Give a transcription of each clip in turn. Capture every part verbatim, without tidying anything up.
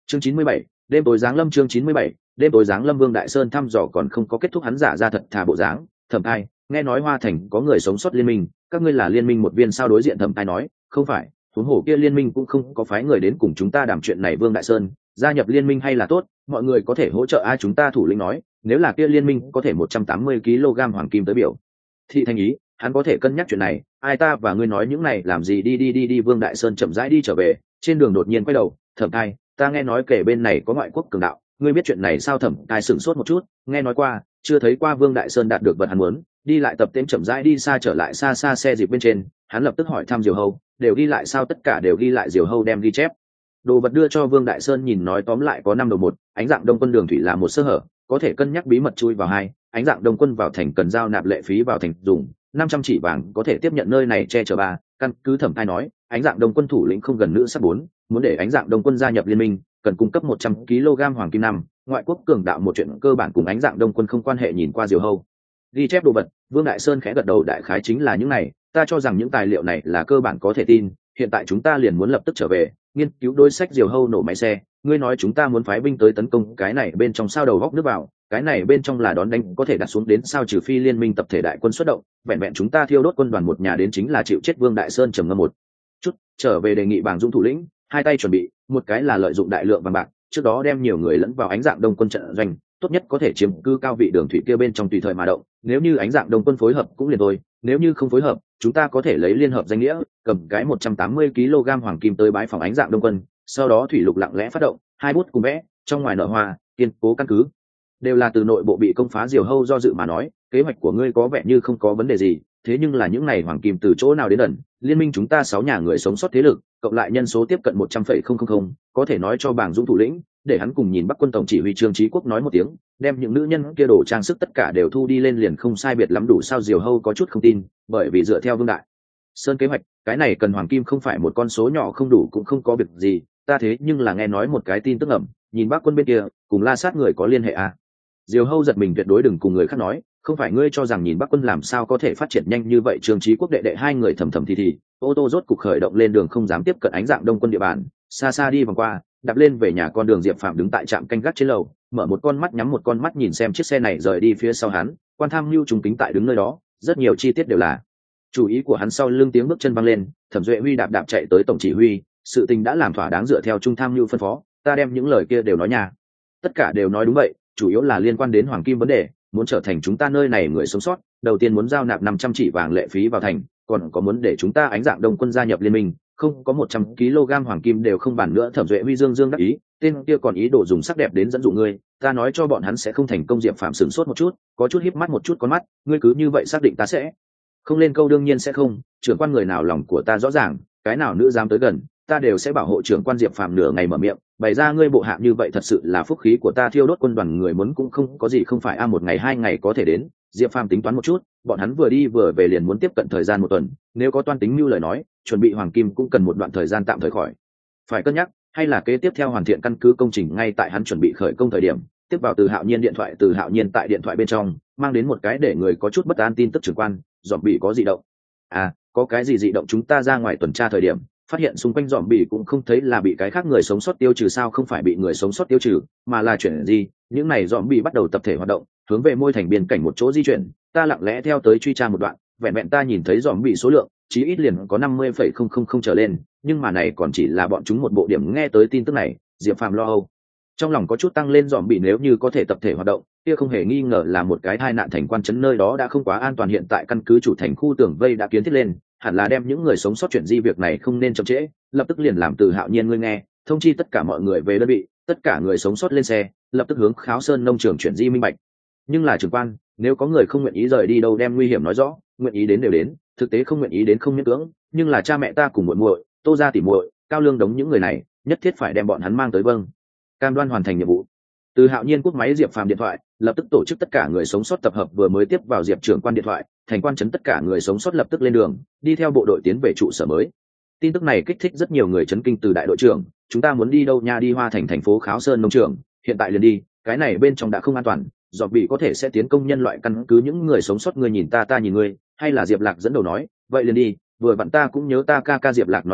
chương chín mươi bảy, đêm tối giáng lâm. Chương chín mươi bảy, đêm tối giáng lâm. Vương Đại Sơn thăm dò còn không có kết thúc, hắn giả ra thật thà bộ dáng. Thẩm Thai, nghe nói Hoa Thành có người sống sót liên minh, các ngươi là liên minh một viên sao? Đối diện Thẩm Thai nói, không phải, huống hồ kia liên minh cũng không có phái người đến cùng chúng ta đàm chuyện này. Vương Đại Sơn, gia nhập liên minh hay là tốt, mọi người có thể hỗ trợ ai? Chúng ta thủ lĩnh nói, nếu là kia liên minh có thể một trăm tám mươi ki lô gam hoàng kim tới biểu thị thành ý, hắn có thể cân nhắc chuyện này. Ai ta và ngươi nói những này làm gì? Đi đi đi đi. Vương Đại Sơn chậm rãi đi trở về, trên đường đột nhiên quay đầu, Thẩm Thai, ta nghe nói kể bên này có ngoại quốc cường đạo, ngươi biết chuyện này sao? Thẩm Thai sửng sốt một chút, nghe nói qua, chưa thấy qua. Vương Đại Sơn đạt được vật hắn muốn, đi lại tập tên chậm rãi đi xa, trở lại xa xa xe dịp bên trên, hắn lập tức hỏi thăm Diều Hâu, đều ghi lại sao? Tất cả đều ghi lại. Diều Hâu đem ghi chép đồ vật đưa cho Vương Đại Sơn nhìn, nói tóm lại có năm đầu. Một, ánh dạng đông quân đường thủy là một sơ hở, có thể cân nhắc bí mật chui vào. Hai, ánh dạng đông quân vào thành cần giao nạp lệ phí vào thành dùng năm trăm chỉ vàng, có thể tiếp nhận nơi này che chở. Ba, căn cứ Thẩm Thai nói, ánh dạng đông quân thủ lĩnh không gần nữ sắc. Bốn, muốn để ánh dạng đông quân gia nhập liên minh cần cung cấp một trăm ki lô gam hoàng kim. Năm, ngoại quốc cường đạo một chuyện cơ bản cùng ánh dạng đông quân không quan hệ. Nhìn qua Diều Hâu ghi chép đồ vật, Vương Đại Sơn khẽ gật đầu, đại khái chính là những này, ta cho rằng những tài liệu này là cơ bản có thể tin, hiện tại chúng ta liền muốn lập tức trở về nghiên cứu đối sách. Diều Hâu nổ máy xe, ngươi nói chúng ta muốn phái binh tới tấn công cái này bên trong sao? Đầu góc nước vào, cái này bên trong là đón đánh có thể đặt xuống đến sao? Trừ phi liên minh tập thể đại quân xuất động, vẹn vẹn chúng ta thiêu đốt quân đoàn một nhà đến chính là chịu chết. Vương Đại Sơn trầm ngâm một chút, trở về đề nghị Bàng Dũng thủ lĩnh, hai tay chuẩn bị, một cái là lợi dụng đại lượng vàng bạc, trước đó đem nhiều người lẫn vào ánh dạng đông quân trận doanh, tốt nhất có thể chiếm cư cao vị đường thủy kia bên trong tùy thời mà động. Nếu như ánh dạng đông quân phối hợp cũng liền thôi, nếu như không phối hợp, chúng ta có thể lấy liên hợp danh nghĩa cầm cái một trăm tám mươi ki lô gam hoàng kim tới bái phòng ánh dạng đông quân, sau đó thủy lục lặng lẽ phát động, hai bút cùng vẽ, trong ngoài nở hoa, kiên cố căn cứ đều là từ nội bộ bị công phá. Diều Hâu do dự mà nói, kế hoạch của ngươi có vẻ như không có vấn đề gì, thế nhưng là những này hoàng kim từ chỗ nào đến ẩn? Liên minh chúng ta sáu nhà người sống sót thế lực cộng lại nhân số tiếp cận một trăm phẩy không không không, có thể nói cho Bàng Dũng thủ lĩnh để hắn cùng nhìn Bắc quân tổng chỉ huy Trương Chí Quốc nói một tiếng, đem những nữ nhân kia đồ trang sức tất cả đều thu đi lên liền không sai biệt lắm đủ sao? Diều Hâu có chút không tin, bởi vì dựa theo Vương Đại Sơn kế hoạch, cái này cần hoàng kim không phải một con số nhỏ, không đủ cũng không có việc gì. Ta thế nhưng là nghe nói một cái tin tức ẩm, nhìn Bắc quân bên kia cùng La Sát người có liên hệ à? Diều Hâu giật mình, tuyệt đối đừng cùng người khác nói, không phải ngươi cho rằng nhìn Bắc quân làm sao có thể phát triển nhanh như vậy? Trương Chí Quốc đệ đệ hai người thầm thầm thì thì, ô tô rốt cục khởi động lên đường, không dám tiếp cận ánh dạng đông quân địa bàn, xa xa đi vòng qua, đạp lên về nhà con đường. Diệp Phạm đứng tại trạm canh gác trên lầu, mở một con mắt nhắm một con mắt nhìn xem chiếc xe này rời đi phía sau hắn. Quan tham mưu trùng kính tại đứng nơi đó, rất nhiều chi tiết đều là chủ ý của hắn. Sau lưng tiếng bước chân văng lên, Thẩm Duệ Huy đạp đạp chạy tới tổng chỉ huy, sự tình đã làm thỏa đáng dựa theo trung tham mưu phân phó, ta đem những lời kia đều nói nha. Tất cả đều nói đúng vậy, chủ yếu là liên quan đến hoàng kim vấn đề, muốn trở thành chúng ta nơi này người sống sót, đầu tiên muốn giao nạp năm trăm chỉ vàng lệ phí vào thành, còn có muốn để chúng ta ánh dạng đông quân gia nhập liên minh, không có một trăm ki lô gam hoàng kim đều không bàn nữa. Thẩm Duệ Huy dương dương đắc ý, tên kia còn ý đồ dùng sắc đẹp đến dẫn dụ ngươi, ta nói cho bọn hắn sẽ không thành công. Diệp Phạm sửng sốt một chút, có chút híp mắt một chút con mắt, ngươi cứ như vậy xác định ta sẽ không lên câu? đương nhiên sẽ không, trưởng quan người nào lòng của ta rõ ràng, cái nào nữ dám tới gần ta đều sẽ bảo hộ. Trưởng quan Diệp Phạm nửa ngày mở miệng, bày ra ngươi bộ hạ như vậy thật sự là phúc khí của ta, thiêu đốt quân đoàn người muốn cũng không có gì không phải a, một ngày hai ngày có thể đến. Diệp Phạm tính toán một chút, bọn hắn vừa đi vừa về liền muốn tiếp cận thời gian một tuần, nếu có toan tính mưu lời nói, chuẩn bị hoàng kim cũng cần một đoạn thời gian tạm thời khỏi phải cân nhắc, hay là kế tiếp theo hoàn thiện căn cứ công trình. Ngay tại hắn chuẩn bị khởi công thời điểm, tiếp vào Từ Hạo Nhiên điện thoại. Từ Hạo Nhiên tại điện thoại bên trong mang đến một cái để người có chút bất an tin tức. Trưởng quan, dòm bị có dị động. À, có cái gì dị động? Chúng ta ra ngoài tuần tra thời điểm phát hiện xung quanh dòm bị cũng không thấy là bị cái khác người sống sót tiêu trừ. Sao? Không phải bị người sống sót tiêu trừ, mà là chuyện gì? Những này dòm bị bắt đầu tập thể hoạt động, hướng về môi thành biên cảnh một chỗ di chuyển. Ta lặng lẽ theo tới truy tra một đoạn, vẹn vẹn ta nhìn thấy dòm bị số lượng chí ít liền có năm mươi phẩy không không không trở lên, nhưng mà này còn chỉ là bọn chúng một bộ điểm. Nghe tới tin tức này, Diệp Phạm lo âu trong lòng có chút tăng lên. Dòm bị nếu như có thể tập thể hoạt động, kia không hề nghi ngờ là một cái tai nạn. Thành quan trấn nơi đó đã không quá an toàn, hiện tại căn cứ chủ thành khu tường vây đã kiến thiết lên, hẳn là đem những người sống sót chuyển di, việc này không nên chậm trễ, lập tức liền làm. Từ Hạo Nhiên, ngươi nghe, thông chi tất cả mọi người về đơn vị, tất cả người sống sót lên xe, lập tức hướng Kháo Sơn nông trường chuyển di. Minh bạch. Nhưng là trưởng quan, nếu có người không nguyện ý rời đi đâu? Đem nguy hiểm nói rõ, nguyện ý đến đều đến, thực tế không nguyện ý đến không miễn cưỡng, nhưng là cha mẹ ta cùng muội muội, Tô gia tỉ muội, Cao Lương đống những người này, nhất thiết phải đem bọn hắn mang tới. Vâng, cam đoan hoàn thành nhiệm vụ. Từ Hạo Nhiên cúp máy Diệp Phàm điện thoại, lập tức tổ chức tất cả người sống sót tập hợp. Vừa mới tiếp vào Diệp trưởng quan điện thoại, thành quan trấn tất cả người sống sót lập tức lên đường, đi theo bộ đội tiến về trụ sở mới. Tin tức này kích thích rất nhiều người chấn kinh. Từ đại đội trưởng, chúng ta muốn đi đâu nha? Đi Hoa Thành thành phố Kháo Sơn nông trường, hiện tại liền đi, cái này bên trong đã không an toàn, dòm bị có thể sẽ tiến công nhân loại căn cứ. Những người sống sót, ngươi nhìn ta ta nhìn ngươi, hay là Diệp Lạc dẫn đầu nói, vậy liền đi, vừa vặn ta cũng nhớ ta ca ca Diệp Lạc nói chuyện,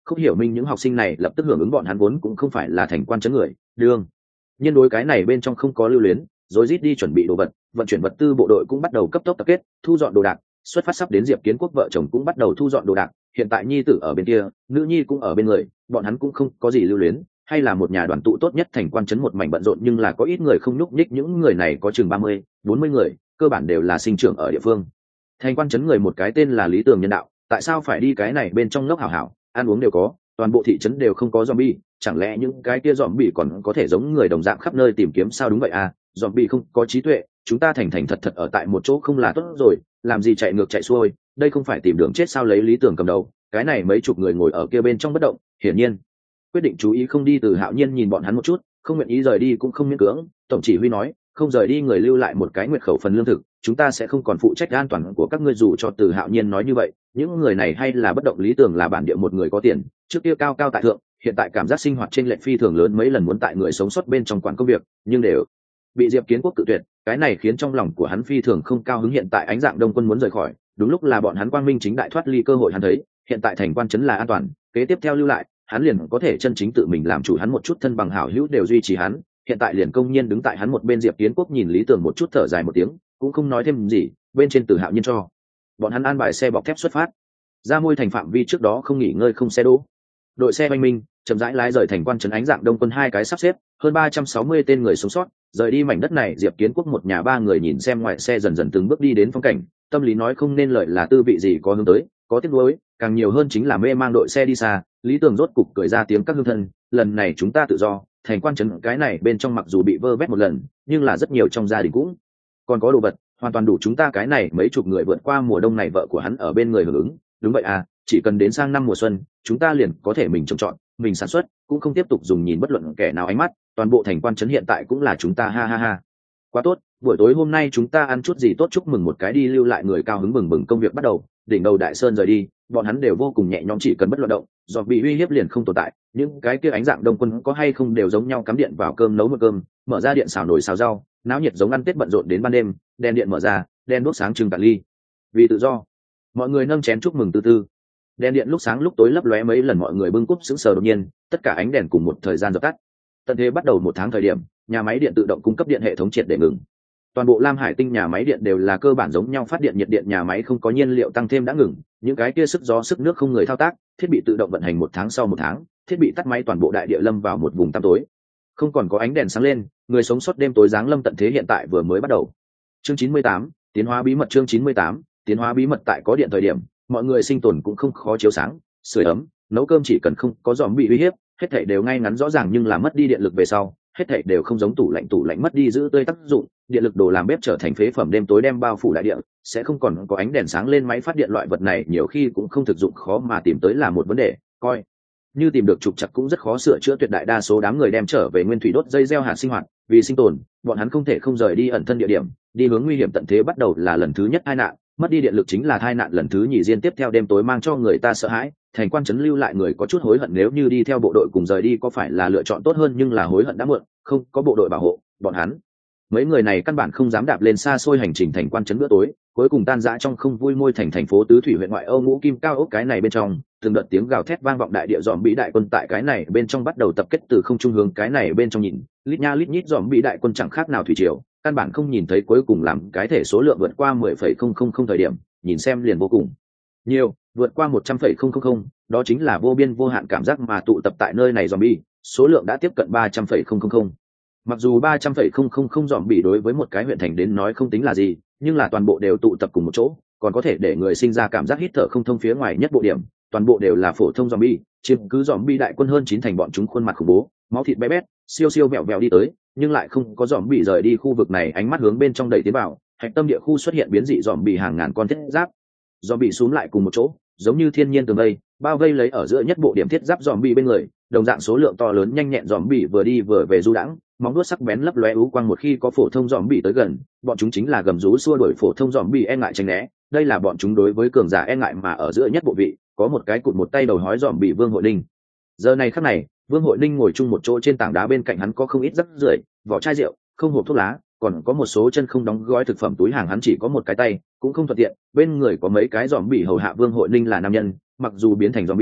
không hiểu minh những học sinh này lập tức hưởng ứng bọn hắn vốn cũng không phải là thành quan chấn người đương nhiên đối cái này bên trong không có lưu luyến, rồi rít đi chuẩn bị đồ vật, vận chuyển vật tư. Bộ đội cũng bắt đầu cấp tốc tập kết thu dọn đồ đạc. Xuất phát sắp đến Diệp Kiến Quốc vợ chồng cũng bắt đầu thu dọn đồ đạc. Hiện tại nhi tử ở bên kia, nữ nhi cũng ở bên người, bọn hắn cũng không có gì lưu luyến, hay là một nhà đoàn tụ tốt nhất thành quan chấn một mảnh bận rộn, nhưng là có ít người không nhúc nhích. Những người này có chừng ba mươi bốn mươi người, cơ bản đều là sinh trưởng ở địa phương. Thành quan chấn người một cái tên là Lý Tường Nhân Đạo, tại sao phải đi cái này bên trong ngốc hảo hảo, ăn uống đều có, toàn bộ thị trấn đều không có zombie, chẳng lẽ những cái kia zombie còn có thể giống người đồng dạng khắp nơi tìm kiếm sao? Đúng vậy à, zombie không có trí tuệ, chúng ta thành thành thật thật ở tại một chỗ không là tốt rồi, làm gì chạy ngược chạy xuôi, đây không phải tìm đường chết sao? Lấy Lý Tưởng cầm đầu, cái này mấy chục người ngồi ở kia bên trong bất động, hiển nhiên quyết định chú ý không đi. Từ Hạo Nhiên nhìn bọn hắn một chút, không nguyện ý rời đi cũng không miễn cưỡng. Tổng chỉ huy nói, không rời đi người lưu lại một cái nguyệt khẩu phần lương thực, chúng ta sẽ không còn phụ trách an toàn của các ngươi. Dù cho Từ Hạo Nhiên nói như vậy, những người này hay là bất động. Lý Tưởng là bản địa một người có tiền, trước kia cao cao tại thượng, hiện tại cảm giác sinh hoạt trên lệch phi thường lớn, mấy lần muốn tại người sống sót bên trong quản công việc, nhưng đều bị Diệp Kiến Quốc cự tuyệt. Cái này khiến trong lòng của hắn phi thường không cao hứng. Hiện tại Ánh Dạng Đông quân muốn rời khỏi, đúng lúc là bọn hắn quang minh chính đại thoát ly cơ hội. Hắn thấy hiện tại thành quan trấn là an toàn, kế tiếp theo lưu lại, hắn liền có thể chân chính tự mình làm chủ. Hắn một chút thân bằng hảo hữu đều duy trì hắn, hiện tại liền công nhiên đứng tại hắn một bên. Diệp Kiến Quốc nhìn Lý Tưởng một chút, thở dài một tiếng, cũng không nói thêm gì. Bên trên Từ Hạo Nhiên cho bọn hắn an bài xe bọc thép xuất phát ra môi thành phạm vi, trước đó không nghỉ ngơi không xe đỗ. Đội xe oanh minh chậm rãi lái rời thành quan trấn. Ánh Dạng Đông quân hai cái sắp xếp hơn ba trăm sáu mươi tên người sống sót rời đi mảnh đất này. Diệp Kiến Quốc một nhà ba người nhìn xem ngoài xe dần dần từng bước đi đến phong cảnh, tâm lý nói không nên lợi là tư vị gì, có hướng tới, có tiếc nuối, càng nhiều hơn chính là mê mang. Đội xe đi xa, Lý Tưởng rốt cục cười ra tiếng, các hương thân, lần này chúng ta tự do. Thành quan trấn cái này bên trong mặc dù bị vơ vét một lần, nhưng là rất nhiều trong gia đình cũng còn có đồ vật, hoàn toàn đủ chúng ta cái này mấy chục người vượt qua mùa đông này. Vợ của hắn ở bên người hưởng ứng, đúng vậy à, chỉ cần đến sang năm mùa xuân, chúng ta liền có thể mình trồng trọt, mình sản xuất, cũng không tiếp tục dùng nhìn bất luận kẻ nào ánh mắt. Toàn bộ thành quan trấn hiện tại cũng là chúng ta, ha ha ha. Quá tốt, buổi tối hôm nay chúng ta ăn chút gì tốt, chúc mừng một cái đi. Lưu lại người cao hứng bừng bừng. Công việc bắt đầu, đỉnh đầu Đại Sơn rời đi, bọn hắn đều vô cùng nhẹ nhõm, chỉ cần bất luận động, do bị uy hiếp liền không tồn tại. Những cái kia Ánh Dạng Đông quân có hay không đều giống nhau, cắm điện vào cơm, nấu một cơm, mở ra điện xào nồi xào rau, náo nhiệt giống ăn Tết, bận rộn đến ban đêm. Đèn điện mở ra, đèn đuốc sáng trưng cạn ly, vì tự do mọi người nâng chén chúc mừng từ từ. Đèn điện lúc sáng lúc tối lấp lóe mấy lần, mọi người bưng cúp sững sờ. Đột nhiên tất cả ánh đèn cùng một thời gian dập tắt. Tận thế bắt đầu một tháng thời điểm, nhà máy điện tự động cung cấp điện hệ thống triệt để ngừng. Toàn bộ Lam Hải Tinh nhà máy điện đều là cơ bản giống nhau phát điện, nhiệt điện nhà máy không có nhiên liệu tăng thêm đã ngừng. Những cái kia sức gió sức nước không người thao tác, thiết bị tự động vận hành một tháng. Sau một tháng, thiết bị tắt máy, toàn bộ đại địa lâm vào một vùng tăm tối, không còn có ánh đèn sáng lên. Người sống sót đêm tối giáng lâm, tận thế hiện tại vừa mới bắt đầu. Chương chín mươi tám, tiến hóa bí mật. Chương chín mươi tám, tiến hóa bí mật. Tại có điện thời điểm, mọi người sinh tồn cũng không khó chiếu sáng, sưởi ấm, nấu cơm, chỉ cần không có giòm bị uy hiếp, hết thảy đều ngay ngắn rõ ràng. Nhưng là mất đi điện lực về sau, hết thảy đều không giống. Tủ lạnh tủ lạnh mất đi giữ tươi tác dụng, điện lực đồ làm bếp trở thành phế phẩm, đêm tối đem bao phủ đại địa, sẽ không còn có ánh đèn sáng lên. Máy phát điện loại vật này nhiều khi cũng không thực dụng, khó mà tìm tới là một vấn đề, coi như tìm được trục trặc cũng rất khó sửa chữa. Tuyệt đại đa số đám người đem trở về nguyên thủy đốt dây gieo hạt sinh hoạt, vì sinh tồn, bọn hắn không thể không rời đi ẩn thân địa điểm, đi hướng nguy hiểm. Tận thế bắt đầu là lần thứ nhất tai nạn, mất đi điện lực chính là tai nạn lần thứ nhì. Diên tiếp theo đêm tối mang cho người ta sợ hãi, thành quan trấn lưu lại người có chút hối hận, nếu như đi theo bộ đội cùng rời đi có phải là lựa chọn tốt hơn, nhưng là hối hận đã muộn, không có bộ đội bảo hộ, bọn hắn mấy người này căn bản không dám đạp lên xa xôi hành trình thành quan trấn. Bữa tối cuối cùng tan rã trong không vui. Môi thành thành phố tứ thủy huyện ngoại ô ngũ kim cao ốc cái này bên trong, từng đợt tiếng gào thét vang vọng đại địa. Dòm bị đại quân tại cái này bên trong bắt đầu tập kết từ không trung hướng cái này bên trong nhìn, lít nha lít nhít dòm bị đại quân chẳng khác nào thủy triều, căn bản không nhìn thấy cuối cùng. Làm cái thể số lượng vượt qua mười phẩy không không không thời điểm, nhìn xem liền vô cùng nhiều, vượt qua một trăm phẩy không không không, đó chính là vô biên vô hạn cảm giác mà tụ tập tại nơi này. Dòm bị số lượng đã tiếp cận ba trăm phẩy không không không. Mặc dù ba trăm phẩy không không không dòm bị đối với một cái huyện thành đến nói không tính là gì, nhưng là toàn bộ đều tụ tập cùng một chỗ, còn có thể để người sinh ra cảm giác hít thở không thông. Phía ngoài nhất bộ điểm, toàn bộ đều là phổ thông dòm bi, chiếm cứ dòm bi đại quân hơn chín thành. Bọn chúng khuôn mặt khủng bố, máu thịt bé bét, siêu siêu vẹo vẹo đi tới, nhưng lại không có dòm bị rời đi khu vực này. Ánh mắt hướng bên trong đẩy tiến vào, hạch tâm địa khu xuất hiện biến dị dòm bị hàng ngàn con thiết giáp, dòm bị xúm lại cùng một chỗ, giống như thiên nhiên tường vây, bao vây lấy ở giữa nhất bộ điểm thiết giáp dòm bị bên người. Đồng dạng số lượng to lớn nhanh nhẹn dòm bị vừa đi vừa về du đãng, móng vuốt sắc bén lấp lóe ú quang. Một khi có phổ thông dòm bị tới gần, bọn chúng chính là gầm rú xua đuổi phổ thông dòm bị e ngại tránh né. Đây là bọn chúng đối với cường giả e ngại. Mà ở giữa nhất bộ vị có một cái cụt một tay đầu hói dòm bị Vương Hội Ninh. Giờ này khắc này, Vương Hội Ninh ngồi chung một chỗ trên tảng đá, bên cạnh hắn có không ít rắc rưởi, vỏ chai rượu, không hộp thuốc lá, còn có một số chân không đóng gói thực phẩm túi hàng. Hắn chỉ có một cái tay, cũng không thuận tiện. Bên người có mấy cái dòm bị hầu hạ Vương Hội Ninh là nam nhân, mặc dù biến thành dòm bị,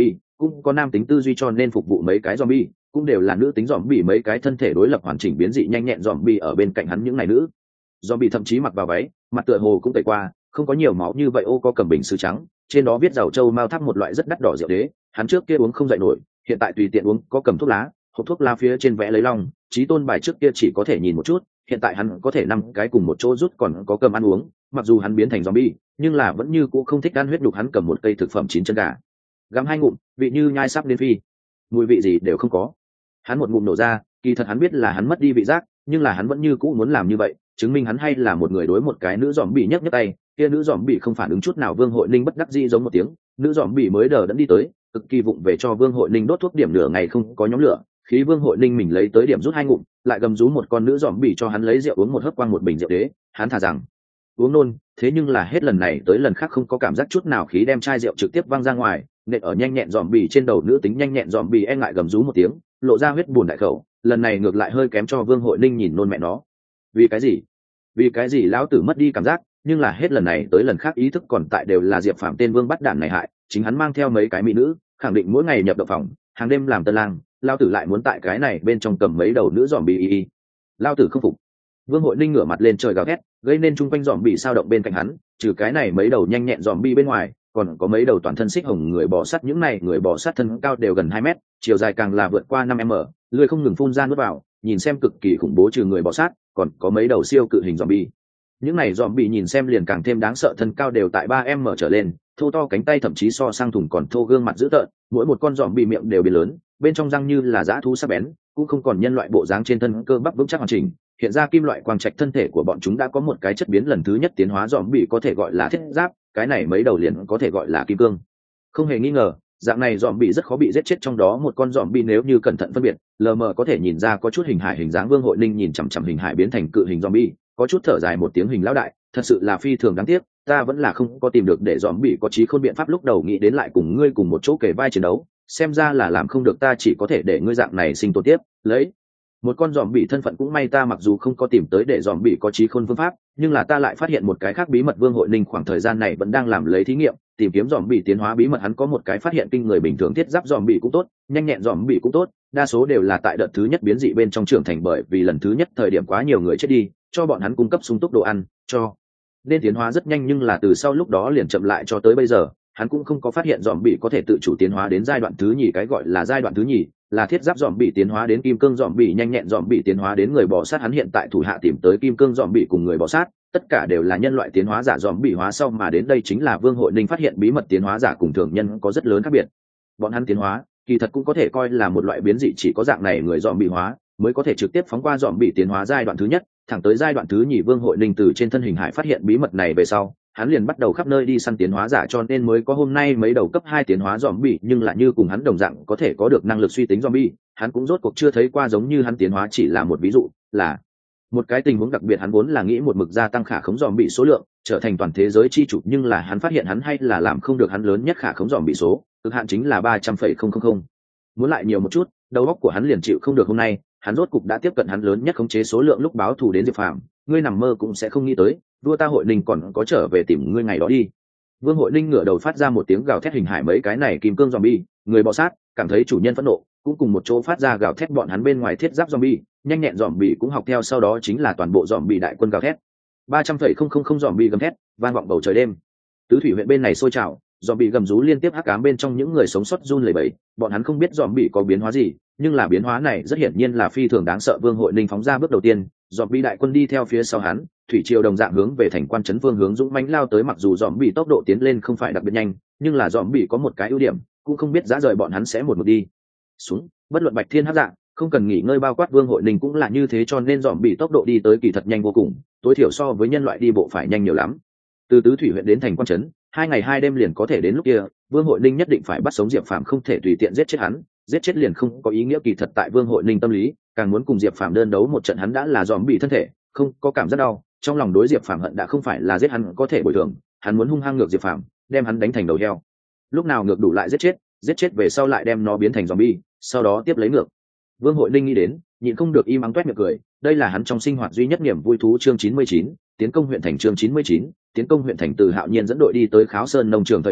cũng có nam tính tư duy cho nên phục vụ mấy cái zombie, cũng đều là nữ tính zombie mấy cái thân thể đối lập hoàn chỉnh biến dị nhanh nhẹn zombie ở bên cạnh hắn những này nữ. Zombie thậm chí mặc vào váy, mặt tựa hồ cũng tẩy qua, không có nhiều máu như vậy ô có cầm bình sứ trắng, trên đó viết giàu châu mao tháp một loại rất đắt đỏ rượu đế, hắn trước kia uống không dậy nổi, hiện tại tùy tiện uống, có cầm thuốc lá, hộp thuốc lá phía trên vẽ lấy long, chí tôn bài trước kia chỉ có thể nhìn một chút, hiện tại hắn có thể năm cái cùng một chỗ rút còn có cầm ăn uống, mặc dù hắn biến thành zombie, nhưng là vẫn như cũ không thích ăn huyết đục, hắn cầm một cây thực phẩm chín chân gà, gặm hai ngụm, vị như nhai sắp đến phi, mùi vị gì đều không có. Hắn một ngụm nổ ra, kỳ thật hắn biết là hắn mất đi vị giác, nhưng là hắn vẫn như cũ muốn làm như vậy, chứng minh hắn hay là một người đối một cái nữ zombie nhấc nhấc tay, kia nữ zombie không phản ứng chút nào. Vương Hội Ninh bất đắc dĩ giống một tiếng, nữ zombie mới đờ đẫn đi tới, cực kỳ vụng về cho Vương Hội Ninh đốt thuốc điểm nửa ngày không có nhóm lửa, khí Vương Hội Ninh mình lấy tới điểm rút hai ngụm, lại gầm rú một con nữ zombie cho hắn lấy rượu uống một hớp quang một bình rượu đế, hắn thà rằng uống nôn, thế nhưng là hết lần này tới lần khác không có cảm giác chút nào, khí đem chai rượu trực tiếp văng ra ngoài, nện ở nhanh nhẹn zombie trên đầu. Nữ tính nhanh nhẹn zombie e ngại gầm rú một tiếng, lộ ra huyết buồn đại khẩu, lần này ngược lại hơi kém cho Vương Hội Ninh nhìn nôn mẹ nó. Vì cái gì? Vì cái gì lão tử mất đi cảm giác, nhưng là hết lần này tới lần khác ý thức còn tại, đều là Diệp Phạm tên vương bắt đản này hại, chính hắn mang theo mấy cái mỹ nữ, khẳng định mỗi ngày nhập động phòng, hàng đêm làm tân lang, lão tử lại muốn tại cái này bên trong cầm mấy đầu nữ zombie y y. Lão tử không phục. Vương Hội Ninh ngửa mặt lên trời gào thét, gây nên chung quanh zombie sao động bên cạnh hắn, trừ cái này mấy đầu nhanh nhẹn zombie bên ngoài, còn có mấy đầu toàn thân xích hồng người bò sát, những này người bò sát thân cao đều gần hai mét, chiều dài càng là vượt qua năm mét, lưỡi không ngừng phun ra nuốt vào, nhìn xem cực kỳ khủng bố. Trừ người bò sát, còn có mấy đầu siêu cự hình zombie. Những này zombie nhìn xem liền càng thêm đáng sợ, thân cao đều tại ba mét trở lên, thô to cánh tay thậm chí so sang thùng còn thô, gương mặt dữ tợn, mỗi một con zombie miệng đều biến lớn, bên trong răng như là dã thú sắc bén, cũng không còn nhân loại bộ dáng, trên thân cơ bắp vững chắc hoàn chỉnh, hiện ra kim loại quang trạch. Thân thể của bọn chúng đã có một cái chất biến lần thứ nhất tiến hóa, zombie có thể gọi là thiết giáp, cái này mấy đầu liền có thể gọi là kim cương. Không hề nghi ngờ, dạng này zombie rất khó bị giết chết, trong đó một con zombie nếu như cẩn thận phân biệt, lờ mờ có thể nhìn ra có chút hình hải hình dáng. Vương Hội Ninh nhìn chằm chằm hình hải biến thành cự hình zombie, có chút thở dài một tiếng, hình lão đại, thật sự là phi thường đáng tiếc, ta vẫn là không có tìm được để zombie có trí khôn biện pháp, lúc đầu nghĩ đến lại cùng ngươi cùng một chỗ kề vai chiến đấu, xem ra là làm không được, ta chỉ có thể để ngươi dạng này sinh tồn tiếp, lấy một con zombie thân phận cũng may ta mặc dù không có tìm tới để zombie có trí khôn phương pháp, nhưng là ta lại phát hiện một cái khác bí mật. Vương Hội Ninh khoảng thời gian này vẫn đang làm lấy thí nghiệm, tìm kiếm zombie tiến hóa bí mật, hắn có một cái phát hiện kinh người. Bình thường thiết giáp zombie cũng tốt, nhanh nhẹn zombie cũng tốt, đa số đều là tại đợt thứ nhất biến dị bên trong trưởng thành, bởi vì lần thứ nhất thời điểm quá nhiều người chết đi, cho bọn hắn cung cấp sung túc đồ ăn, cho nên tiến hóa rất nhanh, nhưng là từ sau lúc đó liền chậm lại cho tới bây giờ. Hắn cũng không có phát hiện zombie có thể tự chủ tiến hóa đến giai đoạn thứ nhì, cái gọi là giai đoạn thứ nhì là thiết giáp zombie tiến hóa đến kim cương zombie, nhanh nhẹn zombie tiến hóa đến người bò sát. Hắn hiện tại thủ hạ tìm tới kim cương zombie cùng người bò sát, tất cả đều là nhân loại tiến hóa giả zombie hóa sau mà đến. Đây chính là Vương Hội Ninh phát hiện bí mật, tiến hóa giả cùng thường nhân có rất lớn khác biệt. Bọn hắn tiến hóa kỳ thật cũng có thể coi là một loại biến dị, chỉ có dạng này người zombie hóa mới có thể trực tiếp phóng qua zombie tiến hóa giai đoạn thứ nhất thẳng tới giai đoạn thứ nhì. Vương Hội Ninh từ trên thân hình hải phát hiện bí mật này về sau, hắn liền bắt đầu khắp nơi đi săn tiến hóa giả, cho nên mới có hôm nay mấy đầu cấp hai tiến hóa zombie, nhưng lại như cùng hắn đồng dạng có thể có được năng lực suy tính zombie, hắn cũng rốt cuộc chưa thấy qua. Giống như hắn tiến hóa chỉ là một ví dụ, là một cái tình huống đặc biệt. Hắn vốn là nghĩ một mực gia tăng khả khống zombie số lượng, trở thành toàn thế giới chi chủ, nhưng là hắn phát hiện hắn hay là làm không được, hắn lớn nhất khả khống zombie số cực hạn chính là ba trăm phẩy không không không. Muốn lại nhiều một chút, đầu óc của hắn liền chịu không được. Hôm nay hắn rốt cục đã tiếp cận hắn lớn nhất khống chế số lượng, lúc báo thù đến Diệp Phàm, ngươi nằm mơ cũng sẽ không nghĩ tới, đua ta Hội Ninh còn có trở về tìm ngươi ngày đó đi. Vương Hội Ninh ngửa đầu phát ra một tiếng gào thét, hình hải mấy cái này kim cương zombie, người bò sát, cảm thấy chủ nhân phẫn nộ, cũng cùng một chỗ phát ra gào thét. Bọn hắn bên ngoài thiết giáp zombie, nhanh nhẹn zombie cũng học theo, sau đó chính là toàn bộ zombie đại quân gào thét. ba trăm phẩy không không không zombie gầm thét, vang vọng bầu trời đêm. Tứ thủy huyện bên này sôi trào, zombie gầm rú liên tiếp, hắc ám bên trong những người sống sót run lẩy bẩy, bọn hắn không biết zombie có biến hóa gì, nhưng là biến hóa này rất hiển nhiên là phi thường đáng sợ. Vương Hội Ninh phóng ra bước đầu tiên, zombie đại quân đi theo phía sau hắn, thủy triều đồng dạng hướng về thành quan trấn phương hướng dũng mãnh lao tới. Mặc dù zombie tốc độ tiến lên không phải đặc biệt nhanh, nhưng là zombie có một cái ưu điểm, cũng không biết dã rời bọn hắn sẽ một mực đi xuống, bất luận bạch thiên hắc dạng, không cần nghỉ ngơi, bao quát Vương Hội Ninh cũng là như thế, cho nên zombie tốc độ đi tới kỳ thật nhanh vô cùng, tối thiểu so với nhân loại đi bộ phải nhanh nhiều lắm. Từ tứ thủy huyện đến thành quan trấn, hai ngày hai đêm liền có thể đến. Lúc kia Vương Hội Ninh nhất định phải bắt sống Diệp Phàm, không thể tùy tiện giết chết hắn, giết chết liền không có ý nghĩa. Kỳ thật tại Vương Hội Ninh tâm lý, càng muốn cùng Diệp Phàm đơn đấu một trận. Hắn đã là zombie thân thể, không có cảm giác đau, trong lòng đối Diệp Phàm hận đã không phải là giết hắn có thể bồi thường, hắn muốn hung hăng ngược Diệp Phàm, đem hắn đánh thành đầu heo, lúc nào ngược đủ lại giết chết, giết chết về sau lại đem nó biến thành zombie, sau đó tiếp lấy ngược. Vương Hội Ninh nghĩ đến, nhịn không được im ắng toét miệng cười, đây là hắn trong sinh hoạt duy nhất niềm vui thú. Chương chín mươi chín, tiến công huyện thành. Chương chín mươi chín, tiến công huyện thành. Từ Hạo Nhiên dẫn đội đi tới Kháo Sơn nông trường thời điểm,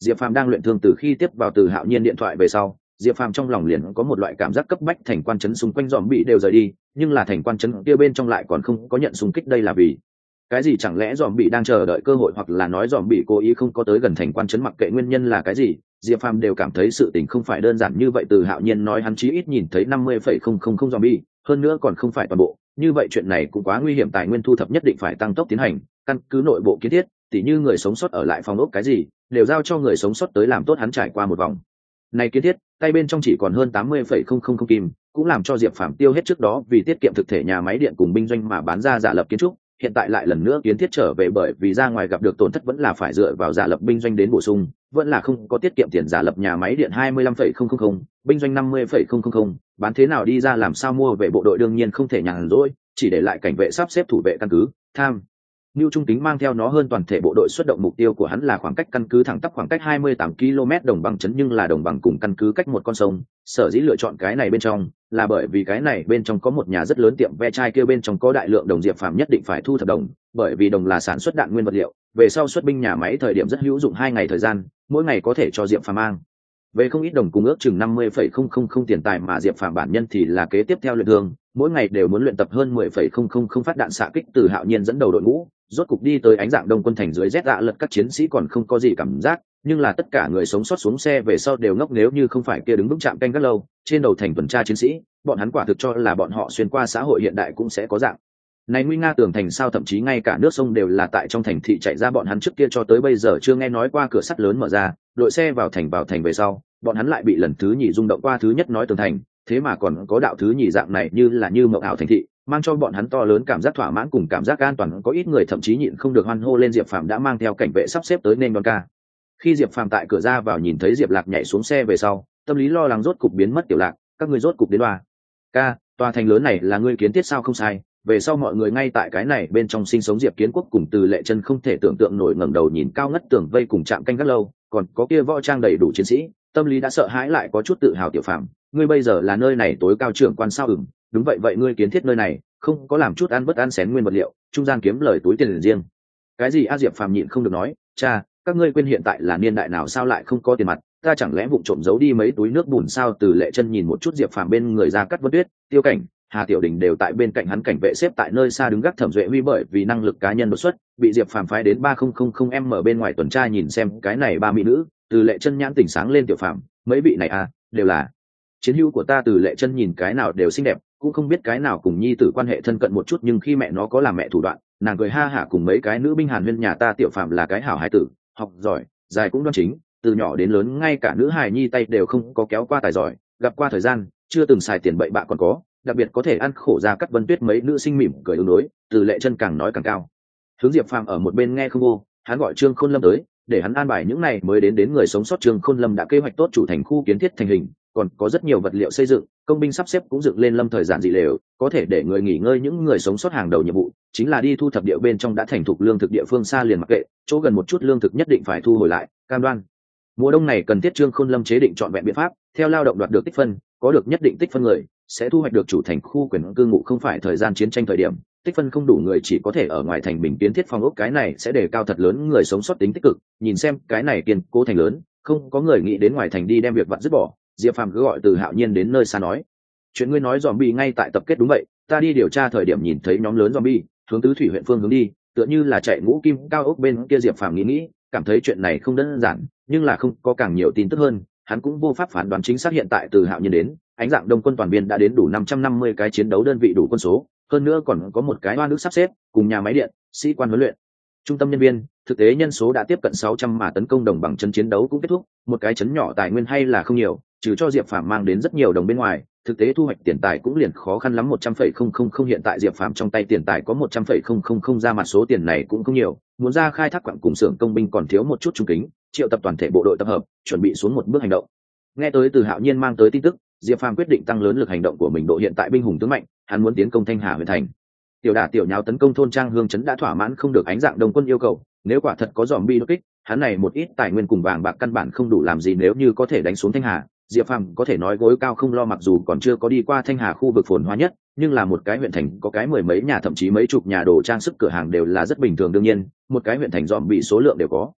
Diệp Phàm đang luyện thương từ khi tiếp vào Từ Hạo Nhiên điện thoại về sau, Diệp Phàm trong lòng liền có một loại cảm giác cấp bách, thành quan trấn xung quanh dòm bị đều rời đi, nhưng là thành quan trấn kia bên trong lại còn không có nhận xung kích, đây là vì cái gì? Chẳng lẽ dòm bị đang chờ đợi cơ hội, hoặc là nói dòm bị cố ý không có tới gần thành quan trấn? Mặc kệ nguyên nhân là cái gì, Diệp Phàm đều cảm thấy sự tình không phải đơn giản như vậy. Từ Hạo Nhiên nói hắn chí ít nhìn thấy năm mươi phẩy không không không zombie, hơn nữa còn không phải toàn bộ, như vậy chuyện này cũng quá nguy hiểm, tài nguyên thu thập nhất định phải tăng tốc tiến hành, căn cứ nội bộ kiến thiết, tỉ như người sống sót ở lại phòng ốc cái gì, đều giao cho người sống sót tới làm tốt. Hắn trải qua một vòng này kiến thiết, tay bên trong chỉ còn hơn tám mươi phẩy không không không kim, cũng làm cho Diệp Phàm tiêu hết trước đó vì tiết kiệm thực thể nhà máy điện cùng binh doanh mà bán ra giả lập kiến trúc, hiện tại lại lần nữa kiến thiết trở về, bởi vì ra ngoài gặp được tổn thất vẫn là phải dựa vào giả lập binh doanh đến bổ sung, vẫn là không có tiết kiệm tiền. Giả lập nhà máy điện hai mươi lăm phẩy không không không, binh doanh năm mươi phẩy không không không, bán thế nào đi ra, làm sao mua về? Bộ đội đương nhiên không thể nhàn rỗi, chỉ để lại cảnh vệ sắp xếp thủ vệ căn cứ. Tham Lưu Trung Kính mang theo nó hơn toàn thể bộ đội xuất động, mục tiêu của hắn là khoảng cách căn cứ thẳng tắp khoảng cách hai mươi tám ki lô mét đồng bằng trấn, nhưng là đồng bằng cùng căn cứ cách một con sông. Sở dĩ lựa chọn cái này bên trong là bởi vì cái này bên trong có một nhà rất lớn tiệm ve chai, kia bên trong có đại lượng đồng. Diệp Phàm nhất định phải thu thập đồng, bởi vì đồng là sản xuất đạn nguyên vật liệu, về sau xuất binh nhà máy thời điểm rất hữu dụng. Hai ngày thời gian, mỗi ngày có thể cho Diệp Phàm mang về không ít đồng, cùng ước chừng năm mươi phẩy không không không tiền tài. Mà Diệp Phàm bản nhân thì là kế tiếp theo luyện thương, mỗi ngày đều muốn luyện tập hơn mười phẩy không không không phát đạn xạ kích. Từ Hạo Nhiên dẫn đầu đội ngũ rốt cục đi tới ánh dạng đông quân thành dưới rét dạ lật, các chiến sĩ còn không có gì cảm giác, nhưng là tất cả người sống sót xuống xe về sau đều ngốc, nếu như không phải kia đứng vững chạm canh gác lâu trên đầu thành tuần tra chiến sĩ, bọn hắn quả thực cho là bọn họ xuyên qua xã hội hiện đại cũng sẽ có dạng này nguy nga tường thành sao, thậm chí ngay cả nước sông đều là tại trong thành thị chạy ra. Bọn hắn trước kia cho tới bây giờ chưa nghe nói qua cửa sắt lớn mở ra, đội xe vào thành. Vào thành về sau, bọn hắn lại bị lần thứ nhì rung động qua. Thứ nhất nói tường thành, thế mà còn có đạo thứ nhì dạng này, như là như mộng ảo thành thị, mang cho bọn hắn to lớn cảm giác thỏa mãn cùng cảm giác an toàn. Có ít người thậm chí nhịn không được hoan hô lên. Diệp Phàm đã mang theo cảnh vệ sắp xếp tới nên đón ca. Khi Diệp Phàm tại cửa ra vào nhìn thấy Diệp Lạc nhảy xuống xe về sau, tâm lý lo lắng rốt cục biến mất. Tiểu Lạc, các ngươi rốt cục đến đoa ca, tòa thành lớn này là ngươi kiến thiết sao? Không sai, về sau mọi người ngay tại cái này bên trong sinh sống. Diệp Kiến Quốc cùng Từ Lệ Chân không thể tưởng tượng nổi ngẩng đầu nhìn cao ngất tường vây cùng trạm canh gác lâu, còn có kia võ trang đầy đủ chiến sĩ, tâm lý đã sợ hãi lại có chút tự hào. Tiểu Phàm, ngươi bây giờ là nơi này tối cao trưởng quan sao? Ừm, đúng vậy. Vậy ngươi kiến thiết nơi này không có làm chút ăn bất ăn xén nguyên vật liệu, trung gian kiếm lời túi tiền riêng cái gì? A Diệp Phàm nhịn không được nói, cha, các ngươi quên hiện tại là niên đại nào sao lại không có tiền mặt? Ta chẳng lẽ vụng trộm giấu đi mấy túi nước bùn sao? Từ Lệ Chân nhìn một chút Diệp Phàm bên người, ra Cắt Vân Tuyết, Tiêu Cảnh, Hà Tiểu Đình đều tại bên cạnh hắn, cảnh vệ xếp tại nơi xa đứng gác. Thẩm Duệ Huy bởi vì năng lực cá nhân đột xuất bị Diệp Phàm phái đến ba không không không m bên ngoài tuần tra. Nhìn xem cái này ba mỹ nữ, Từ Lệ Chân nhãn tỉnh sáng lên. Tiểu Phàm, mấy vị này à, đều là chiến hữu của ta. Từ Lệ Chân nhìn cái nào đều xinh đẹp, cũng không biết cái nào cùng nhi tử quan hệ thân cận một chút, nhưng khi mẹ nó có làm mẹ thủ đoạn, nàng cười ha hả cùng mấy cái nữ binh hàn huyên. Nhà ta Tiểu Phàm là cái hảo hài tử, học giỏi, dài cũng đoan chính, từ nhỏ đến lớn ngay cả nữ hài nhi tay đều không có kéo qua, tài giỏi, gặp qua thời gian, chưa từng xài tiền bậy bạ còn có, đặc biệt có thể ăn khổ. Ra Cắt Vân Tuyết mấy nữ sinh mỉm cười ứng đối. Từ Lệ Chân càng nói càng cao hướng. Diệp Phàm ở một bên nghe không vô, hắn gọi Trương Khôn Lâm tới để hắn an bài những này mới đến đến người sống sót. Trương Khôn Lâm đã kế hoạch tốt chủ thành khu kiến thiết thành hình, còn có rất nhiều vật liệu xây dựng, công binh sắp xếp cũng dựng lên. Lâm thời giản dị lều, có thể để người nghỉ ngơi. Những người sống sót hàng đầu nhiệm vụ chính là đi thu thập địa bên trong đã thành thục lương thực. Địa phương xa liền mặc kệ, chỗ gần một chút lương thực nhất định phải thu hồi lại, cam đoan mùa đông này cần thiết. Trương Khôn Lâm chế định trọn vẹn biện pháp, theo lao động đoạt được tích phân, có được nhất định tích phân người sẽ thu hoạch được chủ thành khu quyền cư ngụ. Không phải thời gian chiến tranh thời điểm, tích phân không đủ người chỉ có thể ở ngoài thành bình kiến thiết phòng ốc, cái này sẽ đề cao thật lớn người sống sót tính tích cực. Nhìn xem cái này kiên cố thành lớn, không có người nghĩ đến ngoài thành đi đem việc vặt dứt bỏ. Diệp Phàm cứ gọi Từ Hạo Nhiên đến nơi xa nói, chuyện ngươi nói zombie ngay tại tập kết. Đúng vậy, ta đi điều tra thời điểm nhìn thấy nhóm lớn zombie hướng tứ thủy huyện phương hướng đi, tựa như là chạy ngũ kim cao ốc bên kia. Diệp Phàm nghĩ nghĩ, cảm thấy chuyện này không đơn giản, nhưng là không có càng nhiều tin tức hơn, hắn cũng vô pháp phán đoán chính xác. Hiện tại Từ Hạo Nhiên đến, ánh dạng đông quân toàn viên đã đến đủ năm trăm năm mươi cái chiến đấu đơn vị, đủ quân số, hơn nữa còn có một cái oan nước sắp xếp cùng nhà máy điện, sĩ quan huấn luyện, trung tâm nhân viên, thực tế nhân số đã tiếp cận sáu trăm. Mà tấn công đồng bằng chân chiến đấu cũng kết thúc, một cái chấn nhỏ tài nguyên hay là không nhiều, trừ cho Diệp Phàm mang đến rất nhiều đồng bên ngoài, thực tế thu hoạch tiền tài cũng liền khó khăn lắm. Một trăm phẩy không không không hiện tại Diệp Phàm trong tay tiền tài có một trăm phẩy không không không, ra mặt số tiền này cũng không nhiều, muốn ra khai thác quặng cùng xưởng công binh còn thiếu một chút. Trung kính triệu tập toàn thể bộ đội tập hợp, chuẩn bị xuống một bước hành động. Nghe tới Từ Hạo Nhiên mang tới tin tức, Diệp Phàm quyết định tăng lớn lực hành động của mình. Độ hiện tại binh hùng tướng mạnh, hắn muốn tiến công Thanh Hà huyện thành. Tiểu đả tiểu nháo tấn công thôn trang hương trấn đã thỏa mãn không được ánh dạng đông quân yêu cầu. Nếu quả thật có zombie đột kích, hắn này một ít tài nguyên cùng vàng bạc căn bản không đủ làm gì. Nếu như có thể đánh xuống Thanh Hà, Diệp Phàm có thể nói gối cao không lo. Mặc dù còn chưa có đi qua Thanh Hà khu vực phồn hoa nhất, nhưng là một cái huyện thành có cái mười mấy nhà thậm chí mấy chục nhà đồ trang sức cửa hàng đều là rất bình thường. Đương nhiên, một cái huyện thành zombie số lượng đều có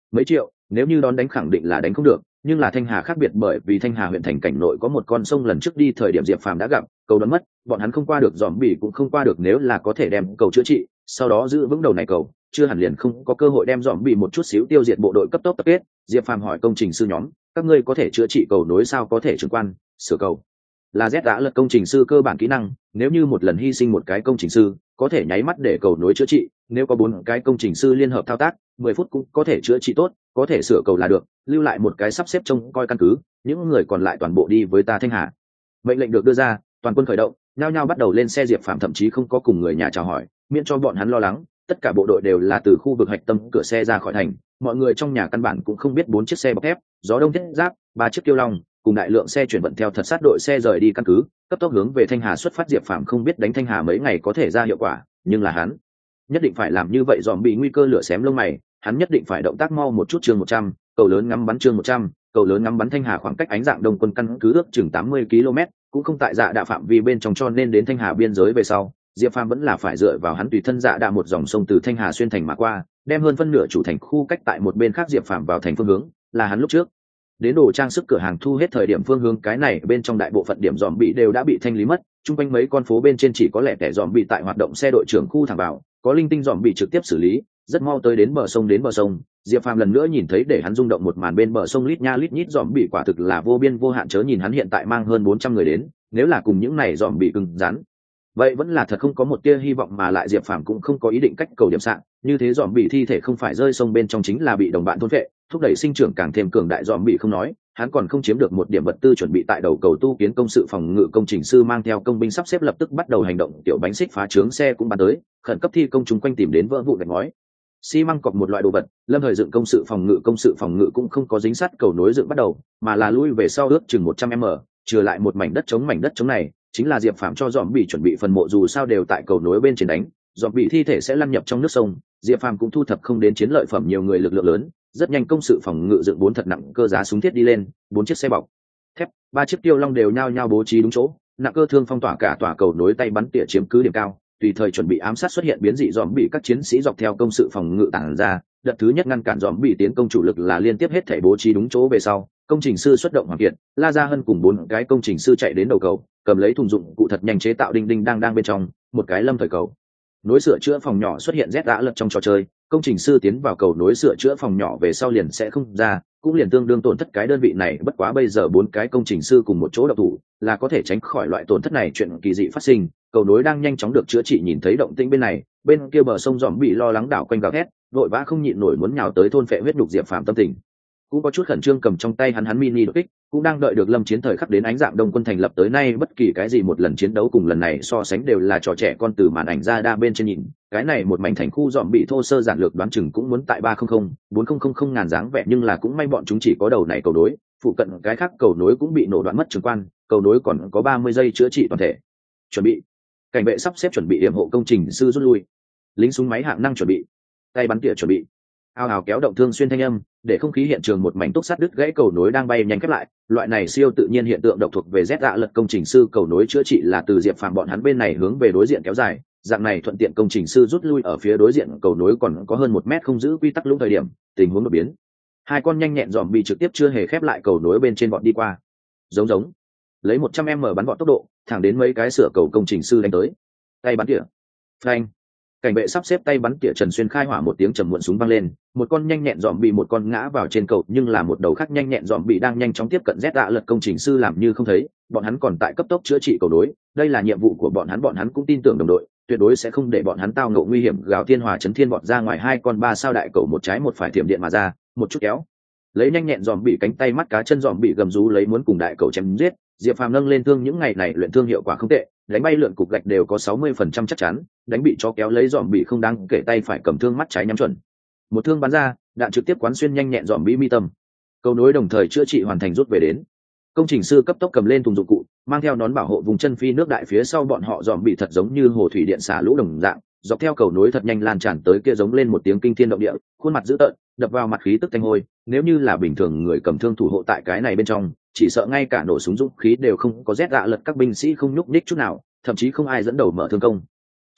mấy triệu nếu như đón đánh khẳng định là đánh không được, nhưng là Thanh Hà khác biệt, bởi vì Thanh Hà huyện thành cảnh nội có một con sông lần trước đi thời điểm Diệp Phàm đã gặp, cầu đoán mất, bọn hắn không qua được, dòm bỉ cũng không qua được, nếu là có thể đem cầu chữa trị, sau đó giữ vững đầu này cầu, chưa hẳn liền không có cơ hội đem dòm bỉ một chút xíu tiêu diệt bộ đội cấp tốc tập kết. Diệp Phàm hỏi công trình sư nhóm, các ngươi có thể chữa trị cầu nối sao? Có thể, trưởng quan, sửa cầu là Z đã lật công trình sư cơ bản kỹ năng, nếu như một lần hy sinh một cái công trình sư có thể nháy mắt để cầu nối chữa trị, nếu có bốn cái công trình sư liên hợp thao tác mười phút cũng có thể chữa trị tốt, có thể sửa cầu là được, lưu lại một cái sắp xếp trông coi căn cứ, những người còn lại toàn bộ đi với ta Thanh Hà. Mệnh lệnh được đưa ra, toàn quân khởi động, nhao nhao bắt đầu lên xe. Diệp Phạm thậm chí không có cùng người nhà chào hỏi, miễn cho bọn hắn lo lắng, tất cả bộ đội đều là từ khu vực hạch tâm cửa xe ra khỏi thành, mọi người trong nhà căn bản cũng không biết bốn chiếc xe bọc thép, gió đông thiết giáp, ba chiếc tiêu long cùng đại lượng xe chuyển vận theo thật sát đội xe rời đi căn cứ, cấp tốc hướng về Thanh Hà xuất phát. Diệp Phạm không biết đánh Thanh Hà mấy ngày có thể ra hiệu quả, nhưng là hắn nhất định phải làm như vậy. Dòm bị nguy cơ lửa xém lông mày, hắn nhất định phải động tác mau một chút. Chương một trăm, cầu lớn ngắm bắn. Chương một trăm, cầu lớn ngắm bắn. Thanh Hà khoảng cách ánh dạng đông quân căn cứ ước chừng tám mươi ki lô mét, cũng không tại dạ đạ phạm vi bên trong, cho nên đến Thanh Hà biên giới về sau, Diệp Phàm vẫn là phải dựa vào hắn tùy thân dạ đạ một dòng sông từ Thanh Hà xuyên thành mà qua, đem hơn phân nửa chủ thành khu cách tại một bên khác. Diệp Phàm vào thành phương hướng là hắn lúc trước đến đồ trang sức cửa hàng thu hết thời điểm phương hướng, cái này bên trong đại bộ phận điểm dòm bị đều đã bị thanh lý mất, chung quanh mấy con phố bên trên chỉ có lẻ tẻ dòm bị tại hoạt động, xe đội trưởng khu thẳng vào, có linh tinh dòm bị trực tiếp xử lý, rất mau tới đến bờ sông. Đến bờ sông, Diệp Phàm lần nữa nhìn thấy để hắn rung động một màn, bên bờ sông lít nha lít nhít dòm bị, quả thực là vô biên vô hạn, chớ nhìn hắn hiện tại mang hơn bốn trăm người đến, nếu là cùng những này dòm bị cứng rắn, vậy vẫn là thật không có một tia hy vọng. Mà lại Diệp Phàm cũng không có ý định cách cầu điểm sạn, như thế dòm bị thi thể không phải rơi sông bên trong chính là bị đồng bạn thôn vệ, thúc đẩy sinh trưởng càng thêm cường đại. Dòm bị không nói, hắn còn không chiếm được một điểm vật tư chuẩn bị tại đầu cầu tu kiến công sự phòng ngự. Công trình sư mang theo công binh sắp xếp lập tức bắt đầu hành động, tiểu bánh xích phá trướng xe cũng bắn tới, khẩn cấp thi công chung quanh tìm đến vỡ vụ gạch ngói, xi măng cọc một loại đồ vật. Lâm thời dựng công sự phòng ngự, công sự phòng ngự cũng không có dính sát cầu nối dựng bắt đầu, mà là lui về sau ước chừng một trăm mét, trừ lại một mảnh đất trống. Mảnh đất trống này chính là Diệp Phàm cho dòm bị chuẩn bị phần mộ, dù sao đều tại cầu nối bên trên đánh, dòm bị thi thể sẽ lăn nhập trong nước sông. Diệp Phàm cũng thu thập không đến chiến lợi phẩm nhiều người, lực lượng lớn, rất nhanh công sự phòng ngự dựng bốn thật nặng cơ giá súng thiết đi lên, bốn chiếc xe bọc thép, ba chiếc tiêu long đều nhao nhao bố trí đúng chỗ, nặng cơ thương phong tỏa cả tòa cầu nối, tay bắn tỉa chiếm cứ điểm cao, tùy thời chuẩn bị ám sát xuất hiện biến dị dòm bị. Các chiến sĩ dọc theo công sự phòng ngự tản ra, đợt thứ nhất ngăn cản dòm bị tiến công, chủ lực là liên tiếp hết thể bố trí đúng chỗ. về sau, công trình sư xuất động hoàn thiện, La Gia Hân cùng bốn cái công trình sư chạy đến đầu cầu, cầm lấy thùng dụng cụ thật nhanh chế tạo đinh đinh đang đang bên trong một cái lâm thời cầu nối sửa chữa phòng nhỏ xuất hiện. Z đã lật trong trò chơi, công trình sư tiến vào cầu nối sửa chữa phòng nhỏ về sau liền sẽ không ra, cũng liền tương đương tổn thất cái đơn vị này. Bất quá bây giờ bốn cái công trình sư cùng một chỗ độc thủ là có thể tránh khỏi loại tổn thất này. Chuyện kỳ dị phát sinh, cầu nối đang nhanh chóng được chữa trị, nhìn thấy động tĩnh bên này, bên kia bờ sông dòm bị lo lắng đảo quanh gào thét, vội vã không nhịn nổi muốn nhào tới thôn phệ huyết nhục. Diệp Phàm tâm tình cũng có chút khẩn trương, cầm trong tay hắn hắn mini đột kích, cũng đang đợi được lâm chiến thời khắc đến. ánh dạng đông quân thành lập tới nay bất kỳ cái gì một lần chiến đấu cùng lần này so sánh đều là trò trẻ con, từ màn ảnh ra đa bên trên nhìn, cái này một mảnh thành khu dòm bị thô sơ giản lược đoán chừng cũng muốn tại ba trăm linh bốn trăm ngàn dáng vẻ, nhưng là cũng may bọn chúng chỉ có đầu này cầu nối, phụ cận cái khác cầu nối cũng bị nổ đoạn mất trường quan, cầu nối còn có ba mươi giây chữa trị toàn thể. Chuẩn bị, cảnh vệ sắp xếp chuẩn bị yểm hộ, công trình sư rút lui, lính súng máy hạng năng chuẩn bị, tay bắn tỉa chuẩn bị, ao ào kéo động thương xuyên thanh âm để không khí hiện trường một mảnh túc sắt đứt gãy, cầu nối đang bay nhanh khép lại. Loại này siêu tự nhiên hiện tượng độc thuộc về Z dạ lật công trình sư, cầu nối chữa trị là từ Diệp Phàm bọn hắn bên này hướng về đối diện kéo dài, dạng này thuận tiện công trình sư rút lui. Ở phía đối diện cầu nối còn có hơn một mét không giữ quy tắc lũng thời điểm, tình huống đột biến, hai con nhanh nhẹn dòm bị trực tiếp chưa hề khép lại cầu nối bên trên bọn đi qua, giống giống lấy một trăm mét bắn vọt tốc độ thẳng đến mấy cái sửa cầu công trình sư đánh tới. Tay bắn tỉa, phanh, cảnh vệ sắp xếp tay bắn tỉa Trần Xuyên khai hỏa một tiếng trầm muộn, súng văng lên, một con nhanh nhẹn dòm bị một con ngã vào trên cầu, nhưng là một đầu khác nhanh nhẹn dòm bị đang nhanh chóng tiếp cận. Z dạ lật công trình sư làm như không thấy, bọn hắn còn tại cấp tốc chữa trị cầu nối, đây là nhiệm vụ của bọn hắn, bọn hắn cũng tin tưởng đồng đội tuyệt đối sẽ không để bọn hắn tao ngộ nguy hiểm. Gào thiên hòa chấn thiên bọn ra ngoài, hai con ba sao đại cầu một trái một phải thiểm điện mà ra, một chút kéo lấy nhanh nhẹn dòm bị cánh tay mắt cá chân dòm bị gầm rú lấy muốn cùng đại cầu chém giết. Diệp Phàm nâng lên thương, những ngày này luyện thương hiệu quả không tệ, đánh bay lượn cục gạch đều có sáu mươi phần trăm chắc chắn, đánh bị chó kéo lấy dòm bị không đáng kể, tay phải cầm thương mắt trái nhắm chuẩn, một thương bắn ra, đạn trực tiếp quán xuyên nhanh nhẹn dòm bị mi tâm. Cầu nối đồng thời chữa trị hoàn thành, rút về đến. Công trình sư cấp tốc cầm lên thùng dụng cụ, mang theo nón bảo hộ vùng chân phi nước đại, phía sau bọn họ dòm bị thật giống như hồ thủy điện xả lũ đồng dạng, dọc theo cầu nối thật nhanh lan tràn tới, kia giống lên một tiếng kinh thiên động địa, khuôn mặt dữ tợn, đập vào mặt khí tức tanh hôi. Nếu như là bình thường người cầm thương thủ hộ tại cái này bên trong, chỉ sợ ngay cả nổ súng dũng khí đều không có. Z dạ lật các binh sĩ không nhúc nhích chút nào, thậm chí không ai dẫn đầu mở thương công.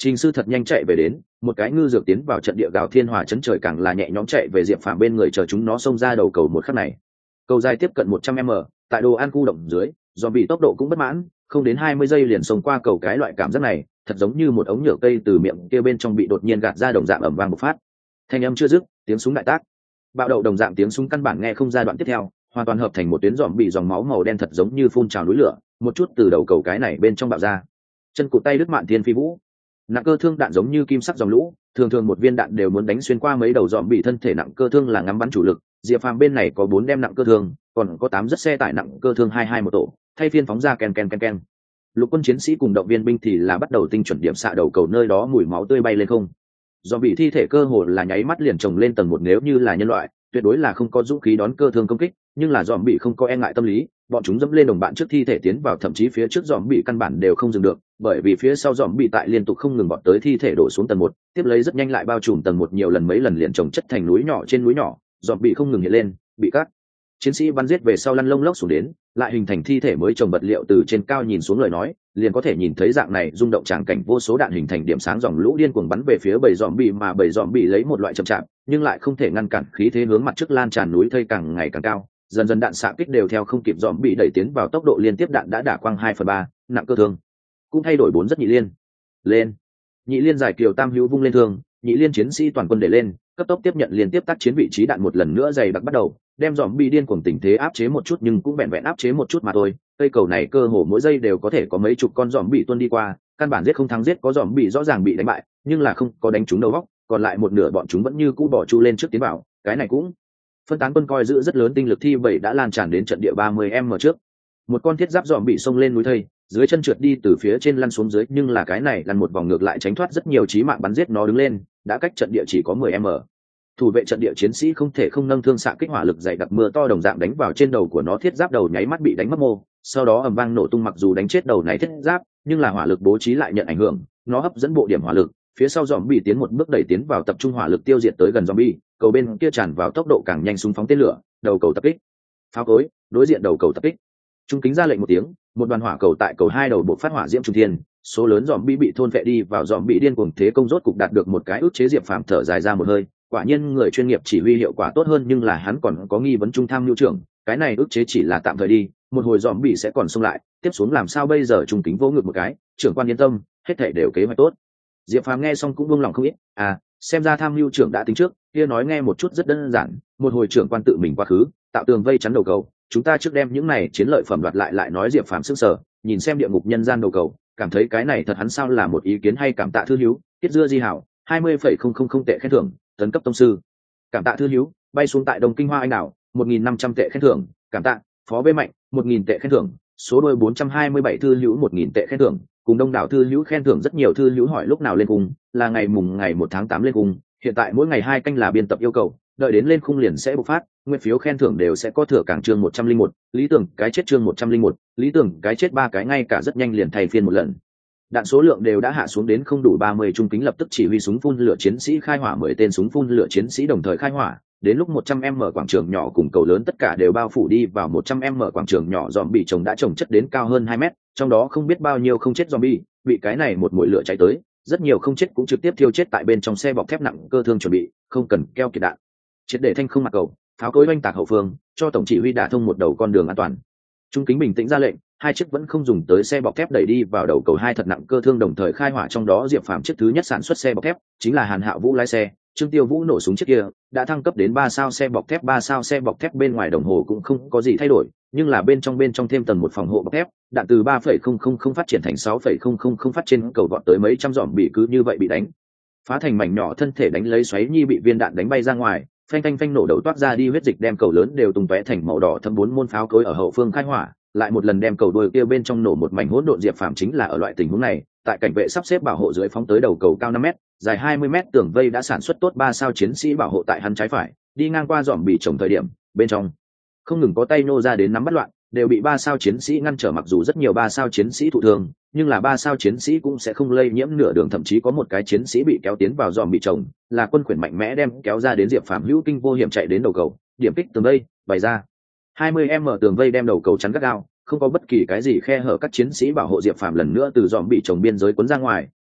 Trình Sư thật nhanh chạy về đến, một cái ngư dược tiến vào trận địa gào thiên hòa chấn trời càng là nhẹ nhõm chạy về Diệp Phàm bên người chờ chúng nó xông ra đầu cầu một khắc này. Cầu dài tiếp cận một trăm mét, tại đồ ăn khu động dưới, zombie tốc độ cũng bất mãn, không đến hai mươi giây liền xông qua cầu, cái loại cảm giác này, thật giống như một ống nhựa cây từ miệng kia bên trong bị đột nhiên gạt ra đồng dạng ầm vang bộc phát. Thanh âm chưa dứt, tiếng súng đại tác. Bạo động đồng dạng tiếng súng căn bản nghe không ra đoạn tiếp theo, hoàn toàn hợp thành một tuyến zombie dòng máu màu đen thật giống như phun trào núi lửa, một chút từ đầu cầu cái này bên trong bạo ra. Chân cụt tay đứt mạn thiên phi vũ. Nặng cơ thương đạn giống như kim sắc dòng lũ, thường thường một viên đạn đều muốn đánh xuyên qua mấy đầu dòm bị thân thể. Nặng cơ thương là ngắm bắn chủ lực, Diệp Phàm bên này có bốn đem nặng cơ thương, còn có tám rất xe tải nặng cơ thương hai hai một tổ, thay phiên phóng ra ken ken ken ken. Lục quân chiến sĩ cùng động viên binh thì là bắt đầu tinh chuẩn điểm xạ đầu cầu, nơi đó mùi máu tươi bay lên không. Dòm bị thi thể cơ hồ là nháy mắt liền chồng lên tầng một, nếu như là nhân loại, tuyệt đối là không có dũng khí đón cơ thương công kích, nhưng là dòm bị không có e ngại tâm lý, bọn chúng dẫm lên đồng bạn trước thi thể tiến vào, thậm chí phía trước dòm bị căn bản đều không dừng được, bởi vì phía sau dòm bị tại liên tục không ngừng bọn tới thi thể đổ xuống tầng một, tiếp lấy rất nhanh lại bao trùm tầng một nhiều lần, mấy lần liền chồng chất thành núi nhỏ trên núi nhỏ, dòm bị không ngừng hiện lên, bị các chiến sĩ bắn giết về sau lăn lông lốc xuống đến, lại hình thành thi thể mới chồng vật liệu. Từ trên cao nhìn xuống lời nói, liền có thể nhìn thấy dạng này rung động tràng cảnh, vô số đạn hình thành điểm sáng, dòng lũ điên cuồng bắn về phía bầy dòm bị, mà bầy dòm bị lấy một loại chậm chạp nhưng lại không thể ngăn cản khí thế hướng mặt trước lan tràn, núi thây càng ngày càng cao, dần dần đạn xạ kích đều theo không kịp dòm bị đẩy tiến vào, tốc độ liên tiếp đạn đã đả quang hai phần ba, nặng cơ thương cũng thay đổi bốn rất. Nhị liên lên, nhị liên giải kiều tam hữu vung lên thương, nhị liên chiến sĩ toàn quân để lên, cấp tốc tiếp nhận liên tiếp tác chiến, vị trí đạn một lần nữa dày đặc bắt đầu, đem dòm bị điên cuồng tình thế áp chế một chút, nhưng cũng vẹn vẹn áp chế một chút mà thôi. Cây cầu này cơ hồ mỗi giây đều có thể có mấy chục con dòm bị tuôn đi qua, căn bản giết không thắng giết, có dòm bị rõ ràng bị đánh bại nhưng là không có đánh trúng đầu góc, còn lại một nửa bọn chúng vẫn như cũ bỏ chu lên trước tiến vào, cái này cũng phân tán quân coi giữ rất lớn, tinh lực thi bảy đã lan tràn đến trận địa ba mươi m trước. Một con thiết giáp dòm bị xông lên núi thây, dưới chân trượt đi từ phía trên lăn xuống dưới, nhưng là cái này lăn một vòng ngược lại tránh thoát rất nhiều chí mạng bắn giết, nó đứng lên đã cách trận địa chỉ có mười m. Thủ vệ trận địa chiến sĩ không thể không nâng thương xạ kích, hỏa lực dày đặc mưa to đồng dạng đánh vào trên đầu của nó, thiết giáp đầu nháy mắt bị đánh mất mô, sau đó ầm vang nổ tung, mặc dù đánh chết đầu này thiết giáp nhưng là hỏa lực bố trí lại nhận ảnh hưởng, nó hấp dẫn bộ điểm hỏa lực, phía sau dòm bị tiến một bước đẩy tiến vào, tập trung hỏa lực tiêu diệt tới gần dòm bi, cầu bên kia tràn vào tốc độ càng nhanh, súng phóng tên lửa, đầu cầu tập kích, pháo cối đối diện đầu cầu tập kích. Trung kính ra lệnh một tiếng, một đoàn hỏa cầu tại cầu hai đầu bộ phát hỏa diễm trung thiên, số lớn dòm bi bị thôn vệ đi vào, dòm bị điên cuồng thế công rốt cục đạt được một cái ức chế. Diệp Phàm thở dài ra một hơi, quả nhiên người chuyên nghiệp chỉ huy hiệu quả tốt hơn, nhưng là hắn còn có nghi vấn trung tham nhu trưởng, cái này ức chế chỉ là tạm thời đi, một hồi dòm bị sẽ còn xông lại, tiếp xuống làm sao bây giờ? Trung kính vỗ ngực một cái, trưởng quan yên tâm, hết thảy đều kế hoạch tốt. Diệp Phàm nghe xong cũng buông lòng không ít, à xem ra tham mưu trưởng đã tính trước, kia nói nghe một chút rất đơn giản, một hồi trưởng quan tự mình quá khứ tạo tường vây chắn đầu cầu, chúng ta trước đem những này chiến lợi phẩm đoạt lại. Lại nói Diệp Phàm sững sờ, nhìn xem địa ngục nhân gian đầu cầu, cảm thấy cái này thật hắn sao là một ý kiến hay. Cảm tạ thư hữu tiết dưa di hảo hai mươi phẩy không không không tệ khen thưởng, tấn cấp tông sư. Cảm tạ thư hữu bay xuống tại Đông Kinh Hoa Anh Đảo một nghìn năm trăm tệ khen thưởng. Cảm tạ phó bê mạnh một nghìn tệ khen thưởng, số đôi bốn trăm hai mươi bảy thư hữu một nghìn tệ khen thưởng, cùng đông đảo thư hữu khen thưởng rất nhiều. Thư hữu hỏi lúc nào lên cung, là ngày mùng ngày một tháng tám lên cung, hiện tại mỗi ngày hai canh là biên tập yêu cầu, đợi đến lên khung liền sẽ bộc phát, nguyên phiếu khen thưởng đều sẽ có thừa cảng chương một trăm linh một, lý tưởng cái chết chương một trăm linh một, lý tưởng cái chết ba cái, ngay cả rất nhanh liền thay phiên một lần. Đạn số lượng đều đã hạ xuống đến không đủ ba mươi, trung kính lập tức chỉ huy súng phun lửa chiến sĩ khai hỏa, mười tên súng phun lửa chiến sĩ đồng thời khai hỏa, đến lúc một trăm m quảng trường nhỏ cùng cầu lớn tất cả đều bao phủ đi vào. Một trăm m quảng trường nhỏ dòm bị trồng đã trồng chất đến cao hơn hai mét, trong đó không biết bao nhiêu không chết zombie bị cái này một mũi lửa cháy tới, rất nhiều không chết cũng trực tiếp thiêu chết tại bên trong xe bọc thép nặng cơ thương chuẩn bị không cần keo kiệt đạn, triệt để thanh không mặt cầu, pháo cối oanh tạc hậu phương, cho tổng chỉ huy đả thông một đầu con đường an toàn. Trung kính bình tĩnh ra lệnh, hai chiếc vẫn không dùng tới xe bọc thép đẩy đi vào đầu cầu hai thật nặng cơ thương đồng thời khai hỏa, trong đó Diệp Phàm chiếc thứ nhất sản xuất xe bọc thép chính là Hàn Hạo Vũ lái xe, Trương Tiêu Vũ nổ súng chiếc kia đã thăng cấp đến ba sao xe bọc thép. Ba sao xe bọc thép bên ngoài đồng hồ cũng không có gì thay đổi, nhưng là bên trong bên trong thêm tầng một phòng hộ bọc thép, đạn từ ba phẩy không không không phát triển thành sáu phẩy không không không phát, trên cầu vọt tới mấy trăm dòm bị cứ như vậy bị đánh phá thành mảnh nhỏ, thân thể đánh lấy xoáy nhi bị viên đạn đánh bay ra ngoài, phanh phanh phanh nổ đầu toát ra đi huyết dịch, đem cầu lớn đều tung tóe thành màu đỏ thâm. Bốn môn pháo cối ở hậu phương khai hỏa, lại một lần đem cầu đuôi kia bên trong nổ một mảnh hỗn độn. Diệp Phàm chính là ở loại tình huống này, tại cảnh vệ sắp xếp bảo hộ dưới phóng tới đầu cầu cao năm mét, dài hai mươi mét tường vây đã sản xuất tốt, ba sao chiến sĩ bảo hộ tại hắn trái phải, đi ngang qua dòm bị trồng thời điểm bên trong không ngừng có tay nô ra đến nắm bắt loạn, đều bị ba sao chiến sĩ ngăn trở. Mặc dù rất nhiều ba sao chiến sĩ thụ thương, nhưng là ba sao chiến sĩ cũng sẽ không lây nhiễm nửa đường, thậm chí có một cái chiến sĩ bị kéo tiến vào dòm bị trồng, là quân khuyển mạnh mẽ đem kéo ra đến. Diệp Phàm hữu kinh vô hiểm chạy đến đầu cầu, điểm kích tường vây bày ra hai mươi m tường vây đem đầu cầu chắn gắt gao, không có bất kỳ cái gì khe hở, các chiến sĩ bảo hộ Diệp Phàm lần nữa từ dòm bị trồng biên giới cuốn ra ngoài,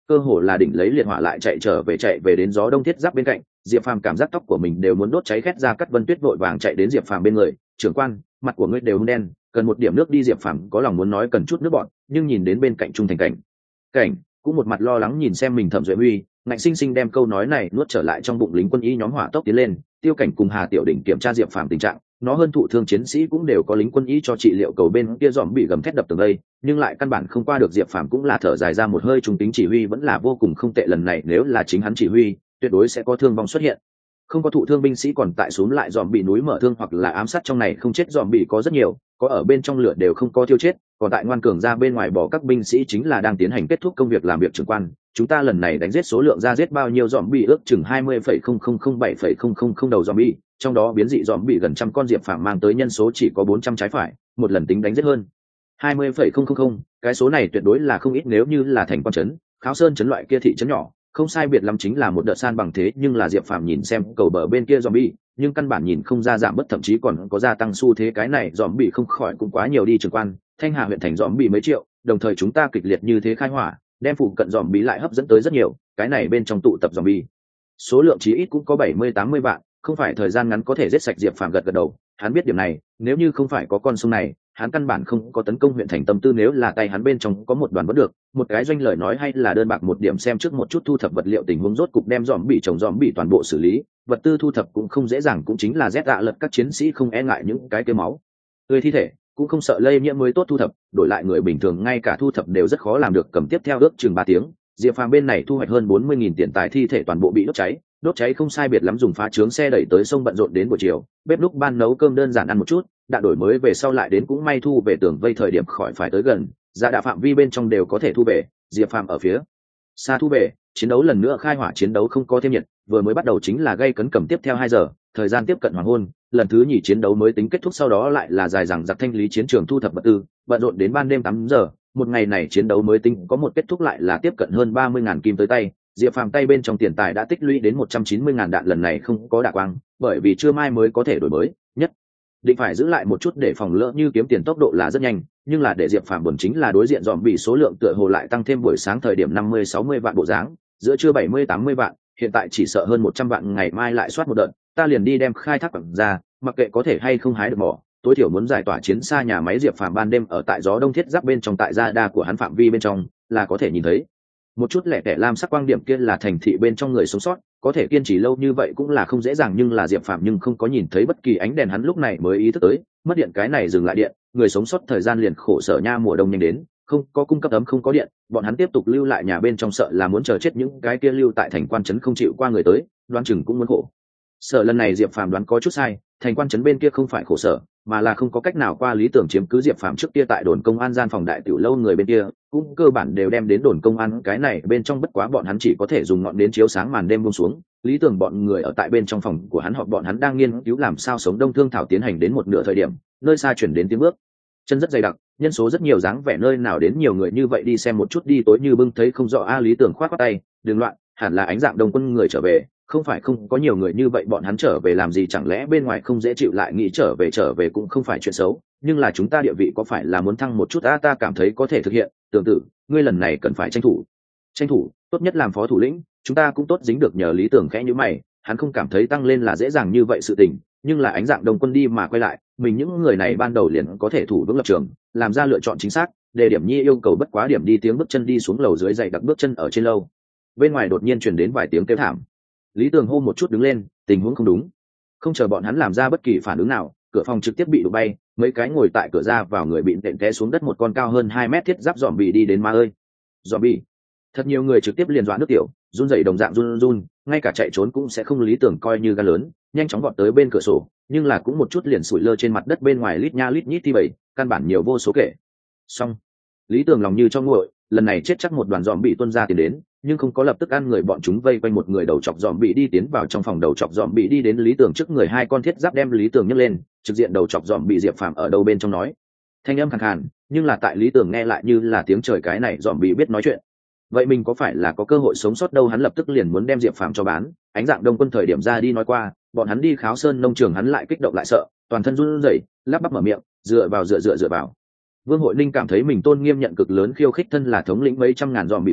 cơ hồ là đỉnh lấy liệt hỏa lại chạy trở về chạy về đến gió đông thiết giáp bên cạnh. Diệp Phàm cảm giác tóc của mình đều muốn đốt cháy khét ra. Cắt Vân Tuyết vội vàng chạy đến Diệp Phàm bên người. Trưởng quan, mặt của ngươi đều hung đen, cần một điểm nước đi. Diệp Phàm có lòng muốn nói cần chút nước bọn, nhưng nhìn đến bên cạnh Trung Thành cảnh cảnh cũng một mặt lo lắng nhìn xem mình. Thẩm Duệ Huy ngạnh sinh sinh đem câu nói này nuốt trở lại trong bụng. Lính quân y nhóm hỏa tốc tiến lên. Tiêu Cảnh cùng Hà Tiểu Đỉnh kiểm tra Diệp Phàm tình trạng, nó hơn thụ thương chiến sĩ cũng đều có lính quân y cho trị liệu. Cầu bên kia dòm bị gầm thét đập tường đây, nhưng lại căn bản không qua được. Diệp Phàm cũng là thở dài ra một hơi. Trung tính chỉ huy vẫn là vô cùng không tệ, lần này nếu là chính hắn chỉ huy tuyệt đối sẽ có thương vong xuất hiện. Không có thụ thương binh sĩ còn tại xuống lại dòm bị núi mở thương hoặc là ám sát trong này không chết dòm bị có rất nhiều, có ở bên trong lửa đều không có tiêu chết, còn tại ngoan cường ra bên ngoài bỏ các binh sĩ chính là đang tiến hành kết thúc công việc làm việc. Trưởng quan, chúng ta lần này đánh giết số lượng ra giết bao nhiêu dòm bị? Ước chừng hai mươi phẩy không không không bảy phẩy không không không đầu dòm bị, trong đó biến dị dòm bị gần trăm con. Diệp Phàm mang tới nhân số chỉ có bốn trăm trái phải, một lần tính đánh giết hơn hai mươi phẩy không không không, cái số này tuyệt đối là không ít. Nếu như là thành quan trấn, Kháo Sơn trấn loại kia thị trấn nhỏ, không sai biệt lắm chính là một đợt san bằng. Thế nhưng là Diệp Phàm nhìn xem cầu bờ bên kia zombie, nhưng căn bản nhìn không ra giảm bất, thậm chí còn có gia tăng xu thế. Cái này zombie không khỏi cũng quá nhiều đi. Trưởng quan, Thanh Hà huyện thành zombie mấy triệu, đồng thời chúng ta kịch liệt như thế khai hỏa, đem phụ cận zombie lại hấp dẫn tới rất nhiều, cái này bên trong tụ tập zombie số lượng chí ít cũng có bảy mươi tám mươi vạn, không phải thời gian ngắn có thể giết sạch. Diệp Phàm gật gật đầu, hắn biết điểm này, nếu như không phải có con sông này, hắn căn bản không có tấn công huyện thành tâm tư. Nếu là tay hắn bên trong có một đoàn vẫn được, một cái doanh lời nói hay là đơn bạc một điểm. Xem trước một chút thu thập vật liệu tình huống, rốt cục đem dòm bị trồng dòm bị toàn bộ xử lý. Vật tư thu thập cũng không dễ dàng, cũng chính là rét dạ lật các chiến sĩ không e ngại những cái kêu máu tươi thi thể, cũng không sợ lây nhiễm mới tốt thu thập. Đổi lại người bình thường ngay cả thu thập đều rất khó làm được. Cầm tiếp theo ước chừng ba tiếng, Diệp Phàm bên này thu hoạch hơn bốn mươi nghìn tiền tài thi thể toàn bộ bị đốt cháy. Đốt cháy không sai biệt lắm, dùng phá trướng xe đẩy tới sông bận rộn đến buổi chiều. Bếp lúc ban nấu cơm đơn giản ăn một chút, đạn đổi mới về sau lại đến, cũng may thu về tường vây thời điểm khỏi phải tới gần, dạ đạ phạm vi bên trong đều có thể thu về. Diệp Phàm ở phía xa thu về. Chiến đấu lần nữa khai hỏa, chiến đấu không có thêm nhiệt, vừa mới bắt đầu chính là gây cấn. Cầm tiếp theo hai giờ, thời gian tiếp cận hoàng hôn, lần thứ nhì chiến đấu mới tính kết thúc. Sau đó lại là dài dằng dặc thanh lý chiến trường, thu thập vật tư, bận rộn đến ban đêm tám giờ. Một ngày này chiến đấu mới tính có một kết thúc, lại là tiếp cận hơn ba mươi ngàn kim tới tay. Diệp Phàm tay bên trong tiền tài đã tích lũy đến một trăm chín mươi ngàn. Đạn lần này không có đạ quang, bởi vì trưa mai mới có thể đổi mới, nhất định phải giữ lại một chút để phòng lỡ như kiếm tiền. Tốc độ là rất nhanh, nhưng là để Diệp Phàm buồn chính là đối diện dòm bị số lượng tựa hồ lại tăng thêm. Buổi sáng thời điểm năm mươi sáu mươi vạn bộ dáng, giữa trưa bảy mươi tám mươi vạn, hiện tại chỉ sợ hơn một trăm vạn. Ngày mai lại soát một đợt, ta liền đi đem khai thác bằng ra, mặc kệ có thể hay không hái được mỏ, tối thiểu muốn giải tỏa chiến xa nhà máy. Diệp Phàm ban đêm ở tại gió đông thiết giáp bên trong, tại gia đa của hắn phạm vi bên trong là có thể nhìn thấy một chút lẻ tẻ lam sắc quang điểm, kia là thành thị bên trong người sống sót, có thể kiên trì lâu như vậy cũng là không dễ dàng. Nhưng là Diệp Phàm nhưng không có nhìn thấy bất kỳ ánh đèn, hắn lúc này mới ý thức tới, mất điện cái này dừng lại điện, người sống sót thời gian liền khổ sở nha. Mùa đông nhanh đến, không có cung cấp ấm, không có điện, bọn hắn tiếp tục lưu lại nhà bên trong, sợ là muốn chờ chết. Những cái kia lưu tại thành quan trấn không chịu qua người tới, đoán chừng cũng muốn khổ sở. Lần này Diệp Phàm đoán có chút sai, thành quan trấn bên kia không phải khổ sở, mà là không có cách nào qua. Lý tưởng chiếm cứ Diệp Phàm trước kia tại đồn công an gian phòng đại tiểu lâu, người bên kia cũng cơ bản đều đem đến đồn công an cái này bên trong, bất quá bọn hắn chỉ có thể dùng ngọn đến chiếu sáng màn đêm buông xuống. Lý tưởng bọn người ở tại bên trong phòng của hắn họp, bọn hắn đang nghiên cứu làm sao sống đông thương thảo. Tiến hành đến một nửa thời điểm, nơi xa chuyển đến tiếng bước chân rất dày đặc, nhân số rất nhiều, dáng vẻ nơi nào đến nhiều người như vậy, đi xem một chút đi. Tối như bưng thấy không rõ a. Lý tưởng khoát khoát tay, đừng loạn, hẳn là ánh dạng đông quân người trở về, không phải không có nhiều người như vậy. Bọn hắn trở về làm gì? Chẳng lẽ bên ngoài không dễ chịu, lại nghĩ trở về? Trở về cũng không phải chuyện xấu, nhưng là chúng ta địa vị có phải là muốn thăng một chút? a ta cảm thấy có thể thực hiện. Tưởng tử, ngươi lần này cần phải tranh thủ tranh thủ tốt nhất làm phó thủ lĩnh, chúng ta cũng tốt dính được nhờ. Lý tưởng khẽ nhíu mày, hắn không cảm thấy tăng lên là dễ dàng như vậy sự tình, nhưng là ánh dạng đông quân đi mà quay lại, mình những người này ban đầu liền có thể thủ vững lập trường, làm ra lựa chọn chính xác. Đề điểm nhi yêu cầu bất quá điểm đi. Tiếng bước chân đi xuống lầu dưới, dày đặc bước chân ở trên lâu. Bên ngoài đột nhiên truyền đến vài tiếng kêu thảm. Lý Tường hô một chút đứng lên, tình huống không đúng. Không chờ bọn hắn làm ra bất kỳ phản ứng nào, cửa phòng trực tiếp bị đụng bay, mấy cái ngồi tại cửa ra vào người bị tện té xuống đất. Một con cao hơn hai mét thiết giáp dòm bị đi đến, ma ơi, dòm bị. Thật nhiều người trực tiếp liền dọa nước tiểu, run rẩy đồng dạng run run, ngay cả chạy trốn cũng sẽ không. Lý Tưởng coi như gan lớn, nhanh chóng vọt tới bên cửa sổ, nhưng là cũng một chút liền sủi lơ trên mặt đất. Bên ngoài lít nha lít nhít thi bầy, căn bản nhiều vô số kể. Xong, Lý Tưởng lòng như cho nguội, lần này chết chắc một đoàn dòm bị tuôn ra tiền đến, nhưng không có lập tức ăn người. Bọn chúng vây quanh một người đầu chọc dòm bị đi tiến vào trong phòng. Đầu chọc dòm bị đi đến Lý Tưởng trước người, hai con thiết giáp đem Lý Tưởng nhấc lên, trực diện đầu chọc dòm bị. Diệp Phàm ở đâu bên trong nói, thanh âm khàn khàn, nhưng là tại Lý Tưởng nghe lại như là tiếng trời. Cái này dòm bị biết nói chuyện, vậy mình có phải là có cơ hội sống sót đâu? Hắn lập tức liền muốn đem Diệp Phàm cho bán. Ánh dạng đông quân thời điểm ra đi nói qua, bọn hắn đi Kháo Sơn nông trường, hắn lại kích động lại sợ, toàn thân run rẩy, lắp bắp mở miệng, dựa vào dựa dựa dựa vào. Vương Hội Ninh cảm thấy mình tôn nghiêm nhận cực lớn khiêu khích, thân là thống lĩnh mấy trăm ngàn dòm bị vương,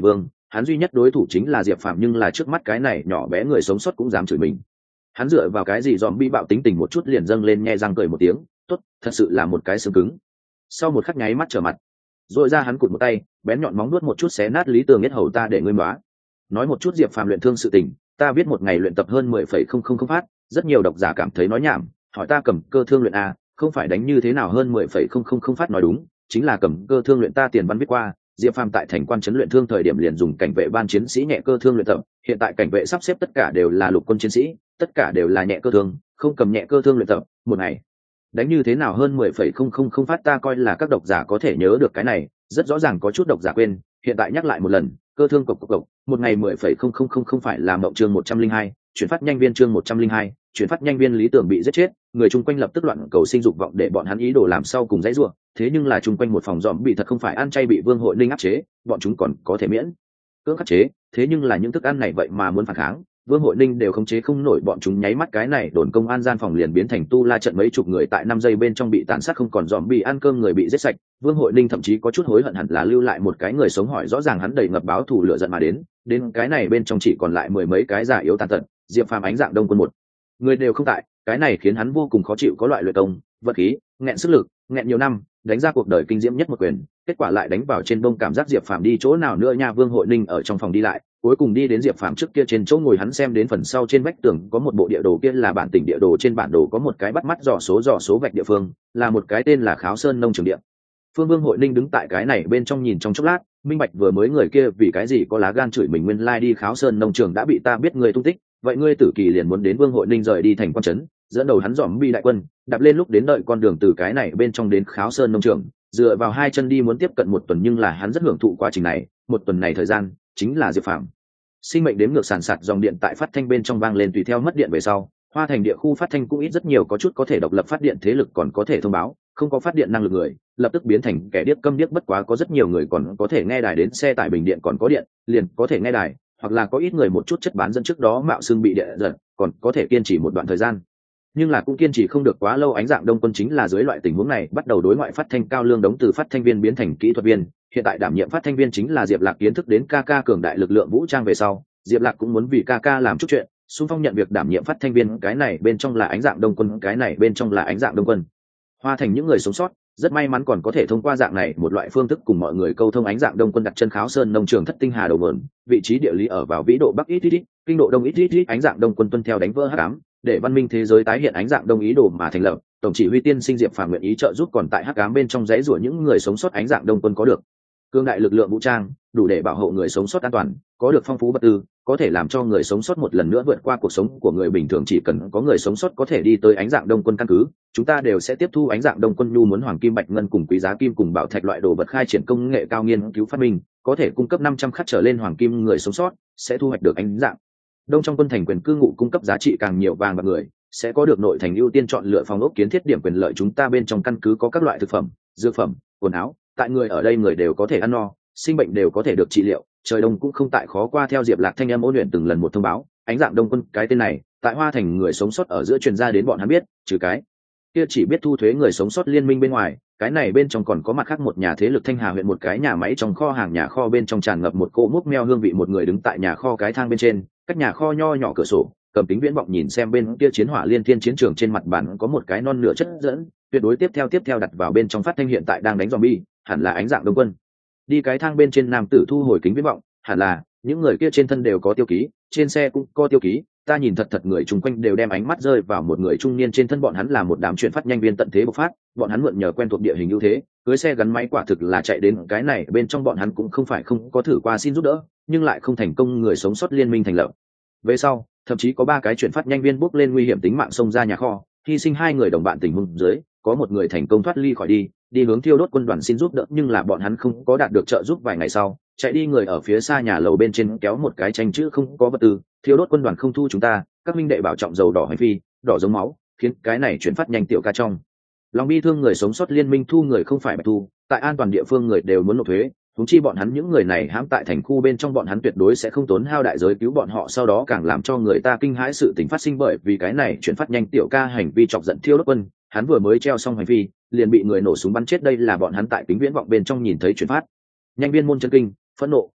hắn duy nhất đối thủ chính là Diệp Phàm, nhưng là trước mắt cái này nhỏ bé người sống sót cũng dám chửi mình. Hắn dựa vào cái gì dòm bi bạo tính tình một chút liền dâng lên, nhe răng cười một tiếng, tốt, thật sự là một cái xương cứng. Sau một khắc nháy mắt trở mặt, rồi ra hắn cụt một tay, bén nhọn móng nuốt một chút xé nát Lý Tường Nhất hầu ta để ngươi móa. Nói một chút Diệp Phàm luyện thương sự tình, ta biết một ngày luyện tập hơn mười phẩy không không không phát, rất nhiều độc giả cảm thấy nói nhảm, hỏi ta cầm cơ thương luyện a, không phải đánh như thế nào hơn mười phẩy không không không phát, nói đúng, chính là cầm cơ thương luyện. Ta tiền văn viết qua, Diệp Phàm tại thành quan trấn luyện thương thời điểm liền dùng cảnh vệ ban chiến sĩ nhẹ cơ thương luyện tập, hiện tại cảnh vệ sắp xếp tất cả đều là lục quân chiến sĩ, tất cả đều là nhẹ cơ thương, không cầm nhẹ cơ thương luyện tập, một ngày đánh như thế nào hơn mười phẩy không không không phát. Ta coi là các độc giả có thể nhớ được cái này, rất rõ ràng có chút độc giả quên, hiện tại nhắc lại một lần, cơ thương cộc cộc cộc, một ngày mười phẩy không không không không phải là mộng chương một trăm linh hai, chuyển phát nhanh viên chương một trăm linh hai, chuyển phát nhanh viên Lý Tưởng bị giết chết, người chung quanh lập tức loạn cầu sinh dục vọng để bọn hắn ý đồ làm sau cùng dãy rủa, thế nhưng là chung quanh một phòng dòm bị thật không phải ăn chay bị Vương Hội Ninh áp chế, bọn chúng còn có thể miễn cưỡng khắc chế, thế nhưng là những thức ăn này vậy mà muốn phản kháng, Vương Hội Ninh đều khống chế không nổi bọn chúng. Nháy mắt cái này đồn công an gian phòng liền biến thành tu la trận, mấy chục người tại năm giây bên trong bị tàn sát, không còn dòm bị ăn cơm, người bị giết sạch. Vương Hội Ninh thậm chí có chút hối hận hẳn là lưu lại một cái người sống, hỏi rõ ràng hắn đầy ngập báo thù lửa giận mà đến, đến cái này bên trong chỉ còn lại mười mấy cái già yếu tàn tật, Diệp Phàm Ánh Dạng Đông Quân một người đều không tại, cái này khiến hắn vô cùng khó chịu, có loại luyện công vật khí, nghẹn sức lực, nghẹn nhiều năm, đánh ra cuộc đời kinh diễm nhất một quyền, kết quả lại đánh vào trên đông, cảm giác Diệp Phàm đi chỗ nào nữa nha. Vương Hội Ninh ở trong phòng đi lại, cuối cùng đi đến Diệp Phàm trước kia trên chỗ ngồi, hắn xem đến phần sau trên vách tường có một bộ địa đồ, kia là bản tỉnh địa đồ, trên bản đồ có một cái bắt mắt dò số dò số vạch địa phương, là một cái tên là Kháo Sơn nông trường địa phương. Vương Hội Ninh đứng tại cái này bên trong nhìn trong chốc lát, minh bạch vừa mới người kia vì cái gì có lá gan chửi mình, nguyên lai đi Kháo Sơn nông trường đã bị ta biết người tung tích, vậy ngươi Tử Kỳ liền muốn đến. Vương Hội Ninh rời đi thành quan trấn, dẫn đầu hắn dòm bi đại quân đạp lên lúc đến đợi con đường từ cái này bên trong đến Kháo Sơn nông trường, dựa vào hai chân đi, muốn tiếp cận một tuần, nhưng là hắn rất hưởng thụ quá trình này. Một tuần này thời gian chính là Diệp Phàm sinh mệnh đếm ngược sàn sạt, dòng điện tại phát thanh bên trong vang lên, tùy theo mất điện về sau, Hoa Thành địa khu phát thanh cũng ít rất nhiều, có chút có thể độc lập phát điện thế lực còn có thể thông báo, không có phát điện năng lực người lập tức biến thành kẻ điếc câm điếc. Bất quá có rất nhiều người còn có thể nghe đài, đến xe tải bình điện còn có điện liền có thể nghe đài, hoặc là có ít người một chút chất bán dẫn trước đó mạo xương bị điện giật còn có thể kiên trì một đoạn thời gian, nhưng là cũng kiên trì không được quá lâu. Ánh Dạng Đông Quân chính là dưới loại tình huống này bắt đầu đối ngoại phát thanh. Cao Lương Đống từ phát thanh viên biến thành kỹ thuật viên, hiện tại đảm nhiệm phát thanh viên chính là Diệp Lạc. Kiến thức đến ca ca cường đại lực lượng vũ trang về sau, Diệp Lạc cũng muốn vì ca ca làm chút chuyện, xung phong nhận việc đảm nhiệm phát thanh viên. Cái này bên trong là Ánh Dạng Đông Quân, cái này bên trong là Ánh Dạng Đông Quân. Hoa Thành những người sống sót rất may mắn còn có thể thông qua dạng này một loại phương thức cùng mọi người câu thông. Ánh Dạng Đông Quân đặt chân Kháo Sơn nông trường thất tinh hà đầu mượn, vị trí địa lý ở vào vĩ độ bắc ít ít ít, kinh độ đông ít ít ít. Ánh Dạng Đông Quân tuân theo đánh vỡ hắc ám, để văn minh thế giới tái hiện Ánh Dạng Đông ý đồ mà thành lập. Tổng chỉ huy tiên sinh Diệp Phàm nguyện ý trợ giúp còn tại hắc ám bên trong dãy rủa những người sống sót. Ánh Dạng Đông Quân có được cương đại lực lượng vũ trang, đủ để bảo hộ người sống sót an toàn, có được phong phú vật tư, có thể làm cho người sống sót một lần nữa vượt qua cuộc sống của người bình thường. Chỉ cần có người sống sót có thể đi tới Ánh Dạng Đông Quân căn cứ, chúng ta đều sẽ tiếp thu Ánh Dạng Đông Quân. Nhu muốn hoàng kim bạch ngân cùng quý giá kim cùng bảo thạch loại đồ vật, khai triển công nghệ cao nghiên cứu phát minh, có thể cung cấp năm trăm khắc trở lên hoàng kim, người sống sót sẽ thu hoạch được Ánh Dạng Đông trong quân thành quyền cư ngụ, cung cấp giá trị càng nhiều vàng bạc, người sẽ có được nội thành ưu tiên chọn lựa phòng ốc kiến thiết điểm quyền lợi. Chúng ta bên trong căn cứ có các loại thực phẩm, dược phẩm, quần áo, tại người ở đây người đều có thể ăn no, sinh bệnh đều có thể được trị liệu, trời đông cũng không tại khó qua. Theo Diệp Lạc thanh âm ôn luyện từng lần một thông báo, Ánh Dạng Đông Quân cái tên này tại Hoa Thành người sống sót ở giữa truyền ra đến bọn hắn biết, trừ cái kia chỉ biết thu thuế người sống sót liên minh bên ngoài, cái này bên trong còn có mặt khác một nhà thế lực. Thanh Hà huyện một cái nhà máy trong kho hàng, nhà kho bên trong tràn ngập một cỗ múc meo hương vị, một người đứng tại nhà kho cái thang bên trên, cách nhà kho nho nhỏ cửa sổ, cầm kính viễn vọng nhìn xem bên kia chiến hỏa liên thiên chiến trường. Trên mặt bàn có một cái non nửa chất dẫn tuyệt đối tiếp theo tiếp theo đặt vào bên trong phát thanh, hiện tại đang đánh zombie, hẳn là Ánh Dạng Đông Quân. Đi cái thang bên trên, nam tử thu hồi kính viễn vọng, hẳn là những người kia trên thân đều có tiêu ký, trên xe cũng có tiêu ký. Ta nhìn thật thật người chung quanh đều đem ánh mắt rơi vào một người trung niên trên thân, bọn hắn là một đám chuyển phát nhanh viên tận thế bộc phát, bọn hắn mượn nhờ quen thuộc địa hình ưu thế, cưới xe gắn máy quả thực là chạy đến cái này bên trong. Bọn hắn cũng không phải không có thử qua xin giúp đỡ, nhưng lại không thành công. Người sống sót liên minh thành lập về sau, thậm chí có ba cái chuyển phát nhanh viên bước lên nguy hiểm tính mạng xông ra nhà kho, hy sinh hai người đồng bạn. Tình huống dưới có một người thành công thoát ly khỏi đi, đi hướng Thiêu Đốt quân đoàn xin giúp đỡ, nhưng là bọn hắn không có đạt được trợ giúp. Vài ngày sau, chạy đi người ở phía xa nhà lầu bên trên kéo một cái tranh chữ không có vật tư, Thiêu Đốt quân đoàn không thu chúng ta, các minh đệ bảo trọng dầu đỏ hành phi, đỏ giống máu, khiến cái này chuyển phát nhanh tiểu ca trong lòng bi thương. Người sống sót liên minh thu người không phải bạch thu, tại an toàn địa phương người đều muốn nộp thuế, huống chi bọn hắn những người này hãm tại thành khu bên trong, bọn hắn tuyệt đối sẽ không tốn hao đại giới cứu bọn họ. Sau đó càng làm cho người ta kinh hãi sự tình phát sinh, bởi vì cái này chuyển phát nhanh tiểu ca hành vi chọc giận Thiêu Đốt quân, hắn vừa mới treo xong hành vi liền bị người nổ súng bắn chết. Đây là bọn hắn tại kính viễn vọng bên trong nhìn thấy. Chuyển phát nhanh viên môn chân kinh, phẫn nộ,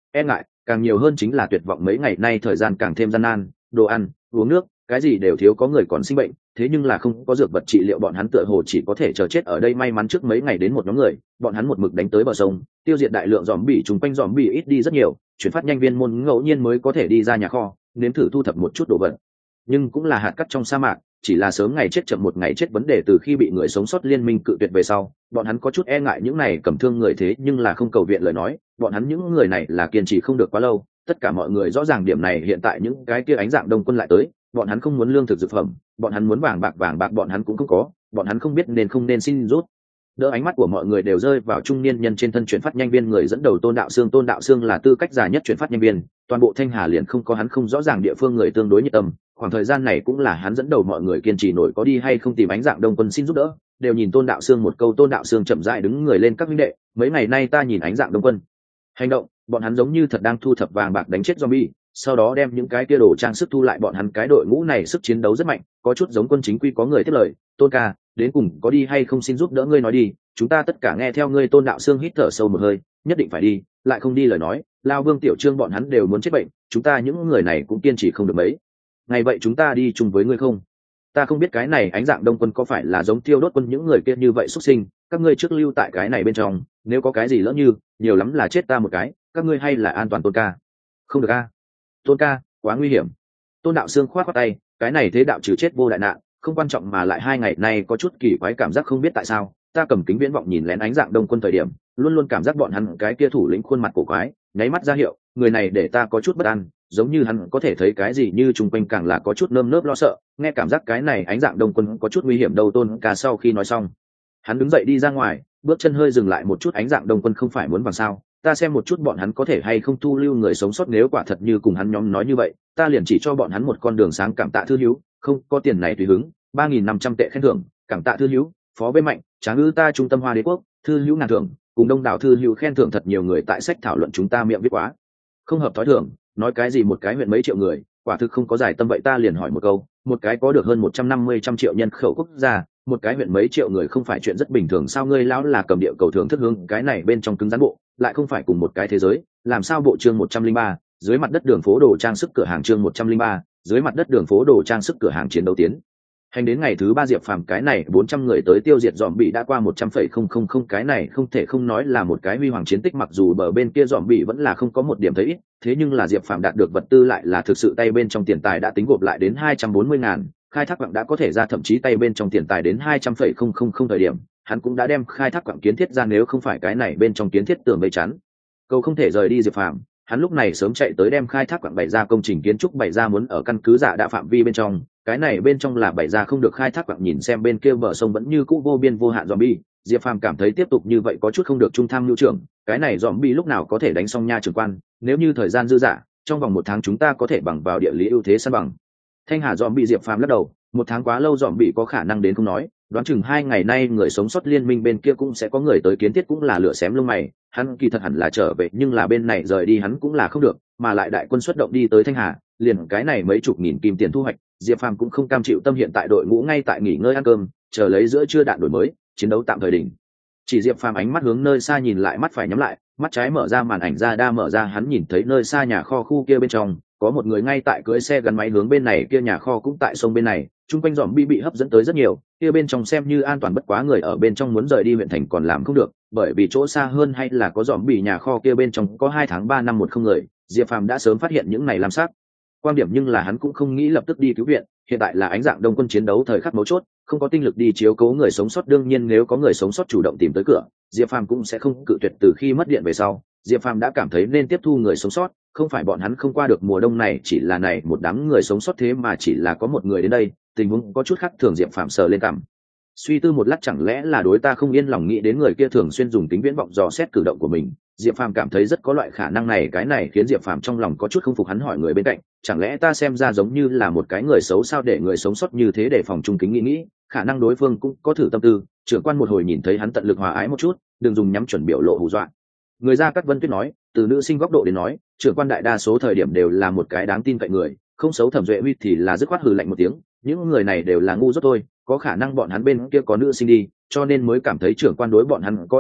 e ngại, càng nhiều hơn chính là tuyệt vọng. Mấy ngày nay thời gian càng thêm gian nan, đồ ăn uống nước cái gì đều thiếu, có người còn sinh bệnh, thế nhưng là không có dược vật trị liệu, bọn hắn tựa hồ chỉ có thể chờ chết ở đây. May mắn trước mấy ngày đến một nhóm người, bọn hắn một mực đánh tới bờ sông, tiêu diệt đại lượng dòm bỉ, chúng quanh dòm bỉ ít đi rất nhiều, chuyển phát nhanh viên môn ngẫu nhiên mới có thể đi ra nhà kho nếm thử thu thập một chút đồ vật, nhưng cũng là hạt cát trong sa mạc, chỉ là sớm ngày chết chậm một ngày chết vấn đề. Từ khi bị người sống sót liên minh cự tuyệt về sau, bọn hắn có chút e ngại những này cầm thương người, thế nhưng là không cầu viện lời nói, bọn hắn những người này là kiên trì không được quá lâu. Tất cả mọi người rõ ràng điểm này, hiện tại những cái kia ánh dạng đông quân lại tới, bọn hắn không muốn lương thực dược phẩm, bọn hắn muốn vàng bạc, vàng bạc bọn hắn cũng không có, bọn hắn không biết nên không nên xin rút. Đỡ ánh mắt của mọi người đều rơi vào trung niên nhân trên thân chuyển phát nhanh viên người dẫn đầu Tôn Đạo Sương. Tôn Đạo Sương là tư cách già nhất chuyển phát nhanh viên, toàn bộ Thanh Hà liền không có hắn không rõ ràng địa phương người tương đối nhiệt tâm. Khoảng thời gian này cũng là hắn dẫn đầu mọi người kiên trì nổi, có đi hay không tìm ánh dạng đông quân xin giúp đỡ, đều nhìn Tôn Đạo Sương một câu. Tôn Đạo Sương chậm rãi đứng người lên: các huynh đệ, mấy ngày nay ta nhìn ánh dạng đông quân hành động, bọn hắn giống như thật đang thu thập vàng bạc đánh chết zombie, sau đó đem những cái kia đồ trang sức thu lại. Bọn hắn cái đội ngũ này sức chiến đấu rất mạnh, có chút giống quân chính quy. Có người tiếp lời: Tôn ca, đến cùng có đi hay không xin giúp đỡ, ngươi nói đi, chúng ta tất cả nghe theo ngươi. Tôn Đạo Sương hít thở sâu một hơi: nhất định phải đi, lại không đi lời nói, Lao Vương Tiểu Trương bọn hắn đều muốn chết bệnh, chúng ta những người này cũng kiên trì không được mấy ngày. Vậy chúng ta đi chung với ngươi không? Ta không biết cái này ánh dạng đông quân có phải là giống Tiêu Đốt quân những người kia như vậy xuất sinh, các ngươi trước lưu tại cái này bên trong, nếu có cái gì lỡ như, nhiều lắm là chết ta một cái, các ngươi hay là an toàn. Tôn ca: không được a, Tôn ca, quá nguy hiểm. Tôn Đạo Sương khoát khoát tay: cái này thế đạo trừ chết vô đại nạn, không quan trọng, mà lại hai ngày nay có chút kỳ quái cảm giác, không biết tại sao ta cầm kính viễn vọng nhìn lén ánh dạng đông quân thời điểm, luôn luôn cảm giác bọn hắn cái kia thủ lĩnh khuôn mặt cổ quái, nháy mắt ra hiệu người này để ta có chút bất an, giống như hắn có thể thấy cái gì, như chung quanh càng là có chút nơm nớp lo sợ, nghe cảm giác cái này ánh dạng đông quân có chút nguy hiểm đâu. Tôn ca sau khi nói xong, hắn đứng dậy đi ra ngoài, bước chân hơi dừng lại một chút: ánh dạng đông quân không phải muốn bằng sao, ta xem một chút bọn hắn có thể hay không thu lưu người sống sót, nếu quả thật như cùng hắn nhóm nói như vậy, ta liền chỉ cho bọn hắn một con đường sáng. Cảm tạ thư hữu, không có tiền này tùy hứng, ba nghìn năm trăm tệ khen thưởng. Cảm tạ thư hữu, phó bê mạnh, tráng ngư ta trung tâm Hoa Đế quốc, thư hữu ngàn thưởng, cùng đông đảo thư hữu khen thưởng. Thật nhiều người tại sách thảo luận chúng ta miệng viết quá không hợp thói thường, nói cái gì một cái huyện mấy triệu người, quả thực không có giải tâm. Vậy ta liền hỏi một câu, một cái có được hơn một trăm năm mươi trăm triệu nhân khẩu quốc gia, một cái huyện mấy triệu người không phải chuyện rất bình thường sao? Ngươi lão là cầm địa cầu thường thức hướng cái này bên trong cứng rắn bộ, lại không phải cùng một cái thế giới, làm sao? Bộ chương một trăm linh ba, dưới mặt đất đường phố đồ trang sức cửa hàng. Chương một trăm linh ba, dưới mặt đất đường phố đồ trang sức cửa hàng. Chiến đấu tiến hành đến ngày thứ ba, Diệp Phàm cái này bốn trăm người tới tiêu diệt dòm bị đã qua một trăm phẩy không không không, cái này không thể không nói là một cái huy hoàng chiến tích. Mặc dù bờ bên kia dòm bị vẫn là không có một điểm thấy ít, thế nhưng là Diệp Phàm đạt được vật tư lại là thực sự, tay bên trong tiền tài đã tính gộp lại đến hai trăm bốn mươi ngàn, khai thác quặng đã có thể ra, thậm chí tay bên trong tiền tài đến hai trăm phẩy không không không. Thời điểm hắn cũng đã đem khai thác quặng kiến thiết ra, nếu không phải cái này bên trong kiến thiết tường vây chắn cầu không thể rời đi Diệp Phàm, hắn lúc này sớm chạy tới đem khai thác quặng bày ra, công trình kiến trúc bày ra, muốn ở căn cứ giả đạ phạm vi bên trong, cái này bên trong là bày ra không được khai thác quặng. Nhìn xem bên kia bờ sông vẫn như cũ vô biên vô hạn zombie, Diệp Phàm cảm thấy tiếp tục như vậy có chút không được. Trung tham nhu trưởng, cái này zombie lúc nào có thể đánh xong nha trưởng quan, nếu như thời gian dư dả, trong vòng một tháng chúng ta có thể bằng vào địa lý ưu thế săn bằng Thanh Hà. Zombie Diệp Phàm lắc đầu: một tháng quá lâu, zombie có khả năng đến không nói, đoán chừng hai ngày nay người sống sót liên minh bên kia cũng sẽ có người tới kiến thiết, cũng là lửa xém lông mày. Hắn kỳ thật hẳn là trở về, nhưng là bên này rời đi hắn cũng là không được, mà lại đại quân xuất động đi tới Thanh Hà, liền cái này mấy chục nghìn kim tiền thu hoạch, Diệp Phàm cũng không cam chịu tâm. Hiện tại đội ngũ ngay tại nghỉ ngơi ăn cơm, chờ lấy giữa trưa đạn đổi mới, chiến đấu tạm thời đỉnh chỉ. Diệp Phàm ánh mắt hướng nơi xa nhìn lại, mắt phải nhắm lại, mắt trái mở ra, màn ảnh ra đa mở ra, hắn nhìn thấy nơi xa nhà kho khu kia bên trong có một người ngay tại cưỡi xe gắn máy hướng bên này kia, nhà kho cũng tại sông bên này, chung quanh dòm bi bị hấp dẫn tới rất nhiều, kia bên trong xem như an toàn, bất quá người ở bên trong muốn rời đi huyện thành còn làm không được, bởi vì chỗ xa hơn hay là có dòm bị. Nhà kho kia bên trong có hai tháng ba năm một không người, Diệp Phàm đã sớm phát hiện những này làm sát quan điểm, nhưng là hắn cũng không nghĩ lập tức đi cứu viện, hiện tại là ánh dạng đông quân chiến đấu thời khắc mấu chốt, không có tinh lực đi chiếu cố người sống sót. đương nhiên nếu có người sống sót chủ động tìm tới cửa, Diệp Phàm cũng sẽ không cự tuyệt. Từ khi mất điện về sau, Diệp Phàm đã cảm thấy nên tiếp thu người sống sót, không phải bọn hắn không qua được mùa đông này, chỉ là này một đám người sống sót thế mà chỉ là có một người đến đây, tình huống có chút khác thường. Diệp Phàm sờ lên cằm, suy tư một lát, chẳng lẽ là đối ta không yên lòng, nghĩ đến người kia thường xuyên dùng kính viễn vọng dò xét cử động của mình, Diệp Phàm cảm thấy rất có loại khả năng này. Cái này khiến Diệp Phàm trong lòng có chút không phục, hắn hỏi người bên cạnh: chẳng lẽ ta xem ra giống như là một cái người xấu sao, để người sống sót như thế để phòng trung kính nghĩ nghĩ, khả năng đối phương cũng có thử tâm tư. Trưởng quan một hồi nhìn thấy hắn tận lực hòa ái một chút, đừng dùng nhắm chuẩn biểu lộ hù dọa người ra. Cát Vân Tuyết nói: từ nữ sinh góc độ đến nói, trưởng quan đại đa số thời điểm đều là một cái đáng tin cậy người, không xấu. Thẩm Duệ Huy thì là dứt khoát hừ lạnh một tiếng: những người này đều là ngu dốt thôi, có khả năng bọn hắn bên kia có nữ sinh đi, cho nên mới cảm thấy trưởng quan đối bọn hắn có uy hiếp,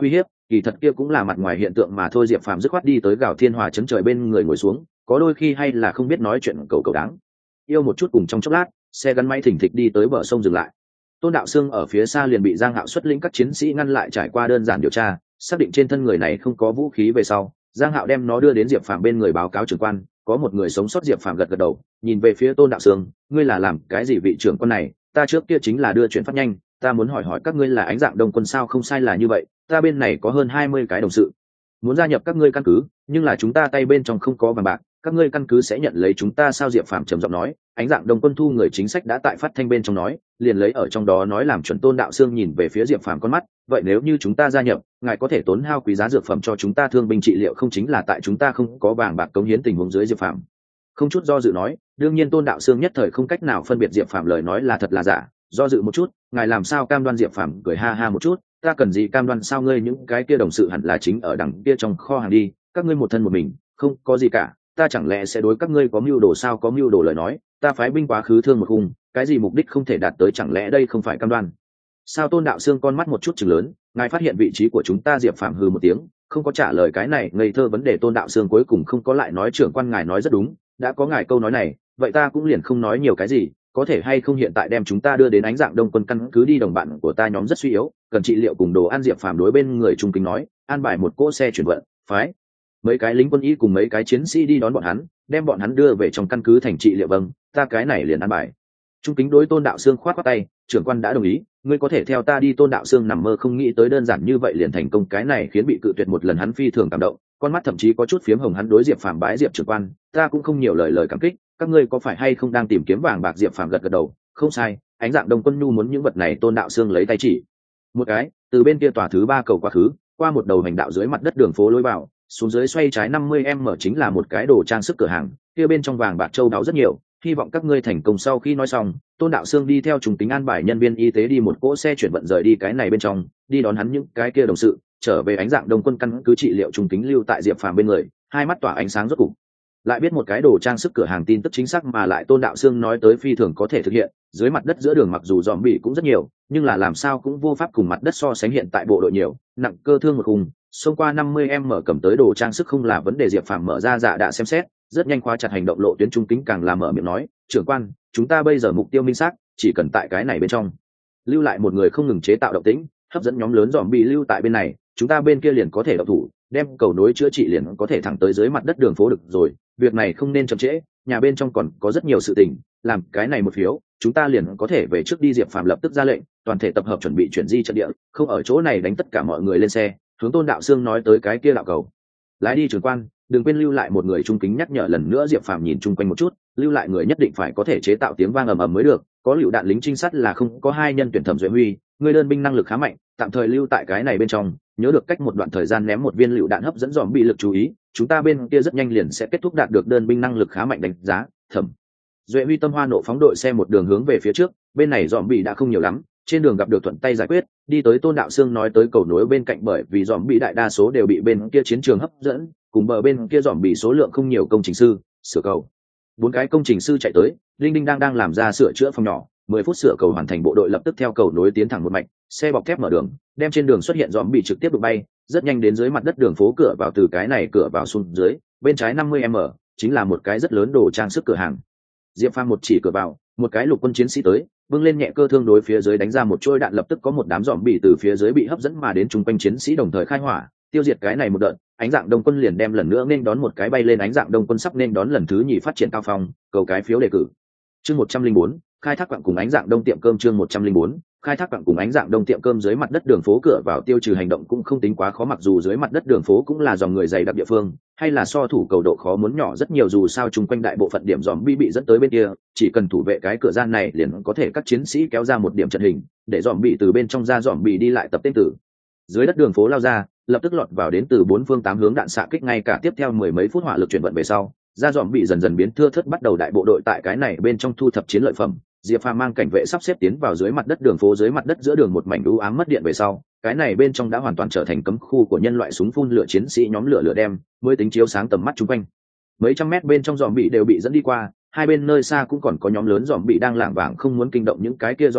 kỳ thật kia cũng là mặt ngoài hiện tượng mà thôi. Diệp Phàm dứt khoát đi tới Gào Thiên Hòa chấn trời bên người ngồi xuống, có đôi khi hay là không biết nói chuyện cầu cầu đáng yêu một chút. Cùng trong chốc lát, xe gắn máy thình thịch đi tới bờ sông dừng lại. Tôn Đạo Sương ở phía xa liền bị Giang Hạo xuất lĩnh các chiến sĩ ngăn lại, trải qua đơn giản điều tra, xác định trên thân người này không có vũ khí về sau, Giang Hạo đem nó đưa đến Diệp Phàm bên người báo cáo trưởng quan. Có một người sống sót. Diệp Phàm gật gật đầu, nhìn về phía Tôn Đạo Sương, ngươi là làm cái gì vị trưởng quan này? Ta trước kia chính là đưa chuyển phát nhanh, ta muốn hỏi hỏi các ngươi là Ánh Dạng Đông quân sao? Không sai là như vậy, ta bên này có hơn hai mươi cái đồng sự muốn gia nhập các ngươi căn cứ, nhưng là chúng ta tay bên trong không có vàng bạc, các ngươi căn cứ sẽ nhận lấy chúng ta sao? Diệp Phàm trầm giọng nói. Ánh Dạng Đông quân thu người chính sách đã tại phát thanh bên trong nói, liền lấy ở trong đó nói làm chuẩn. Tôn Đạo Sương nhìn về phía Diệp Phàm con mắt, vậy nếu như chúng ta gia nhập, ngài có thể tốn hao quý giá dược phẩm cho chúng ta thương binh trị liệu không? Chính là tại chúng ta không có vàng bạc cống hiến tình huống dưới. Diệp Phàm không chút do dự nói. Đương nhiên Tôn Đạo Sương nhất thời không cách nào phân biệt Diệp Phàm lời nói là thật là giả, do dự một chút, ngài làm sao cam đoan? Diệp Phàm cười ha ha một chút, ta cần gì cam đoan? Sao ngươi những cái kia đồng sự hẳn là chính ở đằng kia trong kho hàng đi, các ngươi một thân một mình không có gì cả, ta chẳng lẽ sẽ đối các ngươi có mưu đồ sao? Có mưu đồ lời nói, ta phái binh quá khứ thương một khung, cái gì mục đích không thể đạt tới, chẳng lẽ đây không phải cam đoan sao? Tôn Đạo Sương con mắt một chút chừng lớn, ngài phát hiện vị trí của chúng ta? Diệp Phàm hừ một tiếng, không có trả lời cái này ngây thơ vấn đề. Tôn Đạo Sương cuối cùng không có lại nói, trưởng quan ngài nói rất đúng, đã có ngài câu nói này, vậy ta cũng liền không nói nhiều cái gì, có thể hay không hiện tại đem chúng ta đưa đến Ánh Dạng Đông quân căn cứ đi? Đồng bạn của ta nhóm rất suy yếu, cần trị liệu cùng đồ ăn. Diệp Phàm đối bên người trung kính nói, an bài một cỗ xe chuyển vận, phái mấy cái lính quân y cùng mấy cái chiến sĩ đi đón bọn hắn, đem bọn hắn đưa về trong căn cứ thành trị liệu. Vâng, ta cái này liền an bài. Trung kính đối Tôn Đạo Sương khoát khoát tay, trưởng quan đã đồng ý, ngươi có thể theo ta đi. Tôn Đạo Sương nằm mơ không nghĩ tới đơn giản như vậy liền thành công, cái này khiến bị cự tuyệt một lần hắn phi thường cảm động, con mắt thậm chí có chút phiếm hồng. Hắn đối Diệp Phàm bái, Diệp trưởng quan, ta cũng không nhiều lời lời cảm kích, các ngươi có phải hay không đang tìm kiếm vàng bạc? Diệp Phàm gật gật đầu, không sai, Ánh Dạng Đông quân nhu muốn những vật này. Tôn Đạo Sương lấy tay chỉ một cái, từ bên kia tòa thứ ba cầu quá khứ, qua một đầu hành đạo dưới mặt đất đường phố lối vào, xuống dưới xoay trái năm mươi m chính là một cái đồ trang sức cửa hàng, kia bên trong vàng bạc châu đáo rất nhiều, hy vọng các ngươi thành công. Sau khi nói xong, Tôn Đạo Sương đi theo Trung Tính an bài nhân viên y tế đi một cỗ xe chuyển vận rời đi cái này bên trong, đi đón hắn những cái kia đồng sự trở về Ánh Dạng Đông quân căn cứ trị liệu. Trung Tính lưu tại Diệp Phàm bên người, hai mắt tỏa ánh sáng, rốt cục lại biết một cái đồ trang sức cửa hàng tin tức chính xác mà lại Tôn Đạo Sương nói tới phi thường có thể thực hiện. Dưới mặt đất giữa đường mặc dù dòm bị cũng rất nhiều, nhưng là làm sao cũng vô pháp cùng mặt đất so sánh. Hiện tại bộ đội nhiều, nặng cơ thương một khung, xông qua năm mươi m cầm tới đồ trang sức không là vấn đề. Diệp Phàm mở ra dạ đã xem xét, rất nhanh khóa chặt hành động lộ tuyến. Trung kính càng làm mở miệng nói, trưởng quan, chúng ta bây giờ mục tiêu minh xác, chỉ cần tại cái này bên trong lưu lại một người không ngừng chế tạo động tĩnh, hấp dẫn nhóm lớn dòm bị lưu tại bên này, chúng ta bên kia liền có thể động thủ, đem cầu nối chữa trị liền có thể thẳng tới dưới mặt đất đường phố được rồi. Việc này không nên chậm trễ, nhà bên trong còn có rất nhiều sự tình, làm cái này một phiếu, chúng ta liền có thể về trước đi. Diệp Phàm lập tức ra lệnh, toàn thể tập hợp chuẩn bị chuyển di trận địa, không ở chỗ này đánh, tất cả mọi người lên xe, hướng Tôn Đạo Sương nói tới cái kia đạo cầu lái đi. Trưởng quan, đừng quên lưu lại một người. Trung kính nhắc nhở lần nữa. Diệp Phàm nhìn chung quanh một chút, lưu lại người nhất định phải có thể chế tạo tiếng vang ầm ầm mới được, có lựu đạn lính trinh sát là không có. Hai nhân tuyển Thẩm Duệ Huy, người đơn binh năng lực khá mạnh, tạm thời lưu tại cái này bên trong, nhớ được cách một đoạn thời gian ném một viên lựu đạn hấp dẫn dòm bị lực chú ý, chúng ta bên kia rất nhanh liền sẽ kết thúc đạt được đơn binh năng lực khá mạnh đánh giá. Thẩm Duệ Huy tâm hoa nộ phóng, đội xe một đường hướng về phía trước, bên này dòm bị đã không nhiều lắm, trên đường gặp được thuận tay giải quyết, đi tới Tôn Đạo Sương nói tới cầu nối bên cạnh, bởi vì dòm bị đại đa số đều bị bên kia chiến trường hấp dẫn, cùng bờ bên kia dòm bị số lượng không nhiều. Công trình sư sửa cầu, bốn cái công trình sư chạy tới, linh đinh đang đang làm ra sửa chữa phòng nhỏ. Mười phút sửa cầu hoàn thành, bộ đội lập tức theo cầu nối tiến thẳng một mạch, xe bọc thép mở đường, đem trên đường xuất hiện dòm bị trực tiếp đụng bay, rất nhanh đến dưới mặt đất đường phố cửa vào. Từ cái này cửa vào xuống dưới, bên trái năm mươi m chính là một cái rất lớn đồ trang sức cửa hàng. Diệp Phàm một chỉ cửa vào, một cái lục quân chiến sĩ tới, vâng lên nhẹ cơ thương đối phía dưới đánh ra một trôi đạn, lập tức có một đám dòm bị từ phía dưới bị hấp dẫn mà đến, chung quanh chiến sĩ đồng thời khai hỏa, tiêu diệt cái này một đợt. Ánh Dạng Đông quân liền đem lần nữa nên đón một cái bay lên. Ánh Dạng Đông quân sắp nên đón lần thứ nhì phát triển cao phong, cầu cái phiếu đề cử. Chương một trăm linh bốn, khai thác quặng cùng Ánh Dạng Đông tiệm cơm. Chương một trăm linh bốn, khai thác quặng cùng Ánh Dạng Đông tiệm cơm. Dưới mặt đất đường phố cửa vào tiêu trừ hành động cũng không tính quá khó, mặc dù dưới mặt đất đường phố cũng là dòng người dày đặc địa phương, hay là so thủ cầu độ khó muốn nhỏ rất nhiều. Dù sao chung quanh đại bộ phận điểm dòm bi bị dẫn tới bên kia, chỉ cần thủ vệ cái cửa gian này liền có thể các chiến sĩ kéo ra một điểm trận hình, để dòm bị từ bên trong ra, dòm bị đi lại tập tên tử dưới đất đường phố lao ra, lập tức lọt vào đến từ bốn phương tám hướng đạn xạ kích. Ngay cả tiếp theo mười mấy phút hỏa lực chuyển vận về sau, ra dòm bị dần dần biến thưa thớt, bắt đầu đại bộ đội tại cái này bên trong thu thập chiến lợi phẩm. Diệp Phàm mang cảnh vệ sắp xếp tiến vào dưới mặt đất đường phố. Dưới mặt đất giữa đường một mảnh u ám mất điện về sau, cái này bên trong đã hoàn toàn trở thành cấm khu của nhân loại súng phun lửa chiến sĩ nhóm lửa lửa đem mới tính chiếu sáng tầm mắt chung quanh. Mấy trăm mét bên trong dòm bị đều bị dẫn đi qua, hai bên nơi xa cũng còn có nhóm lớn dòm bị đang lảng vảng không muốn kinh động những cái kia dòm bị,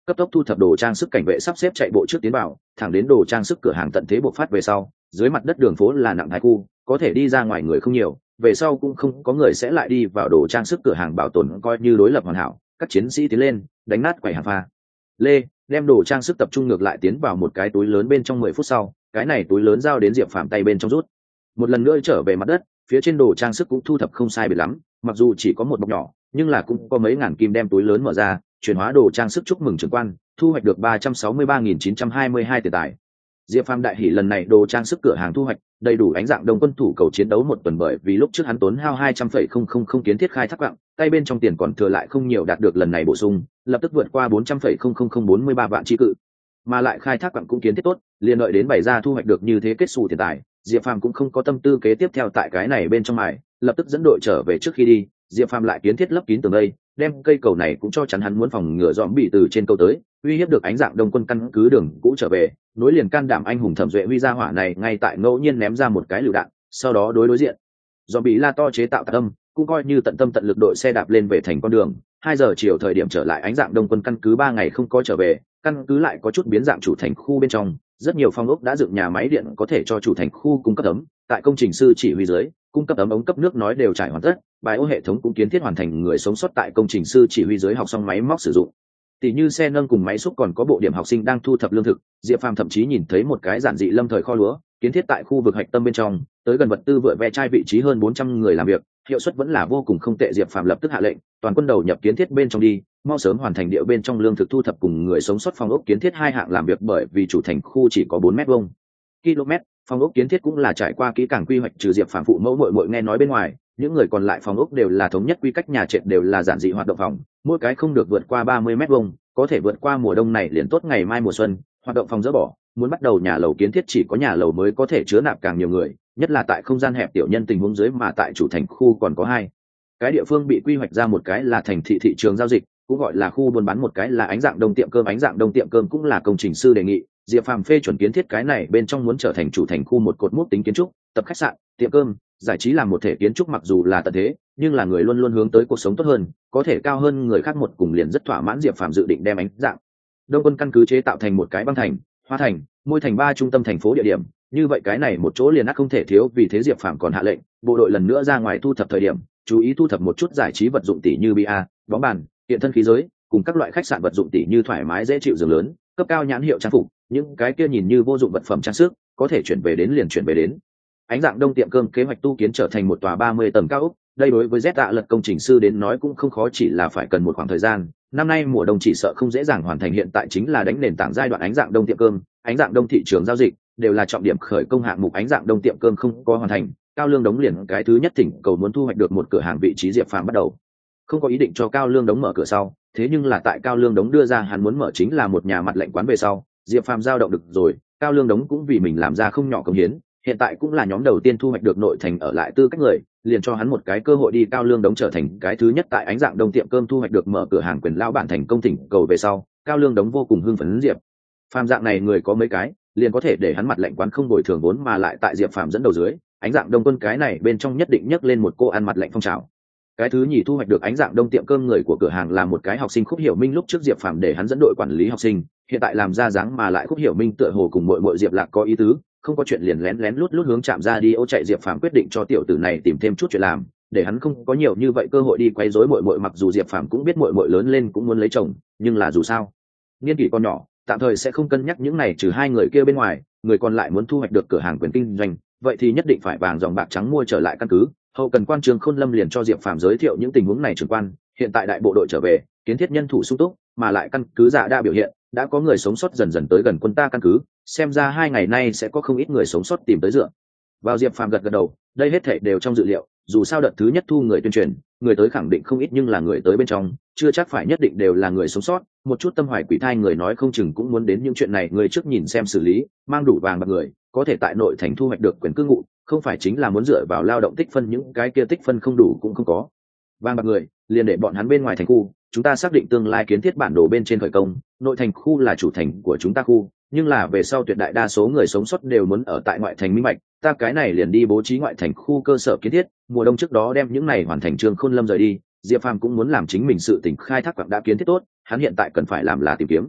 cấp tốc thu thập đồ trang sức cảnh vệ sắp xếp chạy bộ trước tiến vào, thẳng đến đồ trang sức cửa hàng tận thế bộc phát về sau, dưới mặt đất đường phố là nặng thái khu, có thể đi ra ngoài người không nhiều, về sau cũng không có người sẽ lại đi vào đồ trang sức cửa hàng bảo tồn coi như đối lập hoàn hảo. Các chiến sĩ tiến lên đánh nát quầy hàng pha lê, đem đồ trang sức tập trung ngược lại tiến vào một cái túi lớn bên trong. Mười phút sau, cái này túi lớn giao đến Diệp Phàm tay bên trong rút một lần nữa trở về mặt đất, phía trên đồ trang sức cũng thu thập không sai biệt lắm, mặc dù chỉ có một bọc nhỏ nhưng là cũng có mấy ngàn kim. Đem túi lớn mở ra, chuyển hóa đồ trang sức chúc mừng trưởng quan thu hoạch được ba trăm sáu mươi ba nghìn chín trăm hai mươi hai tiền tài. Diệp Phàm đại hỉ, lần này đồ trang sức cửa hàng thu hoạch đầy đủ ánh dạng đông quân thủ cầu chiến đấu một tuần, bởi vì lúc trước hắn tốn hao hai trăm phẩy không không không kiến thiết khai thác quặng, tay bên trong tiền còn thừa lại không nhiều, đạt được lần này bổ sung lập tức vượt qua bốn trăm phẩy không không không bốn mươi ba vạn chi cự, mà lại khai thác quặng cũng kiến thiết tốt, liền đợi đến bày ra thu hoạch được như thế kết xù tiền tài. Diệp Phàm cũng không có tâm tư kế tiếp theo tại cái này bên trong mài, lập tức dẫn đội trở về. Trước khi đi, Diệp Phàm lại kiến thiết lấp kín tường đây, đem cây cầu này cũng cho chắn hắn muốn phòng ngừa dòm bị từ trên cầu tới uy hiếp được ánh dạng đông quân căn cứ đường cũ trở về. Nối liền can đảm anh hùng Thẩm Duệ huy ra hỏa này ngay tại ngẫu nhiên ném ra một cái lựu đạn, sau đó đối đối diện dòm bị la to chế tạo tạc tâm, cũng coi như tận tâm tận lực đội xe đạp lên về thành con đường. Hai giờ chiều thời điểm trở lại ánh dạng đông quân căn cứ, ba ngày không có trở về, căn cứ lại có chút biến dạng. Chủ thành khu bên trong rất nhiều phong ốc đã dựng nhà máy điện có thể cho chủ thành khu cung cấp ấm, tại công trình sư chỉ huy dưới cung cấp ấm ống cấp nước nói đều trải hoàn tất, bài ô hệ thống cũng kiến thiết hoàn thành. Người sống sót tại công trình sư chỉ huy dưới học xong máy móc sử dụng, tỷ như xe nâng cùng máy xúc, còn có bộ điểm học sinh đang thu thập lương thực. Diệp Phàm thậm chí nhìn thấy một cái giản dị lâm thời kho lúa kiến thiết tại khu vực hạch tâm bên trong, tới gần vật tư vựa ve chai vị trí, hơn bốn trăm người làm việc, hiệu suất vẫn là vô cùng không tệ. Diệp Phàm lập tức hạ lệnh toàn quân đầu nhập kiến thiết bên trong đi, mau sớm hoàn thành điệu bên trong lương thực thu thập cùng người sống sót phòng ốc kiến thiết hai hạng làm việc, bởi vì chủ thành khu chỉ có bốn mét vuông km, phòng ốc kiến thiết cũng là trải qua kỹ càng quy hoạch, trừ Diệp Phàm phụ mẫu muội muội nghe nói bên ngoài, những người còn lại phòng ốc đều là thống nhất quy cách, nhà trệt đều là giản dị hoạt động phòng, mỗi cái không được vượt qua ba mươi mét vuông, có thể vượt qua mùa đông này liền tốt, ngày mai mùa xuân hoạt động phòng dỡ bỏ, muốn bắt đầu nhà lầu kiến thiết chỉ có nhà lầu mới có thể chứa nạp càng nhiều người, nhất là tại không gian hẹp tiểu nhân tình huống dưới. Mà tại chủ thành khu còn có hai cái địa phương bị quy hoạch ra, một cái là thành thị thị trường giao dịch cũng gọi là khu buôn bán, một cái là ánh dạng đông tiệm cơm. Ánh dạng đông tiệm cơm cũng là công trình sư đề nghị, Diệp Phàm phê chuẩn kiến thiết cái này bên trong, muốn trở thành chủ thành khu một cột mốc tính kiến trúc, tập khách sạn, tiệm cơm, giải trí làm một thể kiến trúc. Mặc dù là tận thế nhưng là người luôn luôn hướng tới cuộc sống tốt hơn, có thể cao hơn người khác một cùng, liền rất thỏa mãn. Diệp Phàm dự định đem ánh dạng đông quân căn cứ chế tạo thành một cái băng thành, hoa thành, môi thành ba trung tâm thành phố địa điểm, như vậy cái này một chỗ liền ắt không thể thiếu. Vì thế Diệp Phàm còn hạ lệnh bộ đội lần nữa ra ngoài thu thập, thời điểm chú ý thu thập một chút giải trí vật dụng tỷ như bia, bóng bàn, hiện thân khí giới, cùng các loại khách sạn vật dụng tỷ như thoải mái dễ chịu giường lớn, cấp cao nhãn hiệu trang phục, những cái kia nhìn như vô dụng vật phẩm trang sức có thể chuyển về đến liền chuyển về đến. Ánh dạng đông tiệm cơm kế hoạch tu kiến trở thành một tòa ba mươi tầng cao ốc, đây đối với Z tạ lật công trình sư đến nói cũng không khó, chỉ là phải cần một khoảng thời gian. Năm nay mùa đông chỉ sợ không dễ dàng hoàn thành, hiện tại chính là đánh nền tảng giai đoạn. Ánh dạng đông tiệm cơm, ánh dạng đông thị trường giao dịch đều là trọng điểm khởi công hạng mục. Ánh dạng đông tiệm cơm không có hoàn thành, Cao Lương Đống liền cái thứ nhất thỉnh cầu muốn thu hoạch được một cửa hàng vị trí. Diệp Phàm bắt đầu không có ý định cho Cao Lương Đống mở cửa sau, thế nhưng là tại Cao Lương Đống đưa ra hắn muốn mở chính là một nhà mặt lệnh quán về sau, Diệp Phàm dao động được rồi. Cao Lương Đống cũng vì mình làm ra không nhỏ công hiến, hiện tại cũng là nhóm đầu tiên thu hoạch được nội thành ở lại tư cách người, liền cho hắn một cái cơ hội đi. Cao Lương Đống trở thành cái thứ nhất tại ánh dạng đông tiệm cơm thu hoạch được mở cửa hàng quyền lão bản thành công thỉnh cầu về sau, Cao Lương Đống vô cùng hưng phấn. Diệp Phàm dạng này người có mấy cái, liền có thể để hắn mặt lệnh quán không bồi thường vốn, mà lại tại Diệp Phàm dẫn đầu dưới, ánh dạng đông quân cái này bên trong nhất định nhấc lên một cô ăn mặt lệnh phong trào. Cái thứ nhì thu hoạch được ánh dạng đông tiệm cơm người của cửa hàng là một cái học sinh Khúc Hiểu Minh, lúc trước Diệp Phàm để hắn dẫn đội quản lý học sinh, hiện tại làm ra dáng mà lại Khúc Hiểu Minh tựa hồ cùng muội muội Diệp Lạc có ý tứ, không có chuyện liền lén lén lút lút hướng chạm ra đi ô chạy. Diệp Phàm quyết định cho tiểu tử này tìm thêm chút chuyện làm, để hắn không có nhiều như vậy cơ hội đi quấy rối muội muội. Mặc dù Diệp Phàm cũng biết muội muội lớn lên cũng muốn lấy chồng, nhưng là dù sao niên kỷ còn nhỏ, tạm thời sẽ không cân nhắc những này. Trừ hai người kia bên ngoài, người còn lại muốn thu hoạch được cửa hàng quyền kinh doanh, vậy thì nhất định phải vàng dòng bạc trắng mua trở lại căn cứ. Hậu cần quan Trường Khôn Lâm liền cho Diệp Phàm giới thiệu những tình huống này. Trưởng quan, hiện tại đại bộ đội trở về, kiến thiết nhân thủ sung túc, mà lại căn cứ giả đã biểu hiện đã có người sống sót dần dần tới gần quân ta căn cứ, xem ra hai ngày nay sẽ có không ít người sống sót tìm tới dựa vào. Diệp Phàm gật gật đầu, đây hết thảy đều trong dự liệu, dù sao đợt thứ nhất thu người tuyên truyền, người tới khẳng định không ít, nhưng là người tới bên trong chưa chắc phải nhất định đều là người sống sót, một chút tâm hoài quỷ thai người nói không chừng cũng muốn đến những chuyện này. Người trước nhìn xem xử lý, mang đủ vàng bạc người có thể tại nội thành thu hoạch được quyền cư ngụ, không phải chính là muốn dựa vào lao động tích phân, những cái kia tích phân không đủ cũng không có vàng bạc người, liền để bọn hắn bên ngoài thành khu. Chúng ta xác định tương lai kiến thiết bản đồ bên trên khởi công, nội thành khu là chủ thành của chúng ta khu, nhưng là về sau tuyệt đại đa số người sống sót đều muốn ở tại ngoại thành minh bạch, ta cái này liền đi bố trí ngoại thành khu cơ sở kiến thiết, mùa đông trước đó đem những này hoàn thành. Trường Khôn Lâm rời đi, Diệp Phàm cũng muốn làm chính mình sự tỉnh khai thác quặng đã kiến thiết tốt, hắn hiện tại cần phải làm là tìm kiếm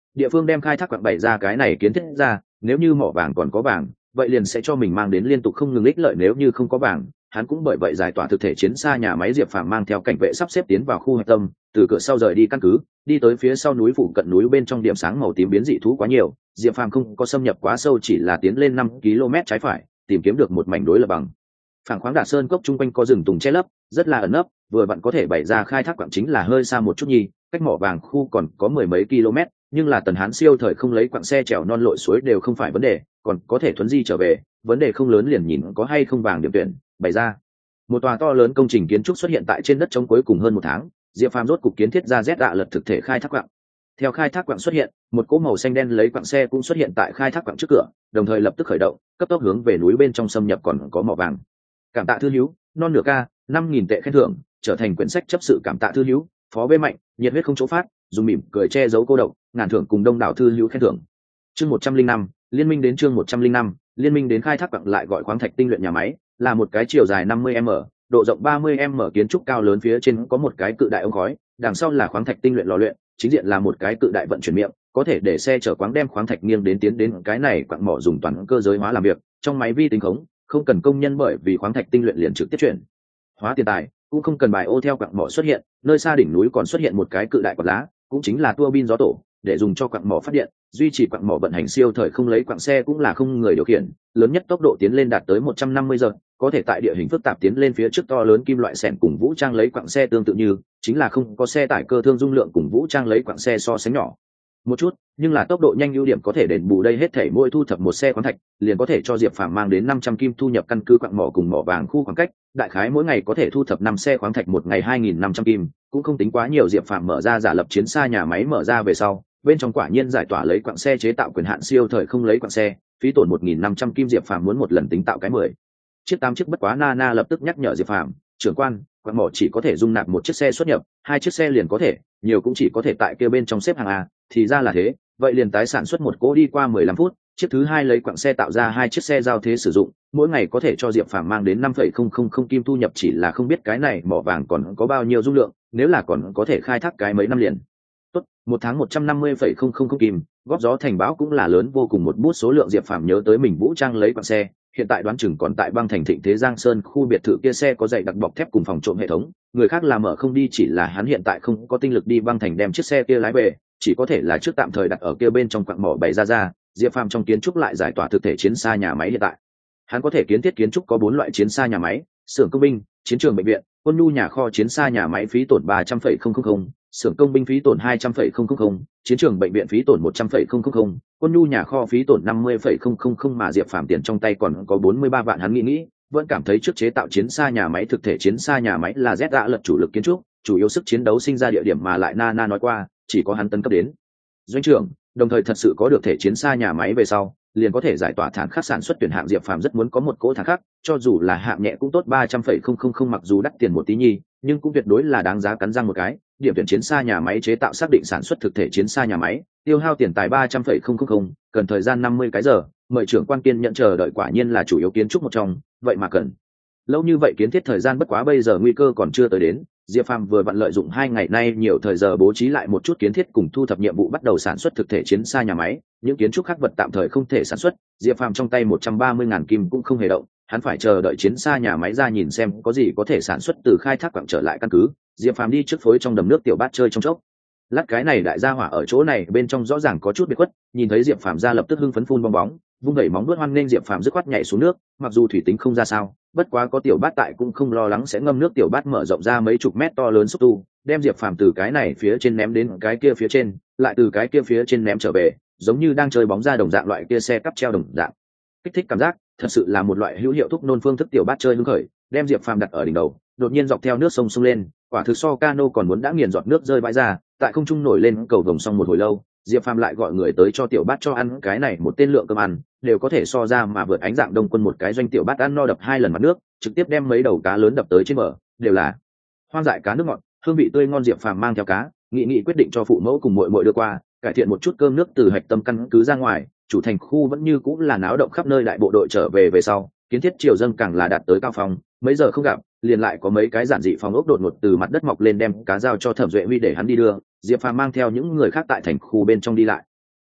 địa phương đem khai thác quặng bày ra cái này kiến thiết ra, nếu như mỏ vàng còn có vàng vậy liền sẽ cho mình mang đến liên tục không ngừng ích lợi, nếu như không có vàng hắn cũng bởi vậy giải tỏa thực thể chiến xa nhà máy. Diệp Phàm mang theo cảnh vệ sắp xếp tiến vào khu hạch tâm, từ cửa sau rời đi căn cứ, đi tới phía sau núi phụ cận. Núi bên trong điểm sáng màu tím biến dị thú quá nhiều, Diệp Phàm không có xâm nhập quá sâu, chỉ là tiến lên năm ki lô mét trái phải, tìm kiếm được một mảnh đối lập bằng phẳng khoáng. Đạt sơn cốc chung quanh có rừng tùng che lấp, rất là ẩn nấp, vừa vặn có thể bày ra khai thác quặng, chính là hơi xa một chút nhi, cách mỏ vàng khu còn có mười mấy km, nhưng là Tần Hán siêu thời không lấy quặng xe trèo non lội suối đều không phải vấn đề, còn có thể thuấn di trở về, vấn đề không lớn, liền nhìn có hay không vàng điểm tuyển bày ra. Một tòa to lớn công trình kiến trúc xuất hiện tại trên đất trống. Cuối cùng hơn một tháng, Diệp Phàm rốt cục kiến thiết ra Z đạ lật thực thể khai thác quặng. Theo khai thác quặng xuất hiện, một cỗ màu xanh đen lấy quặng xe cũng xuất hiện tại khai thác quặng trước cửa, đồng thời lập tức khởi động, cấp tốc hướng về núi bên trong xâm nhập. Còn có mỏ vàng. Cảm tạ thư hữu non nửa ca năm nghìn tệ khen thưởng, trở thành quyển sách chấp sự. Cảm tạ thư hữu phó bê mạnh, nhiệt huyết không chỗ phát, dùng mỉm cười che giấu cô độc, ngàn thưởng cùng đông đảo thư hữu khen thưởng. Chương một trăm linh năm liên minh đến. Chương một trăm linh năm liên minh đến. Khai thác quặng lại gọi khoáng thạch tinh luyện nhà máy, là một cái chiều dài năm mươi mét, độ rộng ba mươi mét kiến trúc cao lớn, phía trên có một cái cự đại ống khói, đằng sau là khoáng thạch tinh luyện lò luyện, chính diện là một cái cự đại vận chuyển miệng, có thể để xe chở khoáng đem khoáng thạch nghiêng đến tiến đến cái này quặng mỏ dùng toàn cơ giới hóa làm việc, trong máy vi tính khống, không cần công nhân, bởi vì khoáng thạch tinh luyện liền trực tiếp chuyển hóa tiền tài, cũng không cần bài ô theo quặng mỏ xuất hiện. Nơi xa đỉnh núi còn xuất hiện một cái cự đại quạt lá, cũng chính là tua bin gió tổ, để dùng cho quặng mỏ phát điện, duy trì quặng mỏ vận hành. Siêu thời không lấy quặng xe cũng là không người điều khiển, lớn nhất tốc độ tiến lên đạt tới một trăm năm mươi giờ, có thể tại địa hình phức tạp tiến lên phía trước. To lớn kim loại xẻng cùng vũ trang lấy quặng xe tương tự như, chính là không có xe tải cơ thương dung lượng cùng vũ trang lấy quặng xe so sánh nhỏ một chút, nhưng là tốc độ nhanh ưu điểm có thể đền bù đây hết thảy. Mỗi thu thập một xe khoáng thạch liền có thể cho Diệp Phàm mang đến năm trăm kim thu nhập. Căn cứ quặng mỏ cùng mỏ vàng khu khoảng cách, đại khái mỗi ngày có thể thu thập năm xe khoáng thạch, một ngày hai nghìn năm trăm kim, cũng không tính quá nhiều. Diệp Phàm mở ra giả lập chiến xa nhà máy, mở ra về sau, bên trong quả nhiên giải tỏa lấy quặng xe chế tạo quyền hạn. Siêu thời không lấy quặng xe, phí tổn một nghìn năm trăm kim. Diệp Phàm muốn một lần tính tạo cái mười chiếc tám chiếc bất quá. Nana lập tức nhắc nhở Diệp Phàm, trưởng quan, quặng mỏ chỉ có thể dung nạp một chiếc xe xuất nhập, hai chiếc xe liền có thể, nhiều cũng chỉ có thể tại kia bên trong xếp hàng a. Thì ra là thế, vậy liền tái sản xuất một cỗ đi qua mười lăm phút, chiếc thứ hai lấy quặng xe tạo ra hai chiếc xe giao thế sử dụng, mỗi ngày có thể cho Diệp Phàm mang đến năm phẩy không không không kim thu nhập. Chỉ là không biết cái này mỏ vàng còn có bao nhiêu dung lượng, nếu là còn có thể khai thác cái mấy năm liền tốt, một tháng một trăm năm mươi phẩy không không không kim, góp gió thành bão cũng là lớn vô cùng một bút số lượng. Diệp Phàm nhớ tới mình vũ trang lấy quặng xe, hiện tại đoán chừng còn tại băng thành Thịnh Thế Giang Sơn khu biệt thự kia, xe có dày đặc bọc thép cùng phòng trộm hệ thống, người khác làm mở không đi, chỉ là hắn hiện tại không có tinh lực đi băng thành đem chiếc xe kia lái về, chỉ có thể là trước tạm thời đặt ở kia bên trong quặng mỏ bày ra ra. Diệp Phàm trong kiến trúc lại giải tỏa thực thể chiến xa nhà máy. Hiện tại hắn có thể kiến thiết kiến trúc có bốn loại chiến xa nhà máy: xưởng công binh, chiến trường bệnh viện, quân nhu nhà kho. Chiến xa nhà máy phí tổn ba trăm phẩy không không không, xưởng công binh phí tổn hai trăm phẩy không không không, chiến trường bệnh viện phí tổn một trăm phẩy không không không, quân nhu nhà kho phí tổn năm mươi phẩy không không không. Mà Diệp Phàm tiền trong tay còn có bốn mươi ba vạn. Hắn nghĩ nghĩ, vẫn cảm thấy trước chế tạo chiến xa nhà máy thực thể chiến xa nhà máy là Z đã lật chủ lực kiến trúc, chủ yếu sức chiến đấu sinh ra địa điểm, mà lại Nana nói qua chỉ có hắn tấn cấp đến doanh trưởng, đồng thời thật sự có được thể chiến xa nhà máy về sau liền có thể giải tỏa thản khắc sản xuất tuyển hạng. Diệp Phàm rất muốn có một cỗ thản khắc, cho dù là hạng nhẹ cũng tốt. Ba trăm phẩy không không không mặc dù đắt tiền một tí nhi, nhưng cũng tuyệt đối là đáng giá cắn răng một cái. Điểm tuyển chiến xa nhà máy chế tạo xác định sản xuất thực thể chiến xa nhà máy, tiêu hao tiền tài ba trăm phẩy không không không, cần thời gian năm mươi cái giờ. Mời trưởng quan kiên nhận chờ đợi, quả nhiên là chủ yếu kiến trúc một trong, vậy mà cần lâu như vậy kiến thiết thời gian. Bất quá bây giờ nguy cơ còn chưa tới đến, Diệp Phàm vừa vặn lợi dụng hai ngày nay nhiều thời giờ bố trí lại một chút kiến thiết cùng thu thập nhiệm vụ, bắt đầu sản xuất thực thể chiến xa nhà máy. Những kiến trúc khác vật tạm thời không thể sản xuất, Diệp Phàm trong tay một trăm ba mươi ngàn kim cũng không hề động, hắn phải chờ đợi chiến xa nhà máy ra nhìn xem có gì có thể sản xuất từ khai thác quặng trở lại căn cứ. Diệp Phàm đi trước phối trong đầm nước tiểu bát chơi trong chốc lát, cái này đại gia hỏa ở chỗ này bên trong rõ ràng có chút biệt khuất, nhìn thấy Diệp Phàm ra lập tức hưng phấn phun bong bóng, vung vẩy móng vuốt hoan nghênh. Diệp Phàm dứt khoát nhảy xuống nước, mặc dù thủy tính không ra sao, bất quá có tiểu bát tại cũng không lo lắng sẽ ngâm nước. Tiểu bát mở rộng ra mấy chục mét to lớn xúc tu, đem Diệp Phàm từ cái này phía trên ném đến cái kia phía trên, lại từ cái kia phía trên ném trở về, giống như đang chơi bóng ra đồng dạng, loại kia xe cắp treo đồng dạng, kích thích cảm giác, thật sự là một loại hữu hiệu thúc nôn phương thức. Tiểu bát chơi hứng khởi, đem Diệp Phàm đặt ở đỉnh đầu, đột nhiên dọc theo nước sông sông lên, quả thực so cano còn muốn đã nghiền, giọt nước rơi vãi ra, tại không trung nổi lên cầu vồng. Xong một hồi lâu, Diệp Phàm lại gọi người tới cho tiểu bát cho ăn, cái này một tên lượng cơm ăn đều có thể so ra mà vượt ánh dạng đông quân một cái doanh. Tiểu bát ăn no đập hai lần mặt nước, trực tiếp đem mấy đầu cá lớn đập tới trên bờ, đều là hoang dại cá nước ngọt, hương vị tươi ngon. Diệp Phàm mang theo cá, nghị nghị quyết định cho phụ mẫu cùng muội muội đưa qua, cải thiện một chút cơm nước. Từ hạch tâm căn cứ ra ngoài, chủ thành khu vẫn như cũng là náo động khắp nơi. Đại bộ đội trở về về sau, kiến thiết triều dâng càng là đạt tới cao phong, mấy giờ không gặp liền lại có mấy cái giản dị phòng ốc đột ngột từ mặt đất mọc lên, đem cá giao cho Thẩm Duệ Huy để hắn đi đưa. Diệp Phàm mang theo những người khác tại thành khu bên trong đi lại,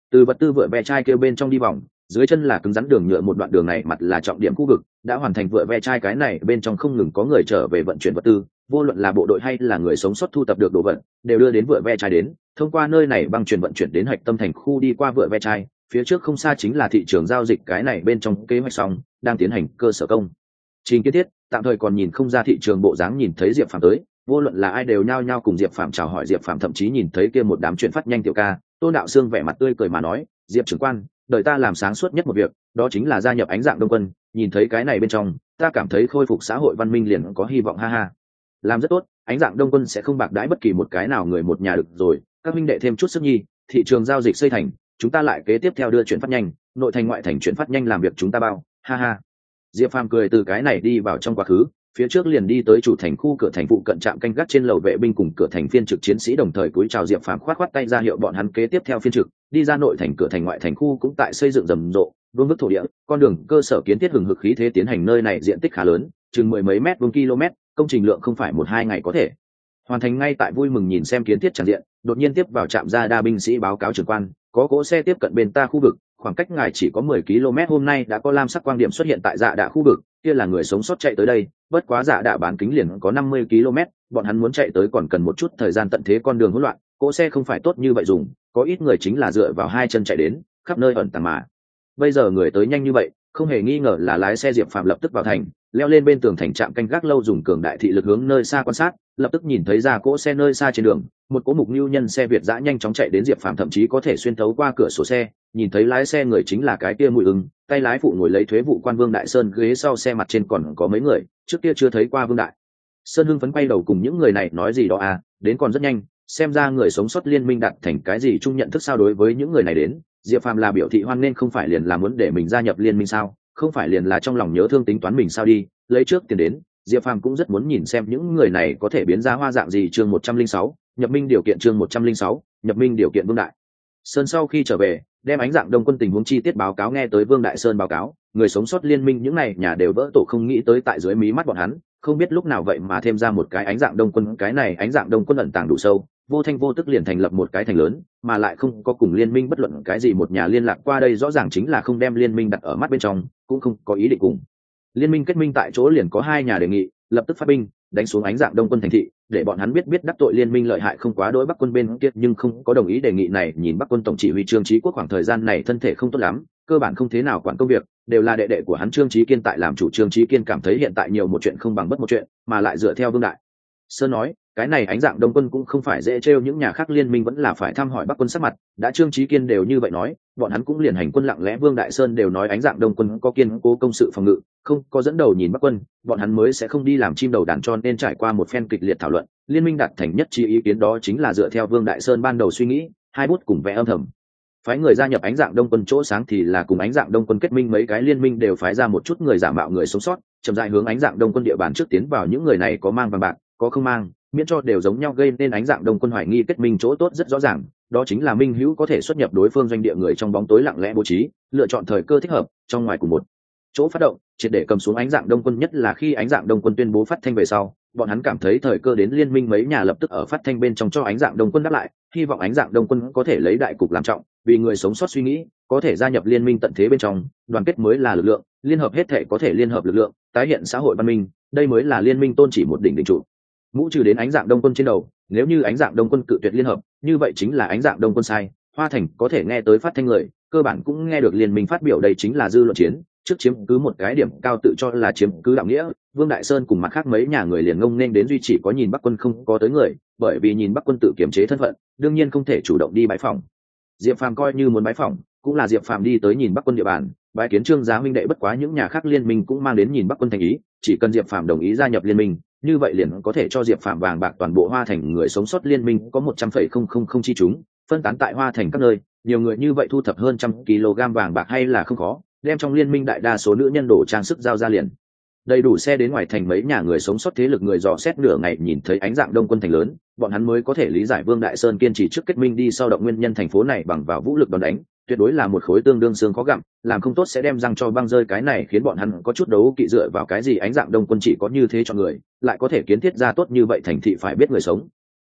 từ vật tư vựa ve chai kêu bên trong đi vòng, dưới chân là cứng rắn đường nhựa, một đoạn đường này mặt là trọng điểm khu vực, đã hoàn thành vựa ve chai cái này bên trong không ngừng có người trở về vận chuyển vật tư, vô luận là bộ đội hay là người sống sót thu tập được đồ vật đều đưa đến vựa ve chai đến, thông qua nơi này băng chuyển vận chuyển đến hạch tâm thành khu đi qua vựa ve chai, phía trước không xa chính là thị trường giao dịch cái này bên trong kế hoạch xong đang tiến hành cơ sở công trình kiến thiết, tạm thời còn nhìn không ra thị trường bộ dáng. Nhìn thấy Diệp Phàm tới, vô luận là ai đều nhao nhao cùng Diệp Phàm chào hỏi. Diệp Phàm thậm chí nhìn thấy kia một đám chuyển phát nhanh tiểu ca, Tô Đạo Sương vẻ mặt tươi cười mà nói, Diệp trưởng quan, đời ta làm sáng suốt nhất một việc đó chính là gia nhập ánh dạng đông quân, nhìn thấy cái này bên trong ta cảm thấy khôi phục xã hội văn minh liền có hy vọng, ha ha. Làm rất tốt, ánh dạng đông quân sẽ không bạc đãi bất kỳ một cái nào người một nhà được rồi, các minh đệ thêm chút sức nhi, thị trường giao dịch xây thành, chúng ta lại kế tiếp theo đưa chuyển phát nhanh, nội thành ngoại thành chuyển phát nhanh làm việc chúng ta bao, ha ha. Diệp Phàm cười từ cái này đi vào trong quá khứ, phía trước liền đi tới chủ thành khu cửa thành phụ cận trạm canh gác trên lầu vệ binh cùng cửa thành phiên trực chiến sĩ đồng thời cúi chào Diệp Phàm, khoát khoát tay ra hiệu bọn hắn kế tiếp theo phiên trực, đi ra nội thành. Cửa thành ngoại thành khu cũng tại xây dựng rầm rộ, vương vức thổ địa, con đường cơ sở kiến thiết hừng hực khí thế tiến hành. Nơi này diện tích khá lớn, chừng mười mấy mét vuông km, công trình lượng không phải một hai ngày có thể hoàn thành. Ngay tại vui mừng nhìn xem kiến thiết tràn diện, đột nhiên tiếp vào trạm ra đa binh sĩ báo cáo trưởng quan, có cỗ xe tiếp cận bên ta khu vực, khoảng cách ngài chỉ có mười ki lô mét. Hôm nay đã có lam sắc quang điểm xuất hiện tại dạ đạ khu vực, kia là người sống sót chạy tới đây, bất quá dạ đạ bán kính liền có năm mươi ki lô mét, bọn hắn muốn chạy tới còn cần một chút thời gian. Tận thế con đường hỗn loạn, cỗ xe không phải tốt như vậy dùng, có ít người chính là dựa vào hai chân chạy đến, khắp nơi ẩn tàng mà. Bây giờ người tới nhanh như vậy, không hề nghi ngờ là lái xe Diệp Phạm lập tức vào thành, leo lên bên tường thành trạm canh gác lâu, dùng cường đại thị lực hướng nơi xa quan sát, lập tức nhìn thấy ra cỗ xe nơi xa trên đường, một cỗ mục lưu nhân xe Việt dã nhanh chóng chạy đến. Diệp Phạm thậm chí có thể xuyên thấu qua cửa sổ xe, nhìn thấy lái xe người chính là cái kia Mùi Ưng, tay lái phụ ngồi lấy thuế vụ quan Vương Đại Sơn, ghế sau xe mặt trên còn có mấy người trước kia chưa thấy qua. Vương Đại Sơn hưng phấn quay đầu cùng những người này nói gì đó à, đến còn rất nhanh, xem ra người sống sót liên minh đặt thành cái gì chung nhận thức sao. Đối với những người này đến, Diệp Phàm là biểu thị hoan nên, không phải liền là muốn để mình gia nhập liên minh sao, không phải liền là trong lòng nhớ thương tính toán mình sao đi, lấy trước tiền đến. Diệp Phàm cũng rất muốn nhìn xem những người này có thể biến ra hoa dạng gì. Chương một trăm linh sáu, nhập minh điều kiện. Chương một trăm linh sáu, nhập minh điều kiện. Vương Đại Sơn sau khi trở về, đem ánh dạng đông quân tình huống chi tiết báo cáo. Nghe tới Vương Đại Sơn báo cáo, người sống sót liên minh những này nhà đều vỡ tổ, không nghĩ tới tại dưới mí mắt bọn hắn, không biết lúc nào vậy mà thêm ra một cái ánh dạng đông quân. Cái này ánh dạng đông quân ẩn tàng đủ sâu, vô thanh vô tức liền thành lập một cái thành lớn, mà lại không có cùng liên minh bất luận cái gì một nhà liên lạc qua. Đây rõ ràng chính là không đem liên minh đặt ở mắt bên trong, cũng không có ý định cùng liên minh kết minh. Tại chỗ liền có hai nhà đề nghị lập tức phát binh đánh xuống ánh dạng đông quân thành thị, để bọn hắn biết biết đắc tội liên minh lợi hại không quá. Đối Bắc quân bên kia nhưng không có đồng ý đề nghị này. Nhìn Bắc quân tổng chỉ huy Trương Chí Quốc khoảng thời gian này thân thể không tốt lắm, cơ bản không thế nào quản công việc, đều là đệ đệ của hắn Trương Chí Kiên tại làm chủ. Trương Chí Kiên cảm thấy hiện tại nhiều một chuyện không bằng bất một chuyện, mà lại dựa theo Vương Đại Sơn nói, cái này ánh dạng đông quân cũng không phải dễ trêu, những nhà khác liên minh vẫn là phải thăm hỏi Bắc quân sắc mặt. Đã Trương Chí Kiên đều như vậy nói, bọn hắn cũng liền hành quân lặng lẽ. Vương Đại Sơn đều nói ánh dạng đông quân có kiên cố công sự phòng ngự, không có dẫn đầu nhìn Bắc quân, bọn hắn mới sẽ không đi làm chim đầu đàn. Cho nên trải qua một phen kịch liệt thảo luận, liên minh đạt thành nhất trí ý kiến, đó chính là dựa theo Vương Đại Sơn ban đầu suy nghĩ, hai bút cùng vẽ âm thầm phái người gia nhập ánh dạng đông quân. Chỗ sáng thì là cùng ánh dạng đông quân kết minh, mấy cái liên minh đều phái ra một chút người giả mạo người sống sót, chậm rãi hướng ánh dạng đông quân địa bàn trước tiến vào. Những người này có mang vàng bạc, có không mang, miễn cho đều giống nhau, gây nên ánh dạng đông quân hoài nghi. kết minh chỗ tốt rất rõ ràng, đó chính là minh hữu có thể xuất nhập đối phương doanh địa, người trong bóng tối lặng lẽ bố trí, lựa chọn thời cơ thích hợp, trong ngoài cùng một chỗ phát động, triệt để cầm xuống ánh dạng đông quân. Nhất là khi ánh dạng đông quân tuyên bố phát thanh về sau, bọn hắn cảm thấy thời cơ đến, liên minh mấy nhà lập tức ở phát thanh bên trong cho ánh dạng đông quân đáp lại, hy vọng ánh dạng đông quân có thể lấy đại cục làm trọng, vì người sống sót suy nghĩ, có thể gia nhập liên minh tận thế bên trong, đoàn kết mới là lực lượng, liên hợp hết thể có thể liên hợp lực lượng, tái hiện xã hội văn minh, đây mới là liên minh tôn chỉ một đỉnh đỉnh trụ. Mũ trừ đến ánh dạng đông quân trên đầu, nếu như ánh dạng đông quân cự tuyệt liên hợp, như vậy chính là ánh dạng đông quân sai. Hoa Thành có thể nghe tới phát thanh người, cơ bản cũng nghe được liên minh phát biểu, đây chính là dư luận chiến, trước chiếm cứ một cái điểm cao tự cho là chiếm cứ đạo nghĩa. Vương Đại Sơn cùng mặt khác mấy nhà người liền ngông nên đến duy chỉ có nhìn Bắc quân không có tới người, bởi vì nhìn Bắc quân tự kiểm chế thân phận, đương nhiên không thể chủ động đi bái phỏng. Diệp Phàm coi như muốn bái phỏng, cũng là Diệp Phàm đi tới nhìn Bắc quân địa bàn, bái kiến Trương Giá huynh đệ. Bất quá những nhà khác liên minh cũng mang đến nhìn Bắc quân thành ý, chỉ cần Diệp Phàm đồng ý gia nhập liên minh, như vậy liền có thể cho Diệp Phàm vàng bạc. Toàn bộ Hoa Thành người sống sót liên minh có một trăm phẩy không không không chi chúng, phân tán tại Hoa Thành các nơi, nhiều người như vậy thu thập hơn trăm kg vàng bạc hay là không khó, đem trong liên minh đại đa số nữ nhân đổ trang sức giao ra liền đầy đủ xe đến ngoài thành. Mấy nhà người sống sót thế lực người dò xét nửa ngày, nhìn thấy ánh dạng đông quân thành lớn, bọn hắn mới có thể lý giải Vương Đại Sơn kiên trì trước kết minh đi sau động nguyên nhân. Thành phố này bằng vào vũ lực đòn đánh, tuyệt đối là một khối tương đương xương khó gặm, làm không tốt sẽ đem răng cho băng rơi. Cái này khiến bọn hắn có chút đấu kỵ, dựa vào cái gì ánh dạng đông quân chỉ có như thế cho người, lại có thể kiến thiết ra tốt như vậy thành thị. Phải biết người sống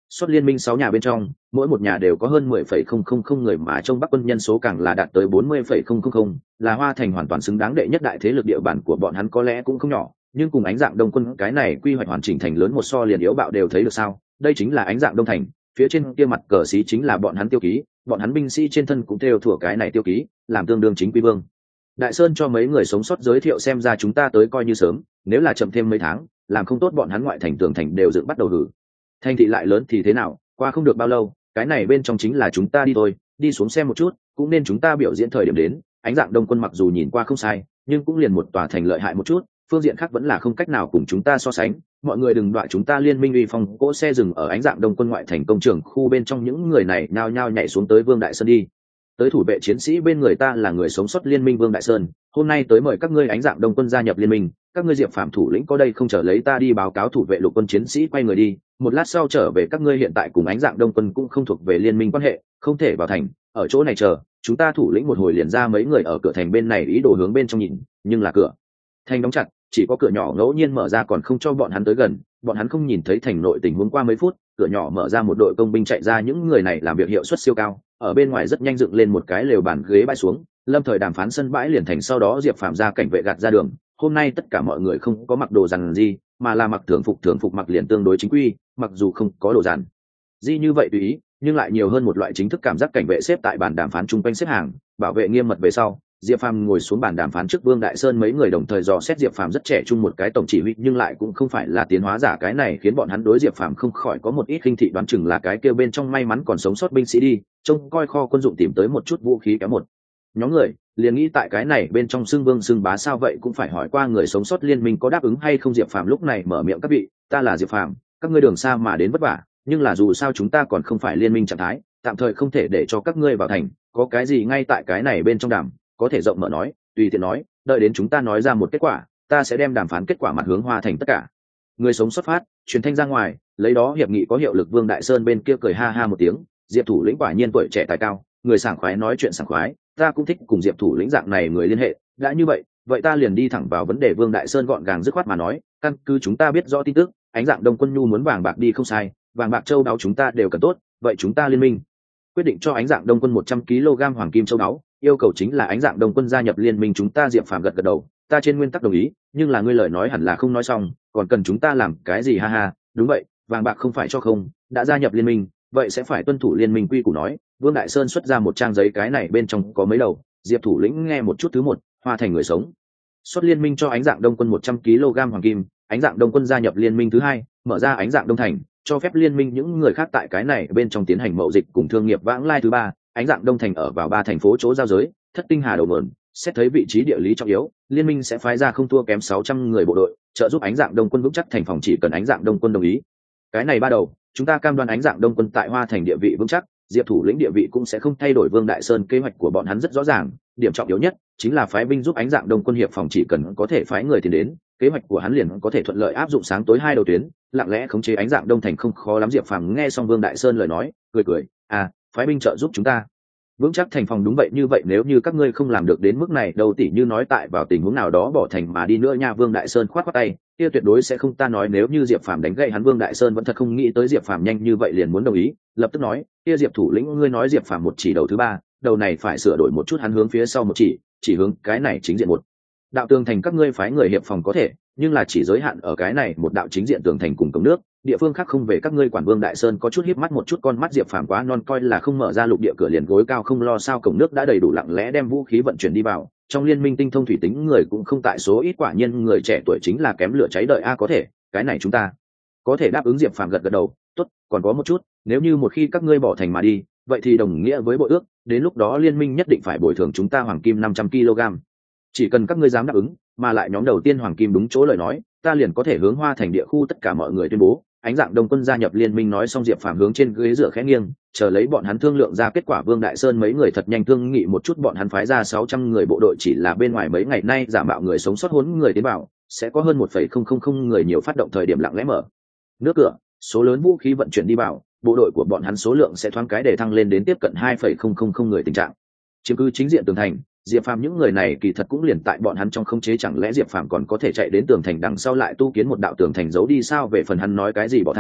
Xuất liên minh sáu nhà bên trong, mỗi một nhà đều có hơn mười phẩy không không không người, mà trong Bắc quân nhân số càng là đạt tới bốn mươi phẩy không không không, là Hoa Thành hoàn toàn xứng đáng đệ nhất đại thế lực. Địa bàn của bọn hắn có lẽ cũng không nhỏ, nhưng cùng Ánh Dạng Đông quân cái này quy hoạch hoàn chỉnh thành lớn một so liền yếu bạo đều thấy được sao? Đây chính là Ánh Dạng Đông thành, phía trên kia mặt cờ xí chính là bọn hắn tiêu ký, bọn hắn binh sĩ trên thân cũng theo thủa cái này tiêu ký, làm tương đương chính quy vương. Đại Sơn cho mấy người sống sót giới thiệu xem ra chúng ta tới coi như sớm, nếu là chậm thêm mấy tháng, làm không tốt bọn hắn ngoại thành tường thành đều dựng bắt đầu hử. Thành thị lại lớn thì thế nào, qua không được bao lâu, cái này bên trong chính là chúng ta đi thôi, đi xuống xem một chút, cũng nên chúng ta biểu diễn thời điểm đến. Ánh Dạng Đông quân mặc dù nhìn qua không sai, nhưng cũng liền một tòa thành lợi hại một chút, phương diện khác vẫn là không cách nào cùng chúng ta so sánh. Mọi người đừng đọa chúng ta liên minh uy phong. Cỗ xe dừng ở Ánh Dạng Đông quân ngoại thành công trường khu bên trong, những người này nhao nhao nhảy xuống tới Vương Đại Sơn đi. Tới thủ vệ chiến sĩ bên người ta là người sống sót liên minh Vương Đại Sơn, hôm nay tới mời các ngươi Ánh Dạng Đông quân gia nhập liên minh, các ngươi Diệp Phạm thủ lĩnh có đây không, trở lấy ta đi báo cáo thủ vệ lục quân chiến sĩ quay người đi, một lát sau trở về. Các ngươi hiện tại cùng Ánh Dạng Đông quân cũng không thuộc về liên minh quan hệ, không thể vào thành, ở chỗ này chờ chúng ta. Thủ lĩnh một hồi liền ra mấy người ở cửa thành bên này ý đồ hướng bên trong nhìn, nhưng là cửa thành đóng chặt, chỉ có cửa nhỏ ngẫu nhiên mở ra, còn không cho bọn hắn tới gần. Bọn hắn không nhìn thấy thành nội tình huống. Qua mấy phút, cửa nhỏ mở ra, một đội công binh chạy ra, những người này làm việc hiệu suất siêu cao, ở bên ngoài rất nhanh dựng lên một cái lều bàn ghế bãi xuống, lâm thời đàm phán sân bãi liền thành. Sau đó Diệp Phạm ra cảnh vệ gạt ra đường. Hôm nay tất cả mọi người không có mặc đồ dằn gì, mà là mặc thường phục, thường phục mặc liền tương đối chính quy, mặc dù không có đồ dằn gì như vậy tùy ý, nhưng lại nhiều hơn một loại chính thức cảm giác. Cảnh vệ xếp tại bàn đàm phán chung quanh xếp hàng, bảo vệ nghiêm mật. Về sau Diệp Phàm ngồi xuống bàn đàm phán trước. Vương Đại Sơn mấy người đồng thời dò xét Diệp Phàm rất trẻ trung, một cái tổng chỉ huy nhưng lại cũng không phải là tiến hóa giả, cái này khiến bọn hắn đối Diệp Phàm không khỏi có một ít khinh thị, đoán chừng là cái kêu bên trong may mắn còn sống sót binh sĩ đi. Trông coi kho quân dụng tìm tới một chút vũ khí, kéo một nhóm người liền nghĩ tại cái này bên trong xưng vương xưng bá, sao vậy cũng phải hỏi qua người sống sót liên minh có đáp ứng hay không. Diệp Phàm lúc này mở miệng: các vị, ta là Diệp Phàm, các ngươi đường xa mà đến vất vả, nhưng là dù sao chúng ta còn không phải liên minh trạng thái, tạm thời không thể để cho các ngươi vào thành, có cái gì ngay tại cái này bên trong đàm có thể rộng mở nói, tùy tiện nói, đợi đến chúng ta nói ra một kết quả, ta sẽ đem đàm phán kết quả mặt hướng Hoa Thành tất cả người sống xuất phát, truyền thanh ra ngoài, lấy đó hiệp nghị có hiệu lực. Vương Đại Sơn bên kia cười ha ha một tiếng: Diệp thủ lĩnh quả nhiên tuổi trẻ tài cao, người sảng khoái, nói chuyện sảng khoái, ta cũng thích cùng Diệp thủ lĩnh dạng này người liên hệ. Đã như vậy, vậy ta liền đi thẳng vào vấn đề. Vương Đại Sơn gọn gàng dứt khoát mà nói: căn cứ chúng ta biết rõ tin tức, Ánh Dạng Đông quân nhu muốn vàng bạc đi không sai, vàng bạc châu đáo chúng ta đều cần tốt, vậy chúng ta liên minh quyết định cho Ánh Dạng Đông quân một trăm ki lô gam hoàng kim châu đáo, yêu cầu chính là Ánh Dạng Đông quân gia nhập liên minh chúng ta. Diệp Phàm gật gật đầu: ta trên nguyên tắc đồng ý, nhưng là ngươi lời nói hẳn là không nói xong, còn cần chúng ta làm cái gì? Ha ha, đúng vậy, vàng bạc không phải cho không, đã gia nhập liên minh, vậy sẽ phải tuân thủ liên minh quy củ. Nói, Vương Đại Sơn xuất ra một trang giấy, cái này bên trong có mấy đầu. Diệp thủ lĩnh nghe một chút. Thứ một, Hoa Thành người sống xuất liên minh cho Ánh Dạng Đông quân một trăm ki lô gam hoàng kim, Ánh Dạng Đông quân gia nhập liên minh. Thứ hai, mở ra Ánh Dạng Đông thành, cho phép liên minh những người khác tại cái này bên trong tiến hành mậu dịch cùng thương nghiệp vãng lai. Thứ ba, Ánh Dạng Đông thành ở vào ba thành phố chỗ giao giới, thất tinh hà đầu mượn, xét thấy vị trí địa lý trọng yếu, liên minh sẽ phái ra không thua kém sáu trăm người bộ đội trợ giúp Ánh Dạng Đông quân vững chắc thành phòng, chỉ cần Ánh Dạng Đông quân đồng ý. Cái này ba đầu, chúng ta cam đoan Ánh Dạng Đông quân tại Hoa Thành địa vị vững chắc, Diệp thủ lĩnh địa vị cũng sẽ không thay đổi. Vương Đại Sơn kế hoạch của bọn hắn rất rõ ràng, điểm trọng yếu nhất chính là phái binh giúp Ánh Dạng Đông quân hiệp phòng, chỉ cần có thể phái người tiền đến, kế hoạch của hắn liền có thể thuận lợi áp dụng sáng tối hai đầu tuyến, lặng lẽ khống chế Ánh Dạng Đông thành không khó lắm. Diệp Phàm nghe xong Vương Đại Sơn lời nói, cười cười: à, phái binh trợ giúp chúng ta vững chắc thành phòng, đúng vậy, như vậy nếu như các ngươi không làm được đến mức này đâu, tỉ như nói tại vào tình huống nào đó bỏ thành mà đi nữa nha. Vương Đại Sơn khoát khoát tay: kia tuyệt đối sẽ không. Ta nói nếu như Diệp Phàm đánh gậy hắn. Vương Đại Sơn vẫn thật không nghĩ tới Diệp Phàm nhanh như vậy liền muốn đồng ý, lập tức nói: kia Diệp thủ lĩnh, ngươi nói Diệp Phàm một chỉ đầu thứ ba, đầu này phải sửa đổi một chút. Hắn hướng phía sau một chỉ, chỉ hướng cái này chính diện một đạo tường thành, các ngươi phái người hiệp phòng có thể, nhưng là chỉ giới hạn ở cái này một đạo chính diện tường thành cùng cống nước, địa phương khác không về các ngươi quản. Vương Đại Sơn có chút híp mắt một chút, con mắt Diệp Phàm quá non, coi là không mở ra lục địa cửa liền gối cao không lo sao, cổng nước đã đầy đủ, lặng lẽ đem vũ khí vận chuyển đi vào. Trong liên minh tinh thông thủy tính người cũng không tại số ít, quả nhiên người trẻ tuổi chính là kém lửa cháy đợi a. Có thể, cái này chúng ta có thể đáp ứng. Diệp Phàm gật gật đầu: tốt, còn có một chút, nếu như một khi các ngươi bỏ thành mà đi, vậy thì đồng nghĩa với bội ước, đến lúc đó liên minh nhất định phải bồi thường chúng ta hoàng kim năm trăm ki lô gam. Chỉ cần các ngươi dám đáp ứng, mà lại nhóm đầu tiên hoàng kim đúng chỗ lời nói, ta liền có thể hướng Hoa Thành địa khu tất cả mọi người tuyên bố Ánh Dạng Đông quân gia nhập liên minh. Nói xong Diệp Phàm hướng trên ghế dựa khẽ nghiêng, chờ lấy bọn hắn thương lượng ra kết quả. Vương Đại Sơn mấy người thật nhanh thương nghị một chút, bọn hắn phái ra sáu trăm người bộ đội, chỉ là bên ngoài mấy ngày nay giả mạo người sống sót hỗn người tiến vào, sẽ có hơn một phẩy không không không người nhiều phát động thời điểm lặng lẽ mở nước cửa, số lớn vũ khí vận chuyển đi vào, bộ đội của bọn hắn số lượng sẽ thoáng cái để thăng lên đến tiếp cận hai phẩy không không không người. Tình trạng chiếm cứ chính diện tường thành, Diệp Phàm những người này kỳ thật cũng liền tại bọn hắn trong khống chế, chẳng lẽ Diệp Phàm còn có thể chạy đến tường thành đằng sau lại tu kiến một đạo tường thành giấu đi sao? Về phần hắn nói cái gì bỏ thành,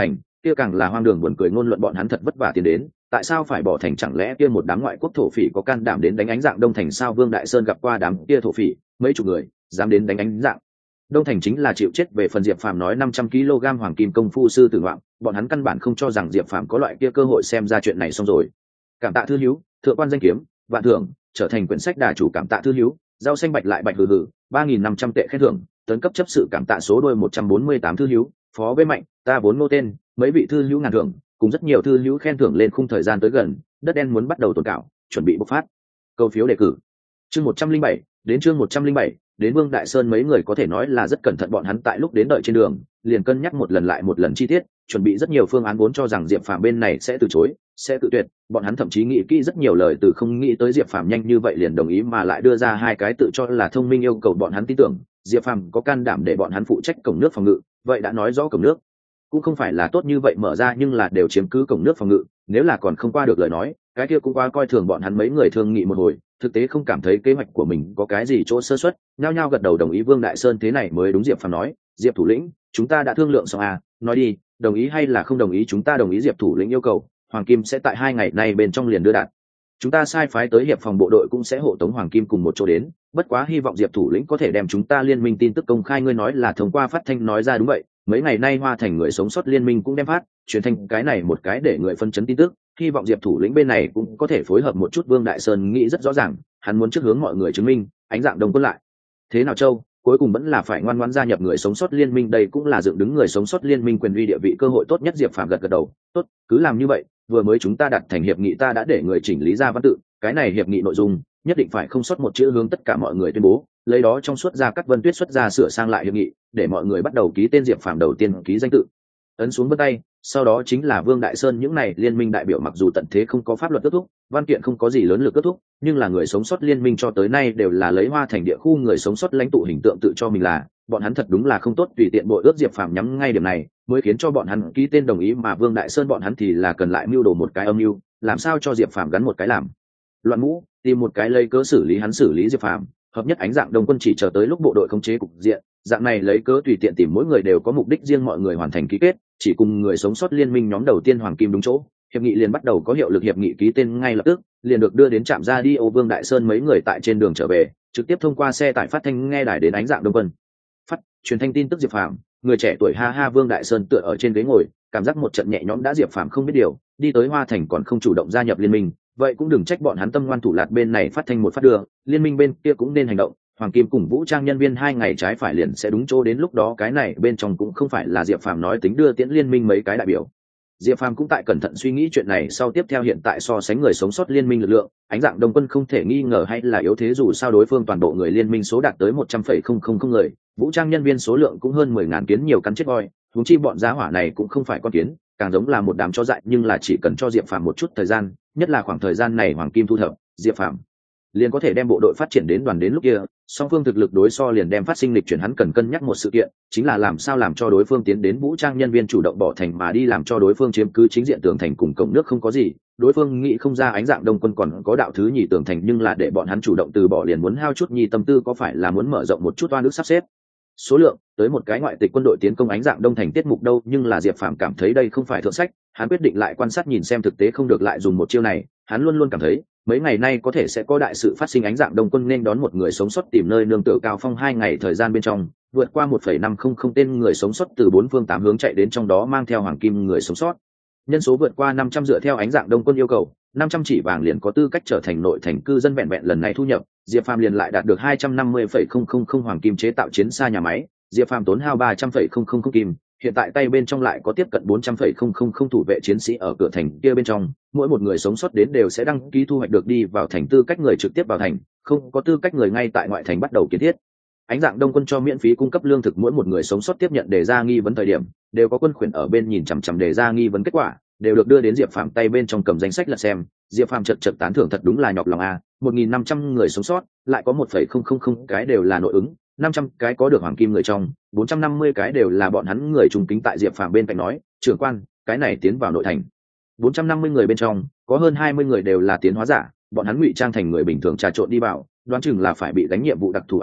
kia càng là hoang đường buồn cười ngôn luận bọn hắn thật vất vả tiến đến, tại sao phải bỏ thành, chẳng lẽ kia một đám ngoại quốc thổ phỉ có can đảm đến đánh Ánh Dạng Đông Thành sao? Vương Đại Sơn gặp qua đám kia thổ phỉ, mấy chục người dám đến đánh Ánh Dạng Đông Thành chính là chịu chết. Về phần Diệp Phàm nói năm trăm ki lô gam hoàng kim công phu sư tử ngoạm, bọn hắn căn bản không cho rằng Diệp Phàm có loại kia cơ hội. Xem ra chuyện này xong rồi. Cảm tạ thư hữu, thượng quan danh kiếm, vạn thưởng, trở thành quyển sách đà chủ. Cảm tạ thư hữu, rau xanh bạch lại bạch hừ hừ, ba nghìn năm trăm tệ khen thưởng, tấn cấp chấp sự. Cảm tạ số đôi một trăm bốn mươi tám thư hữu, phó bế mạnh, ta vốn nô tên, mấy vị thư hữu ngàn thưởng, cùng rất nhiều thư hữu khen thưởng. Lên khung thời gian tới gần, đất đen muốn bắt đầu tồn cảo, chuẩn bị bộc phát. Câu phiếu đề cử. Chương một trăm linh bảy, đến chương một trăm linh bảy, đến Vương Đại Sơn mấy người có thể nói là rất cẩn thận. Bọn hắn tại lúc đến đợi trên đường, liền cân nhắc một lần lại một lần chi tiết, chuẩn bị rất nhiều phương án, vốn cho rằng Diệp Phàm bên này sẽ từ chối, sẽ tự tuyệt. Bọn hắn thậm chí nghĩ kỹ rất nhiều lời từ, không nghĩ tới Diệp Phàm nhanh như vậy liền đồng ý, mà lại đưa ra hai cái tự cho là thông minh yêu cầu. Bọn hắn tin tưởng Diệp Phàm có can đảm để bọn hắn phụ trách cổng nước phòng ngự, vậy đã nói rõ cổng nước cũng không phải là tốt như vậy mở ra, nhưng là đều chiếm cứ cổng nước phòng ngự, nếu là còn không qua được lời nói, cái kia cũng quá coi thường bọn hắn. Mấy người thương nghị một hồi, thực tế không cảm thấy kế hoạch của mình có cái gì chỗ sơ suất, nhao nhao gật đầu đồng ý. Vương Đại Sơn thế này mới đúng. Diệp Phàm nói, Diệp thủ lĩnh, chúng ta đã thương lượng xong à, nói đi, đồng ý hay là không đồng ý? Chúng ta đồng ý. Diệp thủ lĩnh yêu cầu, Hoàng Kim sẽ tại hai ngày nay bên trong liền đưa đạt. Chúng ta sai phái tới hiệp phòng bộ đội cũng sẽ hộ tống Hoàng Kim cùng một chỗ đến, bất quá hy vọng Diệp thủ lĩnh có thể đem chúng ta liên minh tin tức công khai. Ngươi nói là thông qua phát thanh nói ra? Đúng vậy, mấy ngày nay Hoa Thành người sống sót liên minh cũng đem phát truyền thanh cái này một cái để người phân chấn tin tức, hy vọng Diệp thủ lĩnh bên này cũng có thể phối hợp một chút. Vương Đại Sơn nghĩ rất rõ ràng, hắn muốn trước hướng mọi người chứng minh Ánh Dạng Đông quân lại thế nào châu, cuối cùng vẫn là phải ngoan ngoãn gia nhập người sống sót liên minh. Đây cũng là dựng đứng người sống sót liên minh quyền uy địa vị cơ hội tốt nhất. Diệp Phàm gật gật đầu, tốt, cứ làm như vậy. Vừa mới chúng ta đặt thành hiệp nghị, ta đã để người chỉnh lý ra văn tự, cái này hiệp nghị nội dung nhất định phải không sót một chữ, hướng tất cả mọi người tuyên bố, lấy đó trong suốt ra các Vân Tuyết xuất ra sửa sang lại hiệp nghị, để mọi người bắt đầu ký tên. Diệp Phàm đầu tiên ký danh tự, ấn xuống vân tay, sau đó chính là Vương Đại Sơn những này liên minh đại biểu. Mặc dù tận thế không có pháp luật kết thúc, văn kiện không có gì lớn lực kết thúc, nhưng là người sống sót liên minh cho tới nay đều là lấy Hoa Thành địa khu người sống sót lãnh tụ hình tượng tự cho mình là, bọn hắn thật đúng là không tốt tùy tiện bội ước. Diệp Phàm nhắm ngay điểm này mới khiến cho bọn hắn ký tên đồng ý, mà Vương Đại Sơn bọn hắn thì là cần lại mưu đồ một cái âm mưu, làm sao cho Diệp Phàm gắn một cái làm loạn mũ, tìm một cái lấy cớ xử lý hắn, xử lý Diệp Phàm. Hợp nhất Ánh Dạng Đông quân chỉ chờ tới lúc bộ đội khống chế cục diện, dạng này lấy cớ tùy tiện tìm, mỗi người đều có mục đích riêng, mọi người hoàn thành ký kết, chỉ cùng người sống sót liên minh nhóm đầu tiên Hoàng Kim đúng chỗ, hiệp nghị liền bắt đầu có hiệu lực. Hiệp nghị ký tên ngay lập tức liền được đưa đến trạm radio. Vương Đại Sơn mấy người tại trên đường trở về, trực tiếp thông qua xe tải phát thanh nghe đài đến Ánh Dạng Đông quân phát truyền thanh tin tức Diệp Phàm. Người trẻ tuổi ha ha. Vương Đại Sơn tựa ở trên ghế ngồi, cảm giác một trận nhẹ nhõm. Đã Diệp Phàm không biết điều, đi tới Hoa Thành còn không chủ động gia nhập liên minh, vậy cũng đừng trách bọn hắn tâm ngoan thủ lạt. Bên này phát thanh một phát đưa, liên minh bên kia cũng nên hành động. Hoàng Kim cùng vũ trang nhân viên hai ngày trái phải liền sẽ đúng chỗ, đến lúc đó cái này bên trong cũng không phải là Diệp Phàm nói tính đưa tiễn liên minh mấy cái đại biểu. Diệp Phàm cũng tại cẩn thận suy nghĩ chuyện này sau. Tiếp theo, hiện tại so sánh người sống sót liên minh lực lượng, Ánh Dạng Đông quân không thể nghi ngờ hay là yếu thế, dù sao đối phương toàn bộ người liên minh số đạt tới một trăm phẩy không không không người, vũ trang nhân viên số lượng cũng hơn mười ngàn kiến, nhiều cắn chết voi. Huống chi bọn giá hỏa này cũng không phải con kiến, càng giống là một đám chó dại, nhưng là chỉ cần cho Diệp Phàm một chút thời gian, nhất là khoảng thời gian này Hoàng Kim thu thập, Diệp Phàm liền có thể đem bộ đội phát triển đến đoàn. Đến lúc kia song phương thực lực đối so liền đem phát sinh lịch chuyển. Hắn cần cân nhắc một sự kiện, chính là làm sao làm cho đối phương tiến đến vũ trang nhân viên chủ động bỏ thành mà đi, làm cho đối phương chiếm cứ chính diện tường thành cùng cổng nước không có gì. Đối phương nghĩ không ra Ánh Dạng Đông quân còn có đạo thứ nhì tường thành, nhưng là để bọn hắn chủ động từ bỏ, liền muốn hao chút nhi tâm tư, có phải là muốn mở rộng một chút oan ức sắp xếp số lượng tới một cái ngoại tịch quân đội tiến công Ánh Dạng Đông thành tiết mục đâu. Nhưng là Diệp Phàm cảm thấy đây không phải thượng sách, hắn quyết định lại quan sát nhìn xem thực tế không được lại dùng một chiêu này. Hắn luôn luôn cảm thấy mấy ngày nay có thể sẽ có đại sự phát sinh. Ánh Dạng Đông quân nên đón một người sống sót tìm nơi nương tựa cao phong. Hai ngày thời gian bên trong, vượt qua một phẩy năm không không tên người sống sót từ bốn phương tám hướng chạy đến, trong đó mang theo Hoàng Kim người sống sót nhân số vượt qua năm trăm. Dựa theo Ánh Dạng Đông quân yêu cầu, năm trăm chỉ vàng liền có tư cách trở thành nội thành cư dân. Vẹn vẹn lần này thu nhập, Diệp Phàm liền lại đạt được hai trăm năm mươi phẩy không không không Hoàng Kim chế tạo chiến xa nhà máy. Diệp Phàm tốn hao ba trăm phẩy không không không kim, hiện tại tay bên trong lại có tiếp cận bốn trăm phẩy không không không thủ vệ chiến sĩ ở cửa thành kia bên trong. Mỗi một người sống sót đến đều sẽ đăng ký thu hoạch được đi vào thành tư cách người trực tiếp vào thành, không có tư cách người ngay tại ngoại thành bắt đầu kiến thiết. Ánh Dạng Đông quân cho miễn phí cung cấp lương thực, mỗi một người sống sót tiếp nhận đề ra nghi vấn thời điểm đều có quân khuyển ở bên nhìn chằm chằm đề ra nghi vấn, kết quả đều được đưa đến Diệp Phàm tay bên trong, cầm danh sách lật xem. Diệp Phàm chật chật tán thưởng, thật đúng là nhọc lòng a. một nghìn năm trăm người sống sót, lại có một phẩy không không không cái đều là nội ứng, năm trăm cái có được Hoàng Kim người trong, bốn trăm năm mươi cái đều là bọn hắn người trung kính. Tại Diệp Phàm bên cạnh nói, trưởng quan, cái này tiến vào nội thành bốn trăm năm mươi người bên trong có hơn hai mươi người đều là tiến hóa giả, bọn hắn ngụy trang thành người bình thường trà trộn đi vào, đoán chừng là phải bị đánh nhiệm vụ đặc thù a.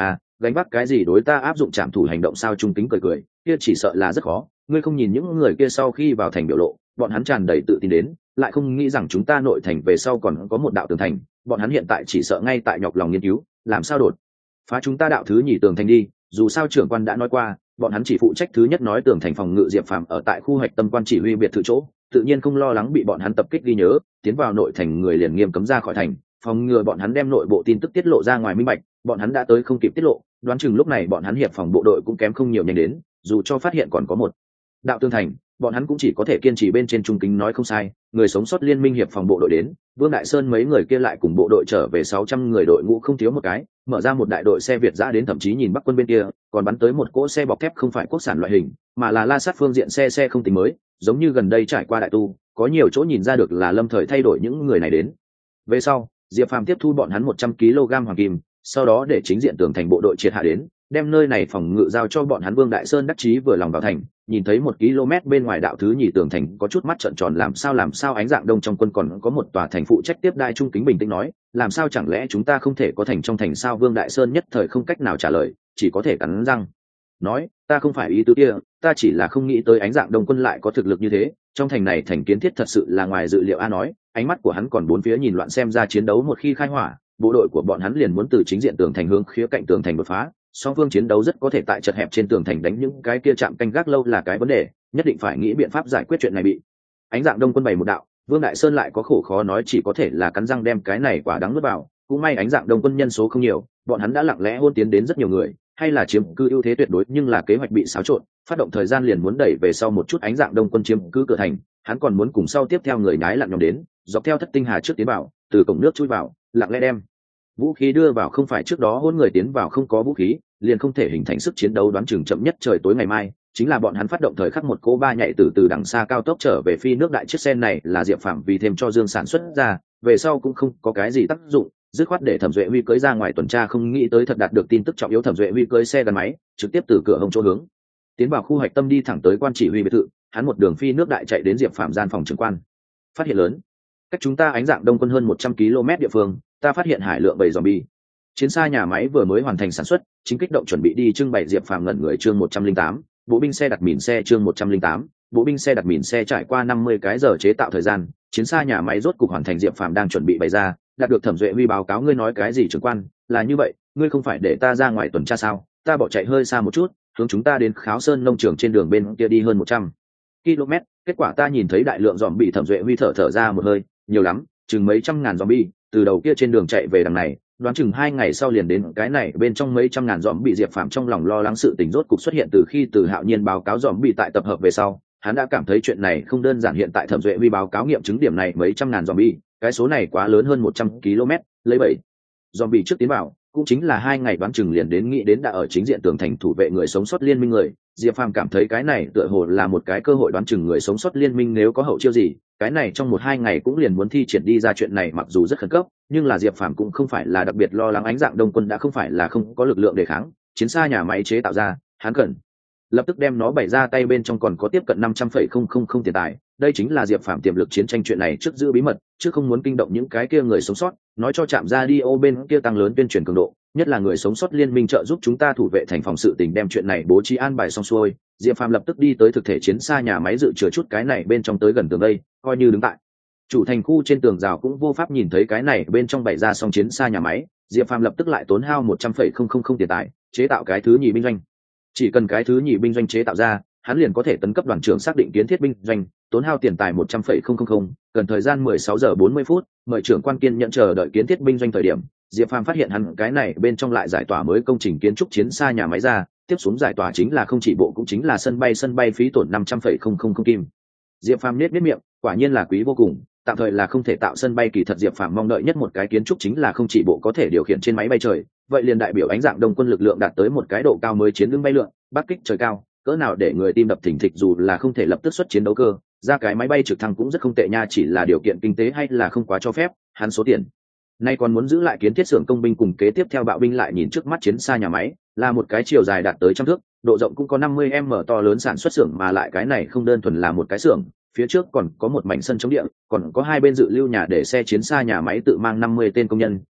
gánh vác cái gì đối ta áp dụng trảm thủ hành động sao? Trung kính cười cười, kia chỉ sợ là rất khó. Ngươi không nhìn những người kia sau khi vào thành biểu lộ, bọn hắn tràn đầy tự tin đến, lại không nghĩ rằng chúng ta nội thành về sau còn có một đạo tường thành, bọn hắn hiện tại chỉ sợ ngay tại nhọc lòng nghiên cứu làm sao đột phá chúng ta đạo thứ nhì tường thành đi. Dù sao trưởng quan đã nói qua, bọn hắn chỉ phụ trách thứ nhất nói tường thành phòng ngự. Diệp Phàm ở tại khu hạch tâm quan chỉ huy biệt thự chỗ, tự nhiên không lo lắng bị bọn hắn tập kích ghi nhớ, tiến vào nội thành người liền nghiêm cấm ra khỏi thành, phòng ngừa bọn hắn đem nội bộ tin tức tiết lộ ra ngoài minh bạch. Bọn hắn đã tới không kịp tiết lộ, đoán chừng lúc này bọn hắn hiệp phòng bộ đội cũng kém không nhiều nhanh đến, dù cho phát hiện còn có một đạo tường thành, bọn hắn cũng chỉ có thể kiên trì bên trên. Trung kính nói không sai, người sống sót liên minh hiệp phòng bộ đội đến, Vương Đại Sơn mấy người kia lại cùng bộ đội trở về sáu trăm người, đội ngũ không thiếu một cái, mở ra một đại đội xe Việt giã đến, thậm chí nhìn Bắc quân bên kia còn bắn tới một cỗ xe bọc thép, không phải quốc sản loại hình, mà là La Sát phương diện xe xe không tính mới, giống như gần đây trải qua đại tu, có nhiều chỗ nhìn ra được là lâm thời thay đổi những người này đến. Về sau, Diệp Phàm tiếp thu bọn hắn một trăm ki lô gam hoàng kim, sau đó để chính diện tường thành bộ đội triệt hạ đến, đem nơi này phòng ngự giao cho bọn hắn. Vương Đại Sơn đắc chí vừa lòng vào thành, nhìn thấy một km bên ngoài đạo thứ nhì tường thành, có chút mắt trợn tròn. Làm sao làm sao Ánh Dạng Đông trong quân còn có một tòa thành phụ trách tiếp đai. Trung kính bình tĩnh nói, làm sao chẳng lẽ chúng ta không thể có thành trong thành sao? Vương Đại Sơn nhất thời không cách nào trả lời, chỉ có thể cắn răng nói, ta không phải ý tứ kia, ta chỉ là không nghĩ tới Ánh Dạng Đông quân lại có thực lực như thế, trong thành này thành kiến thiết thật sự là ngoài dự liệu. A nói, ánh mắt của hắn còn bốn phía nhìn loạn, xem ra chiến đấu một khi khai hỏa, bộ đội của bọn hắn liền muốn từ chính diện tường thành hướng khía cạnh tường thành đột phá. Song phương chiến đấu rất có thể tại chật hẹp trên tường thành đánh những cái kia chạm canh gác lâu là cái vấn đề, nhất định phải nghĩ biện pháp giải quyết chuyện này. Bị Ánh Dạng Đông quân bày một đạo, Vương Đại Sơn lại có khổ khó nói, chỉ có thể là cắn răng đem cái này quả đắng nuốt vào. Cũng may Ánh Dạng Đông quân nhân số không nhiều, bọn hắn đã lặng lẽ hôn tiến đến rất nhiều người, hay là chiếm cứ ưu thế tuyệt đối, nhưng là kế hoạch bị xáo trộn, phát động thời gian liền muốn đẩy về sau một chút. Ánh Dạng Đông quân chiếm cứ cửa thành, hắn còn muốn cùng sau tiếp theo người nhái lặn nhòm đến, dọc theo Thất Tinh Hà trước tiến vào, từ cổng nước chui vào, lặng lẽ đem vũ khí đưa vào. Không phải trước đó hôn người tiến vào không có vũ khí liền không thể hình thành sức chiến đấu, đoán chừng chậm nhất trời tối ngày mai chính là bọn hắn phát động thời khắc một cỗ ba nhạy từ từ đằng xa cao tốc trở về phi nước đại. Chiếc xe này là Diệp Phàm vì thêm cho Dương sản xuất ra, về sau cũng không có cái gì tác dụng, dứt khoát để Thẩm Duệ Huy cưỡi ra ngoài tuần tra. Không nghĩ tới thật đạt được tin tức trọng yếu, Thẩm Duệ Huy cưỡi xe gắn máy trực tiếp từ cửa hông chỗ hướng tiến vào khu hạch tâm, đi thẳng tới quan chỉ huy biệt thự. Hắn một đường phi nước đại chạy đến Diệp Phàm gian phòng trưởng quan. Phát hiện lớn, cách chúng ta Ánh Dạng Đông quân hơn một trăm ki lô mét địa phương, ta phát hiện hải lượng bầy zombie. Chiến xa nhà máy vừa mới hoàn thành sản xuất, chính kích động chuẩn bị đi trưng bày. Diệp Phàm ngẩn người. Chương một trăm linh tám, bộ binh xe đặt mìn xe. Chương một trăm linh tám, bộ binh xe đặt mìn xe. Trải qua năm mươi cái giờ chế tạo thời gian, chiến xa nhà máy rốt cục hoàn thành. Diệp Phàm đang chuẩn bị bày ra, đạt được Thẩm Duệ Huy báo cáo. Ngươi nói cái gì trưởng quan? Là như vậy, ngươi không phải để ta ra ngoài tuần tra sao? Ta bỏ chạy hơi xa một chút, hướng chúng ta đến Kháo Sơn nông trường trên đường bên kia đi hơn một trăm ki lô mét, kết quả ta nhìn thấy đại lượng dòm bị. Thẩm Duệ Huy thở thở ra một hơi, nhiều lắm, chừng mấy trăm ngàn zombie từ đầu kia trên đường chạy về đằng này, đoán chừng hai ngày sau liền đến cái này bên trong mấy trăm ngàn dòm bị. Diệp Phàm trong lòng lo lắng sự tình rốt cục xuất hiện. Từ khi Từ Hạo Nhiên báo cáo dòm bị tại tập hợp về sau, hắn đã cảm thấy chuyện này không đơn giản. Hiện tại Thẩm Duệ Huy báo cáo nghiệm chứng điểm này, mấy trăm ngàn dòm bị, cái số này quá lớn, hơn một trăm ki lô mét, lấy bảy dòm bị trước tiến vào, cũng chính là hai ngày đoán chừng liền đến. Nghĩ đến đã ở chính diện tường thành thủ vệ người sống sót liên minh người, Diệp Phàm cảm thấy cái này tựa hồ là một cái cơ hội. Đoán chừng người sống sót liên minh nếu có hậu chiêu gì, cái này trong một hai ngày cũng liền muốn thi triển đi ra. Chuyện này mặc dù rất khẩn cấp, nhưng là Diệp Phàm cũng không phải là đặc biệt lo lắng. Ánh Dạng Đông quân đã không phải là không có lực lượng đề kháng, chiến xa nhà máy chế tạo ra, hắn cần lập tức đem nó bày ra tay. Bên trong còn có tiếp cận năm trăm phẩy không không không tiền tài, đây chính là Diệp Phàm tiềm lực chiến tranh. Chuyện này trước giữ bí mật, chứ không muốn kinh động những cái kia người sống sót, nói cho Trạm Radio bên kia tăng lớn tuyên truyền cường độ, nhất là người sống sót liên minh trợ giúp chúng ta thủ vệ thành phòng. Sự tình đem chuyện này bố trí an bài xong xuôi, Diệp Phàm lập tức đi tới thực thể chiến xa nhà máy dự chứa chút cái này bên trong tới gần tường đây, coi như đứng tại chủ thành khu trên tường rào cũng vô pháp nhìn thấy cái này bên trong bày ra xong chiến xa nhà máy. Diệp Phàm lập tức lại tốn hao một trăm phẩy không không không tiền tài chế tạo cái thứ nhì binh doanh. Chỉ cần cái thứ nhì binh doanh chế tạo ra, hắn liền có thể tấn cấp đoàn trưởng xác định kiến thiết binh doanh, tốn hao tiền tài một trăm phẩy không không không, cần thời gian mười sáu giờ bốn mươi phút. Mời trưởng quan kiên nhận chờ đợi kiến thiết binh doanh. Thời điểm Diệp Phàm phát hiện hắn cái này bên trong lại giải tỏa mới công trình kiến trúc chiến xa nhà máy ra, tiếp xuống giải tỏa chính là không chỉ bộ cũng chính là sân bay. Sân bay phí tổn năm trăm phẩy không không không kim. Diệp Phàm nết nết miệng, quả nhiên là quý vô cùng. Tạm thời là không thể tạo sân bay, kỳ thật Diệp Phàm mong đợi nhất một cái kiến trúc chính là không chỉ bộ có thể điều khiển trên máy bay trời, vậy liền đại biểu Ánh Dạng Đông quân lực lượng đạt tới một cái độ cao mới, chiến lưng bay lượn, bắc kích trời cao, cỡ nào để người tim đập thình thịch. Dù là không thể lập tức xuất chiến đấu cơ, ra cái máy bay trực thăng cũng rất không tệ nha, chỉ là điều kiện kinh tế hay là không quá cho phép. Hắn số tiền nay còn muốn giữ lại kiến thiết xưởng công binh cùng kế tiếp theo bạo binh. Lại nhìn trước mắt chiến xa nhà máy, là một cái chiều dài đạt tới trăm thước, độ rộng cũng có năm mươi mét to lớn sản xuất xưởng, mà lại cái này không đơn thuần là một cái xưởng, phía trước còn có một mảnh sân chống địa, còn có hai bên dự lưu nhà để xe. Chiến xa nhà máy tự mang năm mươi tên công nhân,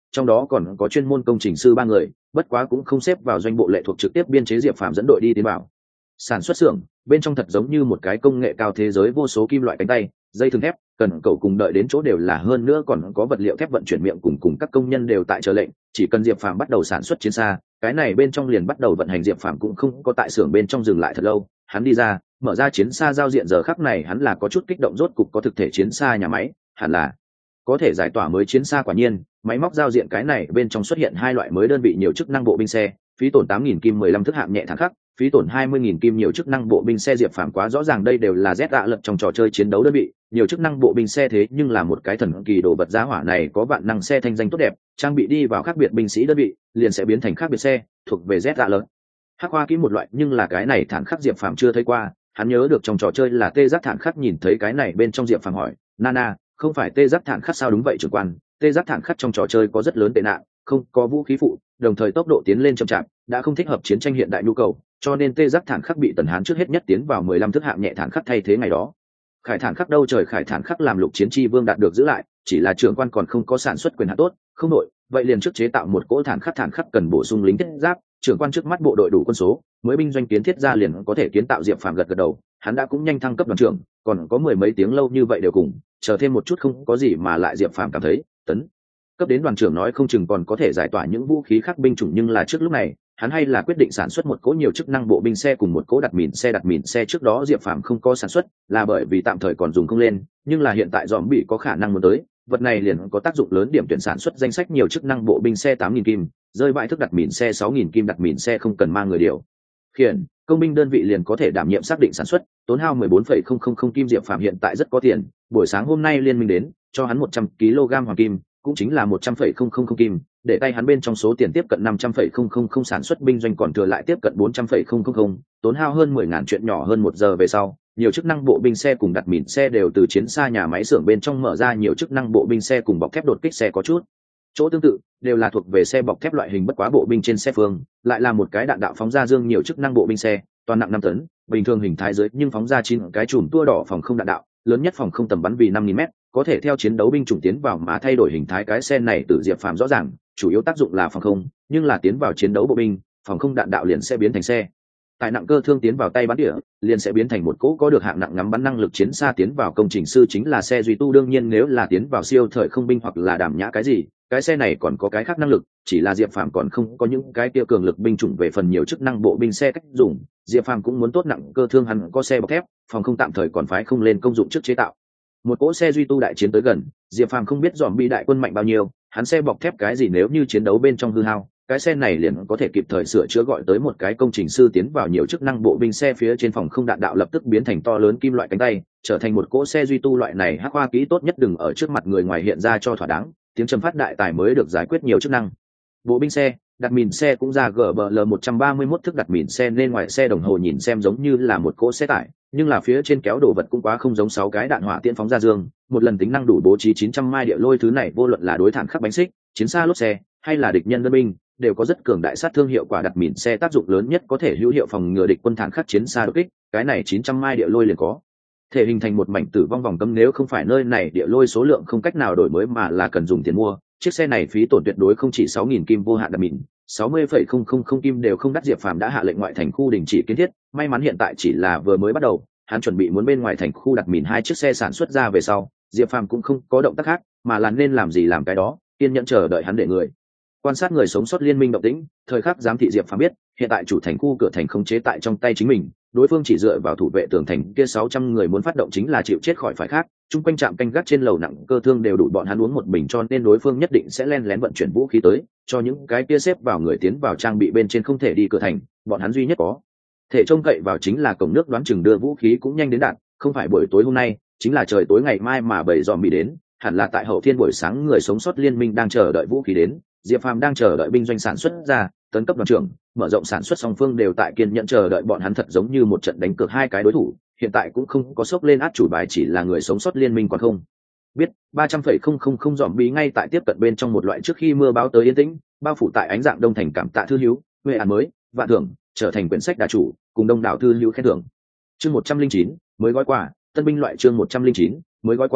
trong đó còn có chuyên môn công trình sư ba người, bất quá cũng không xếp vào doanh bộ lệ thuộc trực tiếp biên chế Diệp Phàm dẫn đội đi tiến vào. Sản xuất xưởng bên trong thật giống như một cái công nghệ cao thế giới, vô số kim loại cánh tay, dây thừng thép, cần cẩu cùng đợi đến chỗ đều là, hơn nữa còn có vật liệu thép vận chuyển miệng cùng cùng các công nhân đều tại chờ lệnh, chỉ cần Diệp Phàm bắt đầu sản xuất chiến xa, cái này bên trong liền bắt đầu vận hành. Diệp Phàm cũng không có tại xưởng bên trong dừng lại thật lâu, hắn đi ra, mở ra chiến xa giao diện. Giờ khắc này hắn là có chút kích động, rốt cục có thực thể chiến xa nhà máy, hẳn là có thể giải tỏa mới chiến xa. Quả nhiên, máy móc giao diện cái này bên trong xuất hiện hai loại mới đơn vị nhiều chức năng bộ binh xe, phí tổn tám nghìn kim mười lăm thức hạng nhẹ thẳng khắc, phí tổn hai mươi nghìn kim nhiều chức năng bộ binh xe. Diệp Phàm quá rõ ràng đây đều là Z ạ lật trong trò chơi chiến đấu đơn vị, nhiều chức năng bộ binh xe thế nhưng là một cái thần kỳ đồ vật. Giá hỏa này có vạn năng xe thanh danh tốt đẹp, trang bị đi vào khác biệt binh sĩ đơn vị liền sẽ biến thành khác biệt xe, thuộc về Z ạ lật. Hắc hoa kỹ một loại, nhưng là cái này thản khắc Diệp Phàm chưa thấy qua, hắn nhớ được trong trò chơi là tê giác thản khắc. Nhìn thấy cái này bên trong, Diệp Phàm hỏi Nana, không phải tê giác thản khắc sao? Đúng vậy trưởng quan, tê giác thản khắc trong trò chơi có rất lớn tệ nạn, không có vũ khí phụ, đồng thời tốc độ tiến lên chậm chạp, đã không thích hợp chiến tranh hiện đại nhu cầu, cho nên tê giác thản khắc bị Tần Hán trước hết nhất tiến vào mười lăm thức hạng nhẹ thản khắc thay thế. Ngày đó khải thản khắc đâu trời, khải thản khắc làm lục chiến tri vương đạt được giữ lại, chỉ là trưởng quan còn không có sản xuất quyền hạn tốt, không đội vậy liền trước chế tạo một cỗ thản khắc. Thản khắc cần bổ sung lính thiết giáp, trưởng quan trước mắt bộ đội đủ quân số, mới binh doanh kiến thiết ra liền có thể kiến tạo. Diệp Phàm gật gật đầu, hắn đã cũng nhanh thăng cấp đoàn trưởng, còn có mười mấy tiếng lâu như vậy đều cùng chờ thêm một chút không có gì mà lại. Diệp Phàm cảm thấy tấn cấp đến đoàn trưởng nói không chừng còn có thể giải tỏa những vũ khí khác binh chủng, nhưng là trước lúc này hắn hay là quyết định sản xuất một cỗ nhiều chức năng bộ binh xe cùng một cỗ đặt mìn xe. Đặt mìn xe trước đó Diệp Phàm không có sản xuất là bởi vì tạm thời còn dùng không lên, nhưng là hiện tại dòm bị có khả năng muốn tới, vật này liền có tác dụng lớn. Điểm tuyển sản xuất danh sách nhiều chức năng bộ binh xe tám nghìn kim, rơi bãi thức đặt mìn xe sáu nghìn kim. Đặt mìn xe không cần mang người điều khiển, công binh đơn vị liền có thể đảm nhiệm xác định sản xuất, tốn hao mười bốn phẩy không không không kim. Diệp Phàm hiện tại rất có tiền, buổi sáng hôm nay liên minh đến cho hắn một trăm ki lô gam hoàng kim, cũng chính là một trăm phẩy không không không kim, để tay hắn bên trong số tiền tiếp cận năm trăm phẩy không không không. Sản xuất binh doanh còn thừa lại tiếp cận bốn trăm phẩy không không không, tốn hao hơn mười ngàn. Chuyện nhỏ hơn một giờ về sau, nhiều chức năng bộ binh xe cùng đặt mìn xe đều từ chiến xa nhà máy xưởng bên trong mở ra. Nhiều chức năng bộ binh xe cùng bọc thép đột kích xe có chút chỗ tương tự, đều là thuộc về xe bọc thép loại hình, bất quá bộ binh trên xe phương lại là một cái đạn đạo phóng ra dương. Nhiều chức năng bộ binh xe toàn nặng năm tấn, bình thường hình thái dưới nhưng phóng ra chín cái chùm tua đỏ phòng không đạn đạo, lớn nhất phòng không tầm bắn vì năm nghìn mét, có thể theo chiến đấu binh chủng tiến vào mà thay đổi hình thái. Cái xe này từ Diệp Phàm rõ ràng chủ yếu tác dụng là phòng không, nhưng là tiến vào chiến đấu bộ binh, phòng không đạn đạo liền sẽ biến thành xe tại nặng cơ thương tiến vào tay bắn đĩa, liền sẽ biến thành một cỗ có được hạng nặng ngắm bắn năng lực chiến xa. Tiến vào công trình sư chính là xe duy tu, đương nhiên nếu là tiến vào siêu thời không binh hoặc là đảm nhã cái gì, cái xe này còn có cái khác năng lực, chỉ là Diệp Phàm còn không có những cái kia cường lực binh chủng. Về phần nhiều chức năng bộ binh xe cách dùng, Diệp Phàm cũng muốn tốt nặng cơ thương, hắn có xe bọc thép, phòng không tạm thời còn phái không lên công dụng trước chế tạo một cỗ xe duy tu. đại chiến tới gần, Diệp Phàm không biết dòm bi đại quân mạnh bao nhiêu, hắn xe bọc thép cái gì nếu như chiến đấu bên trong hư hao, cái xe này liền có thể kịp thời sửa chữa. Gọi tới một cái công trình sư tiến vào nhiều chức năng bộ binh xe phía trên, phòng không đạn đạo lập tức biến thành to lớn kim loại cánh tay, trở thành một cỗ xe duy tu. Loại này hắc hoa kỹ tốt nhất đừng ở trước mặt người ngoài hiện ra cho thỏa đáng, tiếng trầm phát đại tài mới được giải quyết nhiều chức năng bộ binh xe. Đặt mìn xe cũng ra giê bê lờ một trăm ba mươi mốt thức đặt mìn xe, nên ngoài xe đồng hồ nhìn xem giống như là một cỗ xe tải, nhưng là phía trên kéo đồ vật cũng quá không giống. Sáu cái đạn hỏa tiễn phóng ra dương, một lần tính năng đủ bố trí chín trăm mai địa lôi. Thứ này vô luận là đối thản khắc bánh xích, chiến xa lốp xe hay là địch nhân đơn binh đều có rất cường đại sát thương hiệu quả. Đặt mìn xe tác dụng lớn nhất có thể hữu hiệu phòng ngừa địch quân thản khắc chiến xa đột kích, cái này chín trăm mai địa lôi liền có thể hình thành một mảnh tử vong vòng cấm. Nếu không phải nơi này địa lôi số lượng không cách nào đổi mới mà là cần dùng tiền mua, chiếc xe này phí tổn tuyệt đối không chỉ sáu nghìn kim vô hạn. Đặt mìn sáu mươi phẩy không không không kim đều không đắt. Diệp Phàm đã hạ lệnh ngoại thành khu đình chỉ kiến thiết, may mắn hiện tại chỉ là vừa mới bắt đầu, hắn chuẩn bị muốn bên ngoài thành khu đặt mìn hai chiếc xe sản xuất ra về sau, Diệp Phàm cũng không có động tác khác mà là nên làm gì làm cái đó, kiên nhẫn chờ đợi hắn để người quan sát người sống sót liên minh động tĩnh. Thời khắc giám thị Diệp Phàm biết hiện tại chủ thành khu cửa thành khống chế tại trong tay chính mình, đối phương chỉ dựa vào thủ vệ tường thành kia sáu trăm người muốn phát động chính là chịu chết khỏi phải khác. Trung quanh trạm canh gác trên lầu nặng cơ thương đều đủ bọn hắn uống một bình, cho nên đối phương nhất định sẽ len lén vận chuyển vũ khí tới, cho những cái kia xếp vào người tiến vào trang bị bên trên không thể đi cửa thành, bọn hắn duy nhất có thể trông cậy vào chính là cổng nước, đoán chừng đưa vũ khí cũng nhanh đến đạn, không phải buổi tối hôm nay chính là trời tối ngày mai mà bầy dòm bị đến, hẳn là tại hậu thiên buổi sáng người sống sót liên minh đang chờ đợi vũ khí đến. Diệp Phàm đang chờ đợi binh doanh sản xuất ra, tấn cấp đoàn trưởng, mở rộng sản xuất, song phương đều tại kiên nhẫn chờ đợi bọn hắn, thật giống như một trận đánh cược hai cái đối thủ, hiện tại cũng không có sốc lên át chủ bài, chỉ là người sống sót liên minh còn không biết. ba trăm phẩy không không không dòm bí ngay tại tiếp cận bên trong một loại trước khi mưa báo tới yên tĩnh, bao phủ tại ánh dạng đông thành. Cảm tạ thư hữu, huệ án mới, vạn thưởng, trở thành quyển sách đà chủ, cùng đông đảo thư hữu khen thưởng. Chương một trăm linh chín mới gói quà, tân binh loại. Chương một trăm linh chín mới gói quà,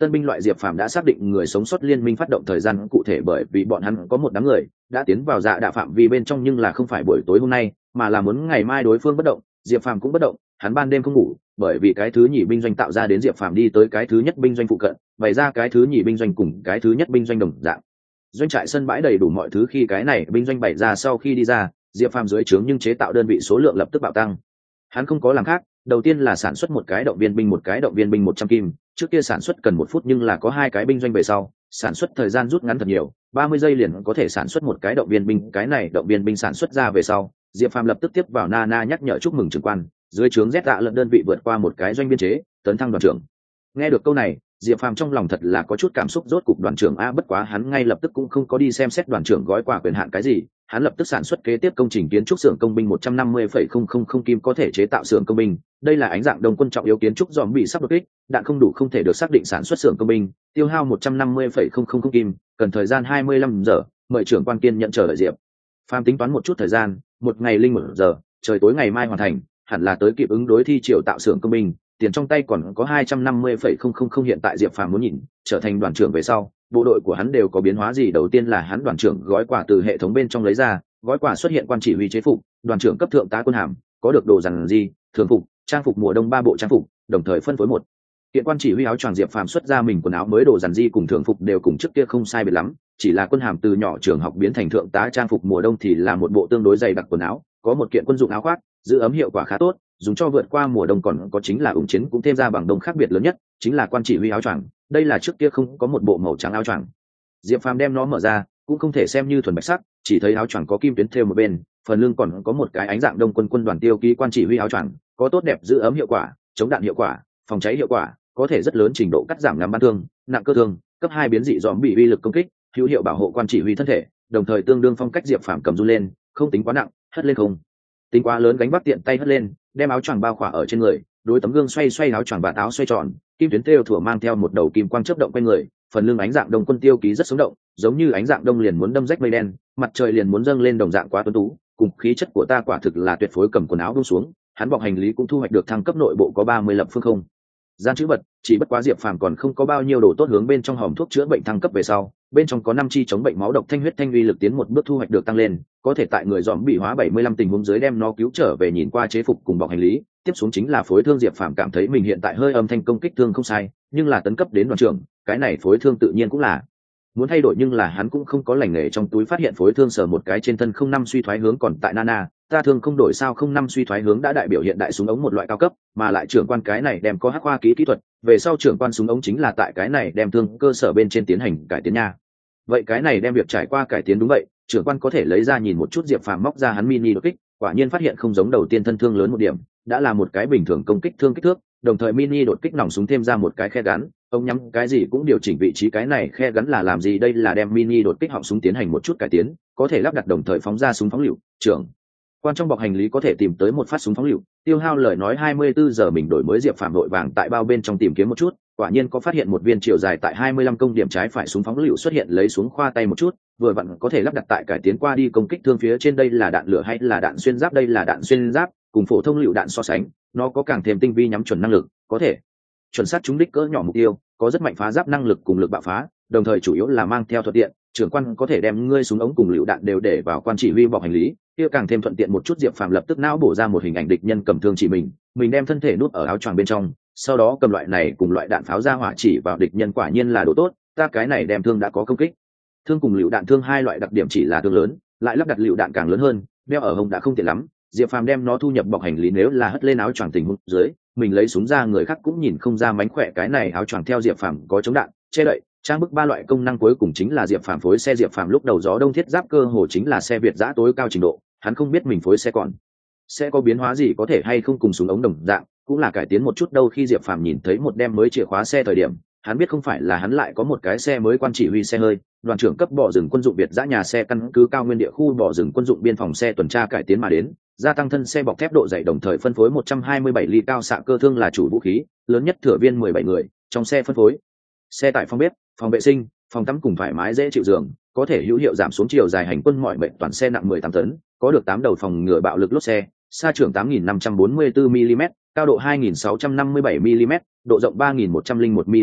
tân binh loại Diệp Phàm đã xác định người sống sót liên minh phát động thời gian cụ thể, bởi vì bọn hắn có một đám người đã tiến vào dạ đạ phạm vi bên trong, nhưng là không phải buổi tối hôm nay mà là muốn ngày mai đối phương bất động, Diệp Phàm cũng bất động. Hắn ban đêm không ngủ, bởi vì cái thứ nhì binh doanh tạo ra đến Diệp Phàm đi tới cái thứ nhất binh doanh phụ cận, bày ra cái thứ nhì binh doanh cùng cái thứ nhất binh doanh đồng dạng. Doanh trại sân bãi đầy đủ mọi thứ, khi cái này binh doanh bày ra sau khi đi ra, Diệp Phàm dưới trướng nhưng chế tạo đơn vị số lượng lập tức bạo tăng. Hắn không có làm khác, đầu tiên là sản xuất một cái động viên binh một cái động viên binh một trăm kim, trước kia sản xuất cần một phút nhưng là có hai cái binh doanh về sau, sản xuất thời gian rút ngắn thật nhiều, ba mươi giây liền có thể sản xuất một cái động viên binh. Cái này động viên binh sản xuất ra về sau, Diệp Phàm lập tức tiếp vào Nana nhắc nhở chúc mừng trưởng quan, dưới trướng Z Dạ lận đơn vị vượt qua một cái doanh biên chế, tấn thăng đoàn trưởng. Nghe được câu này, Diệp Phàm trong lòng thật là có chút cảm xúc, rốt cục đoàn trưởng a, bất quá hắn ngay lập tức cũng không có đi xem xét đoàn trưởng gói quà quyền hạn cái gì, hắn lập tức sản xuất kế tiếp công trình kiến trúc xưởng công binh một trăm năm mươi phẩy không không không kim có thể chế tạo xưởng công binh. Đây là ánh dạng đông quân trọng yếu kiến trúc dòm bị sắp đột kích, đạn không đủ không thể được xác định sản xuất xưởng công binh, tiêu hao một trăm năm mươi phẩy không không không kim, cần thời gian hai mươi lăm giờ, mời trưởng quan kiên nhận chờ đợi Diệp Phàm tính toán một chút thời gian, một ngày linh một giờ, trời tối ngày mai hoàn thành, hẳn là tới kịp ứng đối thi triều tạo xưởng công binh. Tiền trong tay còn có hai trăm năm mươi phẩy không không không, hiện tại Diệp Phàm muốn nhìn trở thành đoàn trưởng về sau bộ đội của hắn đều có biến hóa gì. Đầu tiên là hắn đoàn trưởng gói quà từ hệ thống bên trong lấy ra, gói quà xuất hiện quan chỉ huy chế phục, đoàn trưởng cấp thượng tá quân hàm, có được đồ rằng gì, thường phục, trang phục mùa đông ba bộ trang phục, đồng thời phân phối một hiện quan chỉ huy áo choàng. Diệp Phàm xuất ra mình quần áo mới, đồ dàn di cùng thường phục đều cùng trước kia không sai biệt lắm, chỉ là quân hàm từ nhỏ trường học biến thành thượng tá, trang phục mùa đông thì là một bộ tương đối dày đặc quần áo, có một kiện quân dụng áo khoác, giữ ấm hiệu quả khá tốt, dùng cho vượt qua mùa đông. Còn có chính là ủng chiến cũng thêm ra bằng đông, khác biệt lớn nhất chính là quan chỉ huy áo choàng, đây là trước kia không có một bộ màu trắng áo choàng. Diệp Phàm đem nó mở ra, cũng không thể xem như thuần bạch sắc, chỉ thấy áo choàng có kim tuyến thêu một bên, phần lưng còn có một cái ánh dạng đông quân quân đoàn tiêu ký quan chỉ huy áo choàng, có tốt đẹp giữ ấm hiệu quả, chống đạn hiệu quả, phòng cháy hiệu quả, có thể rất lớn trình độ cắt giảm ngắm bắn thương, nặng cơ thương, cấp hai biến dị dòm bị uy lực công kích, hữu hiệu bảo hộ quan chỉ huy thân thể, đồng thời tương đương phong cách. Diệp Phàm cầm run lên, không tính quá nặng, hất lên không tính quá lớn, gánh vác tiện tay hất lên, đem áo choàng bao khỏa ở trên người, đối tấm gương xoay xoay áo choàng và áo xoay tròn, kim tuyến thêu thủa mang theo một đầu kim quang chớp động quanh người, phần lưng ánh dạng đông quân tiêu ký rất sống động, giống như ánh dạng đông liền muốn đâm rách mây đen, mặt trời liền muốn dâng lên đồng dạng, quá tuấn tú, cùng khí chất của ta quả thực là tuyệt phối. Cầm quần áo buông xuống, hắn bọc hành lý cũng thu hoạch được thăng cấp, nội bộ có ba mươi lập phương không gian chữ vật, chỉ bất quá Diệp Phàm còn không có bao nhiêu đồ tốt. Hướng bên trong hòm thuốc chữa bệnh thăng cấp về sau, bên trong có năm chi chống bệnh máu độc thanh huyết thanh uy lực tiến một bước thu hoạch được tăng lên, có thể tại người dòm bị hóa bảy mươi lăm tình huống dưới đem nó cứu trở về. Nhìn qua chế phục cùng bọc hành lý, tiếp xuống chính là phối thương. Diệp Phàm cảm thấy mình hiện tại hơi âm thanh công kích thương không sai, nhưng là tấn cấp đến đoàn trưởng, cái này phối thương tự nhiên cũng là muốn thay đổi, nhưng là hắn cũng không có lành nghề trong túi phát hiện phối thương, sờ một cái trên thân không năm suy thoái hướng còn tại. Nana, ta thương không đổi sao? Không năm suy thoái hướng đã đại biểu hiện đại súng ống một loại cao cấp, mà lại trưởng quan cái này đem có hắc khoa kỹ kỹ thuật, về sau trưởng quan súng ống chính là tại cái này đem thương cơ sở bên trên tiến hành cải tiến nha. Vậy cái này đem việc trải qua cải tiến, đúng vậy, trưởng quan có thể lấy ra nhìn một chút. Diệp Phàm móc ra hắn mini đột kích, quả nhiên phát hiện không giống đầu tiên thân thương lớn một điểm, đã là một cái bình thường công kích thương kích thước, đồng thời mini đột kích nòng súng thêm ra một cái khe gắn, ống nhắm cái gì cũng điều chỉnh vị trí. Cái này khe gắn là làm gì? Đây là đem mini đột kích họng súng tiến hành một chút cải tiến, có thể lắp đặt đồng thời phóng ra súng phóng lựu. Trưởng quan trong bọc hành lý có thể tìm tới một phát súng phóng lựu, tiêu hao lời nói hai mươi bốn giờ mình đổi mới. Diệp Phàm vội vàng tại bao bên trong tìm kiếm một chút, quả nhiên có phát hiện một viên chiều dài tại hai mươi lăm công điểm trái phải súng phóng lựu xuất hiện, lấy xuống khoa tay một chút, vừa vặn có thể lắp đặt tại cải tiến qua đi công kích thương phía trên. Đây là đạn lửa hay là đạn xuyên giáp? Đây là đạn xuyên giáp, cùng phổ thông lựu đạn so sánh, nó có càng thêm tinh vi nhắm chuẩn năng lực, có thể chuẩn xác trúng đích cỡ nhỏ mục tiêu, có rất mạnh phá giáp năng lực cùng lực bạo phá, đồng thời chủ yếu là mang theo thuận tiện, trưởng quan có thể đem ngươi súng ống cùng lựu đạn đều để vào quan chỉ huy bọc hành lý, kia càng thêm thuận tiện một chút. Diệp Phàm lập tức não bổ ra một hình ảnh địch nhân cầm thương chỉ mình, mình đem thân thể nút ở áo choàng bên trong, sau đó cầm loại này cùng loại đạn pháo ra hỏa chỉ vào địch nhân. Quả nhiên là độ tốt, ta cái này đem thương đã có công kích thương cùng lựu đạn thương hai loại đặc điểm, chỉ là thương lớn, lại lắp đặt lựu đạn càng lớn hơn, đeo ở hông đã không tiện lắm. Diệp Phàm đem nó thu nhập bọc hành lý, nếu là hất lên áo choàng tình huống dưới, mình lấy súng ra người khác cũng nhìn không ra mánh khỏe. Cái này áo choàng theo Diệp Phàm có chống đạn, che đậy, trang bức ba loại công năng, cuối cùng chính là Diệp Phàm phối xe. Diệp Phàm lúc đầu gió đông thiết giáp cơ hồ chính là xe Việt giã tối cao trình độ, hắn không biết mình phối xe còn sẽ có biến hóa gì, có thể hay không cùng súng ống đồng dạng, cũng là cải tiến một chút đâu. Khi Diệp Phàm nhìn thấy một đem mới chìa khóa xe thời điểm, hắn biết không phải là hắn lại có một cái xe mới, quan chỉ huy xe hơi, đoàn trưởng cấp bỏ rừng quân dụng Việt giã nhà xe, căn cứ cao nguyên địa khu bỏ rừng quân dụng biên phòng xe tuần tra cải tiến mà đến, gia tăng thân xe bọc thép độ dày, đồng thời phân phối một trăm hai mươi bảy ly cao xạ cơ thương là chủ vũ khí, lớn nhất thửa viên mười bảy người, trong xe phân phối xe tải, phòng bếp, phòng vệ sinh, phòng tắm cùng thoải mái dễ chịu giường, có thể hữu hiệu giảm xuống chiều dài hành quân mọi mệnh. Toàn xe nặng mười tám tấn, có được tám đầu phòng ngừa bạo lực lốp xe, xa trưởng tám nghìn năm trăm bốn mươi tư mi li mét, cao độ hai nghìn sáu trăm năm mươi bảy mi li mét, độ rộng ba nghìn một trăm lẻ một mi li mét,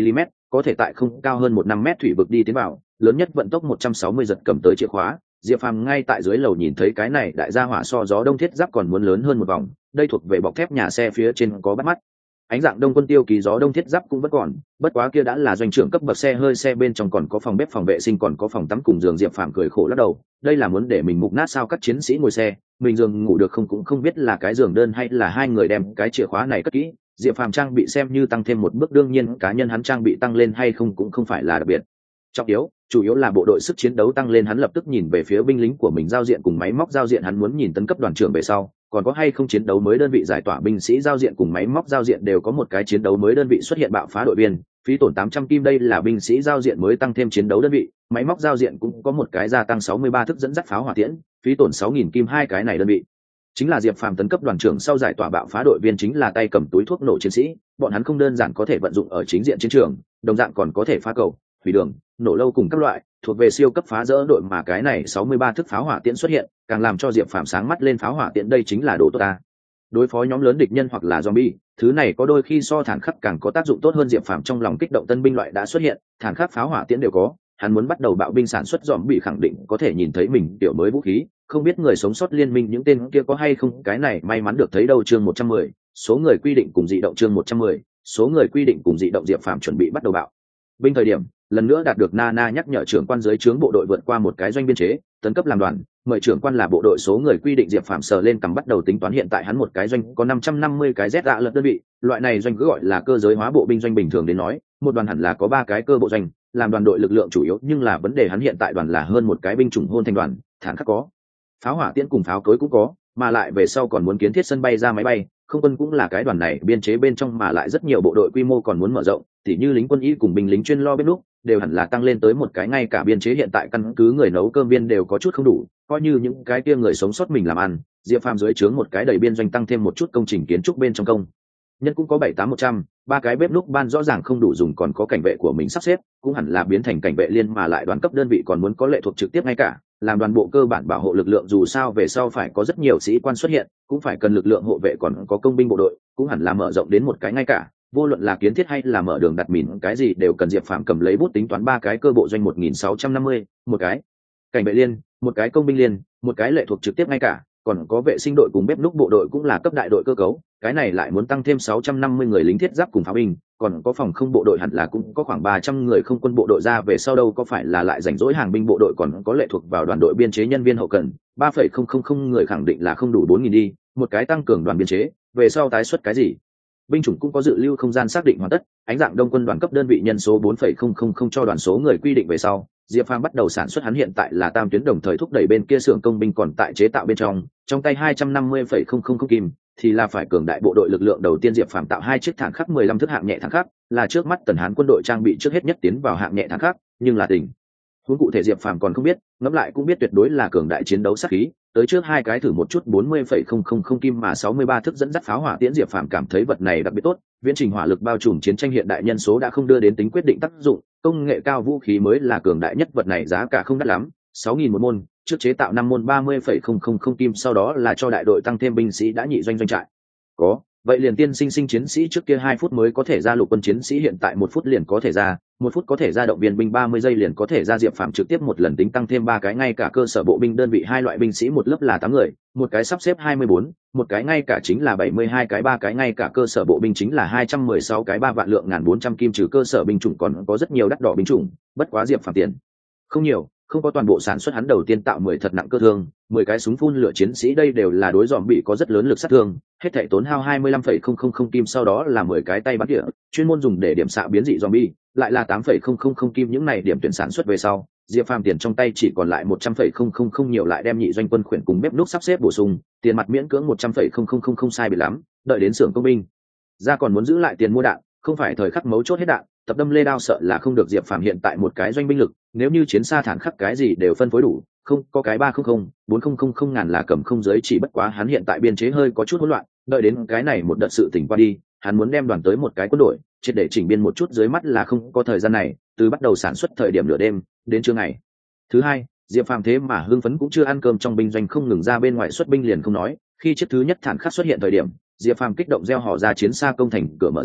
có thể tại không cao hơn một năm mét thủy vực đi tiến vào, lớn nhất vận tốc một trăm sáu mươi giật cầm tới chìa khóa. Diệp Phàm ngay tại dưới lầu nhìn thấy cái này đại gia hỏa so gió đông thiết giáp còn muốn lớn hơn một vòng, đây thuộc về bọc thép nhà xe phía trên có bắt mắt. Ánh dạng đông quân tiêu ký gió đông thiết giáp cũng vẫn còn, bất quá kia đã là doanh trưởng cấp bậc xe hơi, xe bên trong còn có phòng bếp, phòng vệ sinh, còn có phòng tắm cùng giường. Diệp Phàm cười khổ lắc đầu, đây là muốn để mình mục nát sao? Các chiến sĩ ngồi xe, mình giường ngủ được không cũng không biết là cái giường đơn hay là hai người đem cái chìa khóa này cất kỹ. Diệp Phàm trang bị xem như tăng thêm một bước, đương nhiên cá nhân hắn trang bị tăng lên hay không cũng không phải là đặc biệt trọng yếu, chủ yếu là bộ đội sức chiến đấu tăng lên. Hắn lập tức nhìn về phía binh lính của mình giao diện cùng máy móc giao diện, hắn muốn nhìn tấn cấp đoàn trưởng về sau còn có hay không chiến đấu mới đơn vị giải tỏa. Binh sĩ giao diện cùng máy móc giao diện đều có một cái chiến đấu mới đơn vị xuất hiện, bạo phá đội viên, phí tổn tám trăm kim, đây là binh sĩ giao diện mới tăng thêm chiến đấu đơn vị. Máy móc giao diện cũng có một cái gia tăng sáu mươi ba thức dẫn dắt pháo hỏa tiễn, phí tổn sáu nghìn kim, hai cái này đơn vị chính là Diệp Phàm tấn cấp đoàn trưởng sau giải tỏa bạo phá đội viên, chính là tay cầm túi thuốc nổ chiến sĩ. Bọn hắn không đơn giản có thể vận dụng ở chính diện chiến trường, đồng dạng còn có thể phá cầu, hủy đường, nổ lâu cùng các loại, thuộc về siêu cấp phá rỡ đội. Mà cái này sáu mươi ba thức pháo hỏa tiễn xuất hiện, càng làm cho Diệp Phàm sáng mắt lên. Pháo hỏa tiễn đây chính là đồ tốt ta, đối phó nhóm lớn địch nhân hoặc là zombie, thứ này có đôi khi so thản khắc càng có tác dụng tốt hơn. Diệp Phàm trong lòng kích động, tân binh loại đã xuất hiện, thản khắc pháo hỏa tiễn đều có, hắn muốn bắt đầu bạo binh sản xuất. Zombie khẳng định có thể nhìn thấy mình tiểu mới vũ khí, không biết người sống sót liên minh những tên kia có hay không cái này may mắn được thấy đâu. Chương một trăm mười, số người quy định cùng dị động. Chương một trăm mười, số người quy định cùng dị động. Diệp Phàm chuẩn bị bắt đầu bạo binh thời điểm, lần nữa đạt được Nana nhắc nhở trưởng quan dưới trướng bộ đội vượt qua một cái doanh biên chế, tấn cấp làm đoàn, mời trưởng quan là bộ đội số người quy định. Diệp Phàm sờ lên cầm bắt đầu tính toán, hiện tại hắn một cái doanh có năm trăm năm mươi cái Z ạ lật đơn vị, loại này doanh cứ gọi là cơ giới hóa bộ binh doanh. Bình thường đến nói, một đoàn hẳn là có ba cái cơ bộ doanh, làm đoàn đội lực lượng chủ yếu, nhưng là vấn đề hắn hiện tại đoàn là hơn một cái binh chủng hôn thành đoàn, thản khắc có, pháo hỏa tiễn cùng pháo cối cũng có, mà lại về sau còn muốn kiến thiết sân bay ra máy bay, không quân cũng là cái đoàn này biên chế bên trong, mà lại rất nhiều bộ đội quy mô còn muốn mở rộng, tỉ như lính quân y cùng binh lính chuyên lo bếp núc đều hẳn là tăng lên tới một cái. ngay cả biên chế hiện tại căn cứ người nấu cơm viên đều có chút không đủ, coi như những cái kia người sống sót mình làm ăn. Diệp Phàm dưới trướng một cái đầy biên doanh tăng thêm một chút công trình kiến trúc bên trong công nhân cũng có bảy tám một trăm, ba cái bếp núc ban rõ ràng không đủ dùng, còn có cảnh vệ của mình sắp xếp cũng hẳn là biến thành cảnh vệ liên, mà lại đoàn cấp đơn vị còn muốn có lệ thuộc trực tiếp. ngay cả làm đoàn bộ cơ bản bảo hộ lực lượng, dù sao về sau phải có rất nhiều sĩ quan xuất hiện, cũng phải cần lực lượng hộ vệ, còn có công binh bộ đội cũng hẳn là mở rộng đến một cái. ngay cả vô luận là kiến thiết hay là mở đường đặt mìn, cái gì đều cần. Diệp Phàm cầm lấy bút tính toán, ba cái cơ bộ doanh một nghìn sáu trăm năm mươi, một cái cảnh vệ liên, một cái công binh liên, một cái lệ thuộc trực tiếp, ngay cả còn có vệ sinh đội cùng bếp núc bộ đội cũng là cấp đại đội cơ cấu, cái này lại muốn tăng thêm sáu trăm năm mươi người lính thiết giáp cùng pháo binh, còn có phòng không bộ đội hẳn là cũng có khoảng ba trăm người không quân bộ đội. ra về sau đâu có phải là lại rảnh rỗi hàng binh bộ đội, còn có lệ thuộc vào đoàn đội biên chế nhân viên hậu cần ba phẩy không không không người, khẳng định là không đủ bốn nghìn đi, một cái tăng cường đoàn biên chế, về sau tái xuất cái gì binh chủng cũng có dự lưu không gian xác định hoàn tất. Ánh dạng đông quân đoàn cấp đơn vị nhân số bốn phẩy không không không cho đoàn số người quy định về sau, Diệp Phàm bắt đầu sản xuất. hắn hiện tại là tam tuyến, đồng thời thúc đẩy bên kia xưởng công binh còn tại chế tạo bên trong, trong tay hai trăm năm mươi phẩy không không không kim thì là phải cường đại bộ đội lực lượng. đầu tiên Diệp Phàm tạo hai chiếc thản khắc mười lăm thức hạng nhẹ thản khắc, là trước mắt Tần Hán quân đội trang bị trước hết nhất tiến vào hạng nhẹ thản khắc, nhưng là tình huống cụ thể Diệp Phàm còn không biết, ngẫm lại cũng biết tuyệt đối là cường đại chiến đấu sát khí. tới trước hai cái thử một chút, bốn mươi phẩy không không không kim mà sáu mươi ba thức dẫn dắt pháo hỏa tiễn. Diệp Phàm cảm thấy vật này đặc biệt tốt, viễn trình hỏa lực bao trùm chiến tranh hiện đại, nhân số đã không đưa đến tính quyết định tác dụng, công nghệ cao vũ khí mới là cường đại nhất. vật này giá cả không đắt lắm, sáu nghìn một môn, trước chế tạo năm môn ba mươi phẩy không không không kim, sau đó là cho đại đội tăng thêm binh sĩ đã nhị doanh doanh trại có. vậy liền tiên sinh sinh chiến sĩ trước kia hai phút mới có thể ra, lục quân chiến sĩ hiện tại một phút liền có thể ra, một phút có thể ra động viên binh, ba mươi giây liền có thể ra. Diệp Phàm trực tiếp một lần tính tăng thêm ba cái, ngay cả cơ sở bộ binh đơn vị hai loại binh sĩ một lớp là tám người, một cái sắp xếp hai mươi bốn, một cái ngay cả chính là bảy mươi hai cái, ba cái ngay cả cơ sở bộ binh chính là hai trăm mười sáu cái, ba vạn lượng ngàn bốn trăm kim. trừ cơ sở binh chủng còn có rất nhiều đắt đỏ binh chủng, bất quá Diệp Phàm tiền không nhiều, không có toàn bộ sản xuất. hắn đầu tiên tạo mười thật nặng cơ thương, mười cái súng phun lửa chiến sĩ, đây đều là đối dòm bị có rất lớn lực sát thương, hết thảy tốn hao hai mươi lăm phẩy không không không kim. sau đó là mười cái tay bắn tỉa, chuyên môn dùng để điểm xạ biến dị zombie, lại là tám phẩy không không không kim. những này điểm tuyển sản xuất về sau, Diệp Phàm tiền trong tay chỉ còn lại một trăm phẩy không không không, nhiều lại đem nhị doanh quân khuyển cùng bếp núc sắp xếp bổ sung, tiền mặt miễn cưỡng một trăm phẩy không không không không sai bị lắm. đợi đến xưởng công binh ra còn muốn giữ lại tiền mua đạn, không phải thời khắc mấu chốt hết đạn, tập đâm lê đao sợ là không được. Diệp Phàm hiện tại một cái doanh binh lực, nếu như chiến xa thản khắc cái gì đều phân phối đủ, không có cái ba không không bốn không không không ngàn là cầm không giới, chỉ bất quá hắn hiện tại biên chế hơi có chút hỗn loạn. đợi đến cái này một đợt sự tỉnh qua đi, hắn muốn đem đoàn tới một cái quân đội triệt để chỉnh biên một chút, dưới mắt là không có thời gian này. từ bắt đầu sản xuất thời điểm nửa đêm đến trưa ngày thứ hai, Diệp Phàm thế mà hưng phấn cũng chưa ăn cơm, trong binh doanh không ngừng ra bên ngoài xuất binh liền không nói, khi chiếc thứ nhất thản khắc xuất hiện thời điểm, Diệp Phàm kích động reo hò ra chiến xa công thành cửa mở ra,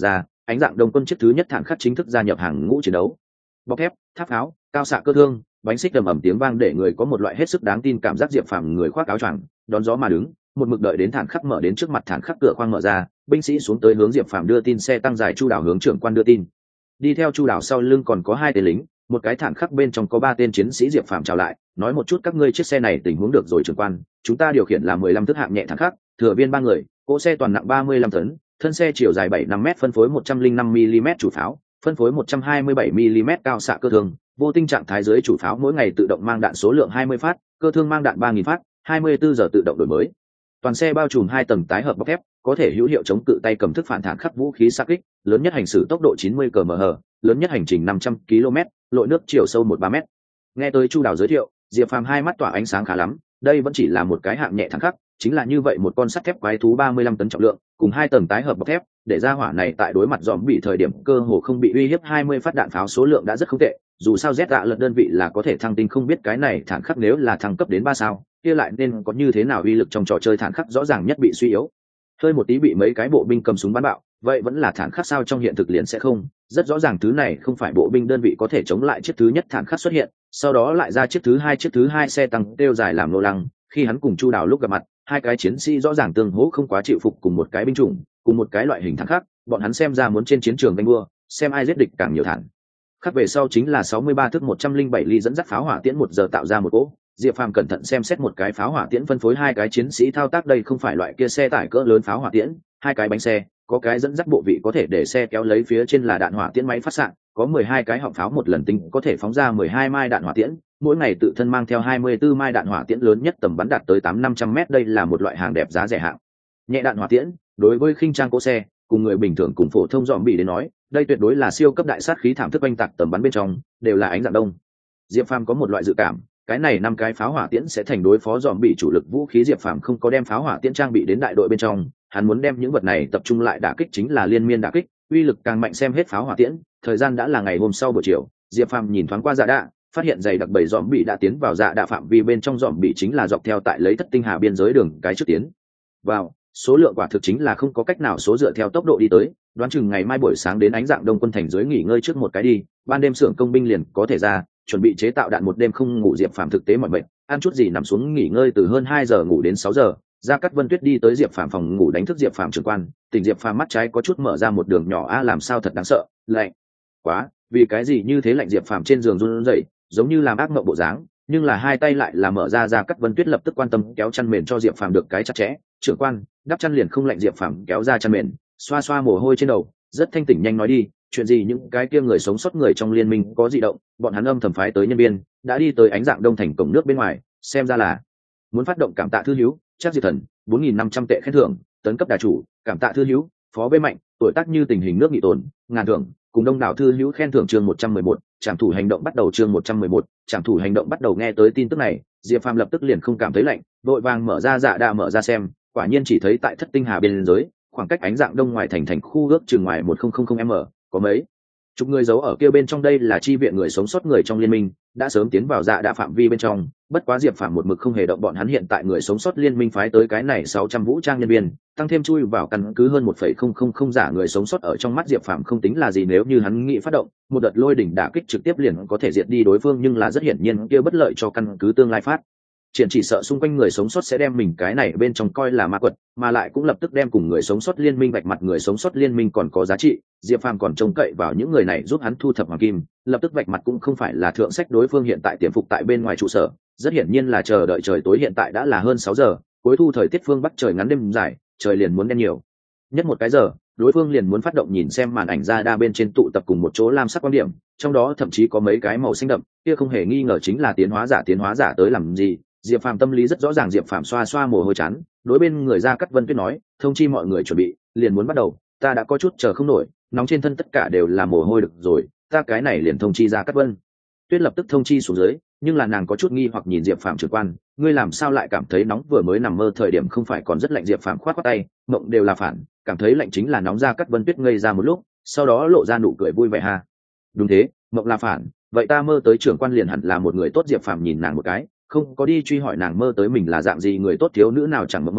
ánh dạng đông quân chiếc thứ nhất thản khắc chính thức gia nhập hàng ngũ chiến đấu. Bọc thép, tháp pháo, cao xạ cơ thương, bánh xích đầm ầm tiếng vang để người có một loại hết sức đáng tin cảm giác. Diệp Phàm người khoác áo choàng đón gió mà đứng, một mực đợi đến thản khắc mở đến trước mặt thản khắc cửa khoang mở ra, binh sĩ xuống tới hướng Diệp Phàm đưa tin. Xe tăng dài Chu Đảo hướng trưởng quan đưa tin. Đi theo Chu Đảo sau lưng còn có hai tên lính, một cái thản khắc bên trong có ba tên chiến sĩ. Diệp Phàm chào lại, nói một chút các ngươi chiếc xe này tình huống được rồi trưởng quan. Chúng ta điều khiển là mười lăm thước hạng nhẹ thản khắc, thừa viên ba người, cỗ xe toàn nặng ba mươi lăm tấn, thân xe chiều dài bảy năm mét, phân phối một trăm linh năm mi-li-mét chủ pháo, phân phối một trăm hai mươi bảy mi-li-mét cao xạ cơ thương, vô tinh trạng thái dưới chủ pháo mỗi ngày tự động mang đạn số lượng hai mươi phát, cơ thương mang đạn ba nghìn phát, hai mươi bốn giờ tự động đổi mới. Toàn xe bao trùm hai tầng tái hợp bọc thép, có thể hữu hiệu chống cự tay cầm thức phản thản khắc vũ khí xạ kích, lớn nhất hành xử tốc độ chín mươi ki lô mét/h, lớn nhất hành trình năm trăm ki lô mét, lội nước chiều sâu một ba mét. Nghe tới Chu Đào giới thiệu, Diệp Phàm hai mắt tỏa ánh sáng khá lắm, đây vẫn chỉ là một cái hạng nhẹ thẳng khắc, chính là như vậy một con sắt thép quái thú ba mươi lăm tấn trọng lượng, cùng hai tầng tái hợp bọc thép, để ra hỏa này tại đối mặt dòm bị thời điểm cơ hồ không bị uy hiếp. Hai mươi phát đạn pháo số lượng đã rất không tệ, dù sao Z dạ lật đơn vị là có thể thăng tinh, không biết cái này thẳng khắc nếu là thăng cấp đến ba sao, kia lại nên có như thế nào uy lực. Trong trò chơi thẳng khắc rõ ràng nhất bị suy yếu, hơi một tí bị mấy cái bộ binh cầm súng bắn bạo, vậy vẫn là thản khắc sao? Trong hiện thực liền sẽ không, rất rõ ràng thứ này không phải bộ binh đơn vị có thể chống lại. Chiếc thứ nhất thản khắc xuất hiện, sau đó lại ra chiếc thứ hai, chiếc thứ hai xe tăng đeo dài làm lô lăng. Khi hắn cùng Chu Đào lúc gặp mặt, hai cái chiến sĩ rõ ràng tương hỗ không quá chịu phục, cùng một cái binh chủng, cùng một cái loại hình thản khắc, bọn hắn xem ra muốn trên chiến trường đánh đua, xem ai giết địch càng nhiều thản khắc. Về sau chính là sáu mươi ba thước một trăm linh bảy ly dẫn dắt pháo hỏa tiễn, một giờ tạo ra một cỗ. Diệp Phàm cẩn thận xem xét một cái pháo hỏa tiễn phân phối hai cái chiến sĩ thao tác, đây không phải loại kia xe tải cỡ lớn pháo hỏa tiễn, hai cái bánh xe, có cái dẫn dắt bộ vị có thể để xe kéo lấy, phía trên là đạn hỏa tiễn máy phát xạ, có mười hai cái họng pháo, một lần tinh có thể phóng ra mười hai mai đạn hỏa tiễn, mỗi ngày tự thân mang theo hai mươi tư mai đạn hỏa tiễn, lớn nhất tầm bắn đạt tới tám năm trăm mét. Đây là một loại hàng đẹp giá rẻ hạng nhẹ đạn hỏa tiễn, đối với khinh trang cỗ xe cùng người bình thường cùng phổ thông dòm bị đến nói, đây tuyệt đối là siêu cấp đại sát khí, thảm thức oanh tạc tầm bắn bên trong đều là ánh dạng đông. Diệp Phàm có một loại dự cảm, cái này năm cái pháo hỏa tiễn sẽ thành đối phó dòm bị chủ lực vũ khí. Diệp Phàm không có đem pháo hỏa tiễn trang bị đến đại đội bên trong, hắn muốn đem những vật này tập trung lại đả kích, chính là liên miên đả kích, uy lực càng mạnh. Xem hết pháo hỏa tiễn, thời gian đã là ngày hôm sau buổi chiều. Diệp Phàm nhìn thoáng qua dạ đạ, phát hiện dày đặc bảy dòm bị đã tiến vào dạ đạ phạm vi bên trong. Dòm bị chính là dọc theo tại lấy thất tinh hà biên giới đường cái trước tiến vào, số lượng quả thực chính là không có cách nào số, dựa theo tốc độ đi tới, đoán chừng ngày mai buổi sáng đến ánh dạng đông quân thành dưới nghỉ ngơi trước một cái đi, ban đêm xưởng công binh liền có thể ra chuẩn bị chế tạo đạn. Một đêm không ngủ, Diệp Phàm thực tế mọi bệnh, ăn chút gì nằm xuống nghỉ ngơi, từ hơn hai giờ ngủ đến sáu giờ. Gia Cát Vân Tuyết đi tới Diệp Phàm phòng ngủ đánh thức Diệp Phàm trưởng quan. Tỉnh Diệp Phàm mắt trái có chút mở ra một đường nhỏ, a làm sao thật đáng sợ, lạnh quá. Vì cái gì như thế lạnh? Diệp Phàm trên giường run rẩy, giống như làm ác mộng bộ dáng, nhưng là hai tay lại là mở ra. Gia Cát Vân Tuyết lập tức quan tâm kéo chăn mền cho Diệp Phàm được cái chặt chẽ. Trưởng quan, đắp chăn liền không lạnh? Diệp Phàm kéo ra chăn mền, xoa xoa mồ hôi trên đầu, rất thanh tỉnh. Nhanh nói đi, chuyện gì? Những cái kia người sống sót người trong liên minh có dị động, bọn hắn âm thầm phái tới nhân viên đã đi tới ánh dạng đông thành cổng nước bên ngoài, xem ra là muốn phát động cảm tạ thư hữu. Chắc Diệp Thần bốn nghìn năm trăm tệ khen thưởng, tấn cấp đà chủ. Cảm tạ thư hữu, phó bê mạnh, tuổi tác như tình hình nước nghị tồn, ngàn thưởng, cùng đông đảo thư hữu khen thưởng. Chương một trăm mười một, trảm thủ hành động bắt đầu. Chương một trăm mười một, trảm thủ hành động bắt đầu. Nghe tới tin tức này, Diệp Phàm lập tức liền không cảm thấy lạnh, vội vàng mở ra dạ đạ mở ra xem, quả nhiên chỉ thấy tại thất tinh hà bên giới, khoảng cách ánh dạng đông ngoài thành thành khu ước chừng ngoài một nghìn m, có mấy chục người giấu ở kia bên trong. Đây là chi viện người sống sót người trong liên minh, đã sớm tiến vào dạ đạ phạm vi bên trong. Bất quá Diệp Phàm một mực không hề động bọn hắn. Hiện tại người sống sót liên minh phái tới cái này sáu trăm vũ trang nhân viên, tăng thêm chui vào căn cứ hơn một phẩy không không không giả người sống sót, ở trong mắt Diệp Phàm không tính là gì. Nếu như hắn nghĩ phát động một đợt lôi đỉnh đả kích trực tiếp liền có thể diệt đi đối phương, nhưng là rất hiển nhiên kia bất lợi cho căn cứ tương lai phát triển, chỉ sợ xung quanh người sống sót sẽ đem mình cái này bên trong coi là ma quật, mà lại cũng lập tức đem cùng người sống sót liên minh vạch mặt. Người sống sót liên minh còn có giá trị, Diệp Phàm còn trông cậy vào những người này giúp hắn thu thập hoàng kim, lập tức vạch mặt cũng không phải là thượng sách. Đối phương hiện tại tiềm phục tại bên ngoài trụ sở, rất hiển nhiên là chờ đợi trời tối. Hiện tại đã là hơn sáu giờ, cuối thu thời tiết phương bắc trời ngắn đêm dài, trời liền muốn đen nhiều nhất một cái giờ, đối phương liền muốn phát động. Nhìn xem màn ảnh ra đa bên trên tụ tập cùng một chỗ lam sắc quan điểm, trong đó thậm chí có mấy cái màu xanh đậm, kia không hề nghi ngờ chính là tiến hóa giả. Tiến hóa giả tới làm gì? Diệp Phàm tâm lý rất rõ ràng. Diệp Phàm xoa xoa mồ hôi chán, đối bên người Gia Cát Vân Tuyết nói, thông chi mọi người chuẩn bị, liền muốn bắt đầu. Ta đã có chút chờ không nổi, nóng trên thân tất cả đều là mồ hôi. Được rồi, ta cái này liền thông chi Gia Cát Vân Tuyết lập tức thông chi xuống dưới, nhưng là nàng có chút nghi hoặc nhìn Diệp Phàm trưởng quan, ngươi làm sao lại cảm thấy nóng? Vừa mới nằm mơ thời điểm không phải còn rất lạnh? Diệp Phàm khoát khoát tay, mộng đều là phản, cảm thấy lạnh chính là nóng. Gia Cát Vân Tuyết ngây ra một lúc, sau đó lộ ra nụ cười vui vẻ ha. Đúng thế, mộng là phản, vậy ta mơ tới trưởng quan liền hẳn là một người tốt. Diệp Phàm nhìn nàng một cái, không có đi truy hỏi nàng mơ tới mình là dạng gì người tốt, thiếu nữ nào chẳng mơ mơ,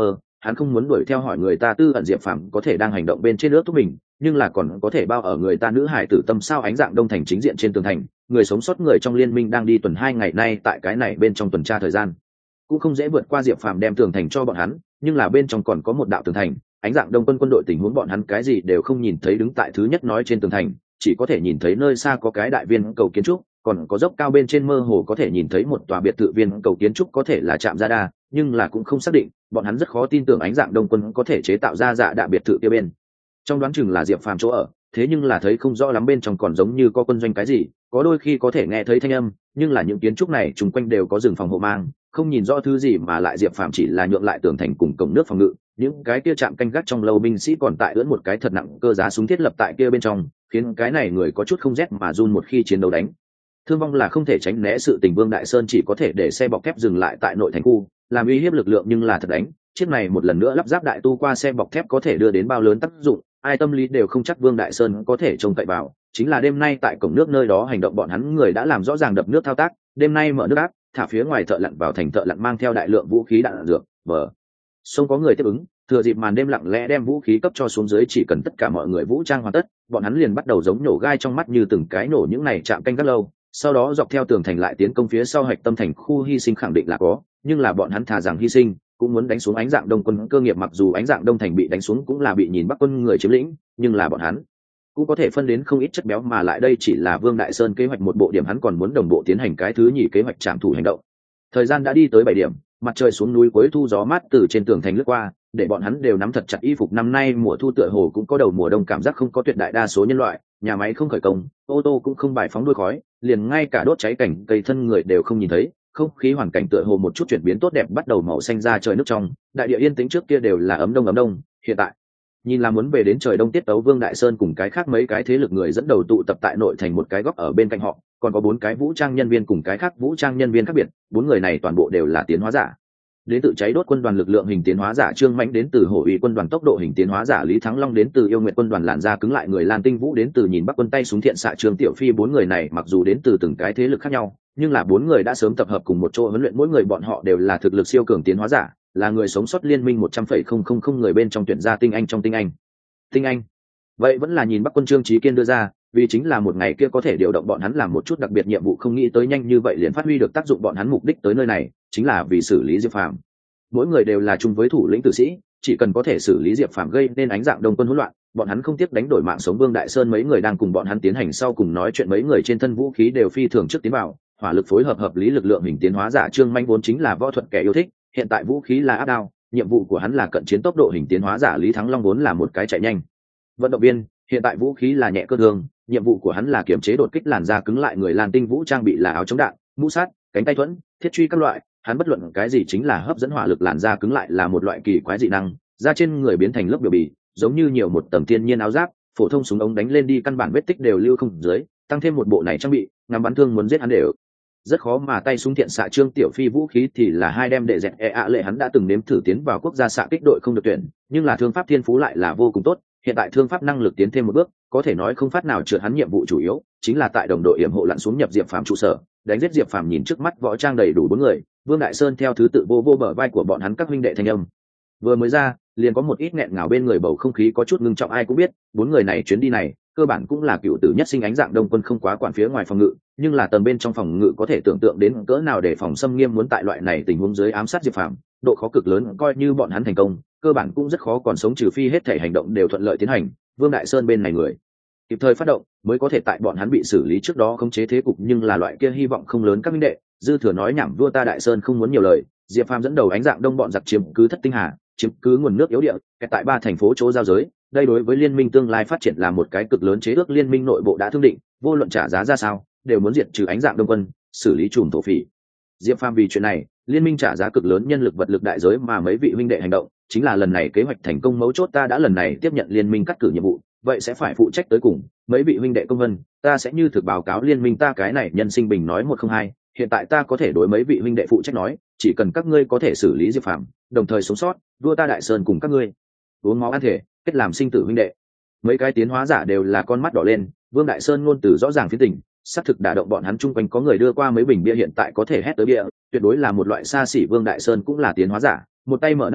hắn không muốn đuổi theo hỏi người ta tư ẩn diệp phàm có thể đang hành động bên trên nước thúc mình, nhưng là còn có thể bao ở người ta nữ hải tử tâm sao. Ánh dạng đông thành chính diện trên tường thành, người sống sót người trong liên minh đang đi tuần hai ngày nay tại cái này bên trong tuần tra thời gian cũng không dễ vượt qua diệp phàm đem tường thành cho bọn hắn, nhưng là bên trong còn có một đạo tường thành. Ánh dạng đông quân quân đội tình huống bọn hắn cái gì đều không nhìn thấy, đứng tại thứ nhất nói trên tường thành chỉ có thể nhìn thấy nơi xa có cái đại viên cầu kiến trúc, còn có dốc cao bên trên mơ hồ có thể nhìn thấy một tòa biệt thự viên cầu kiến trúc, có thể là trạm gia đa, nhưng là cũng không xác định. Bọn hắn rất khó tin tưởng ánh dạng đông quân có thể chế tạo ra dạ đạ biệt thự kia bên trong đoán chừng là diệp phàm chỗ ở, thế nhưng là thấy không rõ lắm bên trong còn giống như có quân doanh cái gì, có đôi khi có thể nghe thấy thanh âm, nhưng là những kiến trúc này chung quanh đều có rừng phòng hộ mang, không nhìn rõ thứ gì, mà lại diệp phàm chỉ là nhượng lại tường thành cùng cổng nước phòng ngự. Những cái kia chạm canh gác trong lâu binh sĩ còn tại ưỡn một cái thật nặng cơ giá súng thiết lập tại kia bên trong, khiến cái này người có chút không rét mà run một khi chiến đấu đánh thương vong là không thể tránh né sự tình. Vương Đại Sơn chỉ có thể để xe bọc thép dừng lại tại nội thành khu làm uy hiếp lực lượng, nhưng là thật đánh chiếc này một lần nữa lắp ráp đại tu qua xe bọc thép có thể đưa đến bao lớn tác dụng, ai tâm lý đều không chắc Vương Đại Sơn có thể trông cậy vào. Chính là đêm nay tại cổng nước nơi đó hành động bọn hắn người đã làm rõ ràng đập nước thao tác, đêm nay mở nước áp thả phía ngoài thợ lặn vào thành, thợ lặn mang theo đại lượng vũ khí đạn dược bờ sông có người tiếp ứng, thừa dịp màn đêm lặng lẽ đem vũ khí cấp cho xuống dưới, chỉ cần tất cả mọi người vũ trang hoàn tất bọn hắn liền bắt đầu giống nổ gai trong mắt như từng cái nổ những này chạm canh gác lâu, sau đó dọc theo tường thành lại tiến công phía sau hạch tâm thành khu. Hy sinh khẳng định là có, nhưng là bọn hắn thà rằng hy sinh cũng muốn đánh xuống ánh dạng đông quân cơ nghiệp. Mặc dù ánh dạng đông thành bị đánh xuống cũng là bị nhìn bắc quân người chiếm lĩnh, nhưng là bọn hắn cũng có thể phân đến không ít chất béo, mà lại đây chỉ là Vương Đại Sơn kế hoạch một bộ điểm, hắn còn muốn đồng bộ tiến hành cái thứ nhì kế hoạch trảm thủ hành động. Thời gian đã đi tới bảy điểm, mặt trời xuống núi cuối thu, gió mát từ trên tường thành lướt qua, để bọn hắn đều nắm thật chặt y phục. Năm nay mùa thu tựa hồ cũng có đầu mùa đông cảm giác, không có tuyệt đại đa số nhân loại, nhà máy không khởi công, ô tô cũng không bài phóng đuôi khói, liền ngay cả đốt cháy cảnh cây thân người đều không nhìn thấy. Không khí hoàn cảnh tựa hồ một chút chuyển biến tốt đẹp, bắt đầu màu xanh ra trời nước trong, đại địa yên tĩnh, trước kia đều là ấm đông ấm đông, hiện tại nhìn là muốn về đến trời đông tiết tấu. Vương Đại Sơn cùng cái khác mấy cái thế lực người dẫn đầu tụ tập tại nội thành một cái góc, ở bên cạnh họ còn có bốn cái vũ trang nhân viên cùng cái khác vũ trang nhân viên khác biệt. Bốn người này toàn bộ đều là tiến hóa giả, đến từ cháy đốt quân đoàn lực lượng hình tiến hóa giả Trương Mãnh, đến từ hổ uy quân đoàn tốc độ hình tiến hóa giả Lý Thắng Long, đến từ yêu nguyện quân đoàn làn da cứng lại người Lan Tinh Vũ, đến từ nhìn bắc quân tay súng thiện xạ Trương Tiểu Phi. Bốn người này mặc dù đến từ từng cái thế lực khác nhau, nhưng là bốn người đã sớm tập hợp cùng một chỗ huấn luyện, mỗi người bọn họ đều là thực lực siêu cường tiến hóa giả, là người sống sót liên minh một trăm phẩy không không không người bên trong tuyển ra tinh anh trong tinh anh tinh anh vậy vẫn là nhìn bắc quân Trương Chí Kiên đưa ra, vì chính là một ngày kia có thể điều động bọn hắn làm một chút đặc biệt nhiệm vụ, không nghĩ tới nhanh như vậy liền phát huy được tác dụng. Bọn hắn mục đích tới nơi này chính là vì xử lý Diệp Phàm, mỗi người đều là chung với thủ lĩnh tử sĩ, chỉ cần có thể xử lý Diệp Phàm gây nên ánh dạng đông quân hỗn loạn, bọn hắn không tiếc đánh đổi mạng sống. Vương Đại Sơn mấy người đang cùng bọn hắn tiến hành sau cùng nói chuyện, mấy người trên thân vũ khí đều phi thường trước tiến vào, hỏa lực phối hợp hợp lý. Lực lượng hình tiến hóa giả Trương Manh vốn chính là võ thuật kẻ yêu thích, hiện tại vũ khí là áp đao, nhiệm vụ của hắn là cận chiến. Tốc độ hình tiến hóa giả Lý Thắng Long vốn là một cái chạy nhanh vận động viên, hiện tại vũ khí là nhẹ cơ thương, nhiệm vụ của hắn là kiểm chế đột kích làn da cứng lại người Lan Tinh Vũ, trang bị là áo chống đạn, mũ sát, cánh tay thuẫn, thiết truy các loại. Hắn bất luận cái gì chính là hấp dẫn hỏa lực. Làn da cứng lại là một loại kỳ quái dị năng, da trên người biến thành lớp biểu bì, giống như nhiều một tầng thiên nhiên áo giáp, phổ thông súng ống đánh lên đi căn bản vết tích đều lưu không dưới, tăng thêm một bộ này trang bị, ngắm bắn thương muốn giết hắn đều rất khó. Mà tay súng thiện xạ Trương Tiểu Phi vũ khí thì là hai đem đệ dẹt e ạ lệ, hắn đã từng nếm thử tiến vào quốc gia xạ kích đội không được tuyển, nhưng là thương pháp thiên phú lại là vô cùng tốt, hiện tại thương pháp năng lực tiến thêm một bước, có thể nói không phát nào trượt. Hắn nhiệm vụ chủ yếu chính là tại đồng đội yểm hộ lặn xuống nhập Diệp Phàm trụ sở, đánh giết Diệp Phàm. Nhìn trước mắt võ trang đầy đủ bốn người, Vương Đại Sơn theo thứ tự vô vô bờ vai của bọn hắn các huynh đệ thanh âm vừa mới ra liền có một ít nghẹn ngào bên người, bầu không khí có chút ngưng trọng. Ai cũng biết bốn người này chuyến đi này cơ bản cũng là cựu tử nhất sinh. Ánh dạng đông quân không quá quản phía ngoài phòng ngự, nhưng là tầng bên trong phòng ngự có thể tưởng tượng đến cỡ nào để phòng xâm nghiêm. Muốn tại loại này tình huống dưới ám sát Diệp Phàm, độ khó cực lớn, coi như bọn hắn thành công cơ bản cũng rất khó còn sống, trừ phi hết thể hành động đều thuận lợi tiến hành. Vương Đại Sơn bên này người kịp thời phát động mới có thể tại bọn hắn bị xử lý trước đó khống chế thế cục, nhưng là loại kia hy vọng không lớn. Các minh đệ dư thừa nói nhảm, vua ta Đại Sơn không muốn nhiều lời. Diệp Phàm dẫn đầu ánh dạng đông bọn giặc chiếm cứ thất tinh hà, chiếm cứ nguồn nước yếu địa kẹt tại ba thành phố chỗ giao giới, đây đối với liên minh tương lai phát triển là một cái cực lớn chế ước. Liên minh nội bộ đã thương định, vô luận trả giá ra sao đều muốn diệt trừ ánh dạng đông quân, xử lý chùm thổ phỉ. Diệp Phàm vì chuyện này liên minh trả giá cực lớn nhân lực vật lực đại giới, mà mấy vị huynh đệ hành động chính là lần này kế hoạch thành công mấu chốt. Ta đã lần này tiếp nhận liên minh cắt cử nhiệm vụ, vậy sẽ phải phụ trách tới cùng. Mấy vị huynh đệ công vân, ta sẽ như thực báo cáo liên minh. Ta cái này nhân sinh bình nói một không hai, hiện tại ta có thể đối mấy vị huynh đệ phụ trách nói, chỉ cần các ngươi có thể xử lý Diệp Phàm đồng thời sống sót, vua ta Đại Sơn cùng các ngươi uống máu ăn thể, kết làm sinh tử huynh đệ. Mấy cái tiến hóa giả đều là con mắt đỏ lên. Vương Đại Sơn ngôn từ rõ ràng phiến tình, xác thực đả động bọn hắn. Chung quanh có người đưa qua mấy bình bia, hiện tại có thể hét tới bia tuyệt đối là một loại xa xỉ. Vương Đại Sơn cũng là tiến hóa giả, một tay mở nắp bình,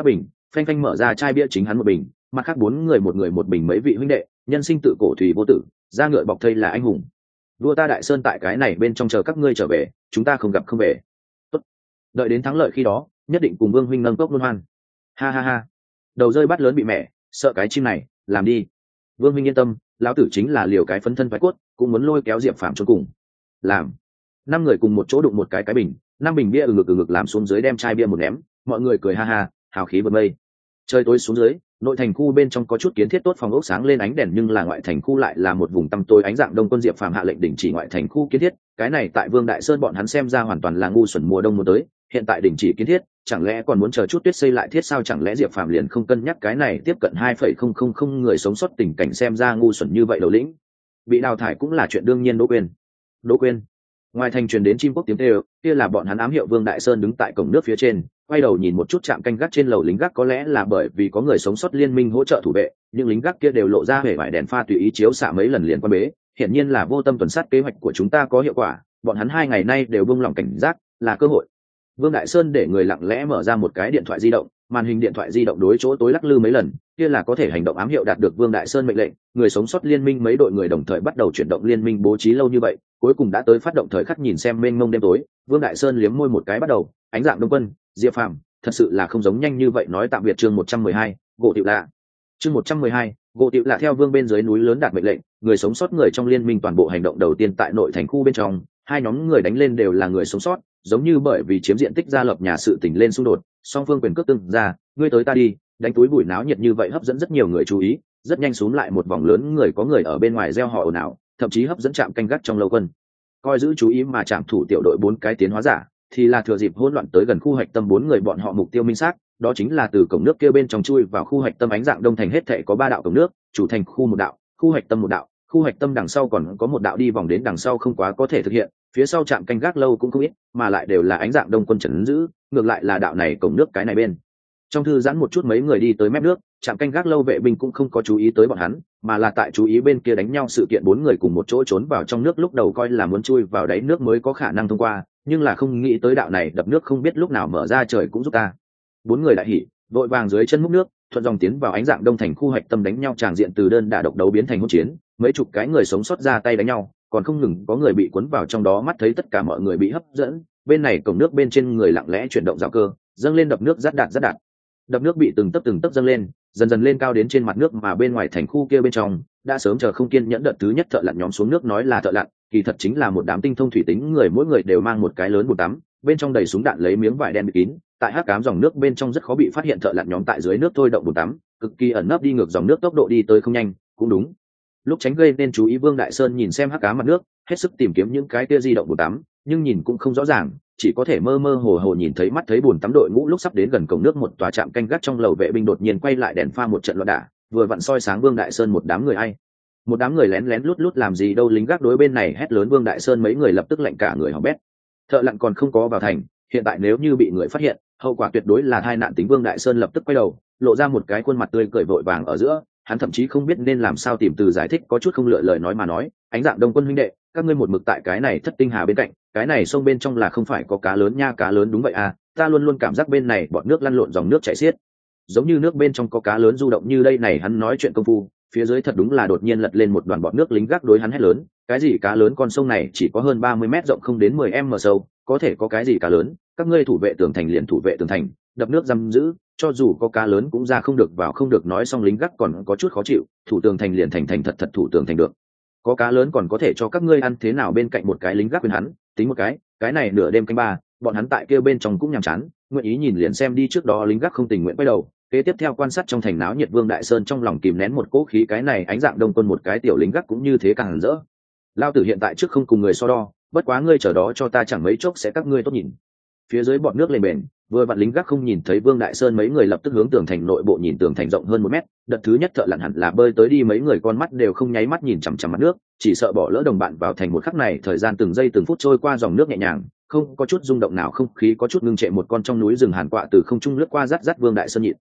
phanh phanh mở ra chai bia chính hắn một bình, mặt khác bốn người một người một bình, mấy vị huynh đệ nhân sinh tự cổ thủy vô tử, ra ngựa bọc thây là anh hùng. Vua ta Đại Sơn tại cái này bên trong chờ các ngươi trở về, chúng ta không gặp không về. Tốt, đợi đến thắng lợi khi đó nhất định cùng Vương huynh nâng cốc luân hoan. Ha ha ha, đầu rơi bắt lớn bị mẹ, sợ cái chim này, làm đi. Vương huynh yên tâm, lão tử chính là liều cái phấn thân phải cốt cũng muốn lôi kéo Diệp Phàm cho cùng. Làm. Năm người cùng một chỗ đụng một cái cái bình, năm bình bia ừ ngực ừ ngực làm xuống dưới, đem chai bia một ném, mọi người cười ha ha, hào khí vượt mây. Trời tối xuống dưới, nội thành khu bên trong có chút kiến thiết tốt phòng ốc sáng lên ánh đèn, nhưng là ngoại thành khu lại là một vùng tăm tối ánh dạng đông. Quân Diệp Phàm hạ lệnh đình chỉ ngoại thành khu kiến thiết, cái này tại Vương Đại Sơn bọn hắn xem ra hoàn toàn là ngu xuẩn, mùa đông muốn tới, hiện tại đình chỉ kiến thiết, chẳng lẽ còn muốn chờ chút tuyết xây lại thiết sao? Chẳng lẽ Diệp Phàm liền không cân nhắc cái này tiếp cận hai phẩy không không không người sống sót tình cảnh, xem ra ngu xuẩn như vậy. Đầu lĩnh bị đào thải cũng là chuyện đương nhiên. Đỗ Quyên, Đỗ Quyên. Ngoài thành truyền đến chim quốc tiếng kêu, kia là bọn hắn ám hiệu Vương Đại Sơn đứng tại cổng nước phía trên, quay đầu nhìn một chút trạm canh gác trên lầu lính gác, có lẽ là bởi vì có người sống sót liên minh hỗ trợ thủ vệ, những lính gác kia đều lộ ra vẻ vải đèn pha tùy ý chiếu xạ mấy lần liền quan bế, hiển nhiên là vô tâm tuần sát kế hoạch của chúng ta có hiệu quả, bọn hắn hai ngày nay đều buông lỏng cảnh giác, là cơ hội. Vương Đại Sơn để người lặng lẽ mở ra một cái điện thoại di động, màn hình điện thoại di động đối chỗ tối lắc lư mấy lần, kia là có thể hành động ám hiệu đạt được Vương Đại Sơn mệnh lệnh, người sống sót liên minh mấy đội người đồng thời bắt đầu chuyển động. Liên minh bố trí lâu như vậy, cuối cùng đã tới phát động thời khắc. Nhìn xem mênh mông đêm tối, Vương Đại Sơn liếm môi một cái, bắt đầu. Ánh dạng đông quân, Diệp Phàm, thật sự là không giống nhanh như vậy. Nói tạm biệt. Chương một trăm mười hai, gỗ tiểu lạ. Chương một trăm mười hai, gỗ tiểu lạ. Theo Vương bên dưới núi lớn đạt mệnh lệnh, người sống sót người trong liên minh toàn bộ hành động. Đầu tiên tại nội thành khu bên trong, hai nhóm người đánh lên đều là người sống sót, giống như bởi vì chiếm diện tích gia lập nhà sự tình lên xung đột, song phương quyền cước tương ra, ngươi tới ta đi, đánh túi bụi náo nhiệt như vậy hấp dẫn rất nhiều người chú ý, rất nhanh xuống lại một vòng lớn người, có người ở bên ngoài reo hò ồn ào, thậm chí hấp dẫn trạm canh gác trong lâu quân coi giữ chú ý. Mà trạm thủ tiểu đội bốn cái tiến hóa giả thì là thừa dịp hỗn loạn tới gần khu hạch tâm, bốn người bọn họ mục tiêu minh xác, đó chính là từ cổng nước kia bên trong chui vào khu hạch tâm. Ánh dạng đông thành hết thảy có ba đạo cổng nước, chủ thành khu một đạo, khu hạch tâm một đạo, khu hạch tâm đằng sau còn có một đạo đi vòng đến đằng sau không quá có thể thực hiện, phía sau trạm canh gác lâu cũng không ít, mà lại đều là ánh dạng đông quân trấn giữ. Ngược lại là đạo này cổng nước cái này bên trong thư giãn một chút, mấy người đi tới mép nước, trạm canh gác lâu vệ binh cũng không có chú ý tới bọn hắn, mà là tại chú ý bên kia đánh nhau sự kiện. Bốn người cùng một chỗ trốn vào trong nước, lúc đầu coi là muốn chui vào đáy nước mới có khả năng thông qua, nhưng là không nghĩ tới đạo này đập nước không biết lúc nào mở ra, trời cũng giúp ta. Bốn người đại hỉ, vội vàng dưới chân múc nước, thuận dòng tiến vào ánh dạng đông thành khu hạch tâm. Đánh nhau tràng diện từ đơn đả độc đấu biến thành hỗn chiến, mấy chục cái người sống sót ra tay đánh nhau, còn không ngừng có người bị cuốn vào trong đó. Mắt thấy tất cả mọi người bị hấp dẫn, bên này cổng nước bên trên người lặng lẽ chuyển động rào cơ, dâng lên đập nước rát đạn rát đạn. Đập nước bị từng tấc từng tấc dâng lên, dần dần lên cao đến trên mặt nước, mà bên ngoài thành khu kia bên trong đã sớm chờ không kiên nhẫn. Đợt thứ nhất thợ lặn nhóm xuống nước, nói là thợ lặn, kỳ thật chính là một đám tinh thông thủy tính người, mỗi người đều mang một cái lớn bồn tắm, bên trong đầy súng đạn, lấy miếng vải đen bịt kín, tại hắc ám dòng nước bên trong rất khó bị phát hiện. Thợ lặn nhóm tại dưới nước thôi động bồn tắm, cực kỳ ẩn nấp, đi ngược dòng nước, tốc độ đi tới không nhanh, cũng đúng lúc tránh gây nên chú ý. Vương Đại Sơn nhìn xem hắc ám mặt nước, hết sức tìm kiếm những cái kia di động bồn tắm, nhưng nhìn cũng không rõ ràng, chỉ có thể mơ mơ hồ hồ nhìn thấy mắt thấy bồn tắm đội ngũ. Lúc sắp đến gần cổng nước, một tòa trạm canh gác trong lầu vệ binh đột nhiên quay lại, đèn pha một trận loạn đả, vừa vặn soi sáng Vương Đại Sơn một đám người. Ai một đám người lén lén lút lút làm gì đâu? Lính gác đối bên này hét lớn. Vương Đại Sơn mấy người lập tức lạnh cả người hỏng bét. Thợ lặn còn không có vào thành, hiện tại nếu như bị người phát hiện, hậu quả tuyệt đối là tai nạn tính. Vương Đại Sơn lập tức quay đầu, lộ ra một cái khuôn mặt tươi cười, vội vàng ở giữa hắn thậm chí không biết nên làm sao tìm từ giải thích, có chút không lựa lời nói mà nói, ánh dạng đông quân huynh đệ, các ngươi một mực tại cái này thất tinh hà bên cạnh, cái này sông bên trong là không phải có cá lớn nha? Cá lớn? Đúng vậy à, ta luôn luôn cảm giác bên này bọn nước lăn lộn, dòng nước chảy xiết, giống như nước bên trong có cá lớn du động như đây này. Hắn nói chuyện công phu, phía dưới thật đúng là đột nhiên lật lên một đoàn bọn nước. Lính gác đối hắn hét lớn, cái gì cá lớn? Con sông này chỉ có hơn ba mươi mét rộng, không đến mười em sâu, có thể có cái gì cá lớn? Các ngươi thủ vệ tường thành liền thủ vệ tường thành, đập nước giam giữ, cho dù có cá lớn cũng ra không được vào không được. Nói xong lính gác còn có chút khó chịu, thủ tường thành liền thành thành thật thật thủ tường thành được, có cá lớn còn có thể cho các ngươi ăn thế nào? Bên cạnh một cái lính gác khuyên hắn, tính một cái, cái này nửa đêm canh ba, bọn hắn tại kia bên trong cũng nhàm chán, nguyện ý nhìn liền xem đi. Trước đó lính gác không tình nguyện quay đầu, kế tiếp theo quan sát trong thành náo nhiệt. Vương Đại Sơn trong lòng kìm nén một cỗ khí, cái này ánh dạng đông quân một cái tiểu lính gác cũng như thế, càng hẳn rỡ. Lao tử hiện tại trước không cùng người so đo, bất quá ngươi chờ đó cho ta, chẳng mấy chốc sẽ các ngươi tốt nhìn. Phía dưới bọn nước lên bền, vừa vặn lính gác không nhìn thấy Vương Đại Sơn, mấy người lập tức hướng tường thành nội bộ nhìn. Tường thành rộng hơn một mét, đợt thứ nhất thợ lặn hẳn là bơi tới đi, mấy người con mắt đều không nháy mắt nhìn chằm chằm mặt nước, chỉ sợ bỏ lỡ đồng bạn vào thành. Một khắc này, thời gian từng giây từng phút trôi qua, dòng nước nhẹ nhàng, không có chút rung động nào, không khí có chút ngưng trệ. Một con trong núi rừng hàn quạ từ không trung lướt qua, rát rát. Vương Đại Sơn nhịn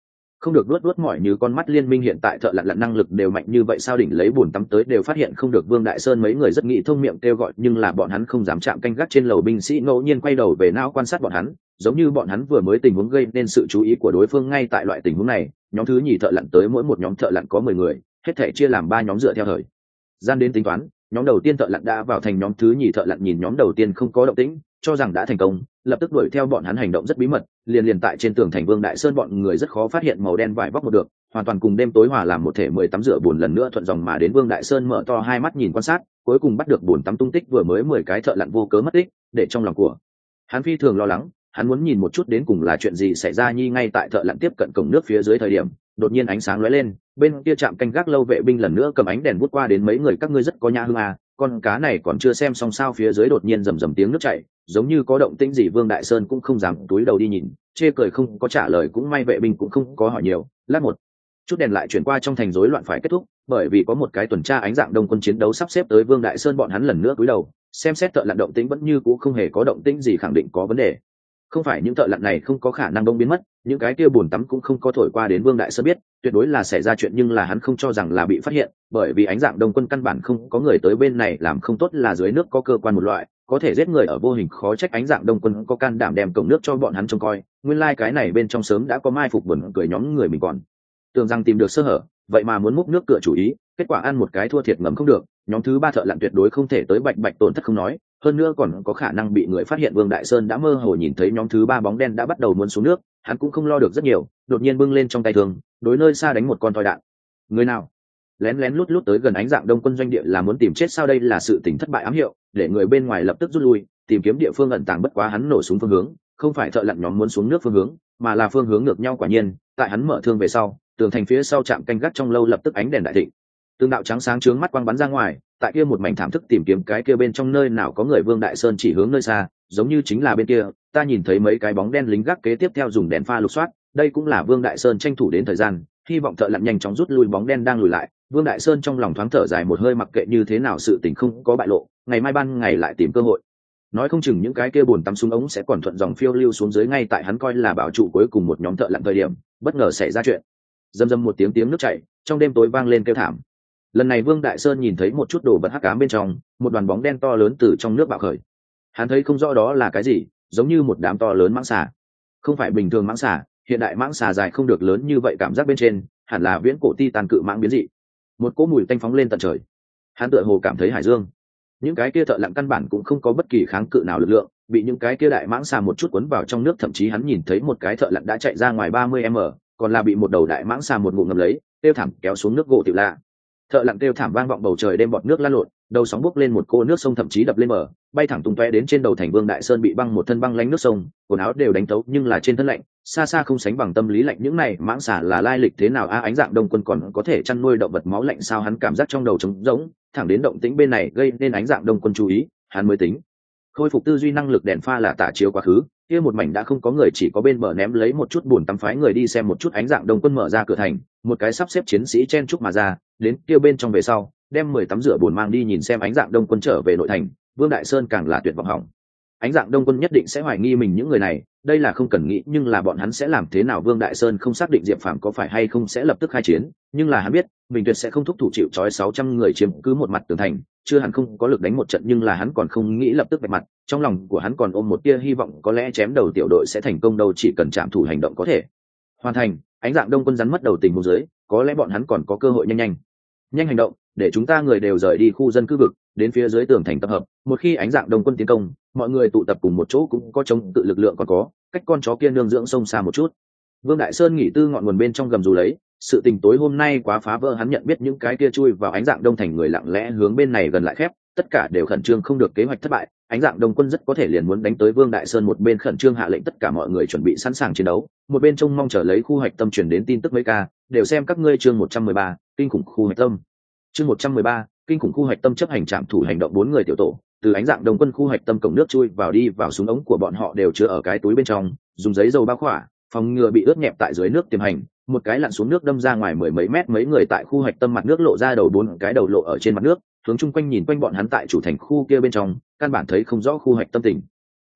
không được luốt luốt mỏi như con mắt liên minh hiện tại thợ lặn lặn năng lực đều mạnh như vậy sao đỉnh lấy bùn tắm tới đều phát hiện không được. Vương Đại Sơn mấy người rất nghĩ thông miệng kêu gọi nhưng là bọn hắn không dám chạm canh gác trên lầu. Binh sĩ ngẫu nhiên quay đầu về não quan sát bọn hắn, giống như bọn hắn vừa mới tình huống gây nên sự chú ý của đối phương. Ngay tại loại tình huống này, nhóm thứ nhì thợ lặn tới, mỗi một nhóm thợ lặn có mười người, hết thể chia làm ba nhóm dựa theo thời gian đến tính toán. Nhóm đầu tiên thợ lặn đã vào thành, nhóm thứ nhì thợ lặn nhìn nhóm đầu tiên không có động tĩnh, cho rằng đã thành công, lập tức đuổi theo bọn hắn hành động rất bí mật, liền liền tại trên tường thành Vương Đại Sơn bọn người rất khó phát hiện màu đen vải vóc một được, hoàn toàn cùng đêm tối hòa làm một thể. Mười tắm rửa buồn lần nữa thuận dòng mà đến. Vương Đại Sơn mở to hai mắt nhìn quan sát, cuối cùng bắt được buồn tắm tung tích. Vừa mới mười cái thợ lặn vô cớ mất tích, để trong lòng của hắn phi thường lo lắng, hắn muốn nhìn một chút đến cùng là chuyện gì xảy ra nhi. Ngay tại thợ lặn tiếp cận cổng nước phía dưới thời điểm, đột nhiên ánh sáng lóe lên, bên kia trạm canh gác lâu vệ binh lần nữa cầm ánh đèn bút qua đến. Mấy người các ngươi rất có nhã hương à, con cá này còn chưa xem xong sao? Phía dưới đột nhiên rầm rầm tiếng nước chảy, giống như có động tĩnh gì. Vương Đại Sơn cũng không dám túi đầu đi nhìn, chê cười không có trả lời, cũng may vệ binh cũng không có hỏi nhiều. Lát một chút đèn lại chuyển qua, trong thành rối loạn phải kết thúc, bởi vì có một cái tuần tra ánh dạng đông quân chiến đấu sắp xếp tới. Vương Đại Sơn bọn hắn lần nữa cúi đầu xem xét thợ lặn, động tĩnh vẫn như cũ không hề có động tĩnh gì, khẳng định có vấn đề. Không phải những thợ lặn này không có khả năng đông biến mất, những cái kia bùn tắm cũng không có thổi qua đến. Vương Đại Sơn biết tuyệt đối là xảy ra chuyện, nhưng là hắn không cho rằng là bị phát hiện, bởi vì ánh dạng đông quân căn bản không có người tới bên này. Làm không tốt là dưới nước có cơ quan một loại có thể giết người ở vô hình, khó trách ánh dạng đông quân có can đảm đem cổng nước cho bọn hắn trông coi. Nguyên lai cái này bên trong sớm đã có mai phục. Buồn cười nhóm người mình còn tưởng rằng tìm được sơ hở, vậy mà muốn múc nước cửa chủ ý, kết quả ăn một cái thua thiệt ngầm không được. Nhóm thứ ba thợ lặn tuyệt đối không thể tới, bạch bạch tổn thất không nói, hơn nữa còn có khả năng bị người phát hiện. Vương Đại Sơn đã mơ hồ nhìn thấy nhóm thứ ba bóng đen đã bắt đầu muốn xuống nước, hắn cũng không lo được rất nhiều, đột nhiên bưng lên trong tay thường, đối nơi xa đánh một con thoi đạn. Người nào lén lén lút lút tới gần ánh dạng đông quân doanh địa là muốn tìm chết sao? Đây là sự tình thất bại ám hiệu, để người bên ngoài lập tức rút lui, tìm kiếm địa phương ẩn tàng. Bất quá hắn nổ súng phương hướng không phải thợ lặn nhóm muốn xuống nước phương hướng, mà là phương hướng ngược nhau. Quả nhiên, tại hắn mở thương về sau, tường thành phía sau trạm canh gác trong lâu lập tức ánh đèn đại thịnh, tương đạo trắng sáng chướng mắt quang bắn ra ngoài. Tại kia một mảnh thảm thức tìm kiếm cái kia bên trong nơi nào có người. Vương Đại Sơn chỉ hướng nơi xa, giống như chính là bên kia, ta nhìn thấy mấy cái bóng đen lính gác kế tiếp theo dùng đèn pha lục soát. Đây cũng là Vương Đại Sơn tranh thủ đến thời gian, hy vọng thợ lặn nhanh chóng rút lui. Bóng đen đang lùi lại, Vương Đại Sơn trong lòng thoáng thở dài một hơi, mặc kệ như thế nào sự tình không có bại lộ, ngày mai ban ngày lại tìm cơ hội, nói không chừng những cái kia bùn tắm súng ống sẽ còn thuận dòng phiêu lưu xuống dưới. Ngay tại hắn coi là bảo trụ cuối cùng một nhóm thợ lặn thời điểm, bất ngờ xảy ra chuyện. Dầm dầm một tiếng tiếng nước chảy, trong đêm tối vang lên kêu thảm. Lần này Vương Đại Sơn nhìn thấy một chút đồ vật hắc ám bên trong, một đoàn bóng đen to lớn từ trong nước bạo khởi. Hắn thấy không rõ đó là cái gì, giống như một đám to lớn mãng xà. Không phải bình thường mãng xà, hiện đại mãng xà dài không được lớn như vậy, cảm giác bên trên hẳn là viễn cổ titan cự mãng biến dị. Một cỗ mùi tanh phóng lên tận trời. Hắn tựa hồ cảm thấy hải dương. Những cái kia thợ lặn căn bản cũng không có bất kỳ kháng cự nào lực lượng, bị những cái kia đại mãng xà một chút cuốn vào trong nước. Thậm chí hắn nhìn thấy một cái thợ lặn đã chạy ra ngoài ba mươi mét, còn là bị một đầu đại mãng xà một ngụm ngầm lấy, tiêu thảm kéo xuống nước gỗ tiểu lạ. Thợ lặn kêu thảm vang vọng bầu trời, đêm bọt nước lan lộn, đầu sóng bốc lên một cô nước sông, thậm chí đập lên bờ, bay thẳng tung tóe đến trên đầu thành. Vương Đại Sơn bị băng một thân băng lánh nước sông, quần áo đều đánh tấu, nhưng là trên thân lạnh xa xa không sánh bằng tâm lý lạnh. Những này mãng xà là lai lịch thế nào a? Ánh dạng đông quân còn có thể chăn nuôi động vật máu lạnh sao? Hắn cảm giác trong đầu trống rỗng, thẳng đến động tĩnh bên này gây nên ánh dạng đông quân chú ý, hắn mới tính khôi phục tư duy năng lực. Đèn pha là tả chiếu quá khứ, kia một mảnh đã không có người, chỉ có bên bờ ném lấy một chút bùn tắm, phái người đi xem một chút. Ánh dạng đông quân mở ra cửa thành, một cái sắp xếp chiến sĩ chen chúc mà ra, đến kia bên trong về sau, đem mười tắm rửa bùn mang đi nhìn xem ánh dạng đông quân trở về nội thành. Vương Đại Sơn càng là tuyệt vọng hỏng. Ánh dạng đông quân nhất định sẽ hoài nghi mình những người này, đây là không cần nghĩ, nhưng là bọn hắn sẽ làm thế nào? Vương Đại Sơn không xác định Diệp Phàm có phải hay không sẽ lập tức khai chiến, nhưng là hắn biết mình tuyệt sẽ không thúc thủ chịu trói sáu trăm người chiếm cứ một mặt tường thành, chưa hẳn không có lực đánh một trận, nhưng là hắn còn không nghĩ lập tức vạch mặt. Trong lòng của hắn còn ôm một tia hy vọng, có lẽ chém đầu tiểu đội sẽ thành công đâu, chỉ cần trạm thủ hành động có thể hoàn thành. Ánh dạng đông quân rắn mất đầu tình huống dưới, có lẽ bọn hắn còn có cơ hội nhanh nhanh nhanh hành động, để chúng ta người đều rời đi khu dân cư vực, đến phía dưới tường thành tập hợp. Một khi ánh dạng đông quân tiến công, mọi người tụ tập cùng một chỗ cũng có chống tự lực lượng, còn có cách con chó kia nương dưỡng sông xa một chút. Vương Đại Sơn nghỉ tư ngọn nguồn bên trong gầm rú lấy, sự tình tối hôm nay quá phá vỡ. Hắn nhận biết những cái kia chui vào ánh dạng đông thành người lặng lẽ hướng bên này gần lại khép, tất cả đều khẩn trương, không được kế hoạch thất bại. Ánh dạng đông quân rất có thể liền muốn đánh tới. Vương Đại Sơn một bên khẩn trương hạ lệnh tất cả mọi người chuẩn bị sẵn sàng chiến đấu, một bên trông mong chờ lấy khu hoạch tâm truyền đến tin tức. Mấy ca đều xem các ngươi chương một trăm mười ba, kinh khủng khu hoạch tâm. Chương một trăm mười ba, kinh khủng khu hoạch tâm. Chấp hành trạm thủ hành động bốn người tiểu tổ, từ ánh dạng đông quân khu hoạch tâm cổng nước chui vào, đi vào súng ống của bọn họ đều chứa ở cái túi bên trong, dùng giấy dầu bao khỏa, phòng ngừa bị ướt nhẹp tại dưới nước tiềm hành. Một cái lặn xuống nước đâm ra ngoài mười mấy mét, mấy người tại khu hoạch tâm mặt nước lộ ra đầu, bốn cái đầu lộ ở trên mặt nước, hướng chung quanh nhìn quanh. Bọn hắn tại chủ thành khu kia bên trong căn bản thấy không rõ khu hoạch tâm tình huống,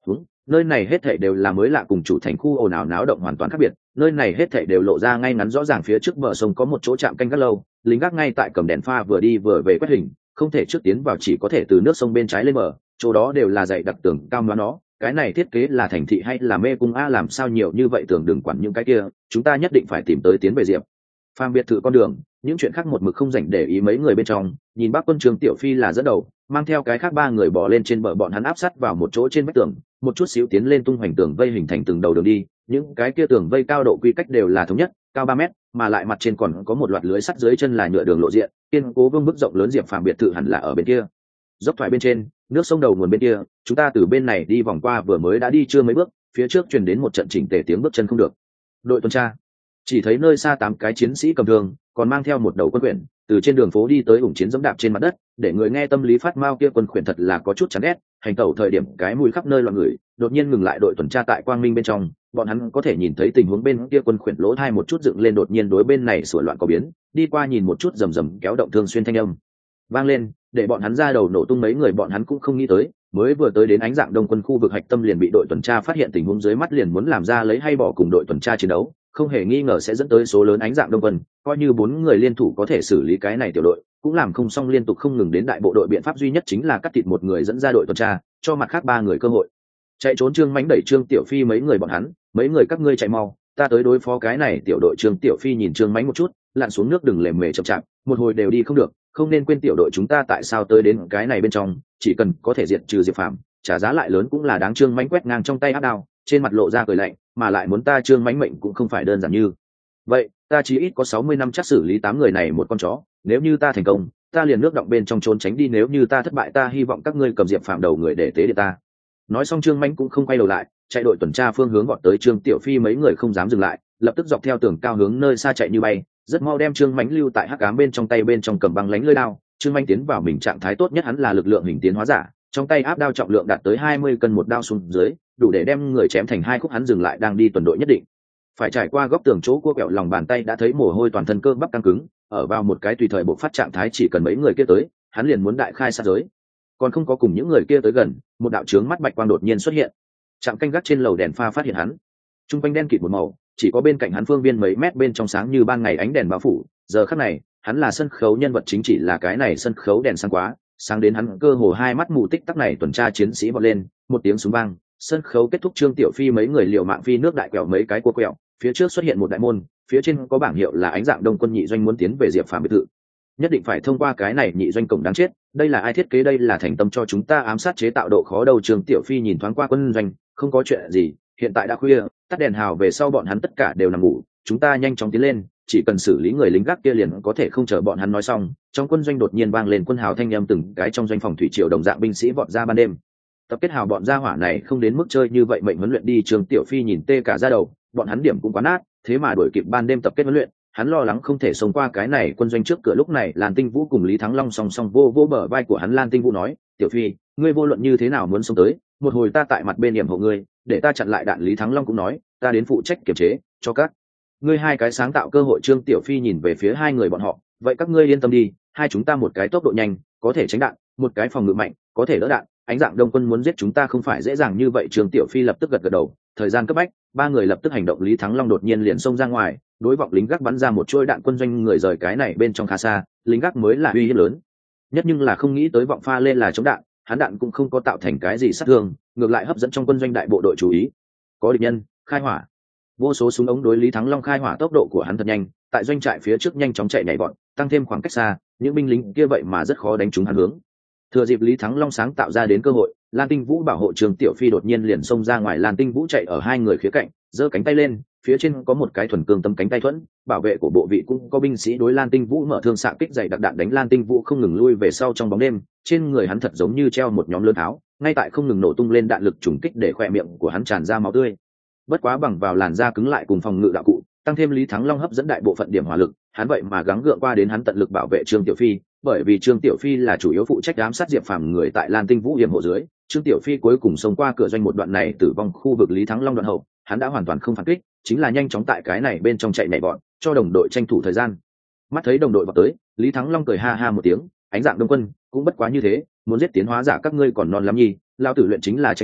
nơi này hết thảy đều là mới lạ, cùng chủ thành khu ồn ào náo động hoàn toàn khác biệt. Nơi này hết thảy đều lộ ra ngay ngắn rõ ràng, phía trước bờ sông có một chỗ trạm canh gác lâu, lính gác ngay tại cầm đèn pha vừa đi vừa về quét hình, không thể trước tiến vào, chỉ có thể từ nước sông bên trái lên bờ, chỗ đó đều là dãy đặc tường cao loáng. Nó cái này thiết kế là thành thị hay là mê cung a? Làm sao nhiều như vậy tường, đừng quản những cái kia, chúng ta nhất định phải tìm tới tiến về Diệp Phàm biệt thự con đường. Những chuyện khác một mực không dành để ý mấy người bên trong, nhìn bác quân Trương Tiểu Phi là dẫn đầu, mang theo cái khác ba người bỏ lên trên bờ, bọn hắn áp sát vào một chỗ trên vách tường, một chút xíu tiến lên tung hoành tường vây hình thành từng đầu đường đi. Những cái kia tường vây cao độ quy cách đều là thống nhất, cao ba mét, mà lại mặt trên còn có một loạt lưới sắt, dưới chân là nhựa đường lộ diện, kiên cố vương bức rộng lớn. Diệp Phàm biệt thự hẳn là ở bên kia, dốc thoại bên trên, nước sông đầu nguồn bên kia. Chúng ta từ bên này đi vòng qua, vừa mới đã đi chưa mấy bước, phía trước truyền đến một trận chỉnh tề tiếng bước chân không được. Đội tuần tra chỉ thấy nơi xa tám cái chiến sĩ cầm thương, còn mang theo một đầu quân quyển, từ trên đường phố đi tới, ủng chiến dẫm đạp trên mặt đất, để người nghe tâm lý phát mao. Kia quân quyển thật là có chút chán ghét, hành tẩu thời điểm cái mùi khắp nơi loạn người. Đột nhiên ngừng lại đội tuần tra tại quang minh bên trong, bọn hắn có thể nhìn thấy tình huống bên kia quân quyển lỗ thai một chút dựng lên, đột nhiên đối bên này sửa loạn có biến, đi qua nhìn một chút, rầm rầm kéo động thương xuyên thanh âm vang lên, để bọn hắn ra đầu nổ tung. Mấy người bọn hắn cũng không nghĩ tới, mới vừa tới đến ánh dạng đông quân khu vực hạch tâm liền bị đội tuần tra phát hiện tình huống dưới mắt, liền muốn làm ra lấy hay bỏ cùng đội tuần tra chiến đấu, không hề nghi ngờ sẽ dẫn tới số lớn ánh dạng đông quân. Coi như bốn người liên thủ có thể xử lý cái này tiểu đội, cũng làm không xong, liên tục không ngừng đến đại bộ đội. Biện pháp duy nhất chính là cắt thịt một người dẫn ra đội tuần tra, cho mặt khác ba người cơ hội chạy trốn. Trương Mánh đẩy Trương Tiểu Phi mấy người bọn hắn, mấy người các ngươi chạy mau, ta tới đối phó cái này tiểu đội. Trương Tiểu Phi nhìn Trương Mánh một chút, lặn xuống nước, đừng lề mề chậm chạp, một hồi đều đi không được, không nên quên tiểu đội chúng ta tại sao tới đến cái này bên trong, chỉ cần có thể diệt trừ Diệp Phàm, trả giá lại lớn cũng là đáng. Trương Mánh quét ngang trong tay áp đao, trên mặt lộ ra cười lạnh, mà lại muốn ta Trương Mánh mệnh cũng không phải đơn giản như vậy, ta chỉ ít có sáu mươi năm chắc xử lý tám người này một con chó. Nếu như ta thành công, ta liền nước động bên trong trốn tránh đi, nếu như ta thất bại, ta hy vọng các ngươi cầm Diệp Phàm đầu người để tế điện ta. Nói xong Trương Mánh cũng không quay đầu lại, chạy đội tuần tra phương hướng gọn tới. Trương Tiểu Phi mấy người không dám dừng lại, lập tức dọc theo tường cao hướng nơi xa chạy như bay, rất mau đem Trương Mánh lưu tại hắc ám bên trong, tay bên trong cầm băng lánh lưỡi đao. Trương Mánh tiến vào mình trạng thái tốt nhất, hắn là lực lượng hình tiến hóa giả, trong tay áp đao trọng lượng đạt tới hai mươi cân, một đao xuống dưới đủ để đem người chém thành hai khúc. Hắn dừng lại, đang đi tuần đội nhất định phải trải qua góc tường chỗ cua quẹo, lòng bàn tay đã thấy mồ hôi, toàn thân cơ bắp căng cứng, ở vào một cái tùy thời bộc phát trạng thái, chỉ cần mấy người kia tới, hắn liền muốn đại khai sát giới. Còn không có cùng những người kia tới gần, một đạo chướng mắt bạch quang đột nhiên xuất hiện, trạm canh gác trên lầu đèn pha phát hiện hắn, trung quanh đen kịt một màu, chỉ có bên cạnh hắn phương viên mấy mét bên trong sáng như ban ngày, ánh đèn bao phủ. Giờ khắc này hắn là sân khấu nhân vật chính, chỉ là cái này sân khấu đèn sáng quá sáng đến hắn cơ hồ hai mắt mù. Tích tắc này tuần tra chiến sĩ vọt lên, một tiếng súng vang, sân khấu kết thúc. Trương Tiểu Phi mấy người liều mạng phi nước đại quẹo mấy cái cua quẹo, phía trước xuất hiện một đại môn, phía trên có bảng hiệu là ánh dạng đông quân nhị doanh, muốn tiến về Diệp Phàm biệt thự nhất định phải thông qua cái này nhị doanh cổng đáng chết. Đây là ai thiết kế? đây là thành tâm cho chúng ta ám sát chế tạo, độ khó đâu? Trương Tiểu Phi nhìn thoáng qua quân doanh, không có chuyện gì, hiện tại đã khuya, tắt đèn hào về sau bọn hắn tất cả đều nằm ngủ, chúng ta nhanh chóng tiến lên, chỉ cần xử lý người lính gác kia liền có thể. Không chờ bọn hắn nói xong, trong quân doanh đột nhiên vang lên quân hào thanh âm, từng cái trong doanh phòng thủy triều đồng dạng binh sĩ vọt ra ban đêm tập kết. Hào bọn gia hỏa này không đến mức chơi như vậy, mệnh huấn luyện đi. Trương Tiểu Phi nhìn tê cả da đầu, bọn hắn điểm cũng quá nát, thế mà đuổi kịp ban đêm tập kết huấn luyện. Hắn lo lắng không thể sống qua cái này quân doanh trước cửa. Lúc này Lan Tinh Vũ cùng Lý Thắng Long song song vô vô bờ vai của hắn. Lan Tinh Vũ nói, Tiểu Phi, ngươi vô luận như thế nào muốn sống tới, một hồi ta tại mặt bên điểm hộ ngươi, để ta chặn lại đạn. Lý Thắng Long cũng nói, ta đến phụ trách kiểm chế, cho các ngươi hai cái sáng tạo cơ hội. Trương Tiểu Phi nhìn về phía hai người bọn họ, vậy các ngươi yên tâm đi, hai chúng ta một cái tốc độ nhanh có thể tránh đạn, một cái phòng ngự mạnh có thể đỡ đạn, ánh dạng đông quân muốn giết chúng ta không phải dễ dàng như vậy. Trương Tiểu Phi lập tức gật gật đầu, thời gian cấp bách, ba người lập tức hành động. Lý Thắng Long đột nhiên liền xông ra ngoài, đối vọng lính gác bắn ra một chuôi đạn, quân doanh người rời cái này bên trong khá xa, lính gác mới là uy hiếp lớn nhất, nhưng là không nghĩ tới vọng pha lên là chống đạn, hắn đạn cũng không có tạo thành cái gì sát thương, ngược lại hấp dẫn trong quân doanh đại bộ đội chú ý. Có địch nhân, khai hỏa. Vô số súng ống đối Lý Thắng Long khai hỏa, tốc độ của hắn thật nhanh, tại doanh trại phía trước nhanh chóng chạy nhảy vọt, tăng thêm khoảng cách xa, những binh lính kia vậy mà rất khó đánh trúng hắn hướng. Thừa dịp Lý Thắng Long sáng tạo ra đến cơ hội, Lan Tinh Vũ bảo hộ Trương Tiểu Phi đột nhiên liền xông ra ngoài. Lan Tinh Vũ chạy ở hai người khía cạnh, giơ cánh tay lên, phía trên có một cái thuần cương tâm cánh tay thuẫn, bảo vệ của bộ vị cũng có binh sĩ đối Lan Tinh Vũ mở thương xạ kích dày đặc đạn đánh. Lan Tinh Vũ không ngừng lui về sau trong bóng đêm, trên người hắn thật giống như treo một nhóm lớn tháo, ngay tại không ngừng nổ tung lên đạn lực trùng kích để khỏe miệng của hắn tràn ra máu tươi. Bất quá bằng vào làn da cứng lại cùng phòng ngự đạo cụ, tăng thêm Lý Thắng Long hấp dẫn đại bộ phận điểm hỏa lực, hắn vậy mà gắng gượng qua đến. Hắn tận lực bảo vệ Trương Tiểu Phi, bởi vì Trương Tiểu Phi là chủ yếu phụ trách ám sát Diệp Phàm người. Tại Lan Tinh Vũ hiểm hộ dưới, Trương Tiểu Phi cuối cùng xông qua cửa doanh một đoạn này tử vong khu vực Lý Thắng Long đoạn hậu, hắn đã hoàn toàn không phản kích, chính là nhanh chóng tại cái này bên trong chạy nhảy bọn, cho đồng đội tranh thủ thời gian. Mắt thấy đồng đội vào tới, Lý Thắng Long cười ha ha một tiếng, ánh dạng đông quân cũng bất quá như thế, muốn giết tiến hóa giả các ngươi còn non lắm nhi, lao tử luyện chính là tránh đạn,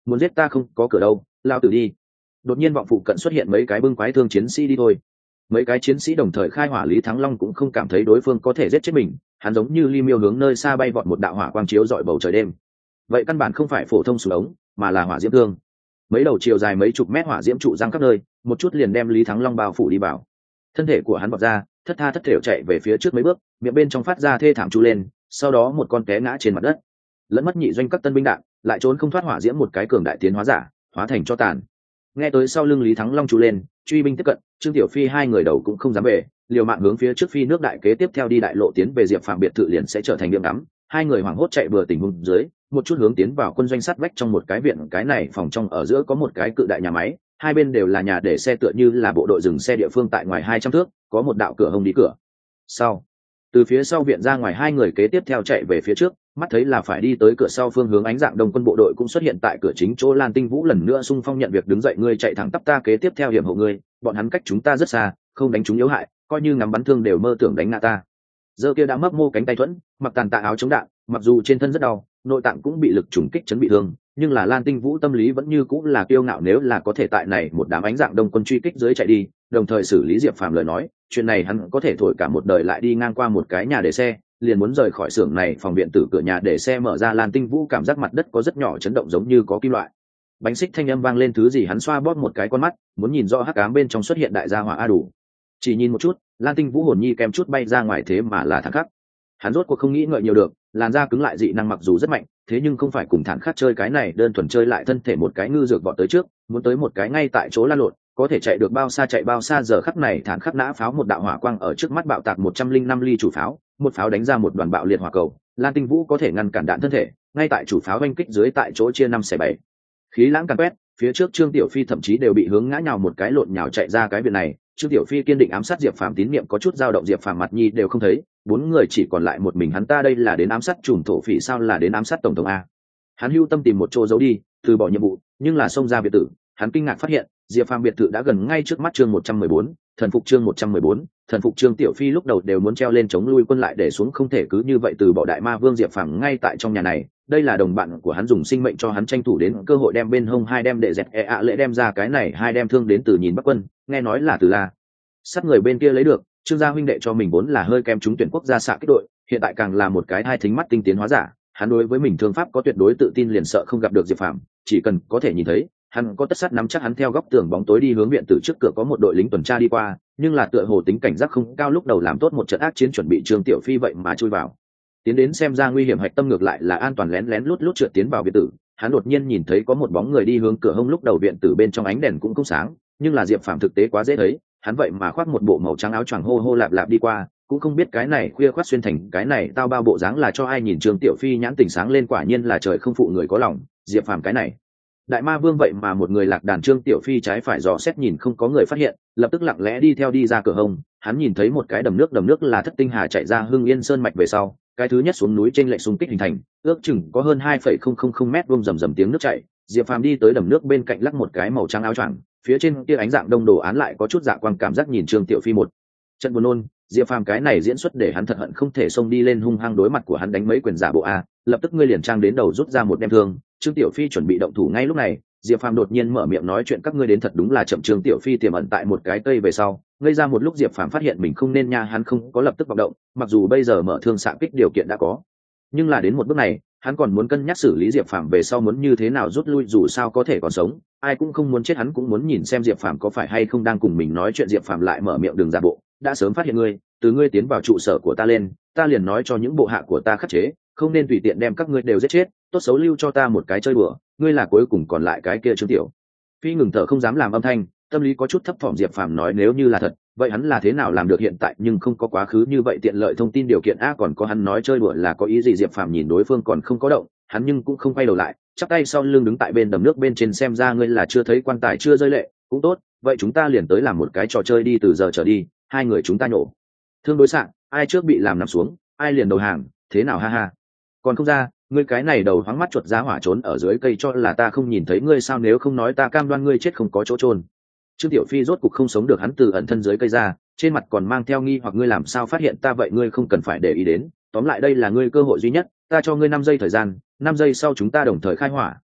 muốn giết ta không có cửa đâu, lao tử đi. Đột nhiên vọng phụ cận xuất hiện mấy cái bưng quái thương chiến sĩ đi thôi. Mấy cái chiến sĩ đồng thời khai hỏa, Lý Thắng Long cũng không cảm thấy đối phương có thể giết chết mình, hắn giống như ly miêu hướng nơi xa bay vọt một đạo hỏa quang chiếu rọi bầu trời đêm. Vậy căn bản không phải phổ thông súng ống, mà là hỏa diễm thương. Mấy đầu chiều dài mấy chục mét hỏa diễm trụ giăng khắp nơi, một chút liền đem Lý Thắng Long bao phủ đi vào. Thân thể của hắn bật ra, thất tha thất thểu chạy về phía trước mấy bước, miệng bên trong phát ra thê thảm chu lên, sau đó một con té ngã trên mặt đất. Lẫn mất nhị doanh các tân binh đạn, lại trốn không thoát hỏa diễm một cái cường đại tiến hóa giả, hóa thành cho tàn. Nghe tới sau lưng Lý Thắng Long chu lên, truy binh tiếp cận, Trương Tiểu Phi hai người đầu cũng không dám về, liều mạng hướng phía trước phi nước đại, kế tiếp theo đi đại lộ tiến về Diệp Phàm biệt thự liền sẽ trở thành điểm đắm. Hai người hoảng hốt chạy bừa tình huống dưới, một chút hướng tiến vào quân doanh sát vách trong một cái viện, cái này phòng trong ở giữa có một cái cự đại nhà máy, hai bên đều là nhà để xe, tựa như là bộ đội dừng xe địa phương. Tại ngoài hai trăm thước có một đạo cửa hông đi cửa sau, từ phía sau viện ra ngoài, hai người kế tiếp theo chạy về phía trước, mắt thấy là phải đi tới cửa sau, phương hướng ánh dạng đông quân bộ đội cũng xuất hiện tại cửa chính chỗ. Lan Tinh Vũ lần nữa xung phong nhận việc, đứng dậy, ngươi chạy thẳng tắp, ta kế tiếp theo hiểm hộ ngươi, bọn hắn cách chúng ta rất xa, không đánh chúng yếu hại, coi như ngắm bắn thương đều mơ tưởng đánh ngã ta. Giờ kia đã mấp mô cánh tay thuẫn, mặc tàn tạ áo chống đạn, mặc dù trên thân rất đau, nội tạng cũng bị lực trùng kích chấn bị thương, nhưng là Lan Tinh Vũ tâm lý vẫn như cũng là kiêu ngạo, nếu là có thể tại này một đám ánh dạng đông quân truy kích dưới chạy đi, đồng thời xử lý Diệp Phàm lời nói, chuyện này hắn có thể thổi cả một đời. Lại đi ngang qua một cái nhà để xe, liền muốn rời khỏi xưởng này, phòng viện tử cửa nhà để xe mở ra, Lan Tinh Vũ cảm giác mặt đất có rất nhỏ chấn động, giống như có kim loại bánh xích thanh âm vang lên, thứ gì, hắn xoa bóp một cái con mắt, muốn nhìn rõ hắc ám bên trong xuất hiện đại gia hỏa. A đủ, chỉ nhìn một chút, Lan Tinh Vũ hồn nhi kèm chút bay ra ngoài, thế mà là thẳng khắc. Hắn rốt cuộc không nghĩ ngợi nhiều được, làn da cứng lại dị năng mặc dù rất mạnh, thế nhưng không phải cùng thản khắc chơi cái này đơn thuần chơi lại thân thể một cái ngư dược vọt tới trước, muốn tới một cái ngay tại chỗ lan lộn, có thể chạy được bao xa chạy bao xa. Giờ khắc này thản khắc nã pháo một đạo hỏa quang ở trước mắt bạo tạc, một trăm linh năm ly chủ pháo, một pháo đánh ra một đoàn bạo liệt hỏa cầu. Lan Tinh Vũ có thể ngăn cản đạn thân thể, ngay tại chủ pháo oanh kích dưới tại chỗ chia năm xẻ bảy, khí lãng càn quét, phía trước Trương Tiểu Phi thậm chí đều bị hướng ngã nhào một cái, lộn nhào chạy ra cái viện này. Trương Tiểu Phi kiên định ám sát Diệp Phàm, tín niệm có chút dao động, Diệp Phàm mặt nhi đều không thấy, bốn người chỉ còn lại một mình hắn. Ta đây là đến ám sát trùm thổ phỉ sao, là đến ám sát tổng thống a? Hắn hưu tâm tìm một chỗ giấu đi, từ bỏ nhiệm vụ, nhưng là xông ra biệt thự, hắn kinh ngạc phát hiện Diệp Phàm biệt thự đã gần ngay trước mắt. Chương một trăm mười bốn, thần phục. Chương một trăm mười bốn, thần phục. Trương Tiểu Phi lúc đầu đều muốn treo lên chống lui quân, lại để xuống, không thể cứ như vậy từ bỏ đại ma vương Diệp Phàm ngay tại trong nhà này. Đây là đồng bạn của hắn, dùng sinh mệnh cho hắn tranh thủ đến cơ hội, đem bên hông hai đem đệ dẹt e ạ lễ đem ra, cái này hai đem thương đến từ nhìn Bắc quân, nghe nói là từ La Sắt người bên kia lấy được. Trương gia huynh đệ cho mình vốn là hơi kém trúng tuyển quốc gia xạ kích đội, hiện tại càng là một cái hai thính mắt tinh tiến hóa giả. Hắn đối với mình thương pháp có tuyệt đối tự tin, liền sợ không gặp được Diệp Phàm, chỉ cần có thể nhìn thấy hắn có tất sắt nắm chắc. Hắn theo góc tường bóng tối đi hướng viện tử, trước cửa có một đội lính tuần tra đi qua, nhưng là tựa hồ tính cảnh giác không cao, lúc đầu làm tốt một trận ác chiến chuẩn bị, Trương Tiểu Phi vậy mà chui vào tiến đến xem ra nguy hiểm, hạch tâm ngược lại là an toàn, lén lén lút lút trượt tiến vào viện tử. Hắn đột nhiên nhìn thấy có một bóng người đi hướng cửa hông, lúc đầu viện tử bên trong ánh đèn cũng không sáng, nhưng là Diệp Phàm thực tế quá dễ thấy, hắn vậy mà khoác một bộ màu trắng áo choàng, hô hô lạp lạp đi qua, cũng không biết cái này khuya khoác xuyên thành cái này tao bao bộ dáng là cho ai nhìn. Trương Tiểu Phi nhãn tình sáng lên, quả nhiên là trời không phụ người có lòng, Diệp Phàm cái này đại ma vương vậy mà một người lạc đàn. Trương Tiểu Phi trái phải dò xét nhìn không có người phát hiện, lập tức lặng lẽ đi theo đi ra cửa hông. Hắn nhìn thấy một cái đầm nước, đầm nước là Thất Tinh Hà chạy ra Hưng Yên Sơn mạch về sau cái thứ nhất xuống núi trên lệ xung kích hình thành, ước chừng có hơn hai phẩy không không không mét vuông, rầm rầm tiếng nước chảy. Diệp Phàm đi tới đầm nước bên cạnh, lắc một cái màu trắng áo choàng, phía trên kia ánh dạng đông đồ án lại có chút dạ quang, cảm giác nhìn Trương Tiểu Phi một trận buồn nôn. Diệp Phàm cái này diễn xuất để hắn thật hận không thể xông đi lên hung hăng đối mặt của hắn, đánh mấy quyền giả bộ a. Lập tức ngươi liền trang đến đầu, rút ra một đem thương. Trương Tiểu Phi chuẩn bị động thủ, ngay lúc này Diệp Phàm đột nhiên mở miệng nói chuyện, các ngươi đến thật đúng là chậm. Trương Tiểu Phi tiềm ẩn tại một cái cây về sau, ngây ra một lúc. Diệp Phàm phát hiện mình không nên nha, hắn không có lập tức vọng động, mặc dù bây giờ mở thương xạ kích điều kiện đã có, nhưng là đến một bước này hắn còn muốn cân nhắc xử lý Diệp Phàm về sau muốn như thế nào rút lui, dù sao có thể còn sống, ai cũng không muốn chết, hắn cũng muốn nhìn xem Diệp Phàm có phải hay không đang cùng mình nói chuyện. Diệp Phàm lại mở miệng, đừng giả bộ, đã sớm phát hiện ngươi, từ ngươi tiến vào trụ sở của ta lên, ta liền nói cho những bộ hạ của ta khắc chế, không nên tùy tiện đem các ngươi đều giết chết, tốt xấu lưu cho ta một cái chơi đùa, ngươi là cuối cùng còn lại cái kia. Trương Tiểu Phi ngừng thở không dám làm âm thanh, tâm lý có chút thấp thỏm. Diệp Phàm nói nếu như là thật, vậy hắn là thế nào làm được hiện tại nhưng không có quá khứ như vậy tiện lợi thông tin điều kiện a? Còn có hắn nói chơi đùa là có ý gì? Diệp Phàm nhìn đối phương còn không có động, hắn nhưng cũng không quay đầu lại, chắp tay sau lưng đứng tại bên đầm nước bên trên, xem ra ngươi là chưa thấy quan tài chưa rơi lệ, cũng tốt, vậy chúng ta liền tới làm một cái trò chơi đi, từ giờ trở đi hai người chúng ta nhổ thương đối xạ, ai trước bị làm nằm xuống ai liền đầu hàng, thế nào? Ha ha, còn không ra, ngươi cái này đầu hoáng mắt chuột giá hỏa trốn ở dưới cây cho là ta không nhìn thấy ngươi sao? Nếu không nói ta cam đoan ngươi chết không có chỗ chôn. Trương Tiểu Phi rốt cục không sống được, hắn từ ẩn thân dưới cây ra, trên mặt còn mang theo nghi hoặc, ngươi làm sao phát hiện ta? Vậy ngươi không cần phải để ý đến, tóm lại đây là ngươi cơ hội duy nhất, ta cho ngươi năm giây thời gian, năm giây sau chúng ta đồng thời khai hỏa,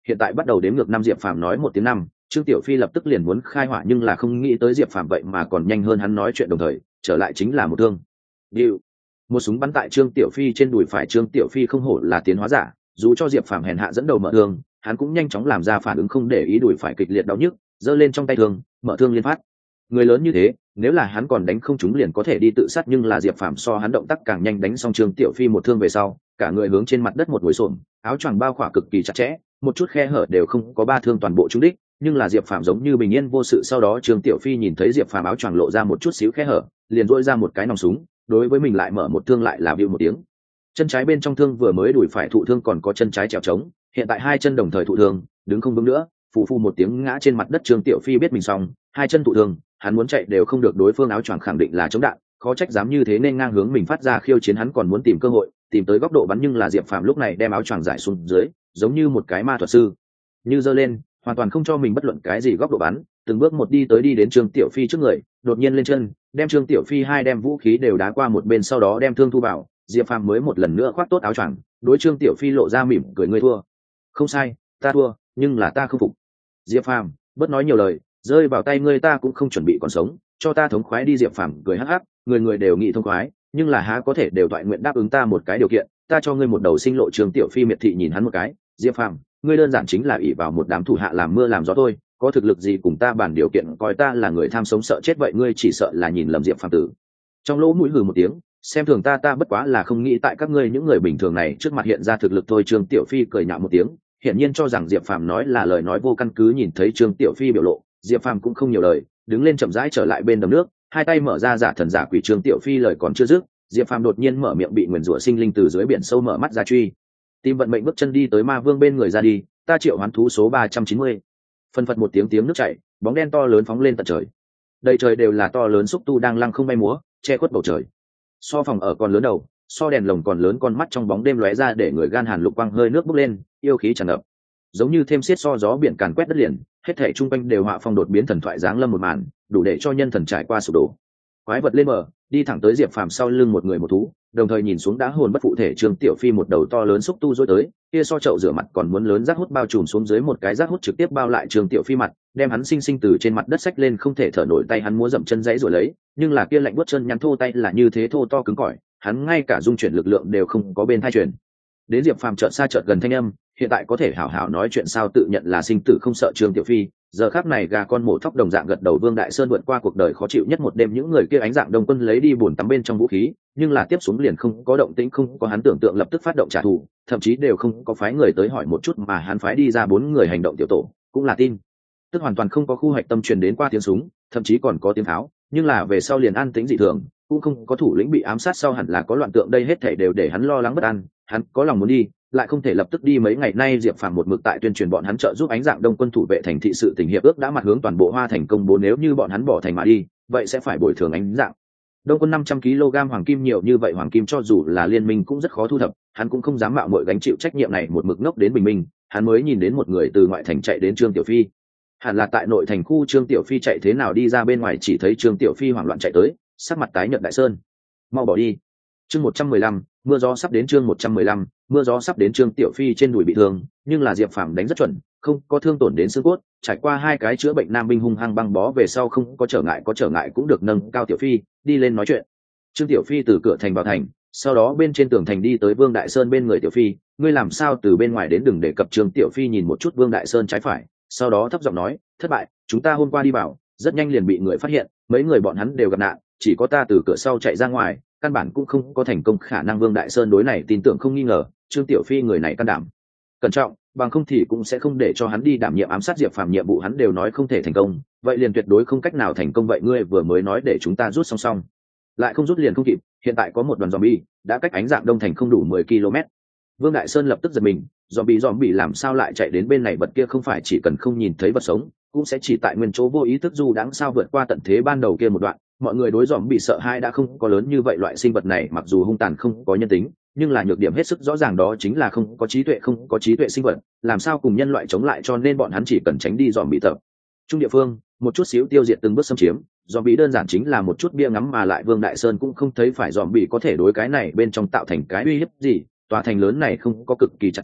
hiện tại bắt đầu đếm ngược năm. Diệp Phàm nói một tiếng năm, Trương Tiểu Phi lập tức liền muốn khai hỏa, nhưng là không nghĩ tới Diệp Phàm vậy mà còn nhanh hơn hắn nói chuyện, đồng thời trở lại chính là một thương. Điệu. Một súng bắn tại Trương Tiểu Phi trên đùi phải. Trương Tiểu Phi không hổ là tiến hóa giả, dù cho Diệp Phàm hèn hạ dẫn đầu mở thương, hắn cũng nhanh chóng làm ra phản ứng, không để ý đùi phải kịch liệt đau nhức, giơ lên trong tay thương, mở thương liên phát. Người lớn như thế, nếu là hắn còn đánh không trúng liền có thể đi tự sát, nhưng là Diệp Phàm so hắn động tác càng nhanh, đánh xong Trương Tiểu Phi một thương về sau, cả người hướng trên mặt đất một ngồi xổm, áo choàng bao khỏa cực kỳ chặt chẽ, một chút khe hở đều không có, ba thương toàn bộ trúng đích. Nhưng là Diệp Phàm giống như bình yên vô sự. Sau đó Trương Tiểu Phi nhìn thấy Diệp Phàm áo choàng lộ ra một chút xíu khe hở, liền dỗi ra một cái nòng súng, đối với mình lại mở một thương, lại là bịu một tiếng. Chân trái bên trong thương vừa mới đùi phải thụ thương, còn có chân trái trèo trống, hiện tại hai chân đồng thời thụ thương, đứng không vững nữa, phù phù một tiếng ngã trên mặt đất. Trương Tiểu Phi biết mình xong, hai chân thụ thương, hắn muốn chạy đều không được, đối phương áo choàng khẳng định là chống đạn, khó trách dám như thế nên ngang hướng mình phát ra khiêu chiến. Hắn còn muốn tìm cơ hội, tìm tới góc độ bắn, nhưng là Diệp Phàm lúc này đem áo choàng giải xuống dưới, giống như một cái ma thuật sư, như giơ lên, hoàn toàn không cho mình bất luận cái gì góc độ bắn, từng bước một đi tới, đi đến Trương Tiểu Phi trước người, đột nhiên lên chân, đem Trương Tiểu Phi hai đem vũ khí đều đá qua một bên, sau đó đem thương thu vào. Diệp Phàm mới một lần nữa khoác tốt áo choàng, đối Trương Tiểu Phi lộ ra mỉm cười, ngươi thua. Không sai, ta thua, nhưng là ta không phục. Diệp Phàm, bớt nói nhiều lời, rơi vào tay ngươi ta cũng không chuẩn bị còn sống, cho ta thống khoái đi. Diệp Phàm cười hắc hắc, người người đều nghĩ thông khoái, nhưng là há có thể đều toại nguyện đáp ứng ta một cái điều kiện, ta cho ngươi một đầu sinh lộ. Trương Tiểu Phi miệt thị nhìn hắn một cái, Diệp Phàm, ngươi đơn giản chính là ỷ vào một đám thủ hạ làm mưa làm gió thôi, có thực lực gì cùng ta bàn điều kiện, coi ta là người tham sống sợ chết vậy? Ngươi chỉ sợ là nhìn lầm Diệp Phàm tử. Trong lỗ mũi hừ một tiếng, xem thường ta, ta bất quá là không nghĩ tại các ngươi những người bình thường này trước mặt hiện ra thực lực thôi. Trương Tiểu Phi cười nhạo một tiếng, hiển nhiên cho rằng Diệp Phàm nói là lời nói vô căn cứ. Nhìn thấy Trương Tiểu Phi biểu lộ, Diệp Phàm cũng không nhiều lời, đứng lên chậm rãi trở lại bên đầm nước, hai tay mở ra giả thần giả quỷ. Trương Tiểu Phi lời còn chưa dứt, Diệp Phàm đột nhiên mở miệng, bị nguyền rủa sinh linh từ dưới biển sâu mở mắt ra truy tìm vận mệnh, bước chân đi tới ma vương bên người, ra đi, ta triệu hoán thú số ba trăm chín mươi. Phân phật một tiếng, tiếng nước chảy, bóng đen to lớn phóng lên tận trời, đầy trời đều là to lớn xúc tu đang lăng không bay múa, che khuất bầu trời. So phòng ở còn lớn đầu, so đèn lồng còn lớn, con mắt trong bóng đêm lóe ra để người gan hàn, lục quang hơi nước bốc lên, yêu khí tràn ngập, giống như thêm xiết so gió biển càn quét đất liền, hết thảy chung quanh đều họa phong đột biến, thần thoại giáng lâm một màn, đủ để cho nhân thần trải qua sụp đổ. Quái vật lên bờ, đi thẳng tới Diệp Phàm sau lưng một người một thú, đồng thời nhìn xuống đã hồn bất phụ thể Trương Tiểu Phi, một đầu to lớn xúc tu dối tới, kia so chậu rửa mặt còn muốn lớn, rác hút bao trùm xuống dưới, một cái rác hút trực tiếp bao lại Trương Tiểu Phi mặt, đem hắn sinh sinh từ trên mặt đất xách lên, không thể thở nổi. Tay hắn múa dậm chân dãy rồi lấy, nhưng là kia lạnh buốt chân nhắn thô tay là như thế thô to cứng cỏi, hắn ngay cả dung chuyển lực lượng đều không có bên thai truyền. Đến Diệp Phàm chợt xa chợt gần thanh âm, hiện tại có thể hảo hảo nói chuyện sao? Tự nhận là sinh tử không sợ Trương Tiểu Phi, giờ khắc này gà con mổ thóc đồng dạng gật đầu. Vương Đại Sơn vượt qua cuộc đời khó chịu nhất một đêm, những người kia ánh dạng đông quân lấy đi bùn tắm bên trong vũ khí, nhưng là tiếp xuống liền không có động tĩnh, không có hắn tưởng tượng lập tức phát động trả thù, thậm chí đều không có phái người tới hỏi một chút, mà hắn phái đi ra bốn người hành động tiểu tổ, cũng là tin tức hoàn toàn không có khu hoạch tâm truyền đến qua tiếng súng, thậm chí còn có tiếng tháo, nhưng là về sau liền an tĩnh dị thường, cũng không có thủ lĩnh bị ám sát, sau hẳn là có loạn tượng, đây hết thảy đều để hắn lo lắng bất an. Hắn có lòng muốn đi, lại không thể lập tức đi. Mấy ngày nay Diệp Phàm một mực tại tuyên truyền bọn hắn trợ giúp ánh dạng đông quân thủ vệ thành thị, sự tình hiệp ước đã mặt hướng toàn bộ Hoa Thành công bố, nếu như bọn hắn bỏ thành mà đi, vậy sẽ phải bồi thường ánh dạng đông quân năm trăm ki lô gam hoàng kim. Nhiều như vậy hoàng kim cho dù là liên minh cũng rất khó thu thập, hắn cũng không dám mạo muội gánh chịu trách nhiệm này. Một mực ngốc đến bình minh, hắn mới nhìn đến một người từ ngoại thành chạy đến Trương Tiểu Phi, hẳn là tại nội thành khu. Trương Tiểu Phi chạy thế nào đi ra bên ngoài, chỉ thấy Trương Tiểu Phi hoảng loạn chạy tới, sắc mặt tái nhợt. Đại Sơn, mau bỏ đi. Chương một trăm mười lăm, mưa gió sắp đến. Chương một trăm mười lăm, mưa gió sắp đến. Trương Tiểu Phi trên đùi bị thương, nhưng là Diệp Phàm đánh rất chuẩn, không có thương tổn đến xương cốt. Trải qua hai cái chữa bệnh nam binh hung hăng băng bó về sau, không có trở ngại, có trở ngại cũng được nâng cao Tiểu Phi đi lên nói chuyện. Trương Tiểu Phi từ cửa thành vào thành, sau đó bên trên tường thành đi tới Vương Đại Sơn bên người. Tiểu Phi, ngươi làm sao từ bên ngoài đến? Đừng đề cập. Trương Tiểu Phi nhìn một chút Vương Đại Sơn trái phải, sau đó thấp giọng nói, thất bại, chúng ta hôm qua đi bảo, rất nhanh liền bị người phát hiện, mấy người bọn hắn đều gặp nạn, chỉ có ta từ cửa sau chạy ra ngoài, căn bản cũng không có thành công khả năng. Vương Đại Sơn đối này tin tưởng không nghi ngờ, Trương Tiểu Phi người này can đảm cẩn trọng, bằng không thì cũng sẽ không để cho hắn đi đảm nhiệm ám sát Diệp Phàm. Nhiệm vụ hắn đều nói không thể thành công, vậy liền tuyệt đối không cách nào thành công. Vậy ngươi vừa mới nói để chúng ta rút song song, lại không rút liền không kịp, hiện tại có một đoàn zombie đã cách ánh dạng đông thành không đủ mười ki lô mét. Vương Đại Sơn lập tức giật mình, zombie zombie làm sao lại chạy đến bên này? Vật kia không phải chỉ cần không nhìn thấy vật sống cũng sẽ chỉ tại nguyên chỗ vô ý thức du đãng sao? Vượt qua tận thế ban đầu kia một đoạn, mọi người đối zombie sợ hãi đã không có lớn như vậy. Loại sinh vật này mặc dù hung tàn không có nhân tính, nhưng là nhược điểm hết sức rõ ràng, đó chính là không có trí tuệ. Không có trí tuệ sinh vật làm sao cùng nhân loại chống lại, cho nên bọn hắn chỉ cần tránh đi zombie tập trung địa phương, một chút xíu tiêu diệt từng bước xâm chiếm. Zombie đơn giản chính là một chút bia ngắm, mà lại Vương Đại Sơn cũng không thấy phải zombie có thể đối cái này bên trong tạo thành cái uy hiếp gì. Tòa thành lớn này không có cực kỳ chặt chẽ,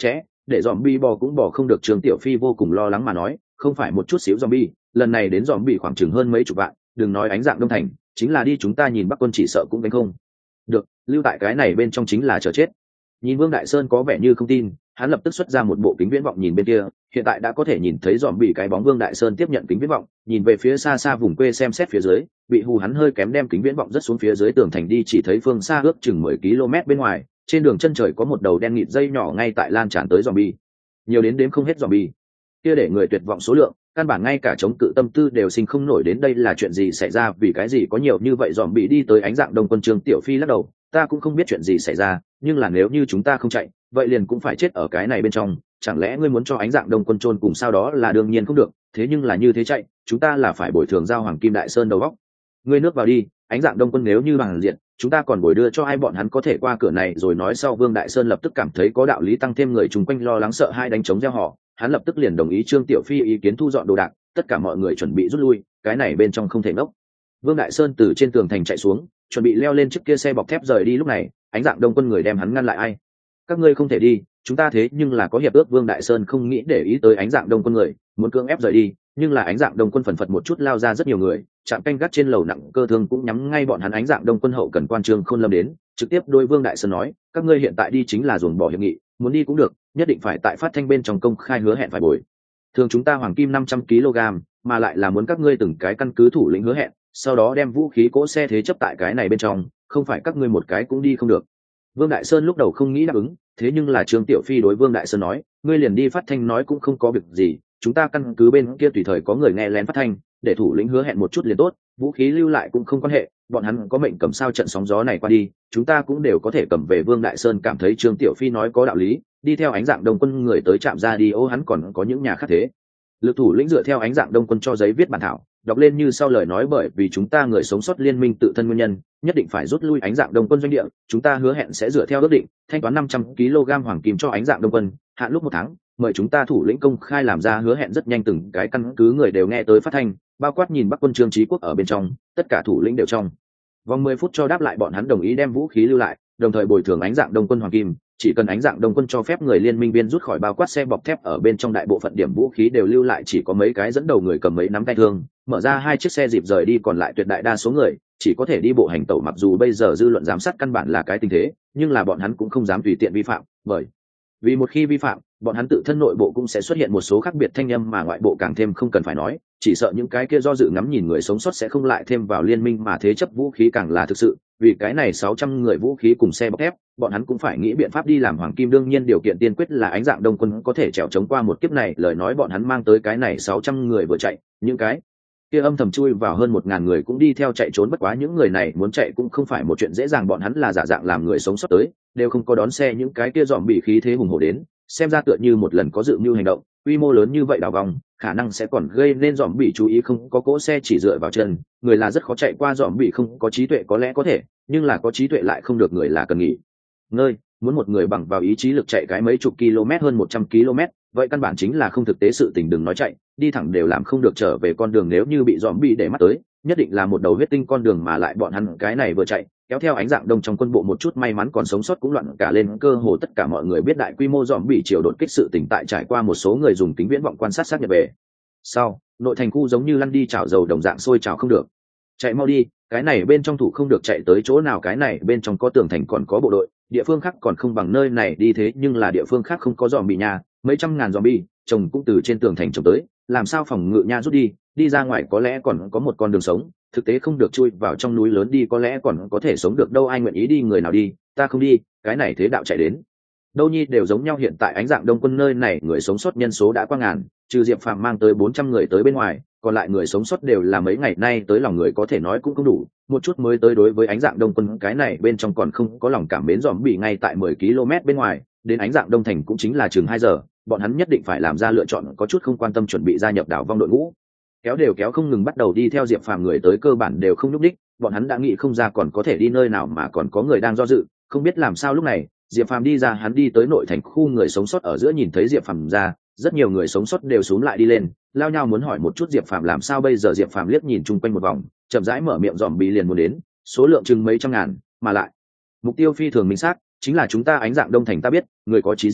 để dòm bi bò cũng bò không được. Trương Tiểu Phi vô cùng lo lắng mà nói, không phải một chút xíu dòm bi, lần này đến dòm bi khoảng chừng hơn mấy chục vạn, đừng nói ánh dạng đông thành, chính là đi chúng ta nhìn Bắc quân chỉ sợ cũng đánh không được, lưu tại cái này bên trong chính là chờ chết. Nhìn Vương Đại Sơn có vẻ như không tin, hắn lập tức xuất ra một bộ kính viễn vọng nhìn bên kia, hiện tại đã có thể nhìn thấy dòm bị cái bóng. Vương Đại Sơn tiếp nhận kính viễn vọng, nhìn về phía xa xa vùng quê xem xét phía dưới, bị hù hắn hơi kém đem kính viễn vọng rất xuống phía dưới tường thành đi, chỉ thấy phương xa ước chừng mười ki lô mét bên ngoài, trên đường chân trời có một đầu đen nghịt dây nhỏ ngay tại lan tràn tới dòm bi, nhiều đến đếm không hết dòm bi, kia để người tuyệt vọng số lượng, căn bản ngay cả chống cự tâm tư đều sinh không nổi. Đến đây là chuyện gì xảy ra, vì cái gì có nhiều như vậy dòm bị đi tới ánh dạng đông quân? Trương Tiểu Phi lắc đầu, ta cũng không biết chuyện gì xảy ra, nhưng là nếu như chúng ta không chạy, vậy liền cũng phải chết ở cái này bên trong. Chẳng lẽ ngươi muốn cho ánh dạng đông quân chôn cùng sao? Đó là đương nhiên không được, thế nhưng là như thế chạy, chúng ta là phải bồi thường giao Hoàng Kim Đại Sơn đầu góc. Ngươi nước vào đi, ánh dạng đông quân nếu như bằng diện, chúng ta còn bồi đưa cho ai bọn hắn có thể qua cửa này rồi nói sau. Vương Đại Sơn lập tức cảm thấy có đạo lý, tăng thêm người chung quanh lo lắng sợ hai đánh chống gieo họ, hắn lập tức liền đồng ý Trương Tiểu Phi ý kiến, thu dọn đồ đạc, tất cả mọi người chuẩn bị rút lui, cái này bên trong không thể ngốc. Vương Đại Sơn từ trên tường thành chạy xuống, chuẩn bị leo lên chiếc kia xe bọc thép rời đi. Lúc này ánh dạng đông quân người đem hắn ngăn lại. Ai? Các ngươi không thể đi, chúng ta thế nhưng là có hiệp ước. Vương Đại Sơn không nghĩ để ý tới ánh dạng đông quân người, muốn cưỡng ép rời đi, nhưng là ánh dạng đông quân phần phật một chút lao ra rất nhiều người, chạm canh gác trên lầu nặng cơ thương cũng nhắm ngay bọn hắn. Ánh dạng đông quân hậu cần quan Trương Khôn Lâm đến, trực tiếp đôi Vương Đại Sơn nói, các ngươi hiện tại đi chính là ruồng bỏ hiệp nghị, muốn đi cũng được, nhất định phải tại phát thanh bên trong công khai hứa hẹn phải bồi thường chúng ta hoàng kim năm trăm ki lô gam, mà lại là muốn các ngươi từng cái căn cứ thủ lĩnh hứa hẹn, sau đó đem vũ khí cỗ xe thế chấp tại cái này bên trong, không phải các ngươi một cái cũng đi không được. Vương Đại Sơn lúc đầu không nghĩ đáp ứng, thế nhưng là Trương Tiểu Phi đối Vương Đại Sơn nói, ngươi liền đi phát thanh nói cũng không có việc gì, chúng ta căn cứ bên kia tùy thời có người nghe lén phát thanh, để thủ lĩnh hứa hẹn một chút liền tốt, vũ khí lưu lại cũng không quan hệ, bọn hắn có mệnh cầm sao trận sóng gió này qua đi, chúng ta cũng đều có thể cầm về. Vương Đại Sơn cảm thấy Trương Tiểu Phi nói có đạo lý, đi theo ánh dạng đông quân người tới trạm ra đi ô, hắn còn có những nhà khác thế lực thủ lĩnh dựa theo ánh dạng đông quân cho giấy viết bản thảo, đọc lên như sau lời nói, bởi vì chúng ta người sống sót liên minh tự thân nguyên nhân, nhất định phải rút lui ánh dạng đông quân doanh địa, chúng ta hứa hẹn sẽ dựa theo ước định thanh toán năm trăm ki lô gam hoàng kim cho ánh dạng đông quân, hạn lúc một tháng, mời chúng ta thủ lĩnh công khai làm ra hứa hẹn. Rất nhanh từng cái căn cứ người đều nghe tới phát thanh, bao quát nhìn Bắc quân Trương Chí Quốc ở bên trong, tất cả thủ lĩnh đều trong vòng mười phút cho đáp lại, bọn hắn đồng ý đem vũ khí lưu lại, đồng thời bồi thường ánh dạng đông quân hoàng kim, chỉ cần ánh dạng đông quân cho phép người liên minh viên rút khỏi, bao quát xe bọc thép ở bên trong đại bộ phận điểm vũ khí đều lưu lại, chỉ có mấy cái dẫn đầu người cầm mấy nắm tay thương, mở ra hai chiếc xe dịp rời đi, còn lại tuyệt đại đa số người chỉ có thể đi bộ hành tẩu. Mặc dù bây giờ dư luận giám sát căn bản là cái tình thế, nhưng là bọn hắn cũng không dám tùy tiện vi phạm, bởi vì một khi vi phạm, bọn hắn tự thân nội bộ cũng sẽ xuất hiện một số khác biệt thanh âm, mà ngoại bộ càng thêm không cần phải nói, chỉ sợ những cái kia do dự ngắm nhìn người sống sót sẽ không lại thêm vào liên minh, mà thế chấp vũ khí càng là thực sự. Vì cái này sáu trăm người vũ khí cùng xe bọc thép, bọn hắn cũng phải nghĩ biện pháp đi làm hoàng kim, đương nhiên điều kiện tiên quyết là ánh dạng đông quân có thể trèo chống qua một kiếp này. Lời nói bọn hắn mang tới cái này sáu trăm người vừa chạy, những cái kia âm thầm chui vào hơn một ngàn người cũng đi theo chạy trốn, bất quá những người này muốn chạy cũng không phải một chuyện dễ dàng, bọn hắn là giả dạng làm người sống sót tới, đều không có đón xe, những cái kia dòm bị khí thế hùng hổ đến, xem ra tựa như một lần có dự mưu hành động quy mô lớn như vậy đào vòng, khả năng sẽ còn gây nên dòm bị chú ý. Không có cỗ xe chỉ dựa vào chân người là rất khó chạy qua, dòm bị không có trí tuệ có lẽ có thể, nhưng là có trí tuệ lại không được, người là cần nghỉ ngơi, muốn một người bằng vào ý chí lực chạy cái mấy chục km hơn một trăm km, vậy căn bản chính là không thực tế sự tình, đừng nói chạy, đi thẳng đều làm không được, trở về con đường nếu như bị dòm bị để mắt tới, nhất định là một đầu huyết tinh con đường, mà lại bọn hắn cái này vừa chạy kéo theo ánh dạng đông trong quân bộ một chút may mắn còn sống sót cũng loạn cả lên. Cơ hồ tất cả mọi người biết đại quy mô dòm bị chiều đột kích sự tỉnh tại trải qua một số người dùng kính viễn vọng quan sát xác nhận về sau, nội thành khu giống như lăn đi chảo dầu đồng dạng sôi trào không được, chạy mau đi, cái này bên trong thủ không được chạy tới chỗ nào, cái này bên trong có tường thành còn có bộ đội, địa phương khác còn không bằng nơi này đi, thế nhưng là địa phương khác không có dòm bị nhà, mấy trăm ngàn dòm bị chồng cũng từ trên tường thành trồng tới, làm sao phòng ngự nha rút đi, đi ra ngoài có lẽ còn có một con đường sống, thực tế không được chui vào trong núi lớn đi có lẽ còn có thể sống được đâu, ai nguyện ý đi, người nào đi, ta không đi, cái này thế đạo chạy đến đâu nhi đều giống nhau. Hiện tại ánh dạng đông quân nơi này người sống sót nhân số đã qua ngàn, trừ Diệp Phàm mang tới bốn trăm người tới bên ngoài, còn lại người sống sót đều là mấy ngày nay tới, lòng người có thể nói cũng không đủ, một chút mới tới đối với ánh dạng đông quân cái này bên trong còn không có lòng cảm mến, dòm bị ngay tại mười ki lô mét bên ngoài, đến ánh dạng đông thành cũng chính là chừng hai giờ, bọn hắn nhất định phải làm ra lựa chọn, có chút không quan tâm chuẩn bị gia nhập đảo vong đội ngũ, kéo đều kéo không ngừng, bắt đầu đi theo Diệp Phàm người tới cơ bản đều không nhúc đích, bọn hắn đã nghĩ không ra còn có thể đi nơi nào, mà còn có người đang do dự không biết làm sao. Lúc này Diệp Phàm đi ra, hắn đi tới nội thành khu người sống sót ở giữa, nhìn thấy Diệp Phàm ra, rất nhiều người sống sót đều xúm lại đi lên, lao nhau muốn hỏi một chút Diệp Phàm làm sao bây giờ. Diệp Phàm liếc nhìn chung quanh một vòng, chậm rãi mở miệng, dòm bị liền muốn đến, số lượng chừng mấy trăm ngàn, mà lại mục tiêu phi thường minh xác, chính là chúng ta ánh dạng đông thành, ta biết người có chí riêng,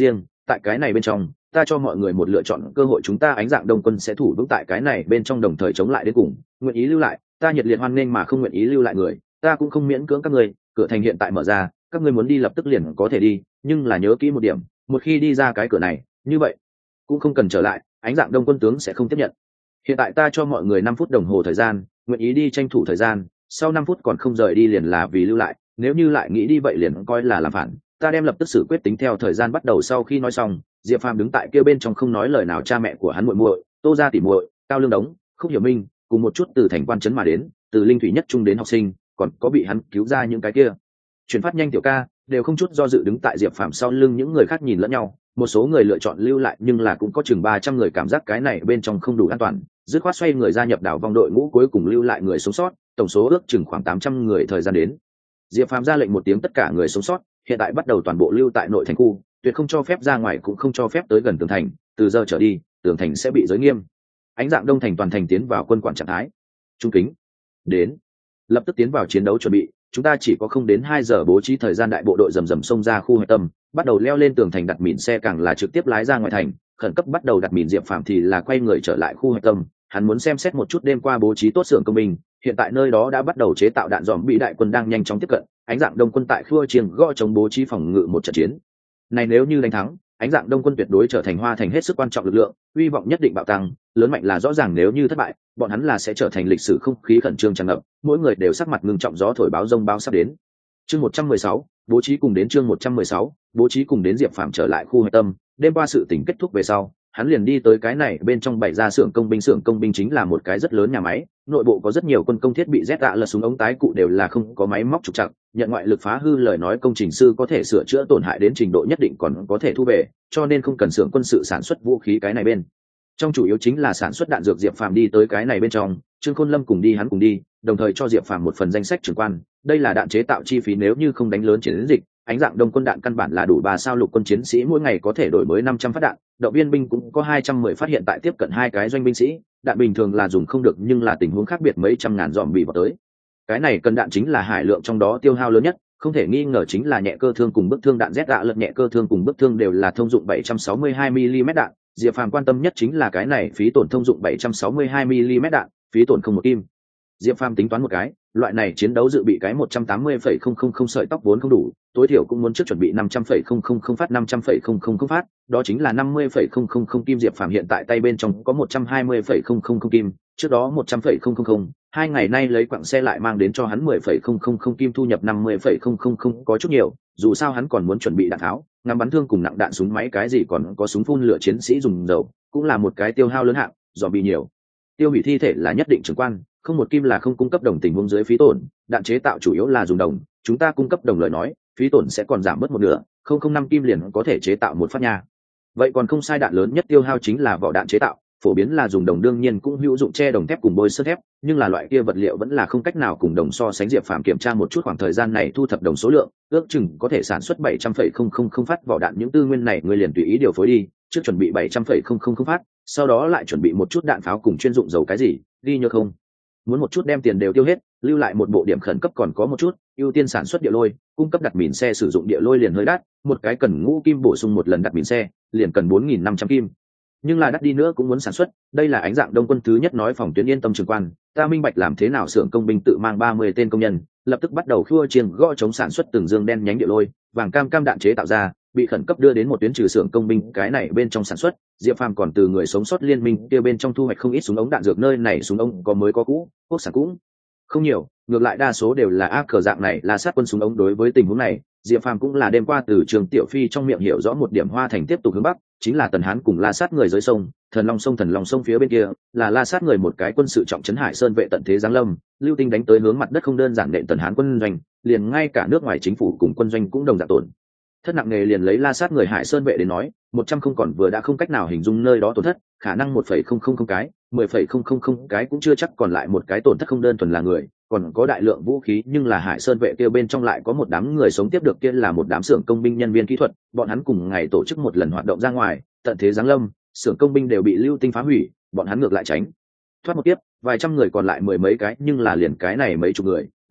tại cái này bên trong ta cho mọi người một lựa chọn cơ hội, chúng ta Ánh Dạng Đông quân sẽ thủ vững tại cái này bên trong, đồng thời chống lại đến cùng. Nguyện ý lưu lại ta nhiệt liệt hoan nghênh, mà không nguyện ý lưu lại người ta cũng không miễn cưỡng các ngươi. Cửa thành hiện tại mở ra, các ngươi muốn đi lập tức liền có thể đi, nhưng là nhớ kỹ một điểm, một khi đi ra cái cửa này, như vậy cũng không cần trở lại, Ánh Dạng Đông quân tướng sẽ không tiếp nhận. Hiện tại ta cho mọi người năm phút đồng hồ thời gian, nguyện ý đi tranh thủ thời gian, sau năm phút còn không rời đi liền là vì lưu lại, nếu như lại nghĩ đi vậy liền coi là làm phản, ta đem lập tức xử quyết tính theo thời gian bắt đầu. Sau khi nói xong, Diệp Phàm đứng tại kia bên trong không nói lời nào. Cha mẹ của hắn muội muội, Tô gia tỷ muội, Cao Lương Đống, Khúc Hiểu Minh, cùng một chút từ thành quan trấn mà đến, từ linh thủy nhất trung đến học sinh, còn có bị hắn cứu ra những cái kia chuyển phát nhanh tiểu ca, đều không chút do dự đứng tại Diệp Phàm sau lưng. Những người khác nhìn lẫn nhau, một số người lựa chọn lưu lại, nhưng là cũng có chừng ba trăm người cảm giác cái này bên trong không đủ an toàn, dứt khoát xoay người gia nhập đảo vong đội ngũ cuối cùng lưu lại người sống sót, tổng số ước chừng khoảng tám trăm người. Thời gian đến, Diệp Phàm ra lệnh một tiếng, tất cả người sống sót hiện tại bắt đầu toàn bộ lưu tại nội thành khu, tuyệt không cho phép ra ngoài, cũng không cho phép tới gần tường thành, từ giờ trở đi tường thành sẽ bị giới nghiêm. Ánh Dạng Đông thành toàn thành tiến vào quân quản trạng thái. Trung kính đến, lập tức tiến vào chiến đấu chuẩn bị, chúng ta chỉ có không đến hai giờ bố trí thời gian. Đại bộ đội rầm rầm xông ra khu hạch tâm, bắt đầu leo lên tường thành đặt mìn, xe càng là trực tiếp lái ra ngoài thành, khẩn cấp bắt đầu đặt mìn. Diệp Phàm thì là quay người trở lại khu hạch tâm, hắn muốn xem xét một chút đêm qua bố trí tốt xưởng công binh, hiện tại nơi đó đã bắt đầu chế tạo đạn dòm bị, đại quân đang nhanh chóng tiếp cận. Ánh Dạng Đông quân tại khua chiêng gõ chống bố trí phòng ngự một trận chiến này, nếu như đánh thắng, Ánh Dạng Đông quân tuyệt đối trở thành Hoa Thành hết sức quan trọng lực lượng, uy vọng nhất định bạo tăng, lớn mạnh là rõ ràng. Nếu như thất bại, bọn hắn là sẽ trở thành lịch sử không khí khẩn trương tràn ngập, mỗi người đều sắc mặt ngưng trọng, gió thổi báo rông báo sắp đến. Chương một trăm mười sáu, bố trí cùng đến. Chương một trăm mười sáu, bố trí cùng đến. Diệp Phàm trở lại khu hạch tâm, đêm qua sự tình kết thúc về sau, hắn liền đi tới cái này bên trong bày ra xưởng công binh. Xưởng công binh chính là một cái rất lớn nhà máy, nội bộ có rất nhiều quân công thiết bị, Z tạ lật súng ống tái cụ đều là không có máy móc trục trặc, nhận ngoại lực phá hư lời nói công trình sư có thể sửa chữa tổn hại đến trình độ nhất định còn có thể thu về, cho nên không cần xưởng quân sự sản xuất vũ khí. Cái này bên trong chủ yếu chính là sản xuất đạn dược. Diệp Phàm đi tới cái này bên trong, Trương Khôn Lâm cùng đi, hắn cùng đi, đồng thời cho Diệp Phàm một phần danh sách trưởng quan. Đây là đạn chế tạo chi phí, nếu như không đánh lớn chiến dịch, Ánh Dạng Đông quân đạn căn bản là đủ ba sao lục quân chiến sĩ mỗi ngày có thể đổi mới năm trăm phát đạn, động viên binh cũng có hai trăm mười phát, hiện tại tiếp cận hai cái doanh binh sĩ, đạn bình thường là dùng không được, nhưng là tình huống khác biệt mấy trăm ngàn dòm bị vào tới. Cái này cần đạn chính là hải lượng trong đó tiêu hao lớn nhất, không thể nghi ngờ chính là nhẹ cơ thương cùng bức thương đạn. Z đạ lật nhẹ cơ thương cùng bức thương đều là thông dụng bảy trăm sáu mươi hai mi li mét đạn, Diệp Phàm quan tâm nhất chính là cái này phí tổn thông dụng bảy trăm sáu mươi hai mi li mét đạn, phí tổn không một kim. Diệp Phàm tính toán một cái, loại này chiến đấu dự bị cái một trăm tám mươi phẩy không không không sợi tóc vốn không đủ, tối thiểu cũng muốn trước chuẩn bị năm trăm phẩy không không không phát, năm trăm phẩy không không không phát, đó chính là năm mươi phẩy không không không kim. Diệp Phàm hiện tại tay bên trong có một trăm hai mươi phẩy không không không kim, trước đó một trăm phẩy không không không, hai ngày nay lấy quặng xe lại mang đến cho hắn mười phẩy không không không kim, thu nhập năm mươi phẩy không không không có chút nhiều, dù sao hắn còn muốn chuẩn bị đạn tháo, ngắm bắn thương cùng nặng đạn súng máy cái gì, còn có súng phun lửa chiến sĩ dùng dầu, cũng là một cái tiêu hao lớn hạng, dò bị nhiều. Tiêu hủy thi thể là nhất định trưởng quan, không một kim là không cung cấp đồng. Tình huống dưới phí tổn, đạn chế tạo chủ yếu là dùng đồng, chúng ta cung cấp đồng lời nói, phí tổn sẽ còn giảm mất một nửa, không không năm kim liền có thể chế tạo một phát nha. Vậy còn không sai, đạn lớn nhất tiêu hao chính là vỏ đạn chế tạo, phổ biến là dùng đồng, đương nhiên cũng hữu dụng tre đồng thép cùng bôi sơ thép, nhưng là loại kia vật liệu vẫn là không cách nào cùng đồng so sánh. Diệp Phàm kiểm tra một chút khoảng thời gian này thu thập đồng số lượng, ước chừng có thể sản xuất bảy trăm phẩy không không không phát vỏ đạn. Những tư nguyên này người liền tùy ý điều phối đi, trước chuẩn bị bảy trăm phẩy không không không phát, sau đó lại chuẩn bị một chút đạn pháo cùng chuyên dụng dầu cái gì, đi nhớ không muốn một chút đem tiền đều tiêu hết, lưu lại một bộ điểm khẩn cấp còn có một chút, ưu tiên sản xuất địa lôi, cung cấp đặt mìn xe sử dụng địa lôi liền hơi đắt, một cái cần ngũ kim bổ sung một lần đặt mìn xe, liền cần bốn nghìn năm trăm kim. Nhưng là đắt đi nữa cũng muốn sản xuất, đây là Ánh Dạng Đông quân thứ nhất nói. Phòng tuyến yên tâm trường quan, ta minh bạch làm thế nào. Xưởng công binh tự mang ba mươi tên công nhân, lập tức bắt đầu khua chiêng gõ chống sản xuất từng dương đen nhánh địa lôi, vàng cam cam đạn chế tạo ra, bị khẩn cấp đưa đến một tuyến trừ xưởng công binh cái này bên trong sản xuất. Diệp Phàm còn từ người sống sót liên minh kia bên trong thu hoạch không ít súng ống đạn dược, nơi này súng ống có mới có cũ, quốc sản cũng không nhiều, ngược lại đa số đều là ác cờ dạng này là sát quân súng ống. Đối với tình huống này, Diệp Phàm cũng là đêm qua từ Trường Tiểu Phi trong miệng hiểu rõ một điểm. Hoa Thành tiếp tục hướng bắc, chính là Tần Hán cùng La Sát người dưới sông, Thần Long sông, Thần Long sông phía bên kia là La Sát người một cái quân sự trọng trấn Hải Sơn vệ tận thế giáng lâm, lưu tinh đánh tới hướng mặt đất không đơn giản nện Tần Hán quân doanh, liền ngay cả nước ngoài chính phủ cùng quân doanh cũng đồng dạng tổn thất nặng nề. Liền lấy La Sát người Hải Sơn vệ đến nói, một trăm không còn vừa đã không cách nào hình dung nơi đó tổn thất, khả năng một phẩy không không không cái, mười phẩy không không không cái cũng chưa chắc, còn lại một cái tổn thất không đơn thuần là người, còn có đại lượng vũ khí. Nhưng là Hải Sơn vệ kia bên trong lại có một đám người sống tiếp được, kia là một đám xưởng công binh nhân viên kỹ thuật, bọn hắn cùng ngày tổ chức một lần hoạt động ra ngoài, tận thế giáng lâm, xưởng công binh đều bị lưu tinh phá hủy, bọn hắn ngược lại tránh thoát một tiếp, vài trăm người còn lại mười mấy cái, nhưng là liền cái này mấy chục người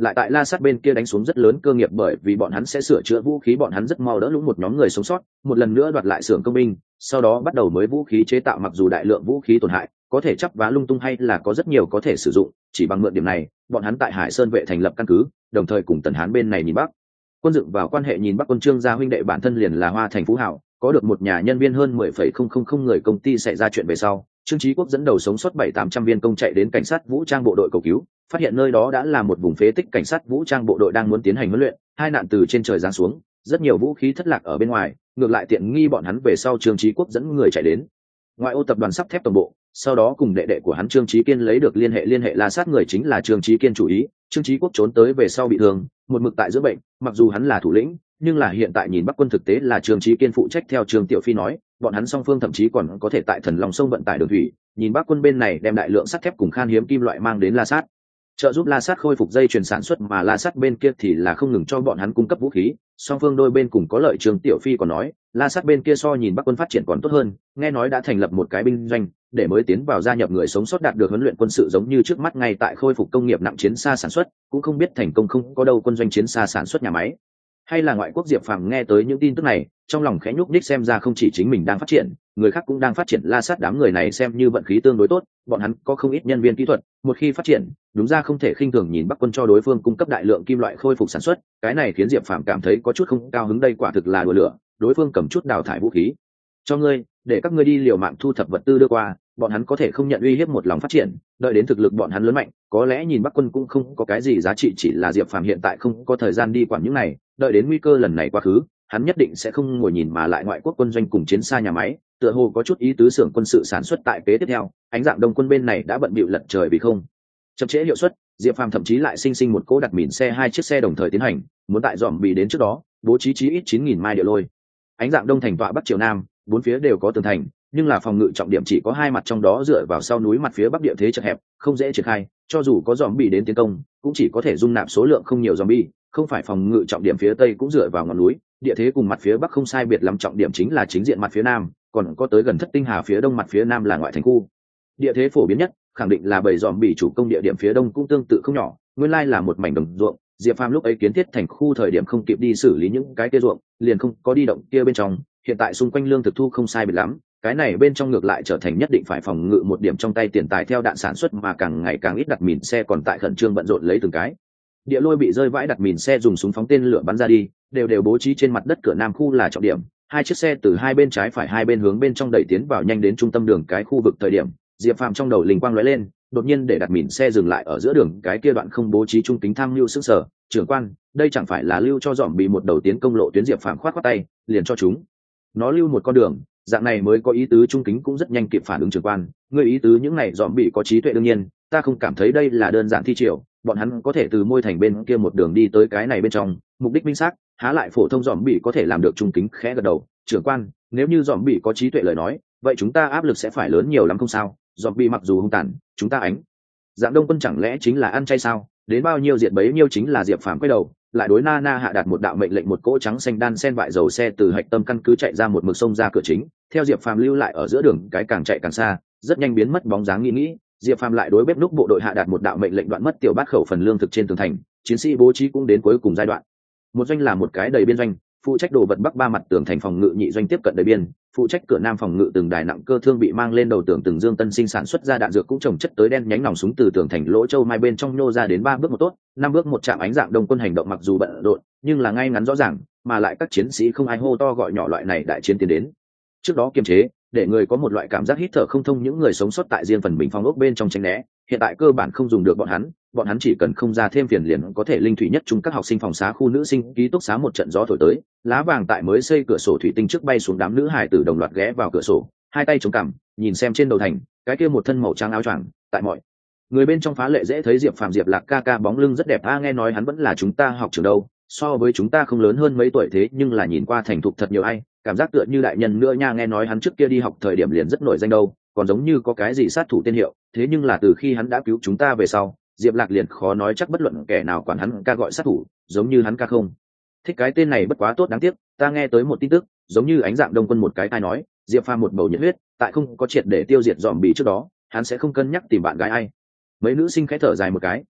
lại tại La Sát bên kia đánh xuống rất lớn cơ nghiệp, bởi vì bọn hắn sẽ sửa chữa vũ khí, bọn hắn rất mau đỡ lũ một nhóm người sống sót, một lần nữa đoạt lại xưởng công binh, sau đó bắt đầu mới vũ khí chế tạo, mặc dù đại lượng vũ khí tổn hại, có thể chắp vá lung tung hay là có rất nhiều có thể sử dụng, chỉ bằng mượn điểm này, bọn hắn tại Hải Sơn vệ thành lập căn cứ, đồng thời cùng Tần Hán bên này nhìn Bắc quân dựng vào quan hệ. Nhìn Bắc quân Trương gia huynh đệ bản thân liền là Hoa Thành phú hảo, có được một nhà nhân viên hơn mười phẩy không không không người công ty xảy ra chuyện về sau, Trương Chí Quốc dẫn đầu sống sót bảy tám trăm viên công chạy đến cảnh sát vũ trang bộ đội cầu cứu, phát hiện nơi đó đã là một vùng phế tích, cảnh sát vũ trang bộ đội đang muốn tiến hành huấn luyện, hai nạn từ trên trời giáng xuống, rất nhiều vũ khí thất lạc ở bên ngoài, ngược lại tiện nghi bọn hắn. Về sau Trương Chí Quốc dẫn người chạy đến ngoại ô tập đoàn sắt thép toàn bộ, sau đó cùng đệ đệ của hắn Trương Chí Kiên lấy được liên hệ liên hệ La Sát người chính là Trương Chí Kiên chủ ý. Trương Chí Quốc trốn tới về sau bị thương, một mực tại giữa bệnh, mặc dù hắn là thủ lĩnh, nhưng là hiện tại nhìn Bắc quân thực tế là Trương Chí Kiên phụ trách. Theo Trương Tiểu Phi nói, bọn hắn song phương thậm chí còn có thể tại Thần Long sông vận tải đường thủy, nhìn Bắc quân bên này đem đại lượng sắt thép cùng khan hiếm kim loại mang đến La Sát, trợ giúp La Sát khôi phục dây chuyền sản xuất, mà La Sát bên kia thì là không ngừng cho bọn hắn cung cấp vũ khí, song phương đôi bên cùng có lợi. Trương Tiểu Phi còn nói, La Sát bên kia so nhìn Bắc quân phát triển còn tốt hơn, nghe nói đã thành lập một cái binh doanh, để mới tiến vào gia nhập người sống sót đạt được huấn luyện quân sự, giống như trước mắt ngay tại khôi phục công nghiệp nặng chiến xa sản xuất, cũng không biết thành công không có đâu quân doanh chiến xa sản xuất nhà máy hay là ngoại quốc. Diệp Phàm nghe tới những tin tức này, trong lòng khẽ nhúc nhích, xem ra không chỉ chính mình đang phát triển, người khác cũng đang phát triển. La Sát đám người này xem như vận khí tương đối tốt, bọn hắn có không ít nhân viên kỹ thuật, một khi phát triển, đúng ra không thể khinh thường. Nhìn Bắc quân cho đối phương cung cấp đại lượng kim loại khôi phục sản xuất, cái này khiến Diệp Phàm cảm thấy có chút không cao hứng, đây quả thực là đùa lửa. Đối phương cầm chút đào thải vũ khí cho ngươi, để các ngươi đi liều mạng thu thập vật tư đưa qua, bọn hắn có thể không nhận uy hiếp, một lòng phát triển, đợi đến thực lực bọn hắn lớn mạnh, có lẽ nhìn Bắc quân cũng không có cái gì giá trị. Chỉ là Diệp Phàm hiện tại không có thời gian đi quản những này, đợi đến nguy cơ lần này quá khứ, hắn nhất định sẽ không ngồi nhìn mà lại. Ngoại quốc quân doanh cùng chiến xa nhà máy tựa hồ có chút ý tứ, xưởng quân sự sản xuất tại kế tiếp theo, Ánh Dạng Đông quân bên này đã bận bịu lật trời vì không chậm trễ hiệu suất. Diệp Phàm thậm chí lại sinh sinh một cỗ đặt mìn xe, hai chiếc xe đồng thời tiến hành, muốn tại dòm bì đến trước đó bố trí chí ít chín nghìn mai địa lôi. Ánh Dạng Đông thành tọa bắc triều nam, bốn phía đều có tường thành, nhưng là phòng ngự trọng điểm chỉ có hai mặt, trong đó dựa vào sau núi mặt phía bắc địa thế chật hẹp, không dễ triển khai, cho dù có dòm bì đến tiến công cũng chỉ có thể dung nạp số lượng không nhiều dòm bì. Không phải phòng ngự trọng điểm phía tây cũng dựa vào ngọn núi, địa thế cùng mặt phía bắc không sai biệt lắm, trọng điểm chính là chính diện mặt phía nam, còn có tới gần Thất Tinh Hà phía đông, mặt phía nam là ngoại thành khu. Địa thế phổ biến nhất khẳng định là bầy dòm bì chủ công địa điểm phía đông cũng tương tự không nhỏ, nguyên lai là một mảnh đồng ruộng. Diệp Phàm lúc ấy kiến thiết thành khu thời điểm không kịp đi xử lý những cái kia ruộng, liền không có đi động kia bên trong, hiện tại xung quanh lương thực thu không sai biệt lắm, cái này bên trong ngược lại trở thành nhất định phải phòng ngự một điểm, trong tay tiền tài theo đạn sản xuất mà càng ngày càng ít. Đặt mìn xe còn tại khẩn trương bận rộn lấy từng cái địa lôi bị rơi vãi, đặt mìn xe dùng súng phóng tên lửa bắn ra đi, đều đều bố trí trên mặt đất. Cửa nam khu là trọng điểm, hai chiếc xe từ hai bên trái phải hai bên hướng bên trong đẩy tiến vào, nhanh đến trung tâm đường cái khu vực thời điểm, Diệp Phàm trong đầu linh quang lóe lên, đột nhiên để đặt mìn xe dừng lại ở giữa đường cái kia đoạn không bố trí trung kính tham lưu sức sở. Trưởng quan, đây chẳng phải là lưu cho dòm bị một đầu tiến công lộ tuyến. Diệp Phàm khoát khoát tay, liền cho chúng nó lưu một con đường, dạng này mới có ý tứ. Trung kính cũng rất nhanh kịp phản ứng, trưởng quan, người ý tứ những này dòm bị có trí tuệ, đương nhiên ta không cảm thấy đây là đơn giản thi triều, bọn hắn có thể từ môi thành bên kia một đường đi tới cái này bên trong, mục đích minh xác, há lại phổ thông dòm bị có thể làm được. Trung kính khẽ gật đầu, trưởng quan, nếu như dòm bị có trí tuệ lời nói, vậy chúng ta áp lực sẽ phải lớn nhiều lắm. Không sao, dòm bị mặc dù hung tàn, chúng ta Ánh Dạng Đông quân chẳng lẽ chính là ăn chay sao, đến bao nhiêu diệt bấy nhiêu. Chính là Diệp Phàm quay đầu lại đối Na Na hạ đạt một đạo mệnh lệnh, một cỗ trắng xanh đan sen vại dầu xe từ hạch tâm căn cứ chạy ra một mực sông ra cửa chính, theo Diệp Phàm lưu lại ở giữa đường cái, càng chạy càng xa, rất nhanh biến mất bóng dáng. Nghĩ nghĩ, Diệp Phàm lại đối bếp núc bộ đội hạ đạt một đạo mệnh lệnh, đoạn mất tiểu bát khẩu phần lương thực trên tường thành, chiến sĩ bố trí cũng đến cuối cùng giai đoạn. Một doanh là một cái đầy biên doanh, phụ trách đồ vật bắc ba mặt tường thành phòng ngự, nhị doanh tiếp cận đầy biên, phụ trách cửa nam phòng ngự, từng đài nặng cơ thương bị mang lên đầu tường, từng dương tân sinh sản xuất ra đạn dược cũng trồng chất tới đen nhánh nòng súng từ tường thành lỗ châu mai bên trong nhô ra đến ba bước một tốt, năm bước một chạm. Ánh Dạng Đông quân hành động mặc dù bận rộn, nhưng là ngay ngắn rõ ràng, mà lại các chiến sĩ không ai hô to gọi nhỏ, loại này đại chiến tiến đến trước đó kiềm chế, để người có một loại cảm giác hít thở không thông. Những người sống sót tại riêng phần mình phong ốc bên trong tránh né, hiện tại cơ bản không dùng được bọn hắn, bọn hắn chỉ cần không ra thêm phiền liền có thể linh thủy nhất chung các học sinh phòng xá khu nữ sinh ký túc xá. Một trận gió thổi tới, lá vàng tại mới xây cửa sổ thủy tinh trước bay xuống, đám nữ hải tử đồng loạt ghé vào cửa sổ, hai tay chống cằm nhìn xem trên đầu thành cái kia một thân màu trắng áo choàng, tại mọi người bên trong phá lệ dễ thấy Diệp Phàm Diệp Lạc ca ca bóng lưng rất đẹp a, nghe nói hắn vẫn là chúng ta học trường đâu, so với chúng ta không lớn hơn mấy tuổi, thế nhưng là nhìn qua thành thục thật nhiều, ai cảm giác tựa như đại nhân nữa nha. Nghe nói hắn trước kia đi học thời điểm liền rất nổi danh đâu, còn giống như có cái gì sát thủ tên hiệu, thế nhưng là từ khi hắn đã cứu chúng ta về sau, Diệp Lạc liền khó nói chắc bất luận kẻ nào quản hắn ca gọi sát thủ, giống như hắn ca không thích cái tên này, bất quá tốt đáng tiếc. Ta nghe tới một tin tức, giống như Ánh Dạng Đông quân một cái tai nói, Diệp Phàm một bầu nhiệt huyết, tại không có triệt để tiêu diệt dòm bị trước đó, hắn sẽ không cân nhắc tìm bạn gái ai. Mấy nữ sinh khẽ thở dài một cái,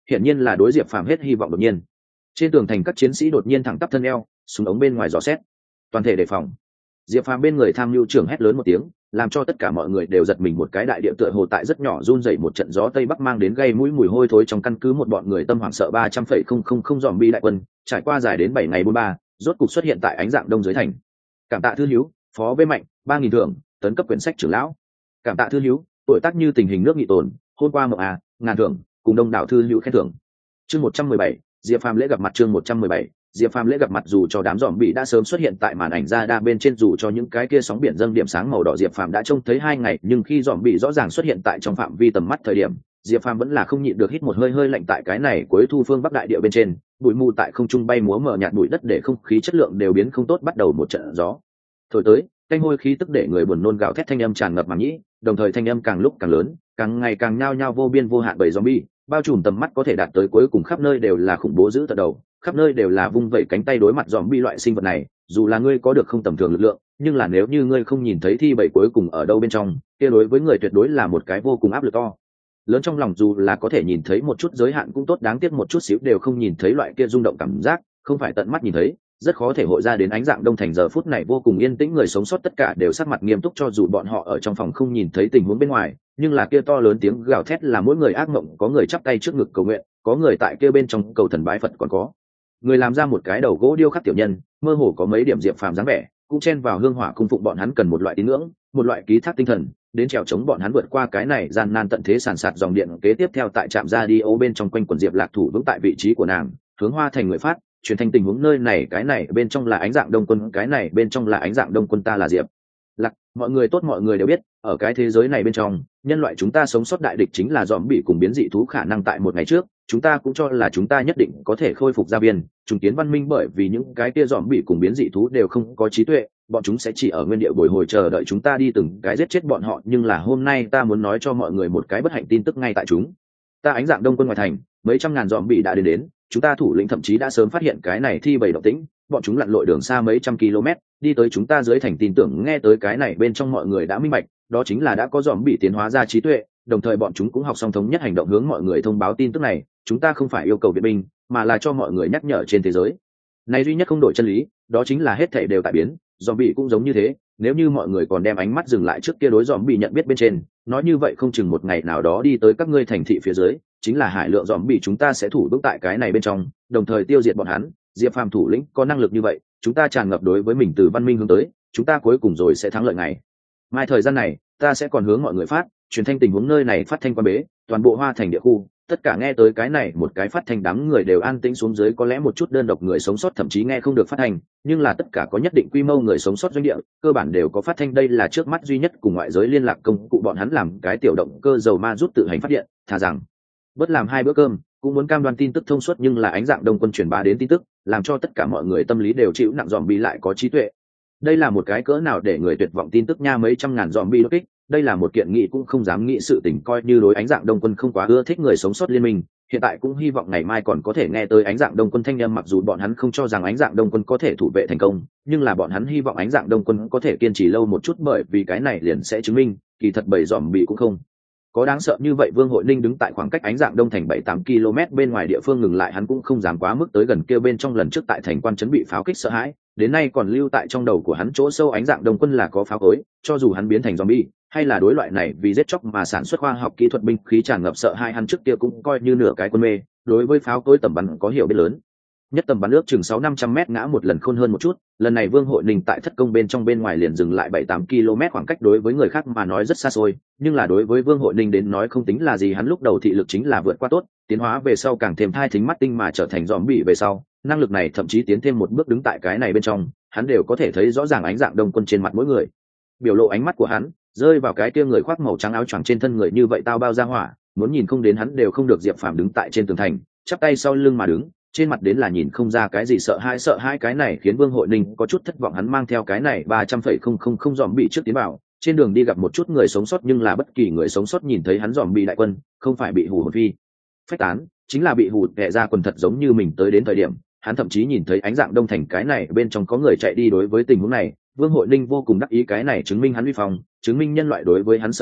hiển nhiên là đối Diệp Phàm hết hy vọng. Đột nhiên trên tường thành các chiến sĩ đột nhiên thẳng tắp thân eo, súng ống bên ngoài dò xét, toàn thể đề phòng. Diệp Phàm bên người tham mưu trưởng hét lớn một tiếng, làm cho tất cả mọi người đều giật mình. Một cái đại địa tựa hồ tại rất nhỏ run dậy, một trận gió tây bắc mang đến gây mũi mùi hôi thối trong căn cứ một bọn người tâm hoảng sợ. Ba trăm phẩy không không không dòm bi đại quân trải qua dài đến bảy ngày bốn ba, rốt cục xuất hiện tại ánh dạng đông dưới thành. Cảm tạ thư hiếu, phó vê mạnh, ba nghìn thưởng, tấn cấp quyển sách trưởng lão. Cảm tạ thư hiếu, tuổi tác như tình hình nước nghị tồn, hôm qua mộng à, ngàn thưởng, cùng đông đảo thư hữu khen thưởng. Chương một trăm mười bảy, Diệp Phàm lễ gặp mặt. Chương một trăm mười bảy, Diệp Phàm lễ gặp mặt. Dù cho đám dòm bị đã sớm xuất hiện tại màn ảnh ra đa bên trên, dù cho những cái kia sóng biển dâng điểm sáng màu đỏ Diệp Phàm đã trông thấy hai ngày, nhưng khi dòm bị rõ ràng xuất hiện tại trong phạm vi tầm mắt thời điểm, Diệp Phàm vẫn là không nhịn được hít một hơi hơi lạnh. Tại cái này cuối thu phương bắc đại địa bên trên, bụi mù tại không trung bay múa mờ nhạt, bụi đất để không khí chất lượng đều biến không tốt. Bắt đầu một trận gió thổi tới, canh hôi khí tức để người buồn nôn gào thét, thanh âm tràn ngập màng nhĩ, đồng thời thanh âm càng lúc càng lớn, càng ngày càng nhao nhao, vô biên vô hạn bầy zombie bao trùm tầm mắt có thể đạt tới cuối cùng, khắp nơi đều là khủng bố dữ tợn đầu, khắp nơi đều là vung vẩy cánh tay đối mặt zombie loại sinh vật này. Dù là ngươi có được không tầm thường lực lượng, nhưng là nếu như ngươi không nhìn thấy thi bầy cuối cùng ở đâu bên trong, kia đối với người tuyệt đối là một cái vô cùng áp lực to lớn trong lòng. Dù là có thể nhìn thấy một chút giới hạn cũng tốt, đáng tiếc một chút xíu đều không nhìn thấy loại kia rung động cảm giác, không phải tận mắt nhìn thấy, rất khó thể hội ra đến. Ánh dạng đông thành giờ phút này vô cùng yên tĩnh, người sống sót tất cả đều sắc mặt nghiêm túc, cho dù bọn họ ở trong phòng không nhìn thấy tình huống bên ngoài, nhưng là kia to lớn tiếng gào thét là mỗi người ác mộng. Có người chắp tay trước ngực cầu nguyện, có người tại kia bên trong cầu thần bái Phật, còn có người làm ra một cái đầu gỗ điêu khắc tiểu nhân, mơ hồ có mấy điểm Diệp Phàm dáng vẻ, cũng chen vào hương hỏa cung phụng. Bọn hắn cần một loại tín ngưỡng, một loại ký thác tinh thần, đến trèo chống bọn hắn vượt qua cái này gian nan tận thế. Sàn sạt dòng điện kế tiếp theo tại trạm radio bên trong quanh quần, Diệp Lạc thủ vững tại vị trí của nàng, hướng Hoa Thành người phát truyền thành tình huống nơi này. Cái này bên trong là ánh dạng đông quân, cái này bên trong là ánh dạng đông quân, ta là Diệp Lạc. Mọi người tốt, mọi người đều biết, ở cái thế giới này bên trong, nhân loại chúng ta sống sót đại địch chính là dòm bị cùng biến dị thú. Khả năng tại một ngày trước, chúng ta cũng cho là chúng ta nhất định có thể khôi phục gia viên, trùng kiến văn minh, bởi vì những cái kia dòm bị cùng biến dị thú đều không có trí tuệ, bọn chúng sẽ chỉ ở nguyên địa bồi hồi chờ đợi chúng ta đi từng cái giết chết bọn họ. Nhưng là hôm nay ta muốn nói cho mọi người một cái bất hạnh tin tức. Ngay tại chúng ta ánh dạng đông quân ngoài thành, mấy trăm ngàn dòm bị đã đến đến, chúng ta thủ lĩnh thậm chí đã sớm phát hiện cái này thi bầy động tĩnh, bọn chúng lặn lội đường xa mấy trăm km đi tới chúng ta dưới thành. Tin tưởng nghe tới cái này bên trong mọi người đã minh bạch, đó chính là đã có dòm bị tiến hóa ra trí tuệ, đồng thời bọn chúng cũng học xong thống nhất hành động, hướng mọi người thông báo tin tức này. Chúng ta không phải yêu cầu viện binh, mà là cho mọi người nhắc nhở trên thế giới này duy nhất không đổi chân lý, đó chính là hết thảy đều tại biến. Dòm bị cũng giống như thế, nếu như mọi người còn đem ánh mắt dừng lại trước kia đối dòm bị nhận biết bên trên, nói như vậy không chừng một ngày nào đó đi tới các ngươi thành thị phía dưới, chính là hải lượng dòm bị, chúng ta sẽ thủ vững tại cái này bên trong, đồng thời tiêu diệt bọn hắn. Diệp Phàm thủ lĩnh có năng lực như vậy, chúng ta tràn ngập đối với mình từ văn minh hướng tới, chúng ta cuối cùng rồi sẽ thắng lợi ngày mai. Thời gian này ta sẽ còn hướng mọi người phát truyền thanh tình huống nơi này, phát thanh quan bế toàn bộ Hoa Thành địa khu. Tất cả nghe tới cái này một cái phát thanh, đám người đều an tĩnh xuống dưới. Có lẽ một chút đơn độc người sống sót thậm chí nghe không được phát thanh, nhưng là tất cả có nhất định quy mô người sống sót doanh địa cơ bản đều có phát thanh. đây là trước mắt duy nhất cùng ngoại giới liên lạc công cụ. Bọn hắn làm cái tiểu động cơ dầu ma rút tự hành phát điện, thà rằng bất làm hai bữa cơm cũng muốn cam đoan tin tức thông suốt. Nhưng là ánh dạng đông quân truyền bá đến tin tức làm cho tất cả mọi người tâm lý đều chịu nặng, dòm bị lại có trí tuệ, đây là một cái cỡ nào để người tuyệt vọng tin tức nha. Mấy trăm ngàn dòm bị đột kích, đây là một kiện nghị cũng không dám nghĩ sự tình. Coi như đối ánh dạng đông quân không quá ưa thích người sống sót liên minh, hiện tại cũng hy vọng ngày mai còn có thể nghe tới ánh dạng đông quân thanh âm. Mặc dù bọn hắn không cho rằng ánh dạng đông quân có thể thủ vệ thành công, nhưng là bọn hắn hy vọng ánh dạng đông quân có thể kiên trì lâu một chút, bởi vì cái này liền sẽ chứng minh kỳ thật bầy dòm bị cũng không có đáng sợ như vậy. Vương Hội Ninh đứng tại khoảng cách ánh dạng đông thành bảy tám km bên ngoài địa phương ngừng lại, hắn cũng không dám quá mức tới gần kêu bên trong. Lần trước tại thành quan trấn bị pháo kích sợ hãi, đến nay còn lưu tại trong đầu của hắn chỗ sâu ánh dạng đông quân là có pháo cối. Cho dù hắn biến thành zombie hay là đối loại này vì giết chóc mà sản xuất khoa học kỹ thuật binh khí tràn ngập sợ hai, hắn trước kia cũng coi như nửa cái quân mê, đối với pháo cối tầm bắn có hiểu biết lớn nhất. Tầm bắn ước chừng sáu năm trăm mét, ngã một lần khôn hơn một chút. Lần này Vương Hội Ninh tại thất công bên trong bên ngoài liền dừng lại bảy tám km, khoảng cách đối với người khác mà nói rất xa xôi, nhưng là đối với Vương Hội Ninh đến nói không tính là gì. Hắn lúc đầu thị lực chính là vượt qua tốt, tiến hóa về sau càng thêm thai thính mắt tinh, mà trở thành zombie về sau, năng lực này thậm chí tiến thêm một bước. Đứng tại cái này bên trong, hắn đều có thể thấy rõ ràng ánh dạng đông quân trên mặt mỗi người, biểu lộ ánh mắt của hắn rơi vào cái kia người khoác màu trắng áo choàng trên thân người như vậy tao bao ra hỏa, muốn nhìn không đến hắn đều không được. Diệp Phàm đứng tại trên tường thành, chắp tay sau lưng mà đứng, trên mặt đến là nhìn không ra cái gì sợ hãi. Sợ hãi cái này khiến Vương Hội Ninh có chút thất vọng. Hắn mang theo cái này ba trăm phẩy không không không dòm bị trước tiến vào, trên đường đi gặp một chút người sống sót, nhưng là bất kỳ người sống sót nhìn thấy hắn dòm bị đại quân, không phải bị hù hồn phi phách tán, chính là bị hù tệ ra quần thật giống như mình tới đến thời điểm. Hắn thậm chí nhìn thấy ánh dạng đông thành cái này bên trong có người chạy đi. Đối với tình huống này, Vương Hội Ninh vô cùng đắc ý, cái này chứng minh hắn uy phong, chứng minh nhân loại đối với hắn sợ hãi.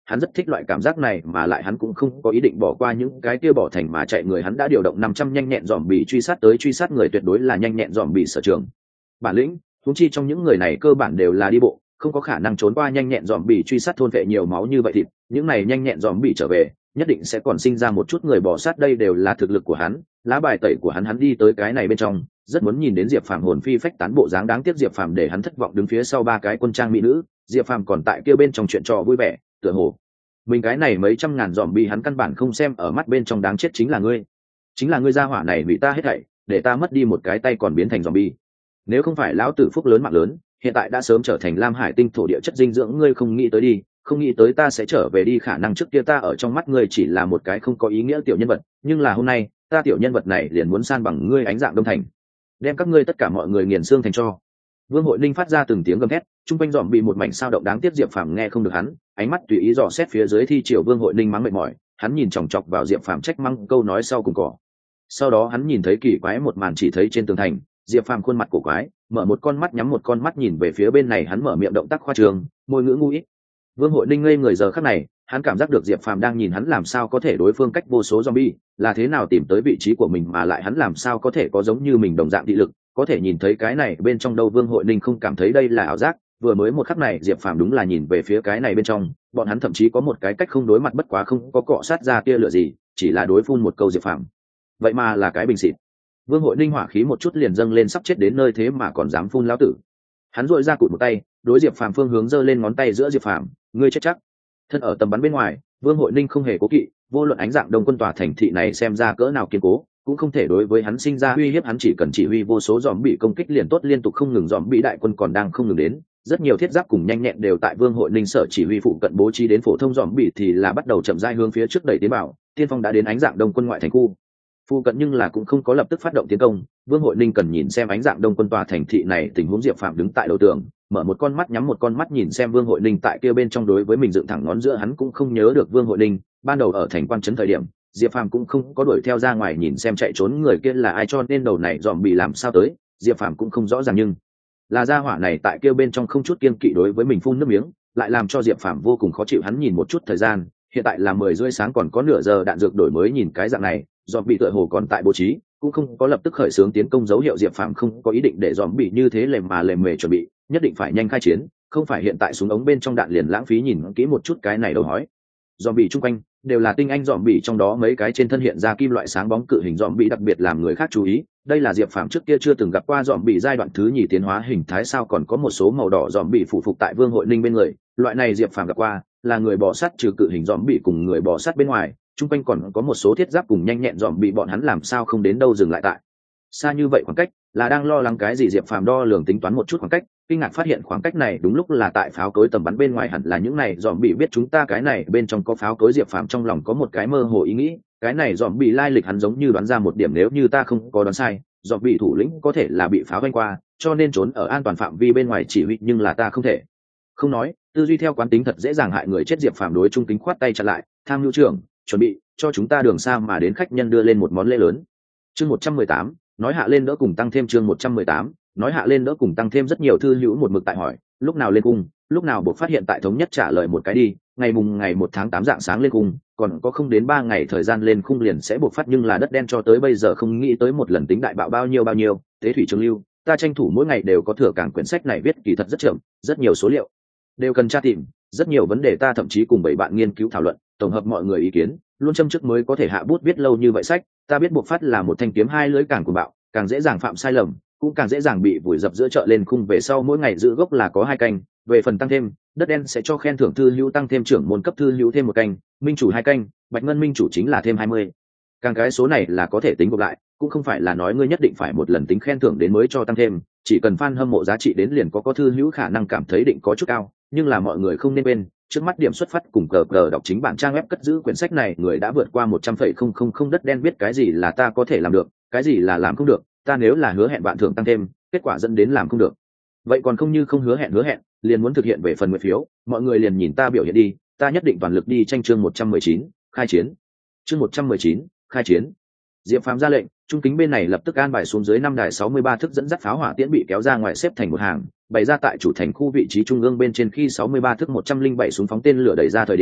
hắn rất thích loại cảm giác này, mà lại hắn cũng không có ý định bỏ qua những cái kia bỏ thành mà chạy người. Hắn đã điều động năm trăm nhanh nhẹn dòm bị truy sát tới, truy sát người tuyệt đối là nhanh nhẹn dòm bị sở trường bản lĩnh. Huống chi trong những người này cơ bản đều là đi bộ, không có khả năng trốn qua nhanh nhẹn dòm bị truy sát thôn vệ nhiều máu như vậy thịt. Những này nhanh nhẹn dòm bị trở về nhất định sẽ còn sinh ra một chút người bỏ sát, đây đều là thực lực của hắn, lá bài tẩy của hắn. Hắn đi tới cái này bên trong rất muốn nhìn đến Diệp Phàm hồn phi phách tán bộ dáng, đáng tiếc Diệp Phàm để hắn thất vọng, đứng phía sau ba cái quân trang mỹ nữ. Diệp Phàm còn tại kia bên trong chuyện trò vui vẻ, tựa hồ mình cái này mấy trăm ngàn dòm bị hắn căn bản không xem ở mắt bên trong. Đáng chết chính là ngươi, chính là ngươi gia hỏa này bị ta hết thảy, để ta mất đi một cái tay còn biến thành dòm bi. Nếu không phải lão tử phúc lớn mạng lớn, hiện tại đã sớm trở thành Lam Hải tinh thổ địa chất dinh dưỡng. Ngươi không nghĩ tới đi, không nghĩ tới ta sẽ trở về đi. Khả năng trước kia ta ở trong mắt ngươi chỉ là một cái không có ý nghĩa tiểu nhân vật, nhưng là hôm nay ta tiểu nhân vật này liền muốn san bằng ngươi ánh dạng đông thành, đem các ngươi tất cả mọi người nghiền xương thành cho. Vương Hội Ninh phát ra từng tiếng gầm thét, chung quanh dòm bị một mảnh sao động. Đáng tiếc Diệp Phàm nghe không được hắn, ánh mắt tùy ý dò xét phía dưới thi triều. Vương Hội Ninh mắng mệt mỏi, hắn nhìn chòng chọc vào Diệp Phàm trách mắng câu nói sau cùng cỏ. Sau đó hắn nhìn thấy kỳ quái một màn, chỉ thấy trên tường thành Diệp Phàm khuôn mặt cổ quái, mở một con mắt nhắm một con mắt nhìn về phía bên này. Hắn mở miệng động tác khoa trương, môi ngữ ngu ít. Vương Hội Ninh ngây người, giờ khắc này hắn cảm giác được Diệp Phàm đang nhìn hắn. Làm sao có thể đối phương cách vô số zombie, là thế nào tìm tới vị trí của mình, mà lại hắn làm sao có thể có giống như mình đồng dạng thị lực, có thể nhìn thấy cái này bên trong đâu. Vương Hội Ninh không cảm thấy đây là ảo giác, vừa mới một khắc này Diệp Phàm đúng là nhìn về phía cái này bên trong. Bọn hắn thậm chí có một cái cách không đối mặt, bất quá không có cọ sát ra tia lửa gì, chỉ là đối phun một câu Diệp Phàm vậy mà là cái bình xịt. Vương Hội Ninh hỏa khí một chút liền dâng lên, sắp chết đến nơi thế mà còn dám phun lão tử. Hắn dội ra cụt một tay đối Diệp Phàm phương hướng giơ lên ngón tay giữa. Diệp Phàm, ngươi chết chắc. Thân ở tầm bắn bên ngoài, Vương Hội Ninh không hề cố kỵ, vô luận ánh dạng đông quân tòa thành thị này xem ra cỡ nào kiên cố, cũng không thể đối với hắn sinh ra uy hiếp. Hắn chỉ cần chỉ huy vô số dòm bị công kích liền tốt, liên tục không ngừng dòm bị đại quân còn đang không ngừng đến. Rất nhiều thiết giáp cùng nhanh nhẹn đều tại Vương Hội Ninh sở chỉ huy phụ cận bố trí đến, phổ thông dòm bị thì là bắt đầu chậm rãi hướng phía trước đẩy tiến bảo. Tiên phong đã đến ánh dạng đông quân ngoại thành khu phụ cận, nhưng là cũng không có lập tức phát động tiến công. Vương Hội Ninh cần nhìn xem ánh dạng đông quân tòa thành thị này tình huống. Diệp Phàm đứng tại đầu tường, mở một con mắt nhắm một con mắt nhìn xem Vương Hội Ninh tại kia bên trong đối với mình dựng thẳng ngón giữa. Hắn cũng không nhớ được Vương Hội Ninh ban đầu ở thành quan trấn thời điểm Diệp Phàm cũng không có đuổi theo ra ngoài nhìn xem chạy trốn người kia là ai, cho nên đầu này dòm bị làm sao tới Diệp Phàm cũng không rõ ràng, nhưng là gia hỏa này tại kia bên trong không chút kiên kỵ đối với mình phun nước miếng, lại làm cho Diệp Phàm vô cùng khó chịu. Hắn nhìn một chút thời gian, hiện tại là mười rưỡi sáng, còn có nửa giờ đạn dược đổi mới. Nhìn cái dạng này dòm bị tựa hồ còn tại bố trí, cũng không có lập tức khởi xướng tiến công dấu hiệu. Diệp Phàm không có ý định để dòm bị như thế lềm mà lềm mề chuẩn bị, nhất định phải nhanh khai chiến, không phải hiện tại súng ống bên trong đạn liền lãng phí. Nhìn kỹ một chút cái này đầu hói dòm bị chung quanh đều là tinh anh dòm bị, trong đó mấy cái trên thân hiện ra kim loại sáng bóng cự hình dòm bị đặc biệt làm người khác chú ý. Đây là Diệp Phàm trước kia chưa từng gặp qua dòm bị giai đoạn thứ nhì tiến hóa hình thái sao. Còn có một số màu đỏ dòm bị phụ phục tại Vương Hội Ninh bên người, loại này Diệp Phàm gặp qua, là người bò sát. Trừ cự hình dòm bị cùng người bò sát bên ngoài, chung quanh còn có một số thiết giáp cùng nhanh nhẹn dòm bị. Bọn hắn làm sao không đến đâu dừng lại tại xa như vậy khoảng cách, là đang lo lắng cái gì? Diệp Phàm đo lường tính toán một chút khoảng cách, kinh ngạc phát hiện khoảng cách này đúng lúc là tại pháo cối tầm bắn bên ngoài. Hẳn là những này dòm bị biết chúng ta cái này bên trong có pháo cối. Diệp Phàm trong lòng có một cái mơ hồ ý nghĩ, cái này dòm bị lai lịch hắn giống như đoán ra một điểm, nếu như ta không có đoán sai, dòm bị thủ lĩnh có thể là bị pháo vanh qua, cho nên trốn ở an toàn phạm vi bên ngoài chỉ huy. Nhưng là ta không thể không nói, tư duy theo quán tính thật dễ dàng hại người chết. Diệp Phàm đối trung tính khoát tay chặn lại, tham nhu trưởng, chuẩn bị cho chúng ta đường xa mà đến khách nhân đưa lên một món lễ lớn. Chương một trăm mười tám, nói hạ lên đỡ cùng tăng thêm. Chương một trăm mười tám, nói hạ lên đỡ cùng tăng thêm. Rất nhiều thư hữu một mực tại hỏi, lúc nào lên cung, lúc nào buộc phát hiện tại thống nhất trả lời một cái đi, ngày mùng ngày một tháng tám dạng sáng lên cung, còn có không đến ba ngày thời gian lên cung liền sẽ buộc phát. Nhưng là đất đen cho tới bây giờ không nghĩ tới một lần tính đại bạo bao nhiêu bao nhiêu. Tế thủy trường lưu, ta tranh thủ mỗi ngày đều có thừa cảng quyển sách này viết kỳ thật rất chậm, rất nhiều số liệu đều cần tra tìm, rất nhiều vấn đề ta thậm chí cùng bảy bạn nghiên cứu thảo luận, tổng hợp mọi người ý kiến, luôn châm chức mới có thể hạ bút viết lâu như vậy sách. Ta biết buộc phát là một thanh kiếm hai lưỡi, càng cuồng bạo càng dễ dàng phạm sai lầm, cũng càng dễ dàng bị vùi dập giữa chợ lên khung. Về sau mỗi ngày giữ gốc là có hai canh, về phần tăng thêm, đất đen sẽ cho khen thưởng thư hữu tăng thêm trưởng môn cấp thư hữu thêm một canh, minh chủ hai canh, bạch ngân minh chủ chính là thêm hai mươi. Càng cái số này là có thể tính gộp lại, cũng không phải là nói ngươi nhất định phải một lần tính khen thưởng đến mới cho tăng thêm, chỉ cần fan hâm mộ giá trị đến liền có có thư hữu khả năng cảm thấy định có chút cao. Nhưng là mọi người không nên quên, trước mắt điểm xuất phát cùng cờ cờ đọc chính bản trang web cất giữ quyển sách này người đã vượt qua một trăm phẩy không không không. Đất đen biết cái gì là ta có thể làm được, cái gì là làm không được. Ta nếu là hứa hẹn bạn thưởng tăng thêm, kết quả dẫn đến làm không được, vậy còn không như không hứa hẹn. Hứa hẹn liền muốn thực hiện. Về phần nguyện phiếu, mọi người liền nhìn ta biểu hiện đi, ta nhất định toàn lực đi tranh. Chương một trăm mười chín, khai chiến. Chương một trăm mười chín, khai chiến. Diệp Phàm ra lệnh, trung kính bên này lập tức an bài xuống dưới năm đài sáu mươi ba thức dẫn dắt pháo hỏa tiễn bị kéo ra ngoài xếp thành một hàng, bày ra tại chủ thành khu vị trí trung ương bên trên. Khi sáu mươi ba thức một trăm linh bảy súng phóng tên lửa đẩy ra thời điểm,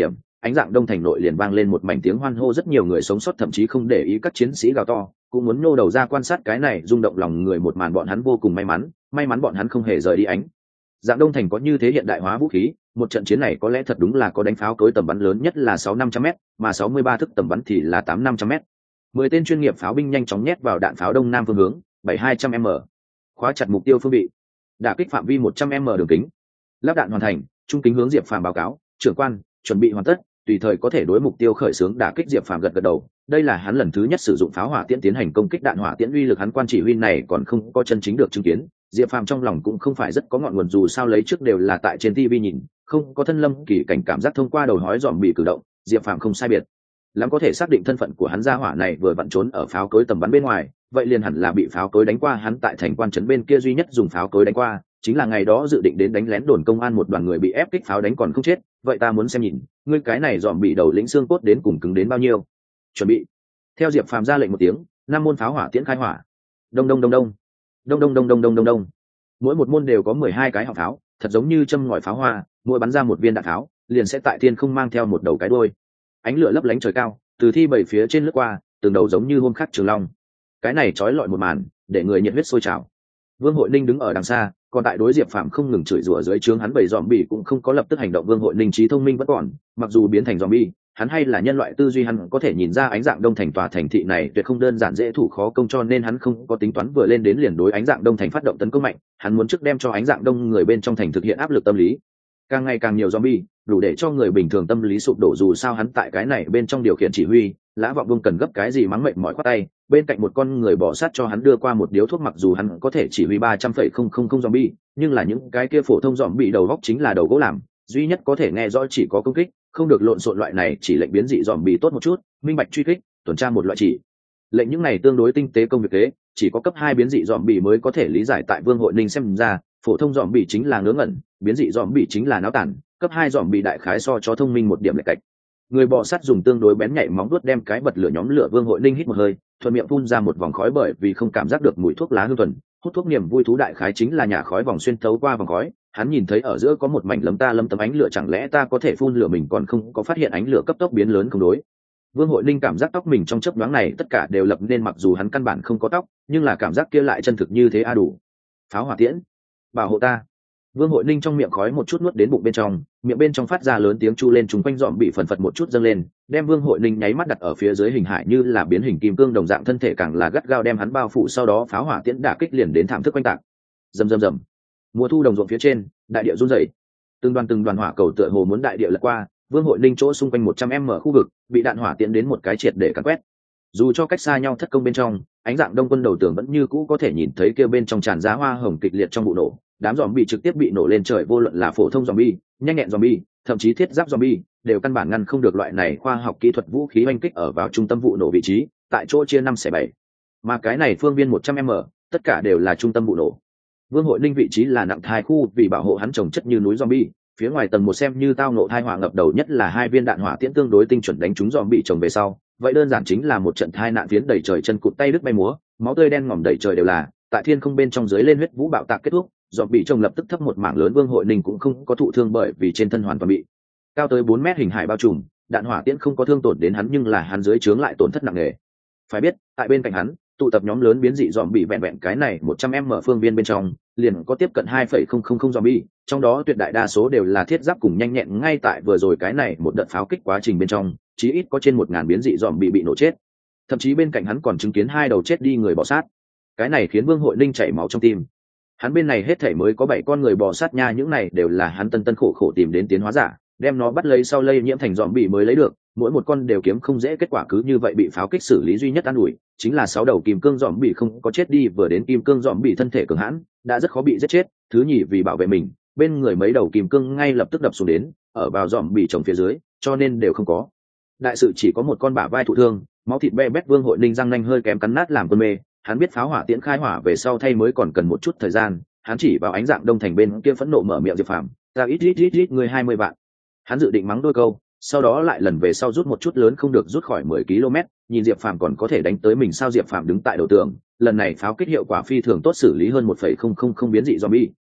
ánh dạng đông thành nội liền vang lên một mảnh tiếng hoan hô, rất nhiều người sống sót thậm chí không để ý các chiến sĩ gào to, cũng muốn nô đầu ra quan sát cái này rung động lòng người một màn. Bọn hắn vô cùng may mắn, may mắn bọn hắn không hề rời đi ánh dạng đông thành có như thế hiện đại hóa vũ khí. Một trận chiến này có lẽ thật đúng là có đánh pháo cối tầm bắn lớn nhất là sáu năm trăm m, mà sáu mươi ba thức tầm bắn thì là tám năm trăm m. Mười tên chuyên nghiệp pháo binh nhanh chóng nhét vào đạn pháo đông nam phương hướng bảy hai trăm m, khóa chặt mục tiêu phương vị, đả kích phạm vi một trăm m đường kính. Lắp đạn hoàn thành, trung kính hướng Diệp Phàm báo cáo, trưởng quan, chuẩn bị hoàn tất, tùy thời có thể đối mục tiêu khởi xướng đả kích. Diệp Phàm gật gật đầu, đây là hắn lần thứ nhất sử dụng pháo hỏa tiễn tiến hành công kích. Đạn hỏa tiễn uy lực hắn quan chỉ huy này còn không có chân chính được chứng kiến. Diệp Phàm trong lòng cũng không phải rất có ngọn nguồn, dù sao lấy trước đều là tại trên ti vi nhìn, không có thân lâm kỳ cảnh cảm giác thông qua đầu hói dòm bị cử động. Diệp Phàm không sai biệt lắm có thể xác định thân phận của hắn. Gia hỏa này vừa vặn trốn ở pháo cối tầm bắn bên ngoài, vậy liền hẳn là bị pháo cối đánh qua. Hắn tại thành quan trấn bên kia duy nhất dùng pháo cối đánh qua chính là ngày đó dự định đến đánh lén đồn công an, một đoàn người bị ép kích pháo đánh còn không chết. Vậy ta muốn xem nhìn ngươi cái này dòm bị đầu lĩnh xương cốt đến cùng cứng đến bao nhiêu. Chuẩn bị. Theo Diệp Phàm ra lệnh một tiếng, năm môn pháo hỏa tiễn khai hỏa. Đông đông đông đông đông đông đông đông đông đông đông. Mỗi một môn đều có mười hai cái họng pháo, thật giống như châm ngòi pháo hoa, mỗi bắn ra một viên đạn pháo liền sẽ tại thiên không mang theo một đầu cái đuôi. Ánh lửa lấp lánh trời cao, từ thi bảy phía trên lướt qua, từng đầu giống như hôm khắc trường long. Cái này trói lọi một màn để người nhiệt huyết sôi trào. Vương Hội Ninh đứng ở đằng xa, còn tại đối Diệp Phàm không ngừng chửi rủa dưới trướng hắn bầy dòm bị cũng không có lập tức hành động. Vương Hội Ninh trí thông minh vẫn còn, mặc dù biến thành dòm bi, hắn hay là nhân loại tư duy, hắn có thể nhìn ra ánh dạng đông thành tòa thành thị này tuyệt không đơn giản dễ thủ khó công, cho nên hắn không có tính toán vừa lên đến liền đối ánh dạng đông thành phát động tấn công mạnh. Hắn muốn trước đem cho ánh dạng đông người bên trong thành thực hiện áp lực tâm lý. Càng ngày càng nhiều zombie, đủ để cho người bình thường tâm lý sụp đổ. Dù sao hắn tại cái này bên trong điều khiển chỉ huy, Lã Vọng Vương cần gấp cái gì mắng mệnh mỏi khoát tay, bên cạnh một con người bỏ sát cho hắn đưa qua một điếu thuốc. Mặc dù hắn có thể chỉ huy ba trăm phẩy không không không zombie, nhưng là những cái kia phổ thông zombie đầu góc chính là đầu gỗ làm, duy nhất có thể nghe rõ chỉ có công kích, không được lộn xộn. Loại này chỉ lệnh biến dị zombie tốt một chút, minh bạch truy kích, tuần tra một loại chỉ lệnh, những này tương đối tinh tế công việc kế, chỉ có cấp hai biến dị zombie mới có thể lý giải. Tại Vương Hội Ninh xem ra, phổ thông zombie chính là ngớ ngẩn, biến dị zombie chính là náo tản, cấp hai zombie đại khái so cho thông minh một điểm lệch cạch. Người bò sát dùng tương đối bén nhạy móng vuốt đem cái bật lửa nhóm lửa. Vương Hội Ninh hít một hơi, thuận miệng phun ra một vòng khói, bởi vì không cảm giác được mùi thuốc lá hương thuần. Hút thuốc niềm vui thú đại khái chính là nhà khói vòng xuyên thấu qua vòng khói. Hắn nhìn thấy ở giữa có một mảnh lấm ta lấm tấm ánh lửa, chẳng lẽ ta có thể phun lửa? Mình còn không có phát hiện ánh lửa cấp tốc biến lớn không đối. Vương Hội Ninh cảm giác tóc mình trong chớp nhoáng này tất cả đều lập nên, mặc dù hắn căn bản không có tóc, nhưng là cảm giác kia lại chân thực như thế. A đủ. Pháo hỏa tiễn, bảo hộ ta. Vương Hội Ninh trong miệng khói một chút nuốt đến bụng bên trong, miệng bên trong phát ra lớn tiếng chu lên, chúng quanh dọm bị phần phật một chút dâng lên, đem Vương Hội Ninh nháy mắt đặt ở phía dưới hình hải như là biến hình kim cương đồng dạng, thân thể càng là gắt gao đem hắn bao phủ. Sau đó pháo hỏa tiễn đả kích liền đến thảm thức quanh tạc. Rầm rầm rầm. Mùa thu đồng ruộng phía trên, đại địa run rẩy. Từng đoàn từng đoàn hỏa cầu tựa hồ muốn đại địa lật qua. Vương Hội Ninh chỗ xung quanh một trăm m khu vực bị đạn hỏa tiễn đến một cái triệt để cắn quét. Dù cho cách xa nhau thất công bên trong, ánh dạng đông quân đầu tường vẫn như cũ có thể nhìn thấy kia bên trong tràn ra hoa hồng kịch liệt trong vụ nổ. Đám dòm bị trực tiếp bị nổ lên trời, vô luận là phổ thông dòm bi, nhanh nhẹn dòm bi, thậm chí thiết giáp dòm bi, đều căn bản ngăn không được loại này khoa học kỹ thuật vũ khí oanh kích ở vào trung tâm vụ nổ vị trí, tại chỗ chia năm xẻ bảy. Mà cái này phương viên một trăm m, tất cả đều là trung tâm vụ nổ. Vương Hội Ninh vị trí là nặng thai khu, vì bảo hộ hắn trồng chất như núi zombie, phía ngoài tầng một xem như tao nộ thai hỏa ngập đầu, nhất là hai viên đạn hỏa tiễn tương đối tinh chuẩn đánh trúng zombie trồng về sau, vậy đơn giản chính là một trận thai nạn phiến đầy trời, chân cụt tay đứt bay múa, máu tươi đen ngòm đầy trời đều là, tại thiên không bên trong dưới lên huyết vũ bạo tạc kết thúc, zombie trồng lập tức thấp một mảng lớn. Vương Hội Ninh cũng không có thụ thương bởi vì trên thân hoàn toàn bị cao tới bốn mét hình hải bao trùm, đạn hỏa tiễn không có thương tổn đến hắn, nhưng là hắn dưới trướng lại tổn thất nặng nề. Phải biết, tại bên cạnh hắn tụ tập nhóm lớn biến dị zombie, vẹn vẹn cái này một trăm m phương viên bên trong liền có tiếp cận hai phẩy không không không zombie, trong đó tuyệt đại đa số đều là thiết giáp cùng nhanh nhẹn. Ngay tại vừa rồi cái này một đợt pháo kích quá trình bên trong, chí ít có trên một ngàn biến dị zombie bị nổ chết, thậm chí bên cạnh hắn còn chứng kiến hai đầu chết đi người bò sát. Cái này khiến Vương Hội Ninh chảy máu trong tim. Hắn bên này hết thảy mới có bảy con người bò sát nha, những này đều là hắn tân tân khổ khổ tìm đến tiến hóa giả, đem nó bắt lấy sau lây nhiễm thành zombie mới lấy được, mỗi một con đều kiếm không dễ, kết quả cứ như vậy bị pháo kích xử lý. Duy nhất an ủi chính là sáu đầu kim cương zombie không có chết đi, vừa đến kim cương zombie thân thể cường hãn, đã rất khó bị giết chết, thứ nhì vì bảo vệ mình, bên người mấy đầu kim cương ngay lập tức đập xuống đến, ở vào zombie chồng phía dưới, cho nên đều không có đại sự, chỉ có một con bả vai thụ thương, máu thịt be bét. Vương Hội Ninh răng nanh hơi kém cắn nát làm quân mê. Hắn biết pháo hỏa tiễn khai hỏa về sau thay mới còn cần một chút thời gian, hắn chỉ vào ánh dạng đông thành bên kia phẫn nộ mở miệng: Diệp Phàm, ra ít ít ít ít người hai mươi vạn. Hắn dự định mắng đôi câu, sau đó lại lần về sau rút một chút lớn không được rút khỏi mười ki lô mét, nhìn Diệp Phàm còn có thể đánh tới mình sao. Diệp Phàm đứng tại đầu tường, lần này pháo kích hiệu quả phi thường tốt, xử lý hơn một phẩy không không không biến dị zombie,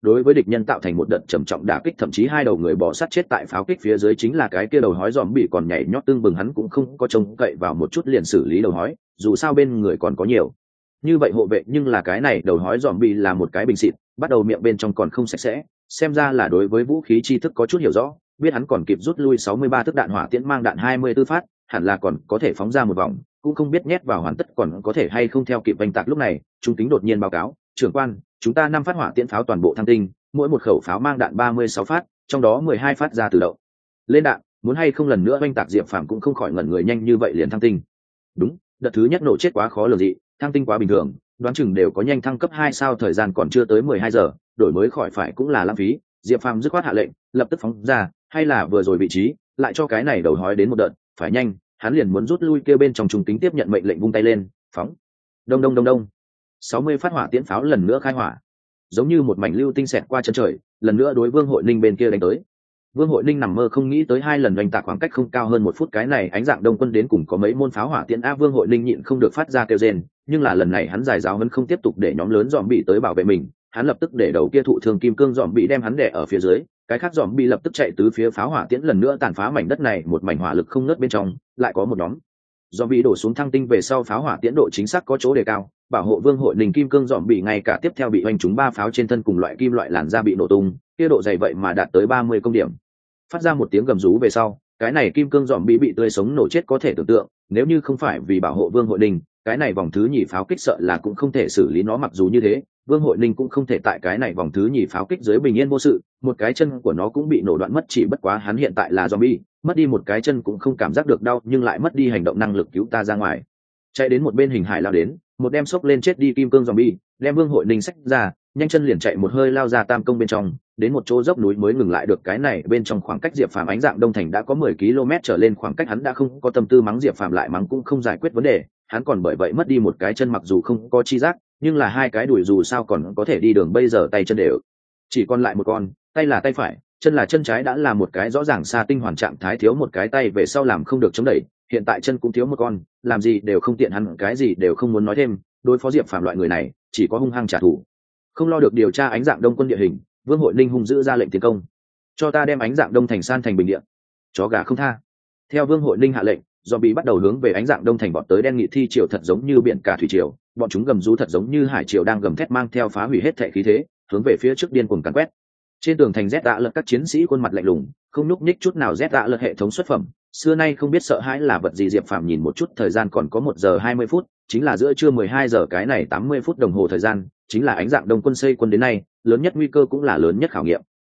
đối với địch nhân tạo thành một đợt trầm trọng đả kích, thậm chí hai đầu người bò sát chết tại pháo kích phía dưới. Chính là cái kia đầu hói dòm bị còn nhảy nhót tương bừng, hắn cũng không có trông cậy vào một chút liền xử lý đầu hói, dù sao bên người còn có nhiều như vậy hộ vệ. Nhưng là cái này đầu hói dòm bị là một cái bình xịt, bắt đầu miệng bên trong còn không sạch sẽ, xem ra là đối với vũ khí tri thức có chút hiểu rõ, biết hắn còn kịp rút lui sáu mươi ba thức đạn hỏa tiễn mang đạn hai mươi tư phát, hẳn là còn có thể phóng ra một vòng, cũng không biết nhét vào hoàn tất còn có thể hay không theo kịp oanh tạc. Lúc này trung kính đột nhiên báo cáo: trưởng quan, chúng ta năm phát hỏa tiễn pháo toàn bộ thăng tinh, mỗi một khẩu pháo mang đạn ba mươi sáu phát, trong đó mười hai phát ra từ đậu lên đạn, muốn hay không lần nữa oanh tạc? Diệp Phàm cũng không khỏi ngẩn người, nhanh như vậy liền thăng tinh? Đúng, đợt thứ nhất nổ chết quá khó lường dị, thăng tinh quá bình thường, đoán chừng đều có nhanh thăng cấp hai sao, thời gian còn chưa tới mười hai giờ, đổi mới khỏi phải cũng là lãng phí. Diệp Phàm dứt khoát hạ lệnh, lập tức phóng ra, hay là vừa rồi vị trí, lại cho cái này đầu hói đến một đợt, phải nhanh, hắn liền muốn rút lui. Kêu bên trong trung kính tiếp nhận mệnh lệnh, vung tay lên, phóng. Đông đông đông đông, sáu mươi phát hỏa tiễn pháo lần nữa khai hỏa, giống như một mảnh lưu tinh xẹt qua chân trời, lần nữa đối Vương Hội Ninh bên kia đánh tới. Vương Hội Ninh nằm mơ không nghĩ tới hai lần oanh tạc khoảng cách không cao hơn một phút, cái này ánh dạng đông quân đến cùng có mấy môn pháo hỏa tiễn a. Vương Hội Ninh nhịn không được phát ra kêu rên, nhưng là lần này hắn giải giáo vẫn không tiếp tục để nhóm lớn dòm bị tới bảo vệ mình, hắn lập tức để đầu kia thụ thương kim cương dòm bị đem hắn đè ở phía dưới, cái khác dòm bị lập tức chạy tứ phía, pháo hỏa tiễn lần nữa tàn phá mảnh đất này, một mảnh hỏa lực không ngớt. Bên trong lại có một nhóm dòm bị đổ xuống thăng tinh về sau, pháo hỏa tiễn độ chính xác có chỗ đề cao, bảo hộ Vương Hội Ninh kim cương dòm bị ngay cả tiếp theo bị oanh trúng ba pháo trên thân, cùng loại kim loại làn da bị nổ tung, kia độ dày vậy mà đạt tới ba mươi công điểm. Phát ra một tiếng gầm rú về sau, cái này kim cương dòm bị bị tươi sống nổ chết. Có thể tưởng tượng, nếu như không phải vì bảo hộ Vương Hội Ninh, cái này vòng thứ nhì pháo kích sợ là cũng không thể xử lý nó. Mặc dù như thế, Vương Hội Ninh cũng không thể tại cái này vòng thứ nhì pháo kích dưới bình yên vô sự, một cái chân của nó cũng bị nổ đoạn mất, chỉ bất quá hắn hiện tại là zombie, mất đi một cái chân cũng không cảm giác được đau, nhưng lại mất đi hành động năng lực cứu ta ra ngoài. Chạy đến một bên hình hải lao đến, một đem xốc lên chết đi kim cương zombie, đem Vương Hội Ninh xách ra, nhanh chân liền chạy một hơi lao ra tam công bên trong, đến một chỗ dốc núi mới ngừng lại được. Cái này bên trong khoảng cách Diệp Phàm ánh dạng đông thành đã có mười ki lô mét trở lên khoảng cách, hắn đã không có tâm tư mắng Diệp Phàm, lại mắng cũng không giải quyết vấn đề, hắn còn bởi vậy mất đi một cái chân, mặc dù không có chi giác, nhưng là hai cái đùi dù sao còn có thể đi đường, bây giờ tay chân đều chỉ còn lại một con, tay là tay phải, chân là chân trái, đã là một cái rõ ràng xa tinh hoàn trạng thái, thiếu một cái tay về sau làm không được chống đẩy, hiện tại chân cũng thiếu một con, làm gì đều không tiện, hắn cái gì đều không muốn nói thêm, đối phó Diệp Phàm loại người này chỉ có hung hăng trả thù, không lo được điều tra ánh dạng đông quân địa hình. Vương Hội Ninh hung dữ ra lệnh tiến công, cho ta đem ánh dạng đông thành san thành bình địa, chó gà không tha. Theo Vương Hội Ninh hạ lệnh, zombie bắt đầu hướng về ánh dạng đông thành bọn tới, đen nghị thi triều thật giống như biển cả thủy triều, bọn chúng gầm rú thật giống như hải triều đang gầm thét, mang theo phá hủy hết thảy khí thế, hướng về phía trước điên cuồng càn quét. Trên tường thành Z đã lật các chiến sĩ khuôn mặt lạnh lùng, không nhúc nhích chút nào. Z đã lật hệ thống xuất phẩm, xưa nay không biết sợ hãi là vật gì. Diệp Phàm nhìn một chút thời gian, còn có một giờ hai mươi phút, chính là giữa trưa mười hai giờ, cái này tám mươi phút đồng hồ thời gian, chính là ánh dạng đông quân xây quân đến nay lớn nhất nguy cơ cũng là lớn nhất khảo nghiệm.